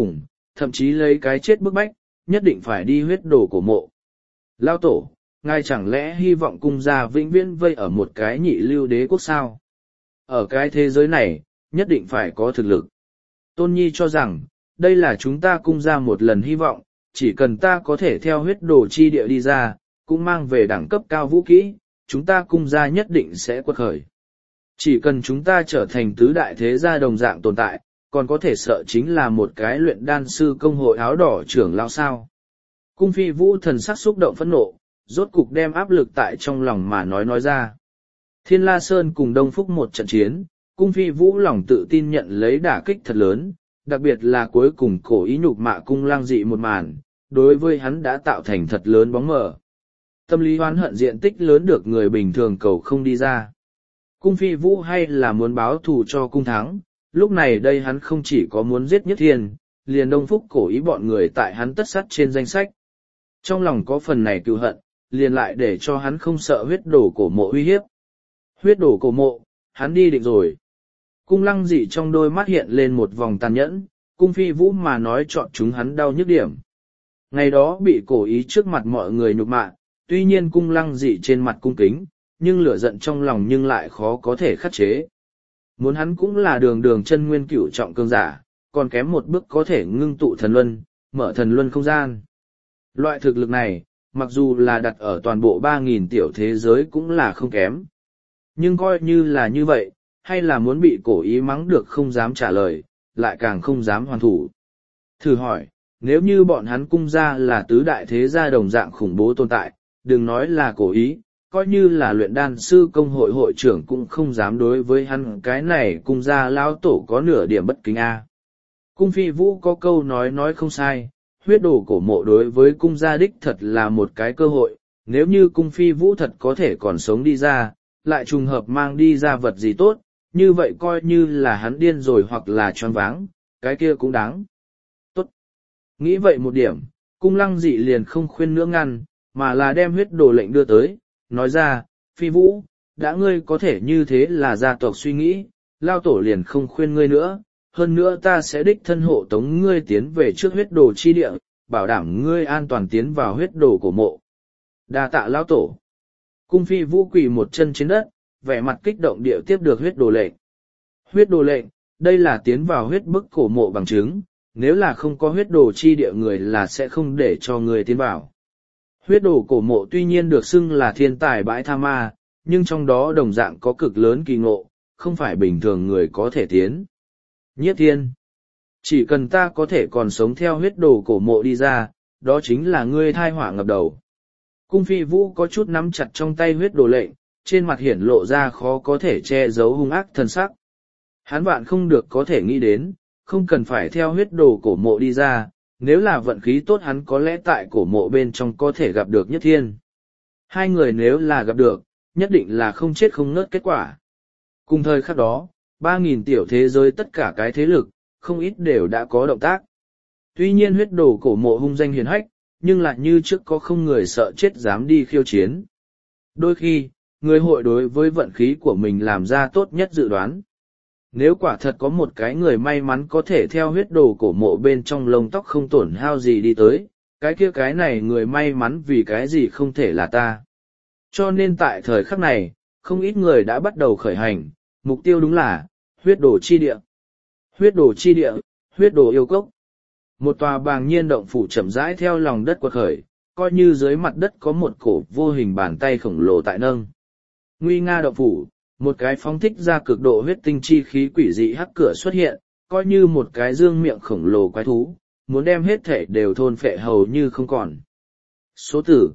thậm chí lấy cái chết bức bách, nhất định phải đi huyết đồ cổ mộ. Lao tổ, ngài chẳng lẽ hy vọng cung gia vĩnh viễn vây ở một cái nhị lưu đế quốc sao? Ở cái thế giới này, nhất định phải có thực lực. Tôn Nhi cho rằng, đây là chúng ta cung gia một lần hy vọng, chỉ cần ta có thể theo huyết đồ chi địa đi ra, cũng mang về đẳng cấp cao vũ kỹ, chúng ta cung gia nhất định sẽ quật khởi. Chỉ cần chúng ta trở thành tứ đại thế gia đồng dạng tồn tại, còn có thể sợ chính là một cái luyện đan sư công hội áo đỏ trưởng lao sao. Cung phi vũ thần sắc xúc động phẫn nộ, rốt cục đem áp lực tại trong lòng mà nói ra. Thiên La Sơn cùng Đông Phúc một trận chiến, cung phi vũ lòng tự tin nhận lấy đả kích thật lớn, đặc biệt là cuối cùng cổ ý nhục mạ cung lang dị một màn, đối với hắn đã tạo thành thật lớn bóng mờ. Tâm lý hoán hận diện tích lớn được người bình thường cầu không đi ra. Cung phi vũ hay là muốn báo thù cho cung thắng, lúc này đây hắn không chỉ có muốn giết Nhất Thiên, liền Đông Phúc cổ ý bọn người tại hắn tất sắt trên danh sách. Trong lòng có phần này cừu hận, liền lại để cho hắn không sợ huyết đổ cổ mộ uy hiếp. Huyết đổ cổ mộ, hắn đi định rồi. Cung lăng dị trong đôi mắt hiện lên một vòng tàn nhẫn, cung phi vũ mà nói chọn chúng hắn đau nhức điểm. Ngày đó bị cổ ý trước mặt mọi người nhục mạ, tuy nhiên cung lăng dị trên mặt cung kính, nhưng lửa giận trong lòng nhưng lại khó có thể khắc chế. Muốn hắn cũng là đường đường chân nguyên cửu trọng cường giả, còn kém một bước có thể ngưng tụ thần luân, mở thần luân không gian. Loại thực lực này, mặc dù là đặt ở toàn bộ 3.000 tiểu thế giới cũng là không kém. Nhưng coi như là như vậy, hay là muốn bị cổ ý mắng được không dám trả lời, lại càng không dám hoàn thủ. Thử hỏi, nếu như bọn hắn cung gia là tứ đại thế gia đồng dạng khủng bố tồn tại, đừng nói là cổ ý, coi như là luyện đan sư công hội hội trưởng cũng không dám đối với hắn cái này cung gia lão tổ có nửa điểm bất kính a. Cung phi vũ có câu nói không sai, huyết đồ cổ mộ đối với cung gia đích thật là một cái cơ hội, nếu như cung phi vũ thật có thể còn sống đi ra, lại trùng hợp mang đi ra vật gì tốt, như vậy coi như là hắn điên rồi hoặc là choáng váng, cái kia cũng đáng. Tốt. Nghĩ vậy một điểm, cung lăng dị liền không khuyên nữa ngăn, mà là đem huyết đồ lệnh đưa tới, nói ra, phi vũ, đã ngươi có thể như thế là gia tộc suy nghĩ, lao tổ liền không khuyên ngươi nữa, hơn nữa ta sẽ đích thân hộ tống ngươi tiến về trước huyết đồ chi địa, bảo đảm ngươi an toàn tiến vào huyết đồ cổ mộ. Đa tạ lao tổ. Cung phi vũ quỳ một chân trên đất, vẻ mặt kích động điệu tiếp được huyết đồ lệnh. Huyết đồ lệnh, đây là tiến vào huyết bức cổ mộ bằng chứng, nếu là không có huyết đồ chi địa người là sẽ không để cho người tiến vào. Huyết đồ cổ mộ tuy nhiên được xưng là thiên tài bãi tha ma, nhưng trong đó đồng dạng có cực lớn kỳ ngộ, không phải bình thường người có thể tiến. Nhiếp Thiên, chỉ cần ta có thể còn sống theo huyết đồ cổ mộ đi ra, đó chính là ngươi thai họa ngập đầu. Cung phi vũ có chút nắm chặt trong tay huyết đồ lệnh, trên mặt hiển lộ ra khó có thể che giấu hung ác thần sắc. Hắn vạn không được có thể nghĩ đến, không cần phải theo huyết đồ cổ mộ đi ra, nếu là vận khí tốt hắn có lẽ tại cổ mộ bên trong có thể gặp được Nhất Thiên. Hai người nếu là gặp được, nhất định là không chết không ngớt kết quả. Cùng thời khắc đó, 3.000 tiểu thế giới tất cả cái thế lực, không ít đều đã có động tác. Tuy nhiên huyết đồ cổ mộ hung danh hiền hách, nhưng lại như trước có không người sợ chết dám đi khiêu chiến. Đôi khi, người hội đối với vận khí của mình làm ra tốt nhất dự đoán. Nếu quả thật có một cái người may mắn có thể theo huyết đồ cổ mộ bên trong lông tóc không tổn hao gì đi tới, cái kia cái này người may mắn vì cái gì không thể là ta. Cho nên tại thời khắc này, không ít người đã bắt đầu khởi hành, mục tiêu đúng là huyết đồ chi địa. Huyết đồ chi địa, huyết đồ yêu cốc. Một tòa bàng nhiên động phủ chậm rãi theo lòng đất quật khởi, coi như dưới mặt đất có một cổ vô hình bàn tay khổng lồ tại nâng. Nguy nga động phủ, một cái phóng thích ra cực độ huyết tinh chi khí quỷ dị hắc cửa xuất hiện, coi như một cái dương miệng khổng lồ quái thú, muốn đem hết thể đều thôn phệ hầu như không còn. Số tử,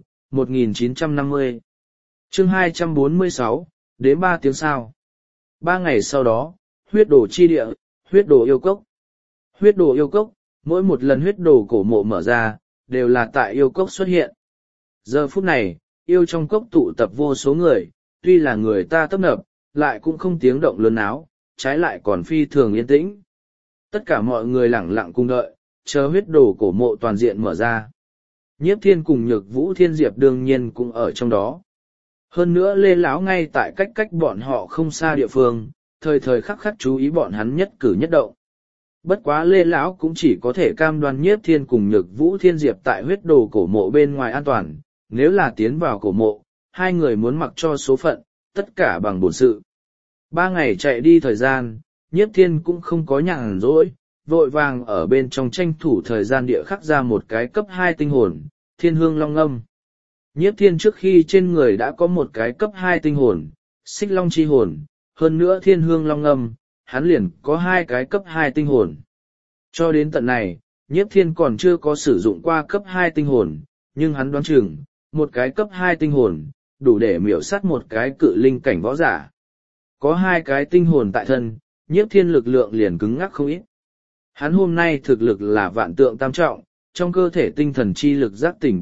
1950. Chương 246, đến 3 tiếng sau. 3 ngày sau đó, huyết đồ chi địa, huyết đồ yêu cốc. Huyết đồ yêu cốc, mỗi một lần huyết đồ cổ mộ mở ra, đều là tại yêu cốc xuất hiện. Giờ phút này, yêu trong cốc tụ tập vô số người, tuy là người ta tấp nập, lại cũng không tiếng động lớn náo, trái lại còn phi thường yên tĩnh. Tất cả mọi người lẳng lặng cùng đợi, chờ huyết đồ cổ mộ toàn diện mở ra. Nhiếp Thiên cùng Nhược Vũ Thiên Diệp đương nhiên cũng ở trong đó. Hơn nữa Lê Lão ngay tại cách bọn họ không xa địa phương, thời thời khắc khắc chú ý bọn hắn nhất cử nhất động. Bất quá Lê Lão cũng chỉ có thể cam đoan Nhiếp Thiên cùng Nhược Vũ Thiên Diệp tại huyết đồ cổ mộ bên ngoài an toàn, nếu là tiến vào cổ mộ, hai người muốn mặc cho số phận, tất cả bằng bổn sự. 3 ngày chạy đi thời gian, Nhiếp Thiên cũng không có nhàn rỗi, vội vàng ở bên trong tranh thủ thời gian địa khắc ra một cái cấp 2 tinh hồn, Thiên Hương Long Ngâm. Nhiếp Thiên trước khi trên người đã có một cái cấp 2 tinh hồn, Xích Long Chi Hồn, hơn nữa Thiên Hương Long Ngâm, hắn liền có 2 cái cấp 2 tinh hồn. Cho đến tận này, Nhiếp Thiên còn chưa có sử dụng qua cấp 2 tinh hồn, nhưng hắn đoán chừng, một cái cấp 2 tinh hồn, đủ để miểu sát một cái cự linh cảnh võ giả. Có 2 cái tinh hồn tại thân, Nhiếp Thiên lực lượng liền cứng ngắc không ít. Hắn hôm nay thực lực là vạn tượng tam trọng, trong cơ thể tinh thần chi lực giác tỉnh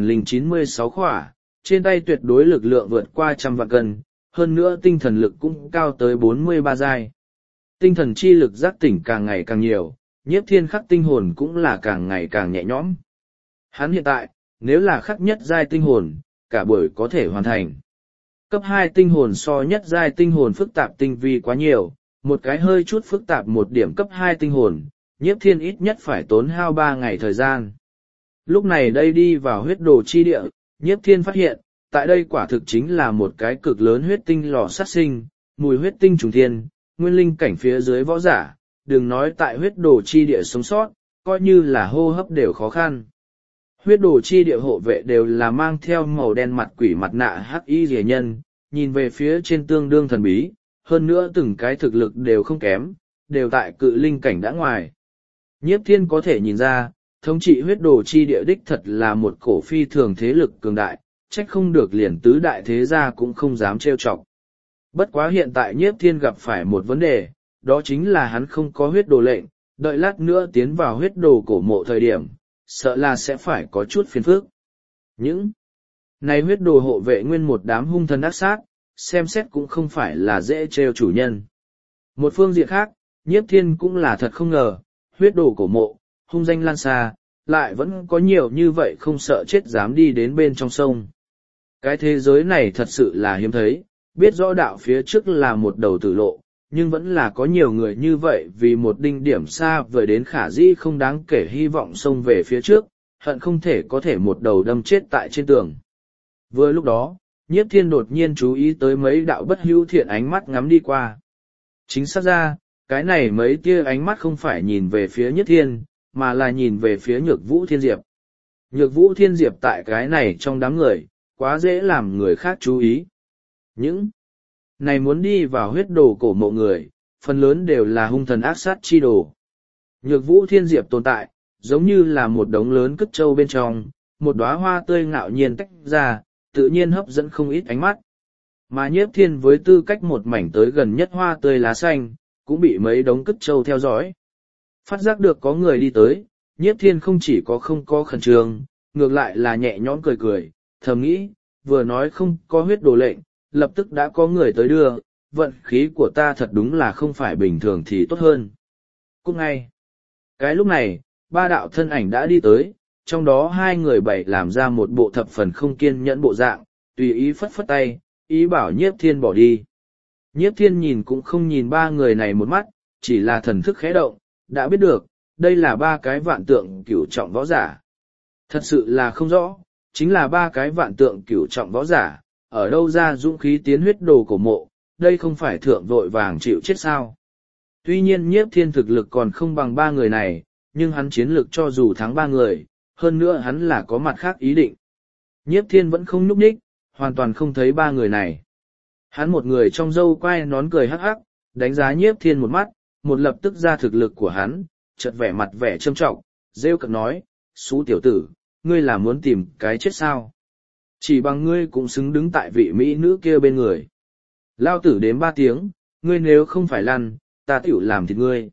4096 khỏa, trên tay tuyệt đối lực lượng vượt qua 100 vạn cân, hơn nữa tinh thần lực cũng cao tới 43 giai. Tinh thần chi lực giác tỉnh càng ngày càng nhiều, Nhiếp Thiên khắc tinh hồn cũng là càng ngày càng nhẹ nhõm. Hắn hiện tại, nếu là khắc nhất giai tinh hồn, cả buổi có thể hoàn thành. Cấp 2 tinh hồn so nhất giai tinh hồn phức tạp tinh vi quá nhiều, một cái hơi chút phức tạp một điểm cấp 2 tinh hồn, Nhiếp Thiên ít nhất phải tốn hao 3 ngày thời gian. Lúc này đây đi vào huyết đồ chi địa, Nhiếp Thiên phát hiện, tại đây quả thực chính là một cái cực lớn huyết tinh lò sát sinh, mùi huyết tinh trùng thiên, nguyên linh cảnh phía dưới võ giả, đừng nói tại huyết đồ chi địa sống sót, coi như là hô hấp đều khó khăn. Huyết đồ chi địa hộ vệ đều là mang theo màu đen mặt quỷ mặt nạ hắc y rìa nhân, nhìn về phía trên tương đương thần bí, hơn nữa từng cái thực lực đều không kém, đều tại cự linh cảnh đã ngoài. Nhiếp Thiên có thể nhìn ra, thống trị huyết đồ chi địa đích thật là một cổ phi thường thế lực cường đại, trách không được liền tứ đại thế gia cũng không dám trêu chọc. Bất quá hiện tại Nhiếp Thiên gặp phải một vấn đề, đó chính là hắn không có huyết đồ lệnh, đợi lát nữa tiến vào huyết đồ cổ mộ thời điểm, sợ là sẽ phải có chút phiền phức. Những này huyết đồ hộ vệ nguyên một đám hung thần ác sát, xem xét cũng không phải là dễ trêu chủ nhân. Một phương diện khác, Nhiếp Thiên cũng là thật không ngờ, huyết đồ cổ mộ, hung danh lan xa, lại vẫn có nhiều như vậy không sợ chết dám đi đến bên trong sông. Cái thế giới này thật sự là hiếm thấy, biết rõ đạo phía trước là một đầu tử lộ, nhưng vẫn là có nhiều người như vậy vì một đinh điểm xa vời đến khả dĩ không đáng kể hy vọng xông về phía trước, hận không thể có thể một đầu đâm chết tại trên tường. Vừa lúc đó, Nhiếp Thiên đột nhiên chú ý tới mấy đạo bất hữu thiện ánh mắt ngắm đi qua. Chính xác ra, cái này mấy tia ánh mắt không phải nhìn về phía Nhiếp Thiên, mà là nhìn về phía Nhược Vũ Thiên Diệp. Nhược Vũ Thiên Diệp tại cái này trong đám người, quá dễ làm người khác chú ý. Những này muốn đi vào huyết đồ cổ mộ người, phần lớn đều là hung thần ác sát chi đồ. Nhược Vũ Thiên Diệp tồn tại, giống như là một đống lớn cất trâu bên trong, một đóa hoa tươi ngạo nhiên tách ra, tự nhiên hấp dẫn không ít ánh mắt. Mà Nhiếp Thiên với tư cách một mảnh tới gần nhất hoa tươi lá xanh, cũng bị mấy đống cất trâu theo dõi. Phát giác được có người đi tới, Nhiếp Thiên không chỉ có không có khẩn trương, ngược lại là nhẹ nhõm cười cười, thầm nghĩ, vừa nói không có huyết đồ lệnh, lập tức đã có người tới đưa, vận khí của ta thật đúng là không phải bình thường thì tốt hơn. Cũng ngay, cái lúc này, 3 đạo thân ảnh đã đi tới, trong đó 2 người bảy làm ra một bộ thập phần không kiên nhẫn bộ dạng, tùy ý phất phất tay, ý bảo Nhiếp Thiên bỏ đi. Nhiếp Thiên nhìn cũng không nhìn 3 người này một mắt, chỉ là thần thức khẽ động, đã biết được, đây là 3 cái vạn tượng cửu trọng võ giả. Thật sự là không rõ, chính là 3 cái vạn tượng cửu trọng võ giả, ở đâu ra dũng khí tiến huyết đồ cổ mộ, đây không phải thượng vội vàng chịu chết sao. Tuy nhiên Nhiếp Thiên thực lực còn không bằng 3 người này, nhưng hắn chiến lực cho dù thắng 3 người, hơn nữa hắn là có mặt khác ý định. Nhiếp Thiên vẫn không nhúc nhích, hoàn toàn không thấy 3 người này. Hắn một người trong râu quai nón cười hắc hắc, đánh giá Nhiếp Thiên một mắt, một lập tức ra thực lực của hắn, chợt vẻ mặt vẻ trâm trọng, rêu cợt nói, xú tiểu tử, ngươi là muốn tìm cái chết sao? Chỉ bằng ngươi cũng xứng đứng tại vị mỹ nữ kia bên người. Lao tử đếm 3 tiếng, ngươi nếu không phải lăn, ta tiểu làm thịt ngươi.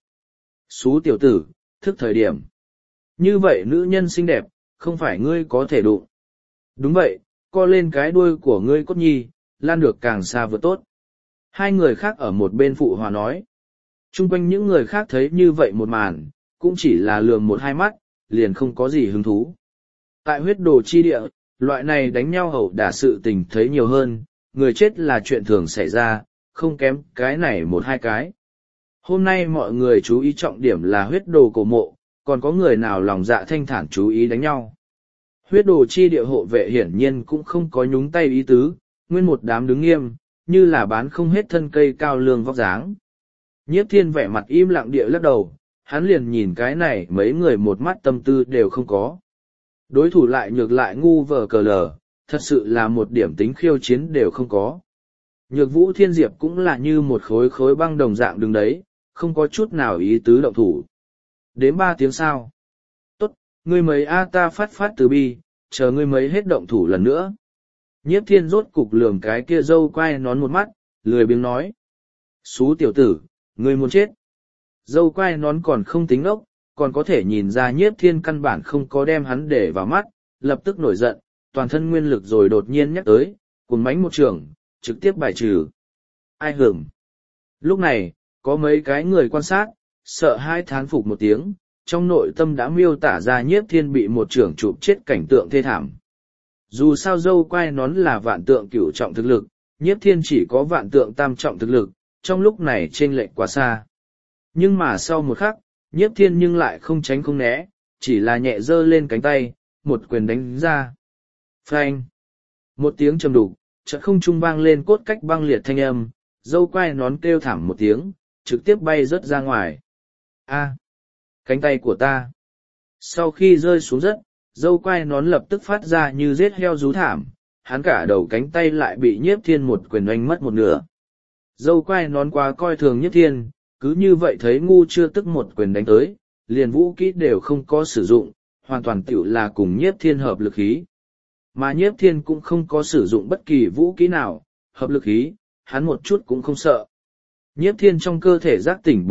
Xú tiểu tử, thức thời điểm. Như vậy nữ nhân xinh đẹp, không phải ngươi có thể đụng. Đúng vậy, co lên cái đuôi của ngươi cốt nhi, lan được càng xa vừa tốt. 2 người khác ở một bên phụ hòa nói. Trung quanh những người khác thấy như vậy một màn, cũng chỉ là lườm 1-2 mắt, liền không có gì hứng thú. Tại huyết đồ chi địa, loại này đánh nhau hậu đả sự tình thấy nhiều hơn, người chết là chuyện thường xảy ra, không kém cái này 1-2 cái. Hôm nay mọi người chú ý trọng điểm là huyết đồ cổ mộ, còn có người nào lòng dạ thanh thản chú ý đánh nhau. Huyết đồ chi địa hộ vệ hiển nhiên cũng không có nhúng tay ý tứ, nguyên một đám đứng nghiêm, như là bán không hết thân cây cao lương vóc dáng. Nhiếp Thiên vẻ mặt im lặng địa lắc đầu, hắn liền nhìn cái này mấy người một mắt tâm tư đều không có. Đối thủ lại nhược lại ngu vờ cờ lờ, thật sự là một điểm tính khiêu chiến đều không có. Nhược Vũ Thiên Diệp cũng là như một khối khối băng đồng dạng đứng đấy, không có chút nào ý tứ động thủ. Đến 3 tiếng sau. Tốt, ngươi mấy A ta phát từ bi, chờ ngươi mấy hết động thủ lần nữa. Nhiếp Thiên rốt cục lườm cái kia dâu quai nón một mắt, lười biếng nói. Xú tiểu tử, ngươi muốn chết. Dâu quai nón còn không tính ốc, còn có thể nhìn ra Nhiếp Thiên căn bản không có đem hắn để vào mắt, lập tức nổi giận, toàn thân nguyên lực rồi đột nhiên nhắc tới, cuốn mánh một trường, trực tiếp bài trừ. Ai hưởng. Lúc này, có mấy cái người quan sát, sợ hai thán phục một tiếng, trong nội tâm đã miêu tả ra Nhiếp Thiên bị một trưởng chụp chết cảnh tượng thê thảm. Dù sao dâu quai nón là vạn tượng cửu trọng thực lực, Nhiếp Thiên chỉ có vạn tượng tam trọng thực lực, trong lúc này chênh lệch quá xa. Nhưng mà sau một khắc, Nhiếp Thiên nhưng lại không tránh không né, chỉ là nhẹ giơ lên cánh tay, một quyền đánh ra. Phanh! Một tiếng trầm đục, chợt không trung vang lên cốt cách băng liệt thanh âm, dâu quai nón kêu thảm một tiếng, trực tiếp bay rớt ra ngoài. A! Cánh tay của ta! Sau khi rơi xuống đất, dâu quai nón lập tức phát ra như giết heo rú thảm, hắn cả đầu cánh tay lại bị Nhiếp Thiên một quyền oanh mất một nửa. Dâu quai nón quá coi thường Nhiếp Thiên, cứ như vậy thấy ngu chưa tức một quyền đánh tới, liền vũ kỹ đều không có sử dụng, hoàn toàn tiểu là cùng Nhiếp Thiên hợp lực khí. Mà Nhiếp Thiên cũng không có sử dụng bất kỳ vũ kỹ nào, hợp lực khí, hắn một chút cũng không sợ. Nhiếp Thiên trong cơ thể giác tỉnh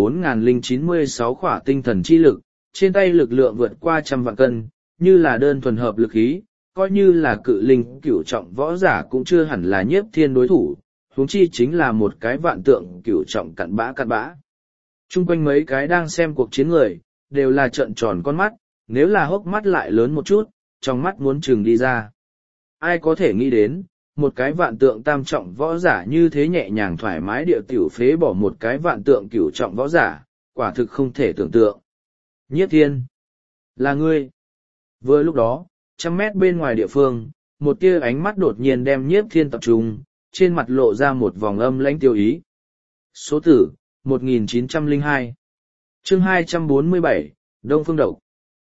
4096 khỏa tinh thần chi lực, trên tay lực lượng vượt qua 100 vạn cân, như là đơn thuần hợp lực khí, coi như là cự linh cửu trọng võ giả cũng chưa hẳn là Nhiếp Thiên đối thủ, huống chi chính là một cái vạn tượng cửu trọng cặn bã. Trung quanh mấy cái đang xem cuộc chiến người, đều là trợn tròn con mắt, nếu là hốc mắt lại lớn một chút, trong mắt muốn trừng đi ra. Ai có thể nghĩ đến, một cái vạn tượng tam trọng võ giả như thế nhẹ nhàng thoải mái địa tiểu phế bỏ một cái vạn tượng cửu trọng võ giả, quả thực không thể tưởng tượng. Nhiếp Thiên, là ngươi. Vừa lúc đó, 100 mét bên ngoài địa phương, một tia ánh mắt đột nhiên đem Nhiếp Thiên tập trung, trên mặt lộ ra một vòng âm lãnh tiêu ý. Số tử, 1902. Chương 247, Đông Phương Độc.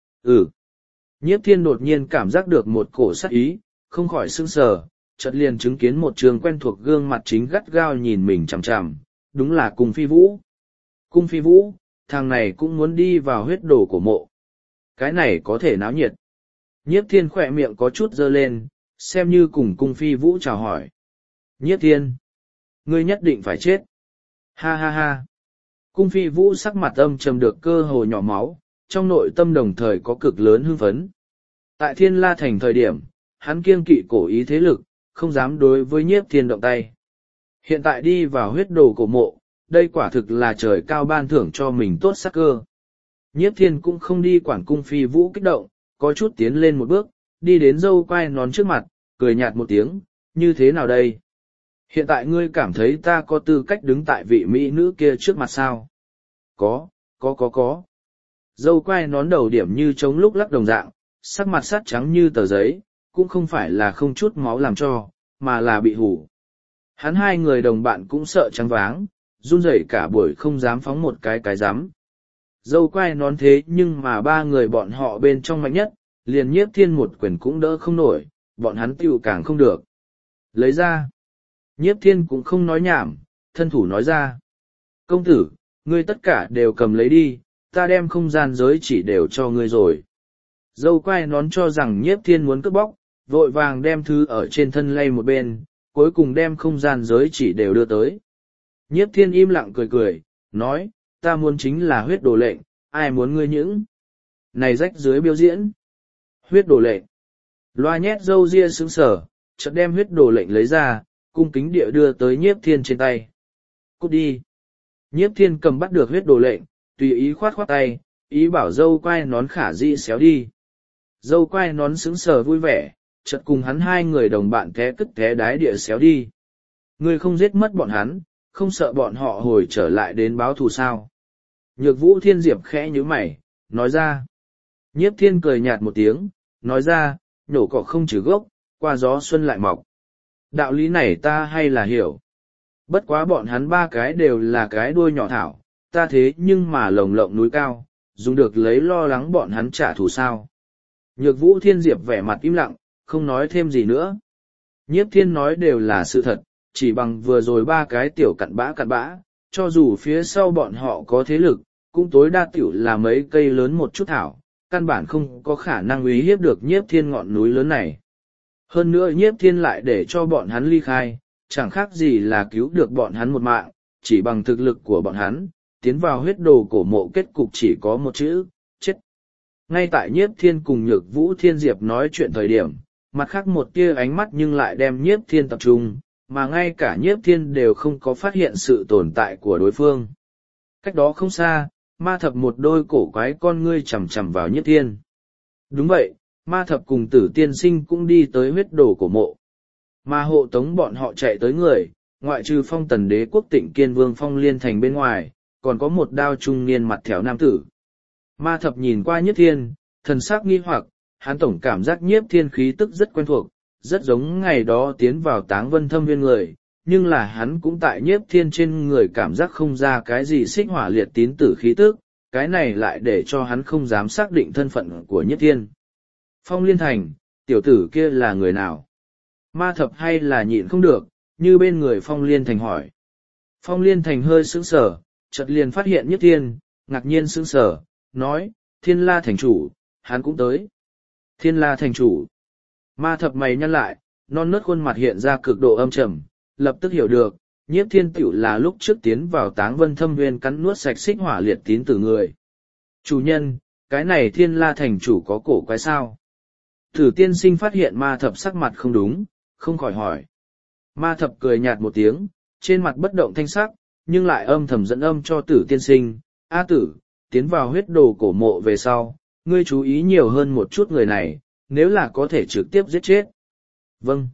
Nhiếp Thiên đột nhiên cảm giác được một cổ sát ý, không khỏi sững sờ, chợt liền chứng kiến một trường quen thuộc gương mặt chính gắt gao nhìn mình chằm chằm, đúng là Cung Phi Vũ. Cung Phi Vũ, thằng này cũng muốn đi vào huyết đồ của mộ. Cái này có thể náo nhiệt. Nhiếp Thiên khỏe miệng có chút dơ lên, xem như cùng Cung Phi Vũ chào hỏi. Nhiếp Thiên, ngươi nhất định phải chết. Ha ha ha. Cung Phi Vũ sắc mặt âm trầm được cơ hồ nhỏ máu, trong nội tâm đồng thời có cực lớn hưng phấn. Tại Thiên La Thành thời điểm, hắn kiêng kỵ cổ ý thế lực, không dám đối với Nhiếp Thiên động tay. Hiện tại đi vào huyết đồ cổ mộ, đây quả thực là trời cao ban thưởng cho mình tốt sắc cơ. Nhiếp Thiên cũng không đi quản Cung Phi Vũ kích động, có chút tiến lên một bước, đi đến dâu quai nón trước mặt, cười nhạt một tiếng, như thế nào đây? Hiện tại ngươi cảm thấy ta có tư cách đứng tại vị mỹ nữ kia trước mặt sao? Có. Dâu quai nón đầu điểm như trống lúc lắc đồng dạng, sắc mặt sắt trắng như tờ giấy, cũng không phải là không chút máu làm cho, mà là bị hủ. Hắn hai người đồng bạn cũng sợ trắng váng, run rẩy cả buổi không dám phóng một cái dám. Dâu quai nón thế nhưng mà ba người bọn họ bên trong mạnh nhất, liền Nhiếp Thiên một quyền cũng đỡ không nổi, bọn hắn tiêu càng không được. Lấy ra. Nhiếp Thiên cũng không nói nhảm, thân thủ nói ra. Công tử, ngươi tất cả đều cầm lấy đi, ta đem không gian giới chỉ đều cho ngươi rồi. Dâu quai nón cho rằng Nhiếp Thiên muốn cướp bóc, vội vàng đem thứ ở trên thân lay một bên, cuối cùng đem không gian giới chỉ đều đưa tới. Nhiếp Thiên im lặng cười, nói, ta muốn chính là huyết đồ lệnh, ai muốn ngươi những này rách dưới biểu diễn. Huyết đồ lệnh. Loa nhét dâu ria sững sờ, chợt đem huyết đồ lệnh lấy ra, cung kính địa đưa tới Nhiếp Thiên trên tay. Cút đi. Nhiếp Thiên cầm bắt được huyết đồ lệnh, tùy ý khoát tay, ý bảo dâu quai nón khả dĩ xéo đi. Dâu quai nón sững sờ vui vẻ, chợt cùng hắn hai người đồng bạn té cất té đái địa xéo đi. Ngươi không giết mất bọn hắn, không sợ bọn họ hồi trở lại đến báo thù sao? Nhược Vũ Thiên Diệp khẽ nhíu mày, nói ra. Nhiếp Thiên cười nhạt một tiếng, nói ra, nhổ cỏ không trừ gốc, qua gió xuân lại mọc. Đạo lý này ta hay là hiểu. Bất quá bọn hắn ba cái đều là cái đuôi nhỏ thảo, ta thế nhưng mà lồng lộng núi cao, dùng được lấy lo lắng bọn hắn trả thù sao. Nhược Vũ Thiên Diệp vẻ mặt im lặng, không nói thêm gì nữa. Nhiếp Thiên nói đều là sự thật, chỉ bằng vừa rồi ba cái tiểu cặn bã, cho dù phía sau bọn họ có thế lực, cũng tối đa tiểu là mấy cây lớn một chút thảo, căn bản không có khả năng uy hiếp được Nhiếp Thiên ngọn núi lớn này. Hơn nữa Nhiếp Thiên lại để cho bọn hắn ly khai, chẳng khác gì là cứu được bọn hắn một mạng, chỉ bằng thực lực của bọn hắn, tiến vào huyết đồ cổ mộ kết cục chỉ có một chữ, chết. Ngay tại Nhiếp Thiên cùng Nhược Vũ Thiên Diệp nói chuyện thời điểm, mặt khác một tia ánh mắt nhưng lại đem Nhiếp Thiên tập trung, mà ngay cả Nhiếp Thiên đều không có phát hiện sự tồn tại của đối phương. Cách đó không xa, Ma Thập một đôi cổ quái con ngươi chằm chằm vào Nhiếp Thiên. Đúng vậy, Ma Thập cùng Tử Tiên Sinh cũng đi tới huyết đồ cổ mộ. Mà hộ tống bọn họ chạy tới người, ngoại trừ Phong Tần Đế quốc Tịnh Kiên Vương Phong Liên Thành bên ngoài, còn có một đao trung niên mặt thẻo nam tử. Ma Thập nhìn qua Nhiếp Thiên, thần sắc nghi hoặc, hắn tổng cảm giác Nhiếp Thiên khí tức rất quen thuộc, rất giống ngày đó tiến vào Táng Vân Thâm Viên người, nhưng là hắn cũng tại Nhiếp Thiên trên người cảm giác không ra cái gì xích hỏa liệt tín tử khí tức, cái này lại để cho hắn không dám xác định thân phận của Nhiếp Thiên. Phong Liên Thành, tiểu tử kia là người nào? Ma Thập hay là nhịn không được, như bên người Phong Liên Thành hỏi. Phong Liên Thành hơi sững sờ, chợt liền phát hiện Nhiếp Thiên, ngạc nhiên sững sờ, nói, Thiên La Thành Chủ, hắn cũng tới. Thiên La Thành Chủ. Ma Thập mày nhăn lại, non nớt khuôn mặt hiện ra cực độ âm trầm, lập tức hiểu được, Nhiếp Thiên tiểu là lúc trước tiến vào Táng Vân Thâm Nguyên cắn nuốt sạch xích hỏa liệt tín tử người. Chủ nhân, cái này Thiên La Thành Chủ có cổ quái sao? Tử Tiên Sinh phát hiện Ma Thập sắc mặt không đúng, không khỏi hỏi. Ma Thập cười nhạt một tiếng, trên mặt bất động thanh sắc, nhưng lại âm thầm dẫn âm cho Tử Tiên Sinh. A Tử, tiến vào huyết đồ cổ mộ về sau, ngươi chú ý nhiều hơn một chút người này, nếu là có thể trực tiếp giết chết. Vâng.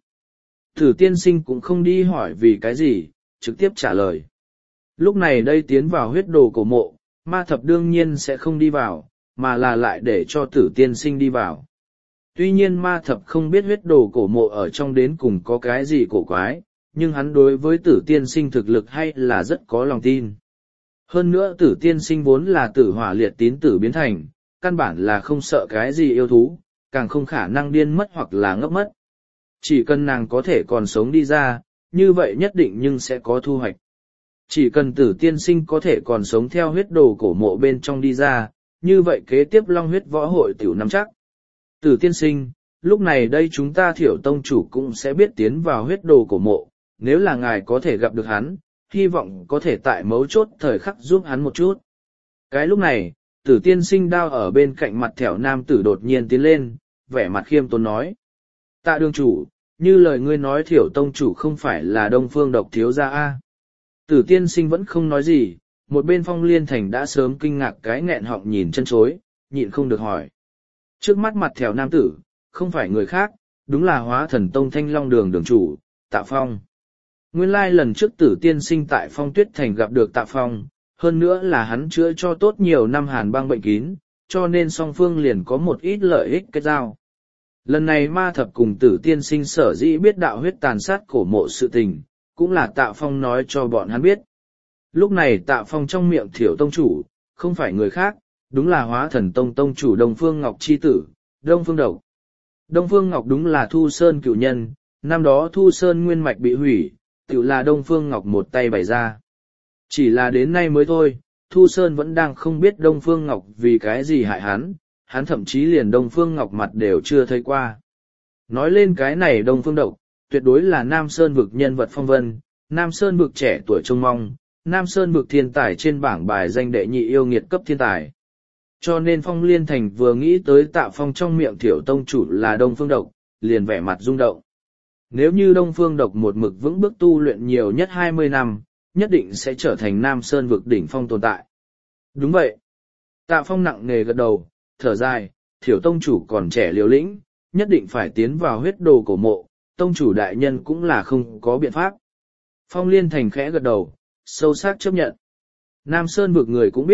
Tử Tiên Sinh cũng không đi hỏi vì cái gì, trực tiếp trả lời. Lúc này đây tiến vào huyết đồ cổ mộ, Ma Thập đương nhiên sẽ không đi vào, mà là lại để cho Tử Tiên Sinh đi vào. Tuy nhiên Ma Thập không biết huyết đồ cổ mộ ở trong đến cùng có cái gì cổ quái, nhưng hắn đối với Tử Tiên Sinh thực lực hay là rất có lòng tin. Hơn nữa Tử Tiên Sinh vốn là tử hỏa liệt tín tử biến thành, căn bản là không sợ cái gì yêu thú, càng không khả năng điên mất hoặc là ngốc mất. Chỉ cần nàng có thể còn sống đi ra, như vậy nhất định nhưng sẽ có thu hoạch. Chỉ cần Tử Tiên Sinh có thể còn sống theo huyết đồ cổ mộ bên trong đi ra, như vậy kế tiếp Long huyết võ hội tiểu nắm chắc. Tử Tiên Sinh, lúc này đây chúng ta Thiểu Tông chủ cũng sẽ biết tiến vào huyết đồ cổ mộ, nếu là ngài có thể gặp được hắn, hy vọng có thể tại mấu chốt thời khắc giúp hắn một chút. Cái lúc này, Tử Tiên Sinh đao ở bên cạnh mặt thẻo nam tử đột nhiên tiến lên, vẻ mặt khiêm tốn nói. Tạ đương chủ, như lời ngươi nói Thiểu Tông chủ không phải là Đông Phương Độc thiếu gia a. Tử Tiên Sinh vẫn không nói gì, một bên Phong Liên Thành đã sớm kinh ngạc cái nghẹn họng nhìn chân chối, nhịn không được hỏi. Trước mắt mặt thẻo nam tử, không phải người khác, đúng là Hóa Thần Tông Thanh Long đường đường chủ, Tạ Phong. Nguyên lai lần trước Tử Tiên Sinh tại Phong Tuyết Thành gặp được Tạ Phong, hơn nữa là hắn chữa cho tốt nhiều năm hàn băng bệnh kín, cho nên song phương liền có một ít lợi ích kết giao. Lần này Ma Thập cùng Tử Tiên Sinh sở dĩ biết đạo huyết tàn sát cổ mộ sự tình, cũng là Tạ Phong nói cho bọn hắn biết. Lúc này Tạ Phong trong miệng Thiểu Tông chủ, không phải người khác, đúng là Hóa Thần Tông Tông chủ Đông Phương Ngọc chi tử, Đông Phương Độc. Đông Phương Ngọc đúng là Thu Sơn cựu nhân, năm đó Thu Sơn nguyên mạch bị hủy, tự là Đông Phương Ngọc một tay bày ra. Chỉ là đến nay mới thôi, Thu Sơn vẫn đang không biết Đông Phương Ngọc vì cái gì hại hắn thậm chí liền Đông Phương Ngọc mặt đều chưa thấy qua. Nói lên cái này Đông Phương Độc, tuyệt đối là Nam Sơn vực nhân vật phong vân, Nam Sơn vực trẻ tuổi trông mong, Nam Sơn vực thiên tài trên bảng bài danh đệ nhị yêu nghiệt cấp thiên tài. Cho nên Phong Liên Thành vừa nghĩ tới Tạ Phong trong miệng Thiểu Tông chủ là Đông Phương Độc, liền vẻ mặt rung động. Nếu như Đông Phương Độc một mực vững bước tu luyện nhiều nhất 20 năm, nhất định sẽ trở thành Nam Sơn vực đỉnh phong tồn tại. Đúng vậy. Tạ Phong nặng nề gật đầu, thở dài, Thiểu Tông chủ còn trẻ liều lĩnh, nhất định phải tiến vào huyết đồ cổ mộ, Tông chủ đại nhân cũng là không có biện pháp. Phong Liên Thành khẽ gật đầu, sâu sắc chấp nhận. Nam Sơn vực người cũng biết,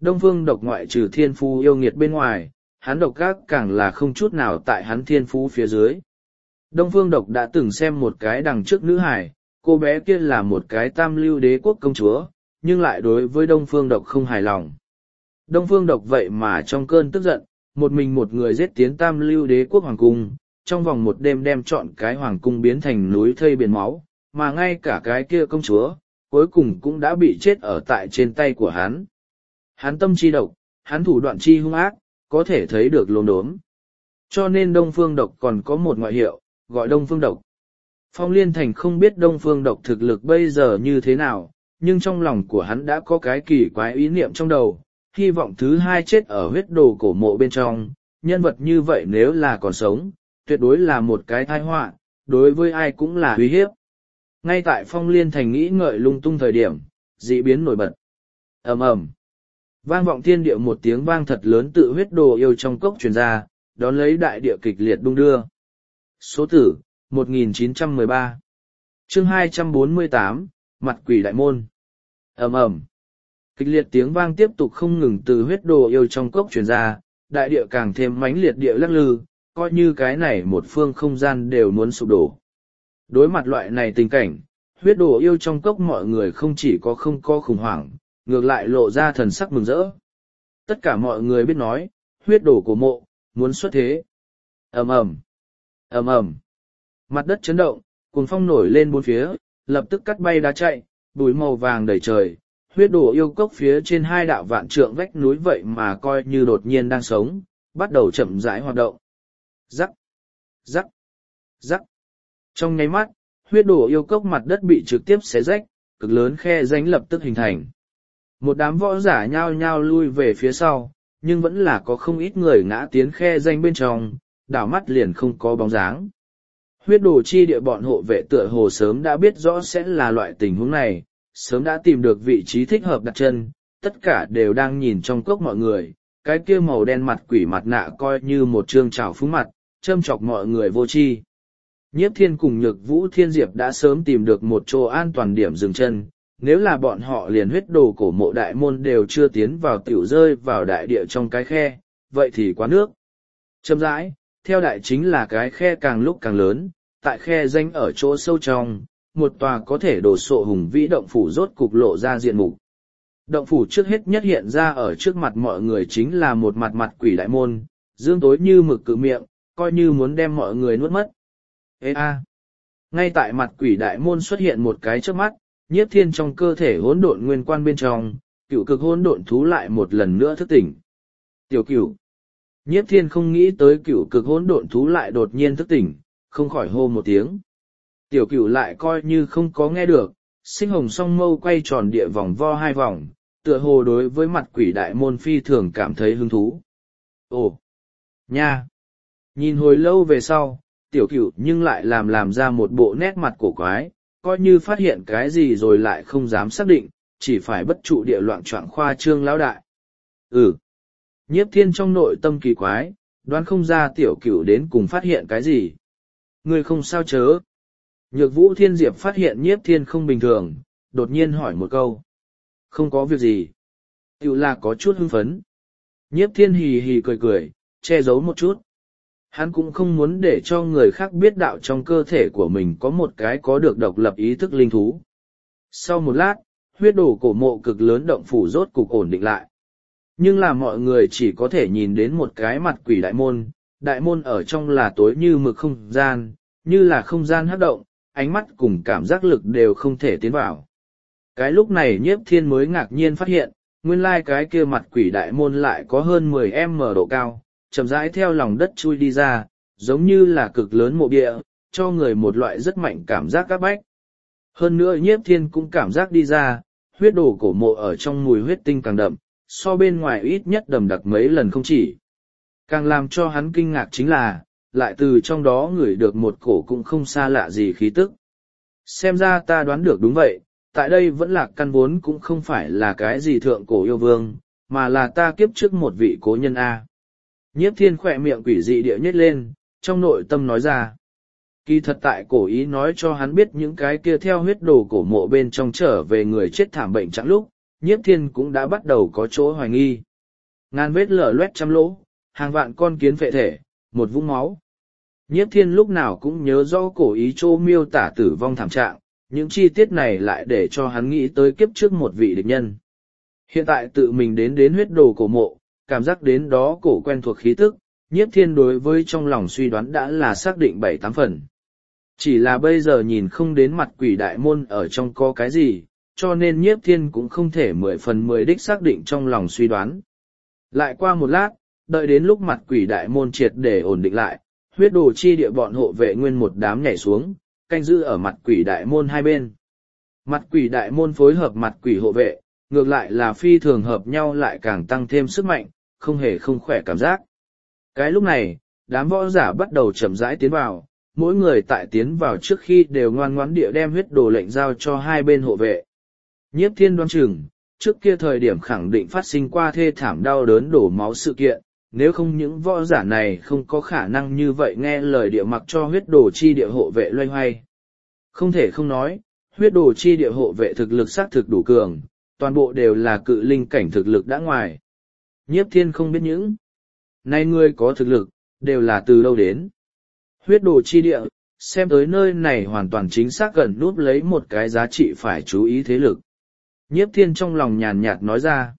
Đông Phương Độc ngoại trừ thiên phú yêu nghiệt bên ngoài, hắn độc ác càng là không chút nào tại hắn thiên phú phía dưới. Đông Phương Độc đã từng xem một cái đằng trước nữ hải, cô bé kia là một cái tam lưu đế quốc công chúa, nhưng lại đối với Đông Phương Độc không hài lòng. Đông Phương Độc vậy mà trong cơn tức giận, một mình một người giết tiến tam lưu đế quốc hoàng cung, trong vòng một đêm đem trọn cái hoàng cung biến thành núi thây biển máu, mà ngay cả cái kia công chúa, cuối cùng cũng đã bị chết ở tại trên tay của hắn. Hắn tâm chi độc, hắn thủ đoạn chi hung ác, có thể thấy được lồn đốm. Cho nên Đông Phương Độc còn có một ngoại hiệu, gọi Đông Phương Độc. Phong Liên Thành không biết Đông Phương Độc thực lực bây giờ như thế nào, nhưng trong lòng của hắn đã có cái kỳ quái ý niệm trong đầu, hy vọng thứ hai chết ở huyết đồ cổ mộ bên trong, nhân vật như vậy nếu là còn sống, tuyệt đối là một cái tai họa, đối với ai cũng là uy hiếp. Ngay tại Phong Liên Thành nghĩ ngợi lung tung thời điểm, dị biến nổi bật. Ầm ầm. Vang vọng thiên địa một tiếng vang thật lớn tự huyết đồ yêu trong cốc truyền ra, đón lấy đại địa kịch liệt đung đưa. Số tử, 1913. Chương 248, Mặt quỷ đại môn. Ầm ầm. Kịch liệt tiếng vang tiếp tục không ngừng từ huyết đồ yêu trong cốc truyền ra, đại địa càng thêm mãnh liệt địa lắc lư, coi như cái này một phương không gian đều muốn sụp đổ. Đối mặt loại này tình cảnh, huyết đồ yêu trong cốc mọi người không chỉ có không có khủng hoảng, ngược lại lộ ra thần sắc mừng rỡ. Tất cả mọi người biết nói, huyết đồ của mộ, muốn xuất thế. Ầm ầm, ầm ầm. Mặt đất chấn động, cuồng phong nổi lên bốn phía, lập tức cắt bay đá chạy, bụi màu vàng đầy trời. Huyết đồ yêu cốc phía trên hai đạo vạn trượng vách núi vậy mà coi như đột nhiên đang sống, bắt đầu chậm rãi hoạt động. Rắc, rắc, rắc. Trong nháy mắt, huyết đồ yêu cốc mặt đất bị trực tiếp xé rách, cực lớn khe rãnh lập tức hình thành. Một đám võ giả nhao nhao lui về phía sau, nhưng vẫn là có không ít người ngã tiến khe rãnh bên trong, đảo mắt liền không có bóng dáng. Huyết đồ chi địa bọn hộ vệ tựa hồ sớm đã biết rõ sẽ là loại tình huống này, sớm đã tìm được vị trí thích hợp đặt chân, tất cả đều đang nhìn trong cốc mọi người, cái kia màu đen mặt quỷ mặt nạ coi như một trương trào phúng mặt, châm chọc mọi người vô tri. Nhiếp Thiên cùng Nhược Vũ Thiên Diệp đã sớm tìm được một chỗ an toàn điểm dừng chân, nếu là bọn họ liền huyết đồ cổ mộ đại môn đều chưa tiến vào tiểu rơi vào đại địa trong cái khe, vậy thì quá nước. Chậm rãi, theo đại chính là cái khe càng lúc càng lớn, tại khe danh ở chỗ sâu trong, một tòa có thể đổ sộ hùng vĩ động phủ rốt cục lộ ra diện mục. Động phủ trước hết nhất hiện ra ở trước mặt mọi người chính là một mặt mặt quỷ đại môn, dương tối như mực cự miệng, coi như muốn đem mọi người nuốt mất. Ê a! Ngay tại mặt quỷ đại môn xuất hiện một cái trước mắt, Nhiếp Thiên trong cơ thể hỗn độn nguyên quan bên trong, cửu cực hỗn độn thú lại một lần nữa thức tỉnh. Tiểu cửu! Nhiếp Thiên không nghĩ tới cửu cực hỗn độn thú lại đột nhiên thức tỉnh, không khỏi hô một tiếng. Tiểu cửu lại coi như không có nghe được, sinh hồng song mâu quay tròn địa vòng vo hai vòng, tựa hồ đối với mặt quỷ đại môn phi thường cảm thấy hứng thú. Ồ! Nha! Nhìn hồi lâu về sau, tiểu cửu nhưng lại làm ra một bộ nét mặt cổ quái, coi như phát hiện cái gì rồi lại không dám xác định, chỉ phải bất trụ địa loạn choạng khoa trương lão đại. Nhiếp Thiên trong nội tâm kỳ quái, đoán không ra tiểu cửu đến cùng phát hiện cái gì. Người không sao chớ. Nhược Vũ Thiên Diệp phát hiện Nhiếp Thiên không bình thường, đột nhiên hỏi một câu. Không có việc gì. Tiểu là có chút hưng phấn. Nhiếp Thiên hì hì cười cười, che giấu một chút. Hắn cũng không muốn để cho người khác biết đạo trong cơ thể của mình có một cái có được độc lập ý thức linh thú. Sau một lát, huyết đồ cổ mộ cực lớn động phủ rốt cục ổn định lại. Nhưng là mọi người chỉ có thể nhìn đến một cái mặt quỷ đại môn ở trong là tối như mực không gian, như là không gian hấp động, ánh mắt cùng cảm giác lực đều không thể tiến vào. Cái lúc này Nhiếp Thiên mới ngạc nhiên phát hiện, nguyên lai cái kia mặt quỷ đại môn lại có hơn 10m độ cao, chậm rãi theo lòng đất chui đi ra, giống như là cực lớn mộ địa, cho người một loại rất mạnh cảm giác áp bách. Hơn nữa Nhiếp Thiên cũng cảm giác đi ra, huyết đồ cổ mộ ở trong mùi huyết tinh càng đậm, so bên ngoài ít nhất đậm đặc mấy lần không chỉ. Càng làm cho hắn kinh ngạc chính là, lại từ trong đó ngửi được một cổ cũng không xa lạ gì khí tức. Xem ra ta đoán được đúng vậy, tại đây vẫn là căn vốn cũng không phải là cái gì thượng cổ yêu vương, mà là ta kiếp trước một vị cố nhân A. Nhiếp Thiên khỏe miệng quỷ dị địa nhếch lên, trong nội tâm nói ra. Kỳ thật tại cổ ý nói cho hắn biết những cái kia theo huyết đồ cổ mộ bên trong trở về người chết thảm bệnh chẳng lúc, Nhiếp Thiên cũng đã bắt đầu có chỗ hoài nghi. Ngàn vết lở loét trăm lỗ, hàng vạn con kiến phệ thể, một vũng máu. Nhiếp Thiên lúc nào cũng nhớ rõ cổ ý chỗ miêu tả tử vong thảm trạng, những chi tiết này lại để cho hắn nghĩ tới kiếp trước một vị địch nhân. Hiện tại tự mình đến huyết đồ cổ mộ, cảm giác đến đó cổ quen thuộc khí tức, Nhiếp Thiên đối với trong lòng suy đoán đã là xác định 7-8 phần. Chỉ là bây giờ nhìn không đến mặt quỷ đại môn ở trong có cái gì, cho nên Nhiếp Thiên cũng không thể 10/10 đích xác định trong lòng suy đoán. Lại qua một lát, đợi đến lúc mặt quỷ đại môn triệt để ổn định lại, huyết đồ chi địa bọn hộ vệ nguyên một đám nhảy xuống, canh giữ ở mặt quỷ đại môn hai bên. Mặt quỷ đại môn phối hợp mặt quỷ hộ vệ, ngược lại là phi thường hợp nhau lại càng tăng thêm sức mạnh, không hề không khỏe cảm giác. Cái lúc này, đám võ giả bắt đầu chậm rãi tiến vào, mỗi người tại tiến vào trước khi đều ngoan ngoãn địa đem huyết đồ lệnh giao cho hai bên hộ vệ. Nhiếp Thiên đoán chừng, trước kia thời điểm khẳng định phát sinh qua thê thảm đau đớn đổ máu sự kiện, nếu không những võ giả này không có khả năng như vậy nghe lời địa mặc cho huyết đồ chi địa hộ vệ loay hoay. Không thể không nói, huyết đồ chi địa hộ vệ thực lực xác thực đủ cường, toàn bộ đều là cự linh cảnh thực lực đã ngoài. Nhiếp Thiên không biết những nay người có thực lực, đều là từ đâu đến. Huyết đồ chi địa, xem tới nơi này hoàn toàn chính xác gần núp lấy một cái giá trị phải chú ý thế lực. Nhiếp Thiên trong lòng nhàn nhạt nói ra.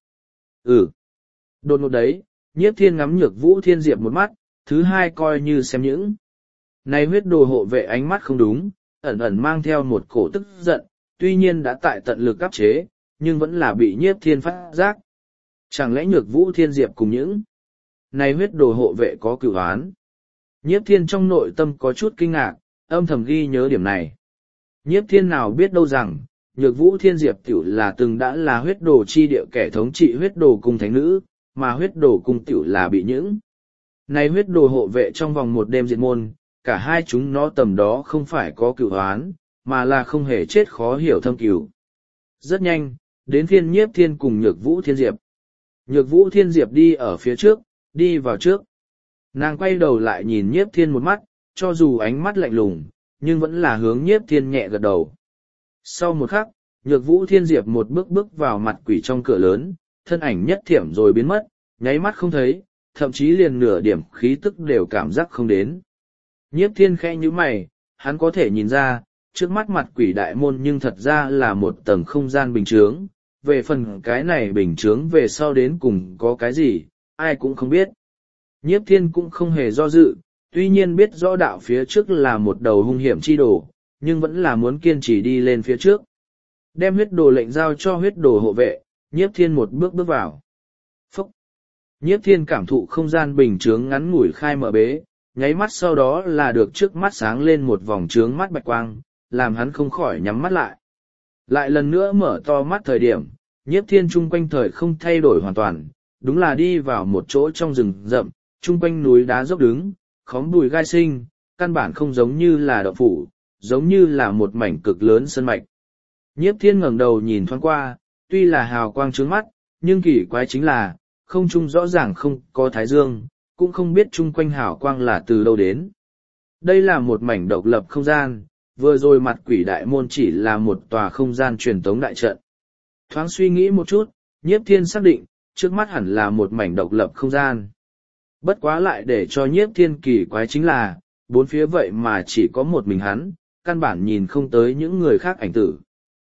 Đột ngột đấy, Nhiếp Thiên ngắm Nhược Vũ Thiên Diệp một mắt, thứ hai coi như xem những. Này huyết đồ hộ vệ ánh mắt không đúng, ẩn ẩn mang theo một cổ tức giận, tuy nhiên đã tại tận lực áp chế, nhưng vẫn là bị Nhiếp Thiên phát giác. Chẳng lẽ Nhược Vũ Thiên Diệp cùng những. Này huyết đồ hộ vệ có cửu oán. Nhiếp Thiên trong nội tâm có chút kinh ngạc, âm thầm ghi nhớ điểm này. Nhiếp Thiên nào biết đâu rằng, Nhược Vũ Thiên Diệp tiểu là từng đã là huyết đồ chi địa kẻ thống trị huyết đồ cung thánh nữ, mà huyết đồ cung tiểu là bị những. Này huyết đồ hộ vệ trong vòng một đêm diệt môn, cả hai chúng nó tầm đó không phải có cửu oán, mà là không hề chết khó hiểu thâm cửu. Rất nhanh, đến phiên Nhiếp Thiên cùng Nhược Vũ Thiên Diệp. Nhược Vũ Thiên Diệp đi ở phía trước, đi vào trước. Nàng quay đầu lại nhìn Nhiếp Thiên một mắt, cho dù ánh mắt lạnh lùng, nhưng vẫn là hướng Nhiếp Thiên nhẹ gật đầu. Sau một khắc, Nhược Vũ Thiên Diệp một bước vào mặt quỷ trong cửa lớn, thân ảnh nhất thiểm rồi biến mất, nháy mắt không thấy, thậm chí liền nửa điểm khí tức đều cảm giác không đến. Nhiếp Thiên khẽ nhíu mày, hắn có thể nhìn ra, trước mắt mặt quỷ đại môn nhưng thật ra là một tầng không gian bình chướng, về phần cái này bình chướng về sau đến cùng có cái gì, ai cũng không biết. Nhiếp Thiên cũng không hề do dự, tuy nhiên biết rõ đạo phía trước là một đầu hung hiểm chi đồ, nhưng vẫn là muốn kiên trì đi lên phía trước. Đem huyết đồ lệnh giao cho huyết đồ hộ vệ, Nhiếp Thiên một bước vào. Phúc! Nhiếp Thiên cảm thụ không gian bình chướng ngắn ngủi khai mở bế, nháy mắt sau đó là được trước mắt sáng lên một vòng trướng mắt bạch quang, làm hắn không khỏi nhắm mắt lại. Lại lần nữa mở to mắt thời điểm, Nhiếp Thiên chung quanh thời không thay đổi hoàn toàn, đúng là đi vào một chỗ trong rừng rậm, chung quanh núi đá dốc đứng, khóm bùi gai sinh, căn bản không giống như là động phủ, giống như là một mảnh cực lớn sơn mạch. Nhiếp Thiên ngẩng đầu nhìn thoáng qua, tuy là hào quang trướng mắt, nhưng kỳ quái chính là, không trung rõ ràng không có thái dương, cũng không biết chung quanh hào quang là từ đâu đến. Đây là một mảnh độc lập không gian, vừa rồi mặt quỷ đại môn chỉ là một tòa không gian truyền tống đại trận. Thoáng suy nghĩ một chút, Nhiếp Thiên xác định, trước mắt hẳn là một mảnh độc lập không gian. Bất quá lại để cho Nhiếp Thiên kỳ quái chính là, bốn phía vậy mà chỉ có một mình hắn, căn bản nhìn không tới những người khác ảnh tử.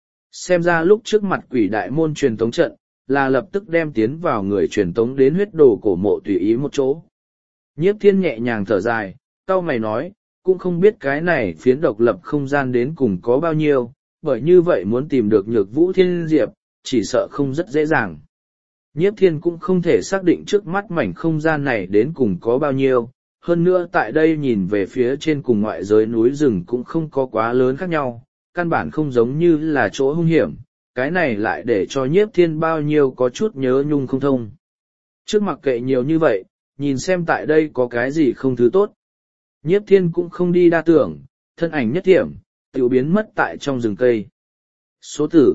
Xem ra lúc trước mặt quỷ đại môn truyền tống trận, là lập tức đem tiến vào người truyền tống đến huyết đồ cổ mộ tùy ý một chỗ. Nhiếp Thiên nhẹ nhàng thở dài, cau mày nói, cũng không biết cái này phiến độc lập không gian đến cùng có bao nhiêu, bởi như vậy muốn tìm được Nhược Vũ Thiên Diệp, chỉ sợ không rất dễ dàng. Nhiếp Thiên cũng không thể xác định trước mắt mảnh không gian này đến cùng có bao nhiêu, hơn nữa tại đây nhìn về phía trên cùng ngoại giới núi rừng cũng không có quá lớn khác nhau, căn bản không giống như là chỗ hung hiểm, cái này lại để cho Nhiếp Thiên bao nhiêu có chút nhớ nhung không thông. Trước mặc kệ nhiều như vậy, nhìn xem tại đây có cái gì không thứ tốt. Nhiếp Thiên cũng không đi đa tưởng, thân ảnh nhất thiểm, tiểu biến mất tại trong rừng cây. Số tử,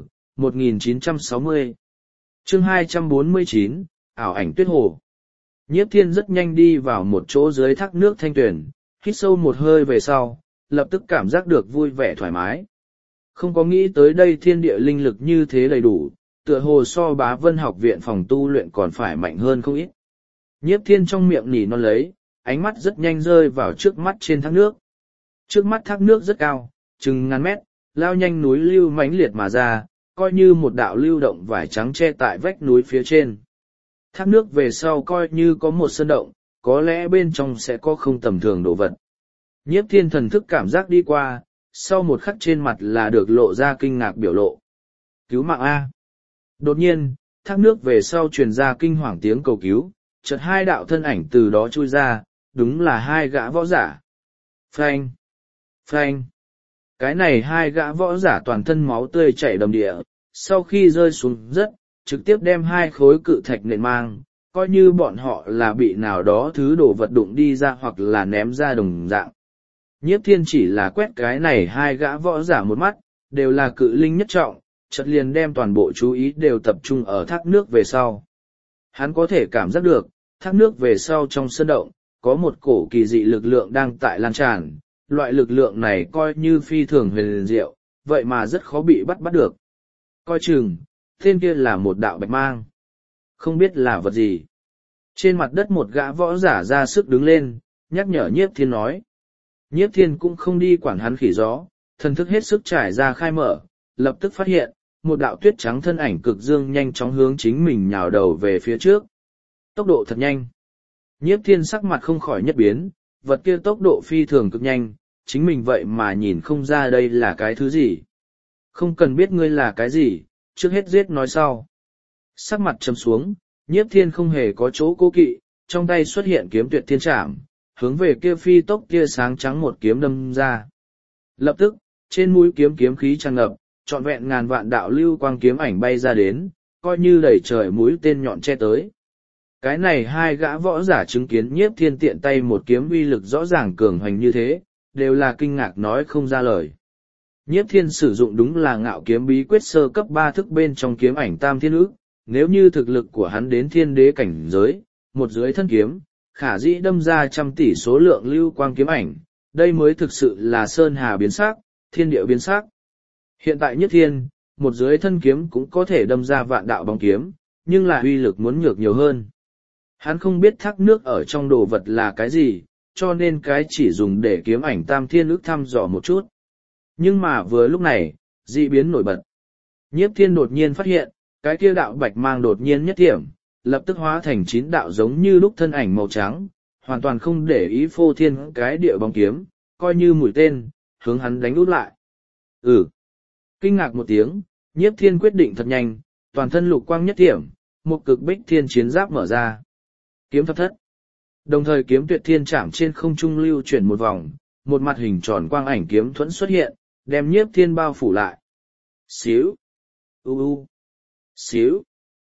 1960. Chương 249, ảo ảnh tuyết hồ. Nhiếp Thiên rất nhanh đi vào một chỗ dưới thác nước thanh tuyền, hít sâu một hơi về sau, lập tức cảm giác được vui vẻ thoải mái. Không có nghĩ tới đây thiên địa linh lực như thế đầy đủ, Tựa hồ so Bá Vân học viện phòng tu luyện còn phải mạnh hơn không ít. Nhiếp Thiên trong miệng nỉ non lấy, ánh mắt rất nhanh rơi vào trước mắt trên thác nước. Trước mắt thác nước rất cao, chừng ngàn mét, lao nhanh núi lưu mãnh liệt mà ra, coi như một đạo lưu động vải trắng che tại vách núi phía trên. Thác nước về sau coi như có một sơn động, có lẽ bên trong sẽ có không tầm thường đồ vật. Nhiếp Thiên thần thức cảm giác đi qua, sau một khắc trên mặt là được lộ ra kinh ngạc biểu lộ. Cứu mạng A. Đột nhiên, thác nước về sau truyền ra kinh hoàng tiếng cầu cứu, chợt hai đạo thân ảnh từ đó chui ra, đúng là hai gã võ giả. Phanh! Phanh! Cái này hai gã võ giả toàn thân máu tươi chảy đầm địa, sau khi rơi xuống đất, trực tiếp đem hai khối cự thạch nện mang, coi như bọn họ là bị nào đó thứ đồ vật đụng đi ra hoặc là ném ra đồng dạng. Nhiếp Thiên chỉ là quét cái này hai gã võ giả một mắt, đều là cự linh nhất trọng, chợt liền đem toàn bộ chú ý đều tập trung ở thác nước về sau. Hắn có thể cảm giác được, thác nước về sau trong sơn động, có một cổ kỳ dị lực lượng đang tại lan tràn, loại lực lượng này coi như phi thường huyền diệu, vậy mà rất khó bị bắt được. Coi chừng, tên kia là một đạo bạch mang. Không biết là vật gì. Trên mặt đất một gã võ giả ra sức đứng lên, nhắc nhở Nhiếp Thiên nói. Nhiếp Thiên cũng không đi quản hắn khỉ gió, thần thức hết sức trải ra khai mở, lập tức phát hiện, một đạo tuyết trắng thân ảnh cực dương nhanh chóng hướng chính mình nhào đầu về phía trước. Tốc độ thật nhanh. Nhiếp Thiên sắc mặt không khỏi nhất biến, vật kia tốc độ phi thường cực nhanh, chính mình vậy mà nhìn không ra đây là cái thứ gì. Không cần biết ngươi là cái gì, trước hết giết nói sau. Sắc mặt trầm xuống, Nhiếp Thiên không hề có chỗ cố kỵ, trong tay xuất hiện kiếm tuyệt thiên trảm, hướng về kia phi tốc kia sáng trắng một kiếm đâm ra. Lập tức, trên mũi kiếm kiếm khí tràn ngập, trọn vẹn ngàn vạn đạo lưu quang kiếm ảnh bay ra đến, coi như đẩy trời mũi tên nhọn che tới. Cái này hai gã võ giả chứng kiến Nhiếp Thiên tiện tay một kiếm uy lực rõ ràng cường hoành như thế, đều là kinh ngạc nói không ra lời. Nhiếp Thiên sử dụng đúng là ngạo kiếm bí quyết sơ cấp 3 thức bên trong kiếm ảnh tam thiên ức, nếu như thực lực của hắn đến thiên đế cảnh giới, một dưới thân kiếm, khả dĩ đâm ra trăm tỷ số lượng lưu quang kiếm ảnh, đây mới thực sự là sơn hà biến sắc, thiên địa biến sắc. Hiện tại Nhiếp Thiên, một dưới thân kiếm cũng có thể đâm ra vạn đạo bóng kiếm, nhưng là uy lực muốn nhược nhiều hơn. Hắn không biết thác nước ở trong đồ vật là cái gì, cho nên cái chỉ dùng để kiếm ảnh tam thiên ức thăm dò một chút. Nhưng mà vừa lúc này, dị biến nổi bật. Nhiếp Thiên đột nhiên phát hiện, cái kia đạo bạch mang đột nhiên nhất thiểm, lập tức hóa thành 9 đạo giống như lúc thân ảnh màu trắng, hoàn toàn không để ý phô thiên cái địa bóng kiếm, coi như mũi tên, hướng hắn đánh út lại. Kinh ngạc một tiếng, Nhiếp Thiên quyết định thật nhanh, toàn thân lục quang nhất thiểm, một cực bích thiên chiến giáp mở ra. Kiếm thập thất. Đồng thời kiếm tuyệt thiên trảm trên không trung lưu chuyển một vòng, một mặt hình tròn quang ảnh kiếm thuẫn xuất hiện, đem Nhiếp Thiên bao phủ lại. Xíu. Xíu.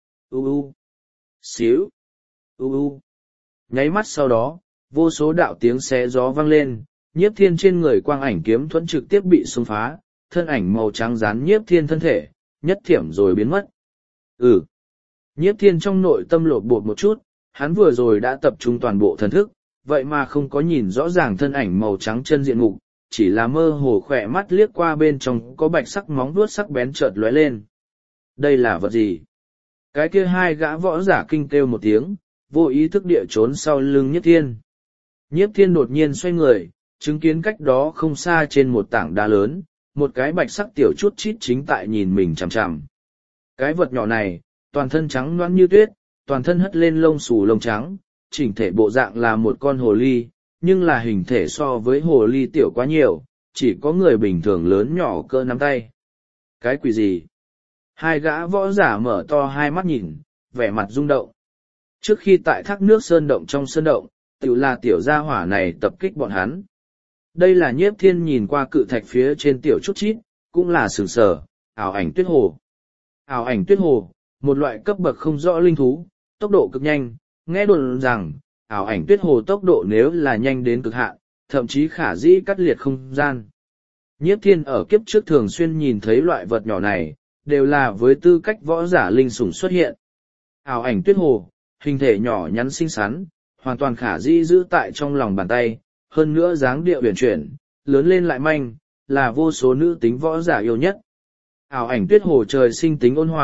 Xíu. Nháy mắt sau đó, vô số đạo tiếng xé gió vang lên, Nhiếp Thiên trên người quang ảnh kiếm thuẫn trực tiếp bị xông phá, thân ảnh màu trắng dán Nhiếp Thiên thân thể, nhất thiểm rồi biến mất. Nhiếp Thiên trong nội tâm lột bột một chút, hắn vừa rồi đã tập trung toàn bộ thần thức, vậy mà không có nhìn rõ ràng thân ảnh màu trắng chân diện mục, chỉ là mơ hồ khỏe mắt liếc qua bên trong có bạch sắc móng vuốt sắc bén chợt lóe lên. Đây là vật gì? Cái kia hai gã võ giả kinh kêu một tiếng, vô ý thức địa trốn sau lưng Nhiếp Thiên. Nhiếp Thiên đột nhiên xoay người, chứng kiến cách đó không xa trên một tảng đá lớn, một cái bạch sắc tiểu chút chít chính tại nhìn mình chằm chằm. Cái vật nhỏ này, toàn thân trắng loãng như tuyết, toàn thân hất lên lông xù lông trắng, chỉnh thể bộ dạng là một con hồ ly, nhưng là hình thể so với hồ ly tiểu quá nhiều, chỉ có người bình thường lớn nhỏ cỡ nắm tay. Cái quỷ gì? Hai gã võ giả mở to hai mắt nhìn, vẻ mặt rung động. Trước khi tại thác nước sơn động trong sơn động, tiểu là tiểu gia hỏa này tập kích bọn hắn. Đây là Nhiếp Thiên nhìn qua cự thạch phía trên tiểu chút chít, cũng là sừng sờ, ảo ảnh tuyết hồ. Ảo ảnh tuyết hồ, một loại cấp bậc không rõ linh thú, tốc độ cực nhanh, nghe đồn rằng, ảo ảnh tuyết hồ tốc độ nếu là nhanh đến cực hạn, thậm chí khả dĩ cắt liệt không gian. Nhiếp Thiên ở kiếp trước thường xuyên nhìn thấy loại vật nhỏ này, đều là với tư cách võ giả linh sủng xuất hiện. Ảo ảnh tuyết hồ, hình thể nhỏ nhắn xinh xắn, hoàn toàn khả dĩ giữ tại trong lòng bàn tay, hơn nữa dáng điệu huyền chuyển, lớn lên lại manh, là vô số nữ tính võ giả yêu nhất. Ảo ảnh tuyết hồ trời sinh tính ôn hòa,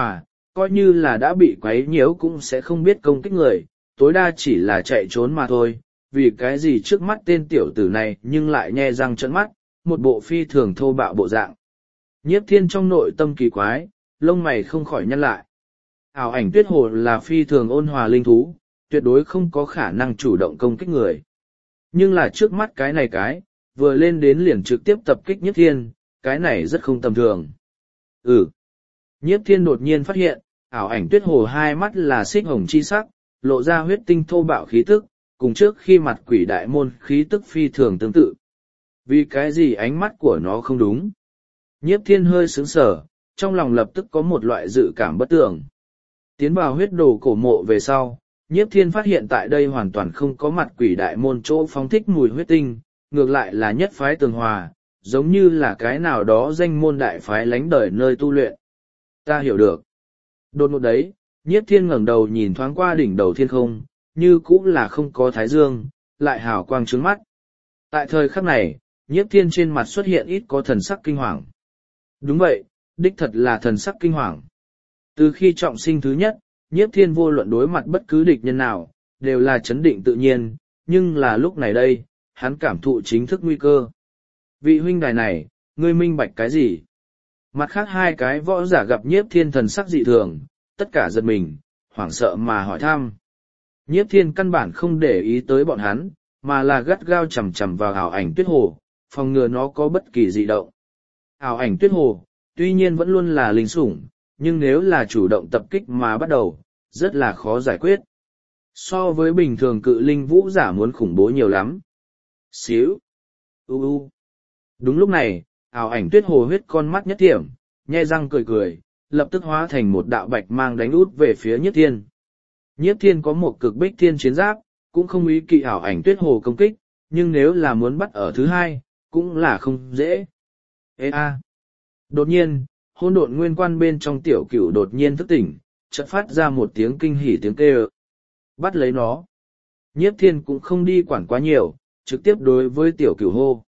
coi như là đã bị quấy nhiễu cũng sẽ không biết công kích người, tối đa chỉ là chạy trốn mà thôi, vì cái gì trước mắt tên tiểu tử này nhưng lại nhe răng trợn mắt, một bộ phi thường thô bạo bộ dạng. Nhiếp Thiên trong nội tâm kỳ quái, lông mày không khỏi nhăn lại. Ảo ảnh tuyết hồ là phi thường ôn hòa linh thú, tuyệt đối không có khả năng chủ động công kích người. Nhưng là trước mắt cái này vừa lên đến liền trực tiếp tập kích Nhiếp Thiên, cái này rất không tầm thường. Nhiếp Thiên đột nhiên phát hiện, ảo ảnh tuyết hồ hai mắt là xích hồng chi sắc, lộ ra huyết tinh thô bạo khí tức, cùng trước khi mặt quỷ đại môn khí tức phi thường tương tự. Vì cái gì ánh mắt của nó không đúng? Nhiếp Thiên hơi sững sờ, trong lòng lập tức có một loại dự cảm bất tường. Tiến vào huyết đồ cổ mộ về sau, Nhiếp Thiên phát hiện tại đây hoàn toàn không có mặt quỷ đại môn chỗ phóng thích mùi huyết tinh, ngược lại là nhất phái tường hòa, giống như là cái nào đó danh môn đại phái lánh đời nơi tu luyện. Ta hiểu được. Đột ngột đấy, Nhiếp Thiên ngẩng đầu nhìn thoáng qua đỉnh đầu thiên không, như cũng là không có thái dương, lại hào quang trướng mắt. Tại thời khắc này, Nhiếp Thiên trên mặt xuất hiện ít có thần sắc kinh hoàng. Đúng vậy, đích thật là thần sắc kinh hoàng. Từ khi trọng sinh thứ nhất, Nhiếp Thiên vô luận đối mặt bất cứ địch nhân nào, đều là chấn định tự nhiên, nhưng là lúc này đây, hắn cảm thụ chính thức nguy cơ. Vị huynh đài này, ngươi minh bạch cái gì? Mặt khác hai cái võ giả gặp Nhiếp Thiên thần sắc dị thường, tất cả giật mình, hoảng sợ mà hỏi thăm. Nhiếp Thiên căn bản không để ý tới bọn hắn, mà là gắt gao chằm chằm vào ảo ảnh tuyết hồ, phòng ngừa nó có bất kỳ dị động. Ảo ảnh tuyết hồ, tuy nhiên vẫn luôn là linh sủng, nhưng nếu là chủ động tập kích mà bắt đầu, rất là khó giải quyết. So với bình thường cự linh vũ giả muốn khủng bố nhiều lắm. Xíu. Đúng lúc này, ảo ảnh tuyết hồ huyết con mắt nhất thiểm, nhe răng cười cười, lập tức hóa thành một đạo bạch mang đánh út về phía Nhiếp Thiên. Nhiếp Thiên có một cực bích thiên chiến giáp, cũng không ý kỵ ảo ảnh tuyết hồ công kích, nhưng nếu là muốn bắt ở thứ hai, cũng là không dễ. Đột nhiên, hỗn độn nguyên quan bên trong tiểu cửu đột nhiên thức tỉnh, chợt phát ra một tiếng kinh hỉ tiếng kêu. Bắt lấy nó. Nhiếp Thiên cũng không đi quản quá nhiều, trực tiếp đối với tiểu cửu hô.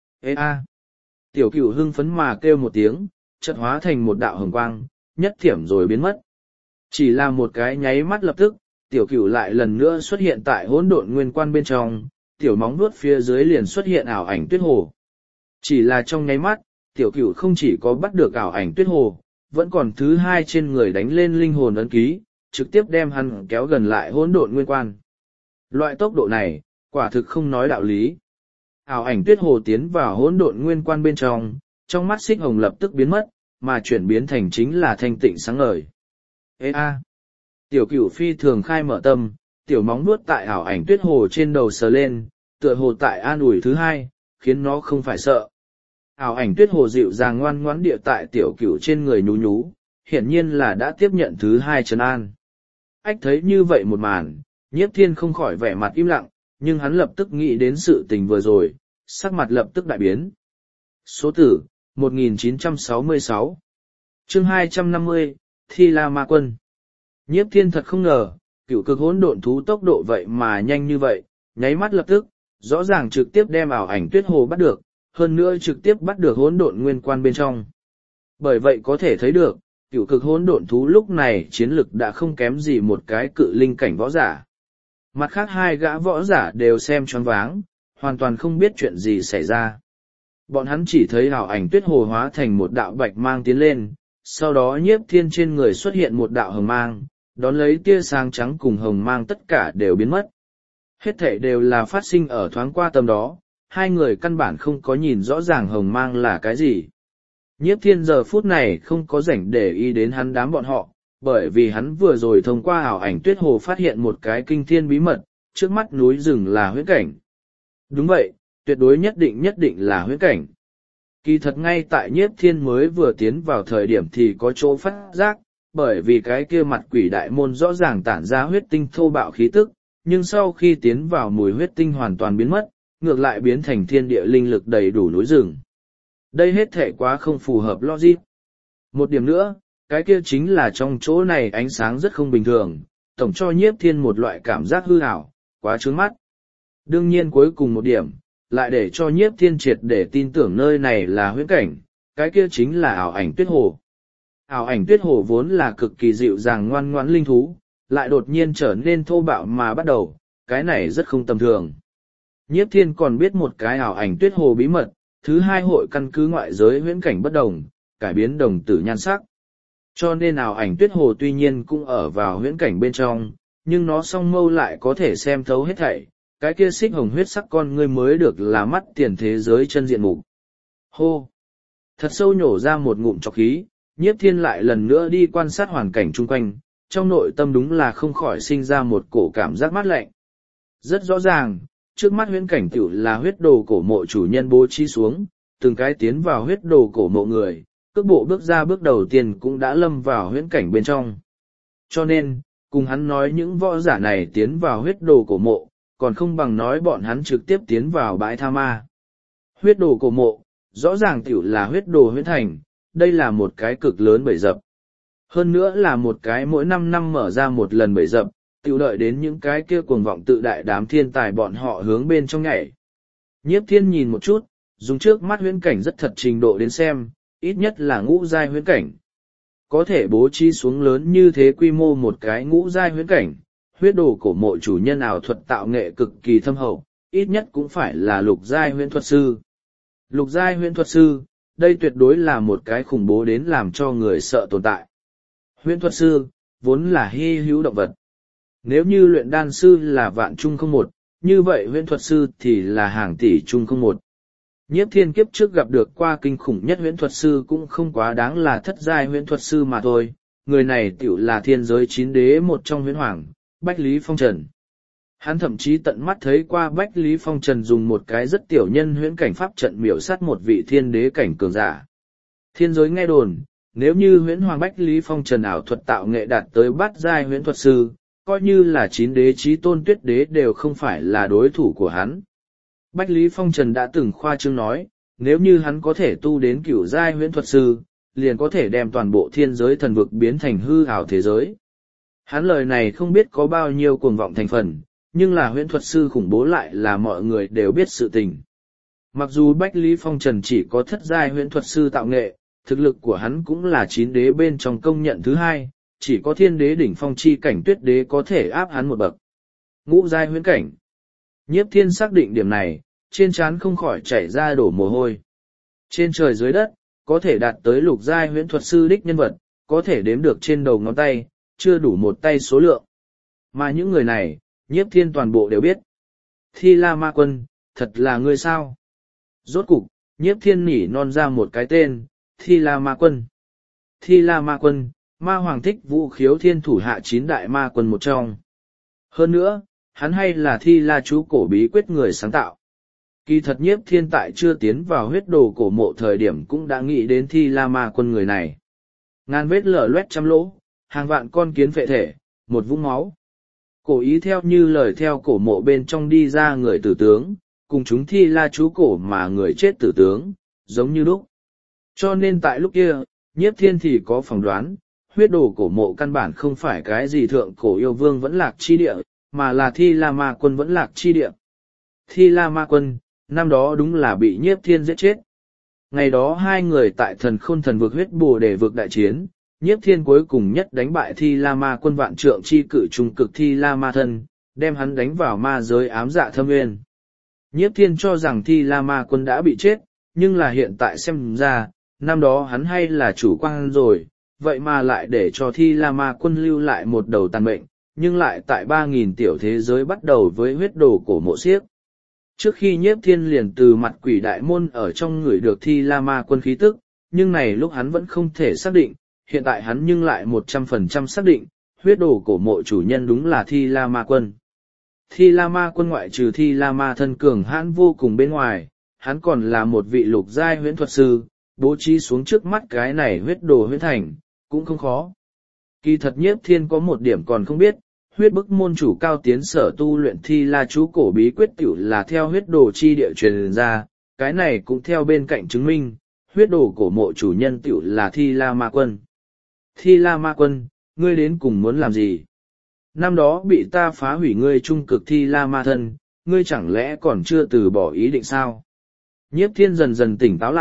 Tiểu cửu hưng phấn mà kêu một tiếng, chợt hóa thành một đạo hồng quang, nhất thiểm rồi biến mất. Chỉ là một cái nháy mắt lập tức, tiểu cửu lại lần nữa xuất hiện tại hỗn độn nguyên quan bên trong, tiểu móng vuốt phía dưới liền xuất hiện ảo ảnh tuyết hồ. Chỉ là trong nháy mắt, tiểu cửu không chỉ có bắt được ảo ảnh tuyết hồ, vẫn còn thứ hai trên người đánh lên linh hồn ấn ký, trực tiếp đem hắn kéo gần lại hỗn độn nguyên quan. Loại tốc độ này, quả thực không nói đạo lý. Ảo ảnh tuyết hồ tiến vào hỗn độn nguyên quan bên trong mắt xích hồng lập tức biến mất, mà chuyển biến thành chính là thanh tịnh sáng ngời. Tiểu cửu phi thường khai mở tâm, tiểu móng nuốt tại ảo ảnh tuyết hồ trên đầu sờ lên, tựa hồ tại an ủi thứ hai, khiến nó không phải sợ. Ảo ảnh tuyết hồ dịu dàng ngoan ngoãn địa tại tiểu cửu trên người nhú nhú, hiển nhiên là đã tiếp nhận thứ hai trấn an. Ách thấy như vậy một màn, Nhiếp Thiên không khỏi vẻ mặt im lặng, nhưng hắn lập tức nghĩ đến sự tình vừa rồi, sắc mặt lập tức đại biến. Số tử, 1966. Chương 250, Thi La Ma Quân. Nhiếp Thiên thật không ngờ, cửu cực hỗn độn thú tốc độ vậy mà nhanh như vậy, nháy mắt lập tức, rõ ràng trực tiếp đem ảo ảnh tuyết hồ bắt được, hơn nữa trực tiếp bắt được hỗn độn nguyên quan bên trong. Bởi vậy có thể thấy được, cửu cực hỗn độn thú lúc này chiến lực đã không kém gì một cái cự linh cảnh võ giả. Mặt khác hai gã võ giả đều xem choáng váng, hoàn toàn không biết chuyện gì xảy ra. Bọn hắn chỉ thấy ảo ảnh tuyết hồ hóa thành một đạo bạch mang tiến lên, sau đó Nhiếp Thiên trên người xuất hiện một đạo hồng mang, đón lấy tia sáng trắng cùng hồng mang tất cả đều biến mất. Hết thảy đều là phát sinh ở thoáng qua tầm đó, hai người căn bản không có nhìn rõ ràng hồng mang là cái gì. Nhiếp Thiên giờ phút này không có rảnh để ý đến hắn đám bọn họ, bởi vì hắn vừa rồi thông qua ảo ảnh tuyết hồ phát hiện một cái kinh thiên bí mật, trước mắt núi rừng là huyễn cảnh. Đúng vậy, tuyệt đối nhất định là huyễn cảnh. Kỳ thật ngay tại Nhiếp Thiên mới vừa tiến vào thời điểm thì có chỗ phát giác, bởi vì cái kia mặt quỷ đại môn rõ ràng tản ra huyết tinh thô bạo khí tức, nhưng sau khi tiến vào mùi huyết tinh hoàn toàn biến mất, ngược lại biến thành thiên địa linh lực đầy đủ núi rừng. Đây hết thể quá không phù hợp logic. Một điểm nữa, cái kia chính là trong chỗ này ánh sáng rất không bình thường, tổng cho Nhiếp Thiên một loại cảm giác hư ảo, quá trướng mắt. Đương nhiên cuối cùng một điểm, lại để cho Nhiếp Thiên triệt để tin tưởng nơi này là huyễn cảnh, cái kia chính là ảo ảnh tuyết hồ. Ảo ảnh tuyết hồ vốn là cực kỳ dịu dàng ngoan ngoãn linh thú, lại đột nhiên trở nên thô bạo mà bắt đầu, cái này rất không tầm thường. Nhiếp thiên còn biết một cái ảo ảnh tuyết hồ bí mật, thứ hai hội căn cứ ngoại giới huyễn cảnh bất đồng, cải biến đồng tử nhan sắc. Cho nên ảo ảnh tuyết hồ tuy nhiên cũng ở vào huyễn cảnh bên trong, nhưng nó song mâu lại có thể xem thấu hết thảy, cái kia xích hồng huyết sắc con ngươi mới được là mắt tiền thế giới chân diện mục. Hô! Thật sâu nhổ ra một ngụm trọc khí, nhiếp thiên lại lần nữa đi quan sát hoàn cảnh chung quanh, trong nội tâm đúng là không khỏi sinh ra một cổ cảm giác mát lạnh. Rất rõ ràng, trước mắt huyễn cảnh tiểu là huyết đồ cổ mộ chủ nhân bố trí xuống, từng cái tiến vào huyết đồ cổ mộ người, cước bộ bước ra bước đầu tiên cũng đã lâm vào huyễn cảnh bên trong. Cho nên, cùng hắn nói những võ giả này tiến vào huyết đồ cổ mộ, còn không bằng nói bọn hắn trực tiếp tiến vào bãi tha ma. Huyết đồ cổ mộ, rõ ràng tiểu là huyết đồ huyễn thành, đây là một cái cực lớn bẫy dập. Hơn nữa là một cái mỗi 5 năm mở ra một lần bẫy dập, tiểu đợi đến những cái kia cuồng vọng tự đại đám thiên tài bọn họ hướng bên trong nhảy. Nhiếp thiên nhìn một chút, dùng trước mắt huyễn cảnh rất thật trình độ đến xem, ít nhất là ngũ giai huyễn cảnh. Có thể bố trí xuống lớn như thế quy mô một cái ngũ giai huyễn cảnh, huyết đồ cổ mộ chủ nhân ảo thuật tạo nghệ cực kỳ thâm hậu, ít nhất cũng phải là lục giai huyễn thuật sư. Lục giai huyễn thuật sư, đây tuyệt đối là một cái khủng bố đến làm cho người sợ tồn tại. Huyễn thuật sư, vốn là hy hữu động vật. Nếu như luyện đan sư là vạn chung không một, như vậy huyễn thuật sư thì là hàng tỷ chung không một. Nhiếp thiên kiếp trước gặp được qua kinh khủng nhất huyễn thuật sư cũng không quá đáng là thất giai huyễn thuật sư mà thôi, người này tiểu là thiên giới 9 đế một trong huyễn hoàng, Bách Lý Phong Trần. Hắn thậm chí tận mắt thấy qua Bách Lý Phong Trần dùng một cái rất tiểu nhân huyễn cảnh pháp trận miểu sát một vị thiên đế cảnh cường giả. Thiên giới nghe đồn, nếu như huyễn hoàng Bách Lý Phong Trần ảo thuật tạo nghệ đạt tới bát giai huyễn thuật sư, coi như là 9 đế chí tôn tuyết đế đều không phải là đối thủ của hắn. Bách Lý Phong Trần đã từng khoa trương nói, nếu như hắn có thể tu đến cửu giai huyễn thuật sư, liền có thể đem toàn bộ thiên giới thần vực biến thành hư ảo thế giới. Hắn lời này không biết có bao nhiêu cuồng vọng thành phần, nhưng là huyễn thuật sư khủng bố lại là mọi người đều biết sự tình. Mặc dù Bách Lý Phong Trần chỉ có thất giai huyễn thuật sư tạo nghệ, thực lực của hắn cũng là 9 đế bên trong công nhận thứ hai, chỉ có thiên đế đỉnh phong chi cảnh tuyết đế có thể áp hắn một bậc. Ngũ giai huyễn cảnh. Nhiếp thiên xác định điểm này, trên trán không khỏi chảy ra đổ mồ hôi. Trên trời dưới đất, có thể đạt tới lục giai huyễn thuật sư đích nhân vật, có thể đếm được trên đầu ngón tay, chưa đủ một tay số lượng. Mà những người này, nhiếp thiên toàn bộ đều biết. Thi La Ma Quân, thật là ngươi sao? Rốt cục, nhiếp thiên nỉ non ra một cái tên, Thi La Ma Quân. Thi La Ma Quân, ma hoàng thích vũ khiếu thiên thủ hạ 9 đại ma quân một trong. Hơn nữa, hắn hay là Thi La chú cổ bí quyết người sáng tạo. Kỳ thật nhiếp thiên tại chưa tiến vào huyết đồ cổ mộ thời điểm cũng đã nghĩ đến Thi La Ma Quân người này. Ngàn vết lở loét trăm lỗ, hàng vạn con kiến phệ thể, một vũng máu. Cổ ý theo như lời theo cổ mộ bên trong đi ra người tử tướng, cùng chúng Thi La chú cổ mà người chết tử tướng, giống như lúc. Cho nên tại lúc kia, nhiếp thiên thì có phỏng đoán, huyết đồ cổ mộ căn bản không phải cái gì thượng cổ yêu vương vẫn lạc chi địa, mà là Thi La Ma Quân vẫn lạc chi địa. Thi La Ma Quân, năm đó đúng là bị nhiếp thiên giết chết. Ngày đó hai người tại thần khôn thần vực huyết bồ để vực đại chiến, nhiếp thiên cuối cùng nhất đánh bại Thi La Ma Quân vạn trượng chi cự trung cực Thi La Ma Thân, đem hắn đánh vào ma giới ám dạ thâm nguyên. Nhiếp thiên cho rằng Thi La Ma Quân đã bị chết, nhưng là hiện tại xem ra, năm đó hắn hay là chủ quan rồi, vậy mà lại để cho Thi La Ma Quân lưu lại một đầu tàn mệnh, nhưng lại tại 3.000 tiểu thế giới bắt đầu với huyết đồ cổ mộ xiếc. Trước khi nhiếp thiên liền từ mặt quỷ đại môn ở trong người được Thi La Ma Quân khí tức, nhưng này lúc hắn vẫn không thể xác định, hiện tại hắn nhưng lại 100% xác định, huyết đồ cổ mộ chủ nhân đúng là Thi La Ma Quân. Thi La Ma Quân ngoại trừ Thi La Ma Thân cường hãn vô cùng bên ngoài, hắn còn là một vị lục giai huyễn thuật sư, bố trí xuống trước mắt cái này huyết đồ huyễn thành, cũng không khó. Kỳ thật nhiếp thiên có một điểm còn không biết, huyết bức môn chủ cao tiến sở tu luyện Thi La chú cổ bí quyết tiểu là theo huyết đồ chi địa truyền ra, cái này cũng theo bên cạnh chứng minh, huyết đồ cổ mộ chủ nhân tiểu là Thi La Ma Quân. Thi La Ma Quân, ngươi đến cùng muốn làm gì? Năm đó bị ta phá hủy ngươi trung cực Thi La Ma Thân, ngươi chẳng lẽ còn chưa từ bỏ ý định sao? Nhiếp thiên dần dần tỉnh táo lại,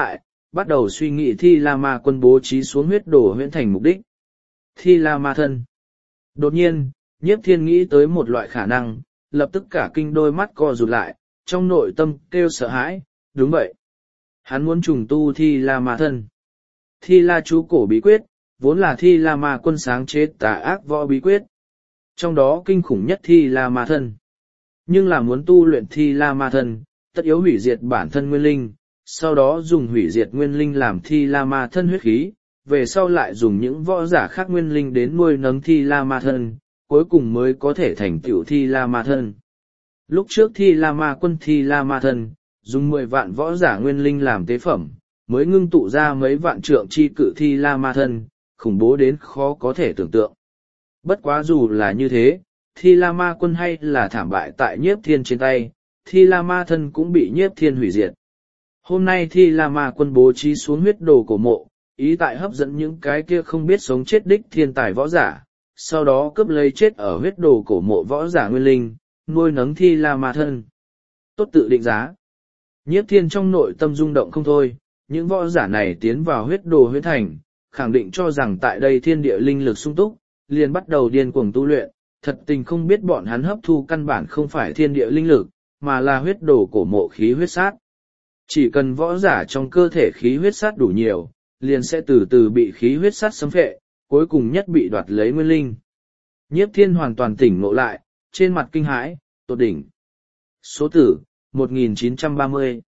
bắt đầu suy nghĩ Thi La Ma Quân bố trí xuống huyết đồ huyễn thành mục đích. Thi La Ma thân. Đột nhiên, Nhiếp Thiên nghĩ tới một loại khả năng, lập tức cả kinh đôi mắt co rụt lại, trong nội tâm kêu sợ hãi, đúng vậy. Hắn muốn trùng tu Thi La Ma thân. Thi La chú cổ bí quyết, vốn là Thi La Ma Quân sáng chế tà ác võ bí quyết. Trong đó kinh khủng nhất Thi La Ma thân. Nhưng là muốn tu luyện Thi La Ma thân, tất yếu hủy diệt bản thân nguyên linh, sau đó dùng hủy diệt nguyên linh làm Thi La Ma thân huyết khí, về sau lại dùng những võ giả khác nguyên linh đến nuôi nấng Thi La Ma thân, cuối cùng mới có thể thành tựu Thi La Ma thân. Lúc trước Thi La Ma Quân Thi La Ma thân, dùng 10 vạn võ giả nguyên linh làm tế phẩm, mới ngưng tụ ra mấy vạn trượng chi cự Thi La Ma thân, khủng bố đến khó có thể tưởng tượng. Bất quá dù là như thế, Thi La Ma Quân hay là thảm bại tại Nhiếp Thiên trên tay, Thi La Ma thân cũng bị Nhiếp Thiên hủy diệt. Hôm nay Thi La Ma Quân bố trí xuống huyết đồ cổ mộ, ý tại hấp dẫn những cái kia không biết sống chết đích thiên tài võ giả, sau đó cướp lấy chết ở huyết đồ cổ mộ võ giả nguyên linh, nuôi nấng Thi La Ma thân. Tốt tự định giá. Nhiếp Thiên trong nội tâm rung động không thôi, những võ giả này tiến vào huyết đồ huyễn thành, khẳng định cho rằng tại đây thiên địa linh lực sung túc, liền bắt đầu điên cuồng tu luyện, thật tình không biết bọn hắn hấp thu căn bản không phải thiên địa linh lực, mà là huyết đồ cổ mộ khí huyết sát. Chỉ cần võ giả trong cơ thể khí huyết sát đủ nhiều, liền sẽ từ từ bị khí huyết sát xâm phệ, cuối cùng nhất bị đoạt lấy nguyên linh. Nhiếp Thiên hoàn toàn tỉnh ngộ lại, trên mặt kinh hãi, tột đỉnh. Số tử, 1930.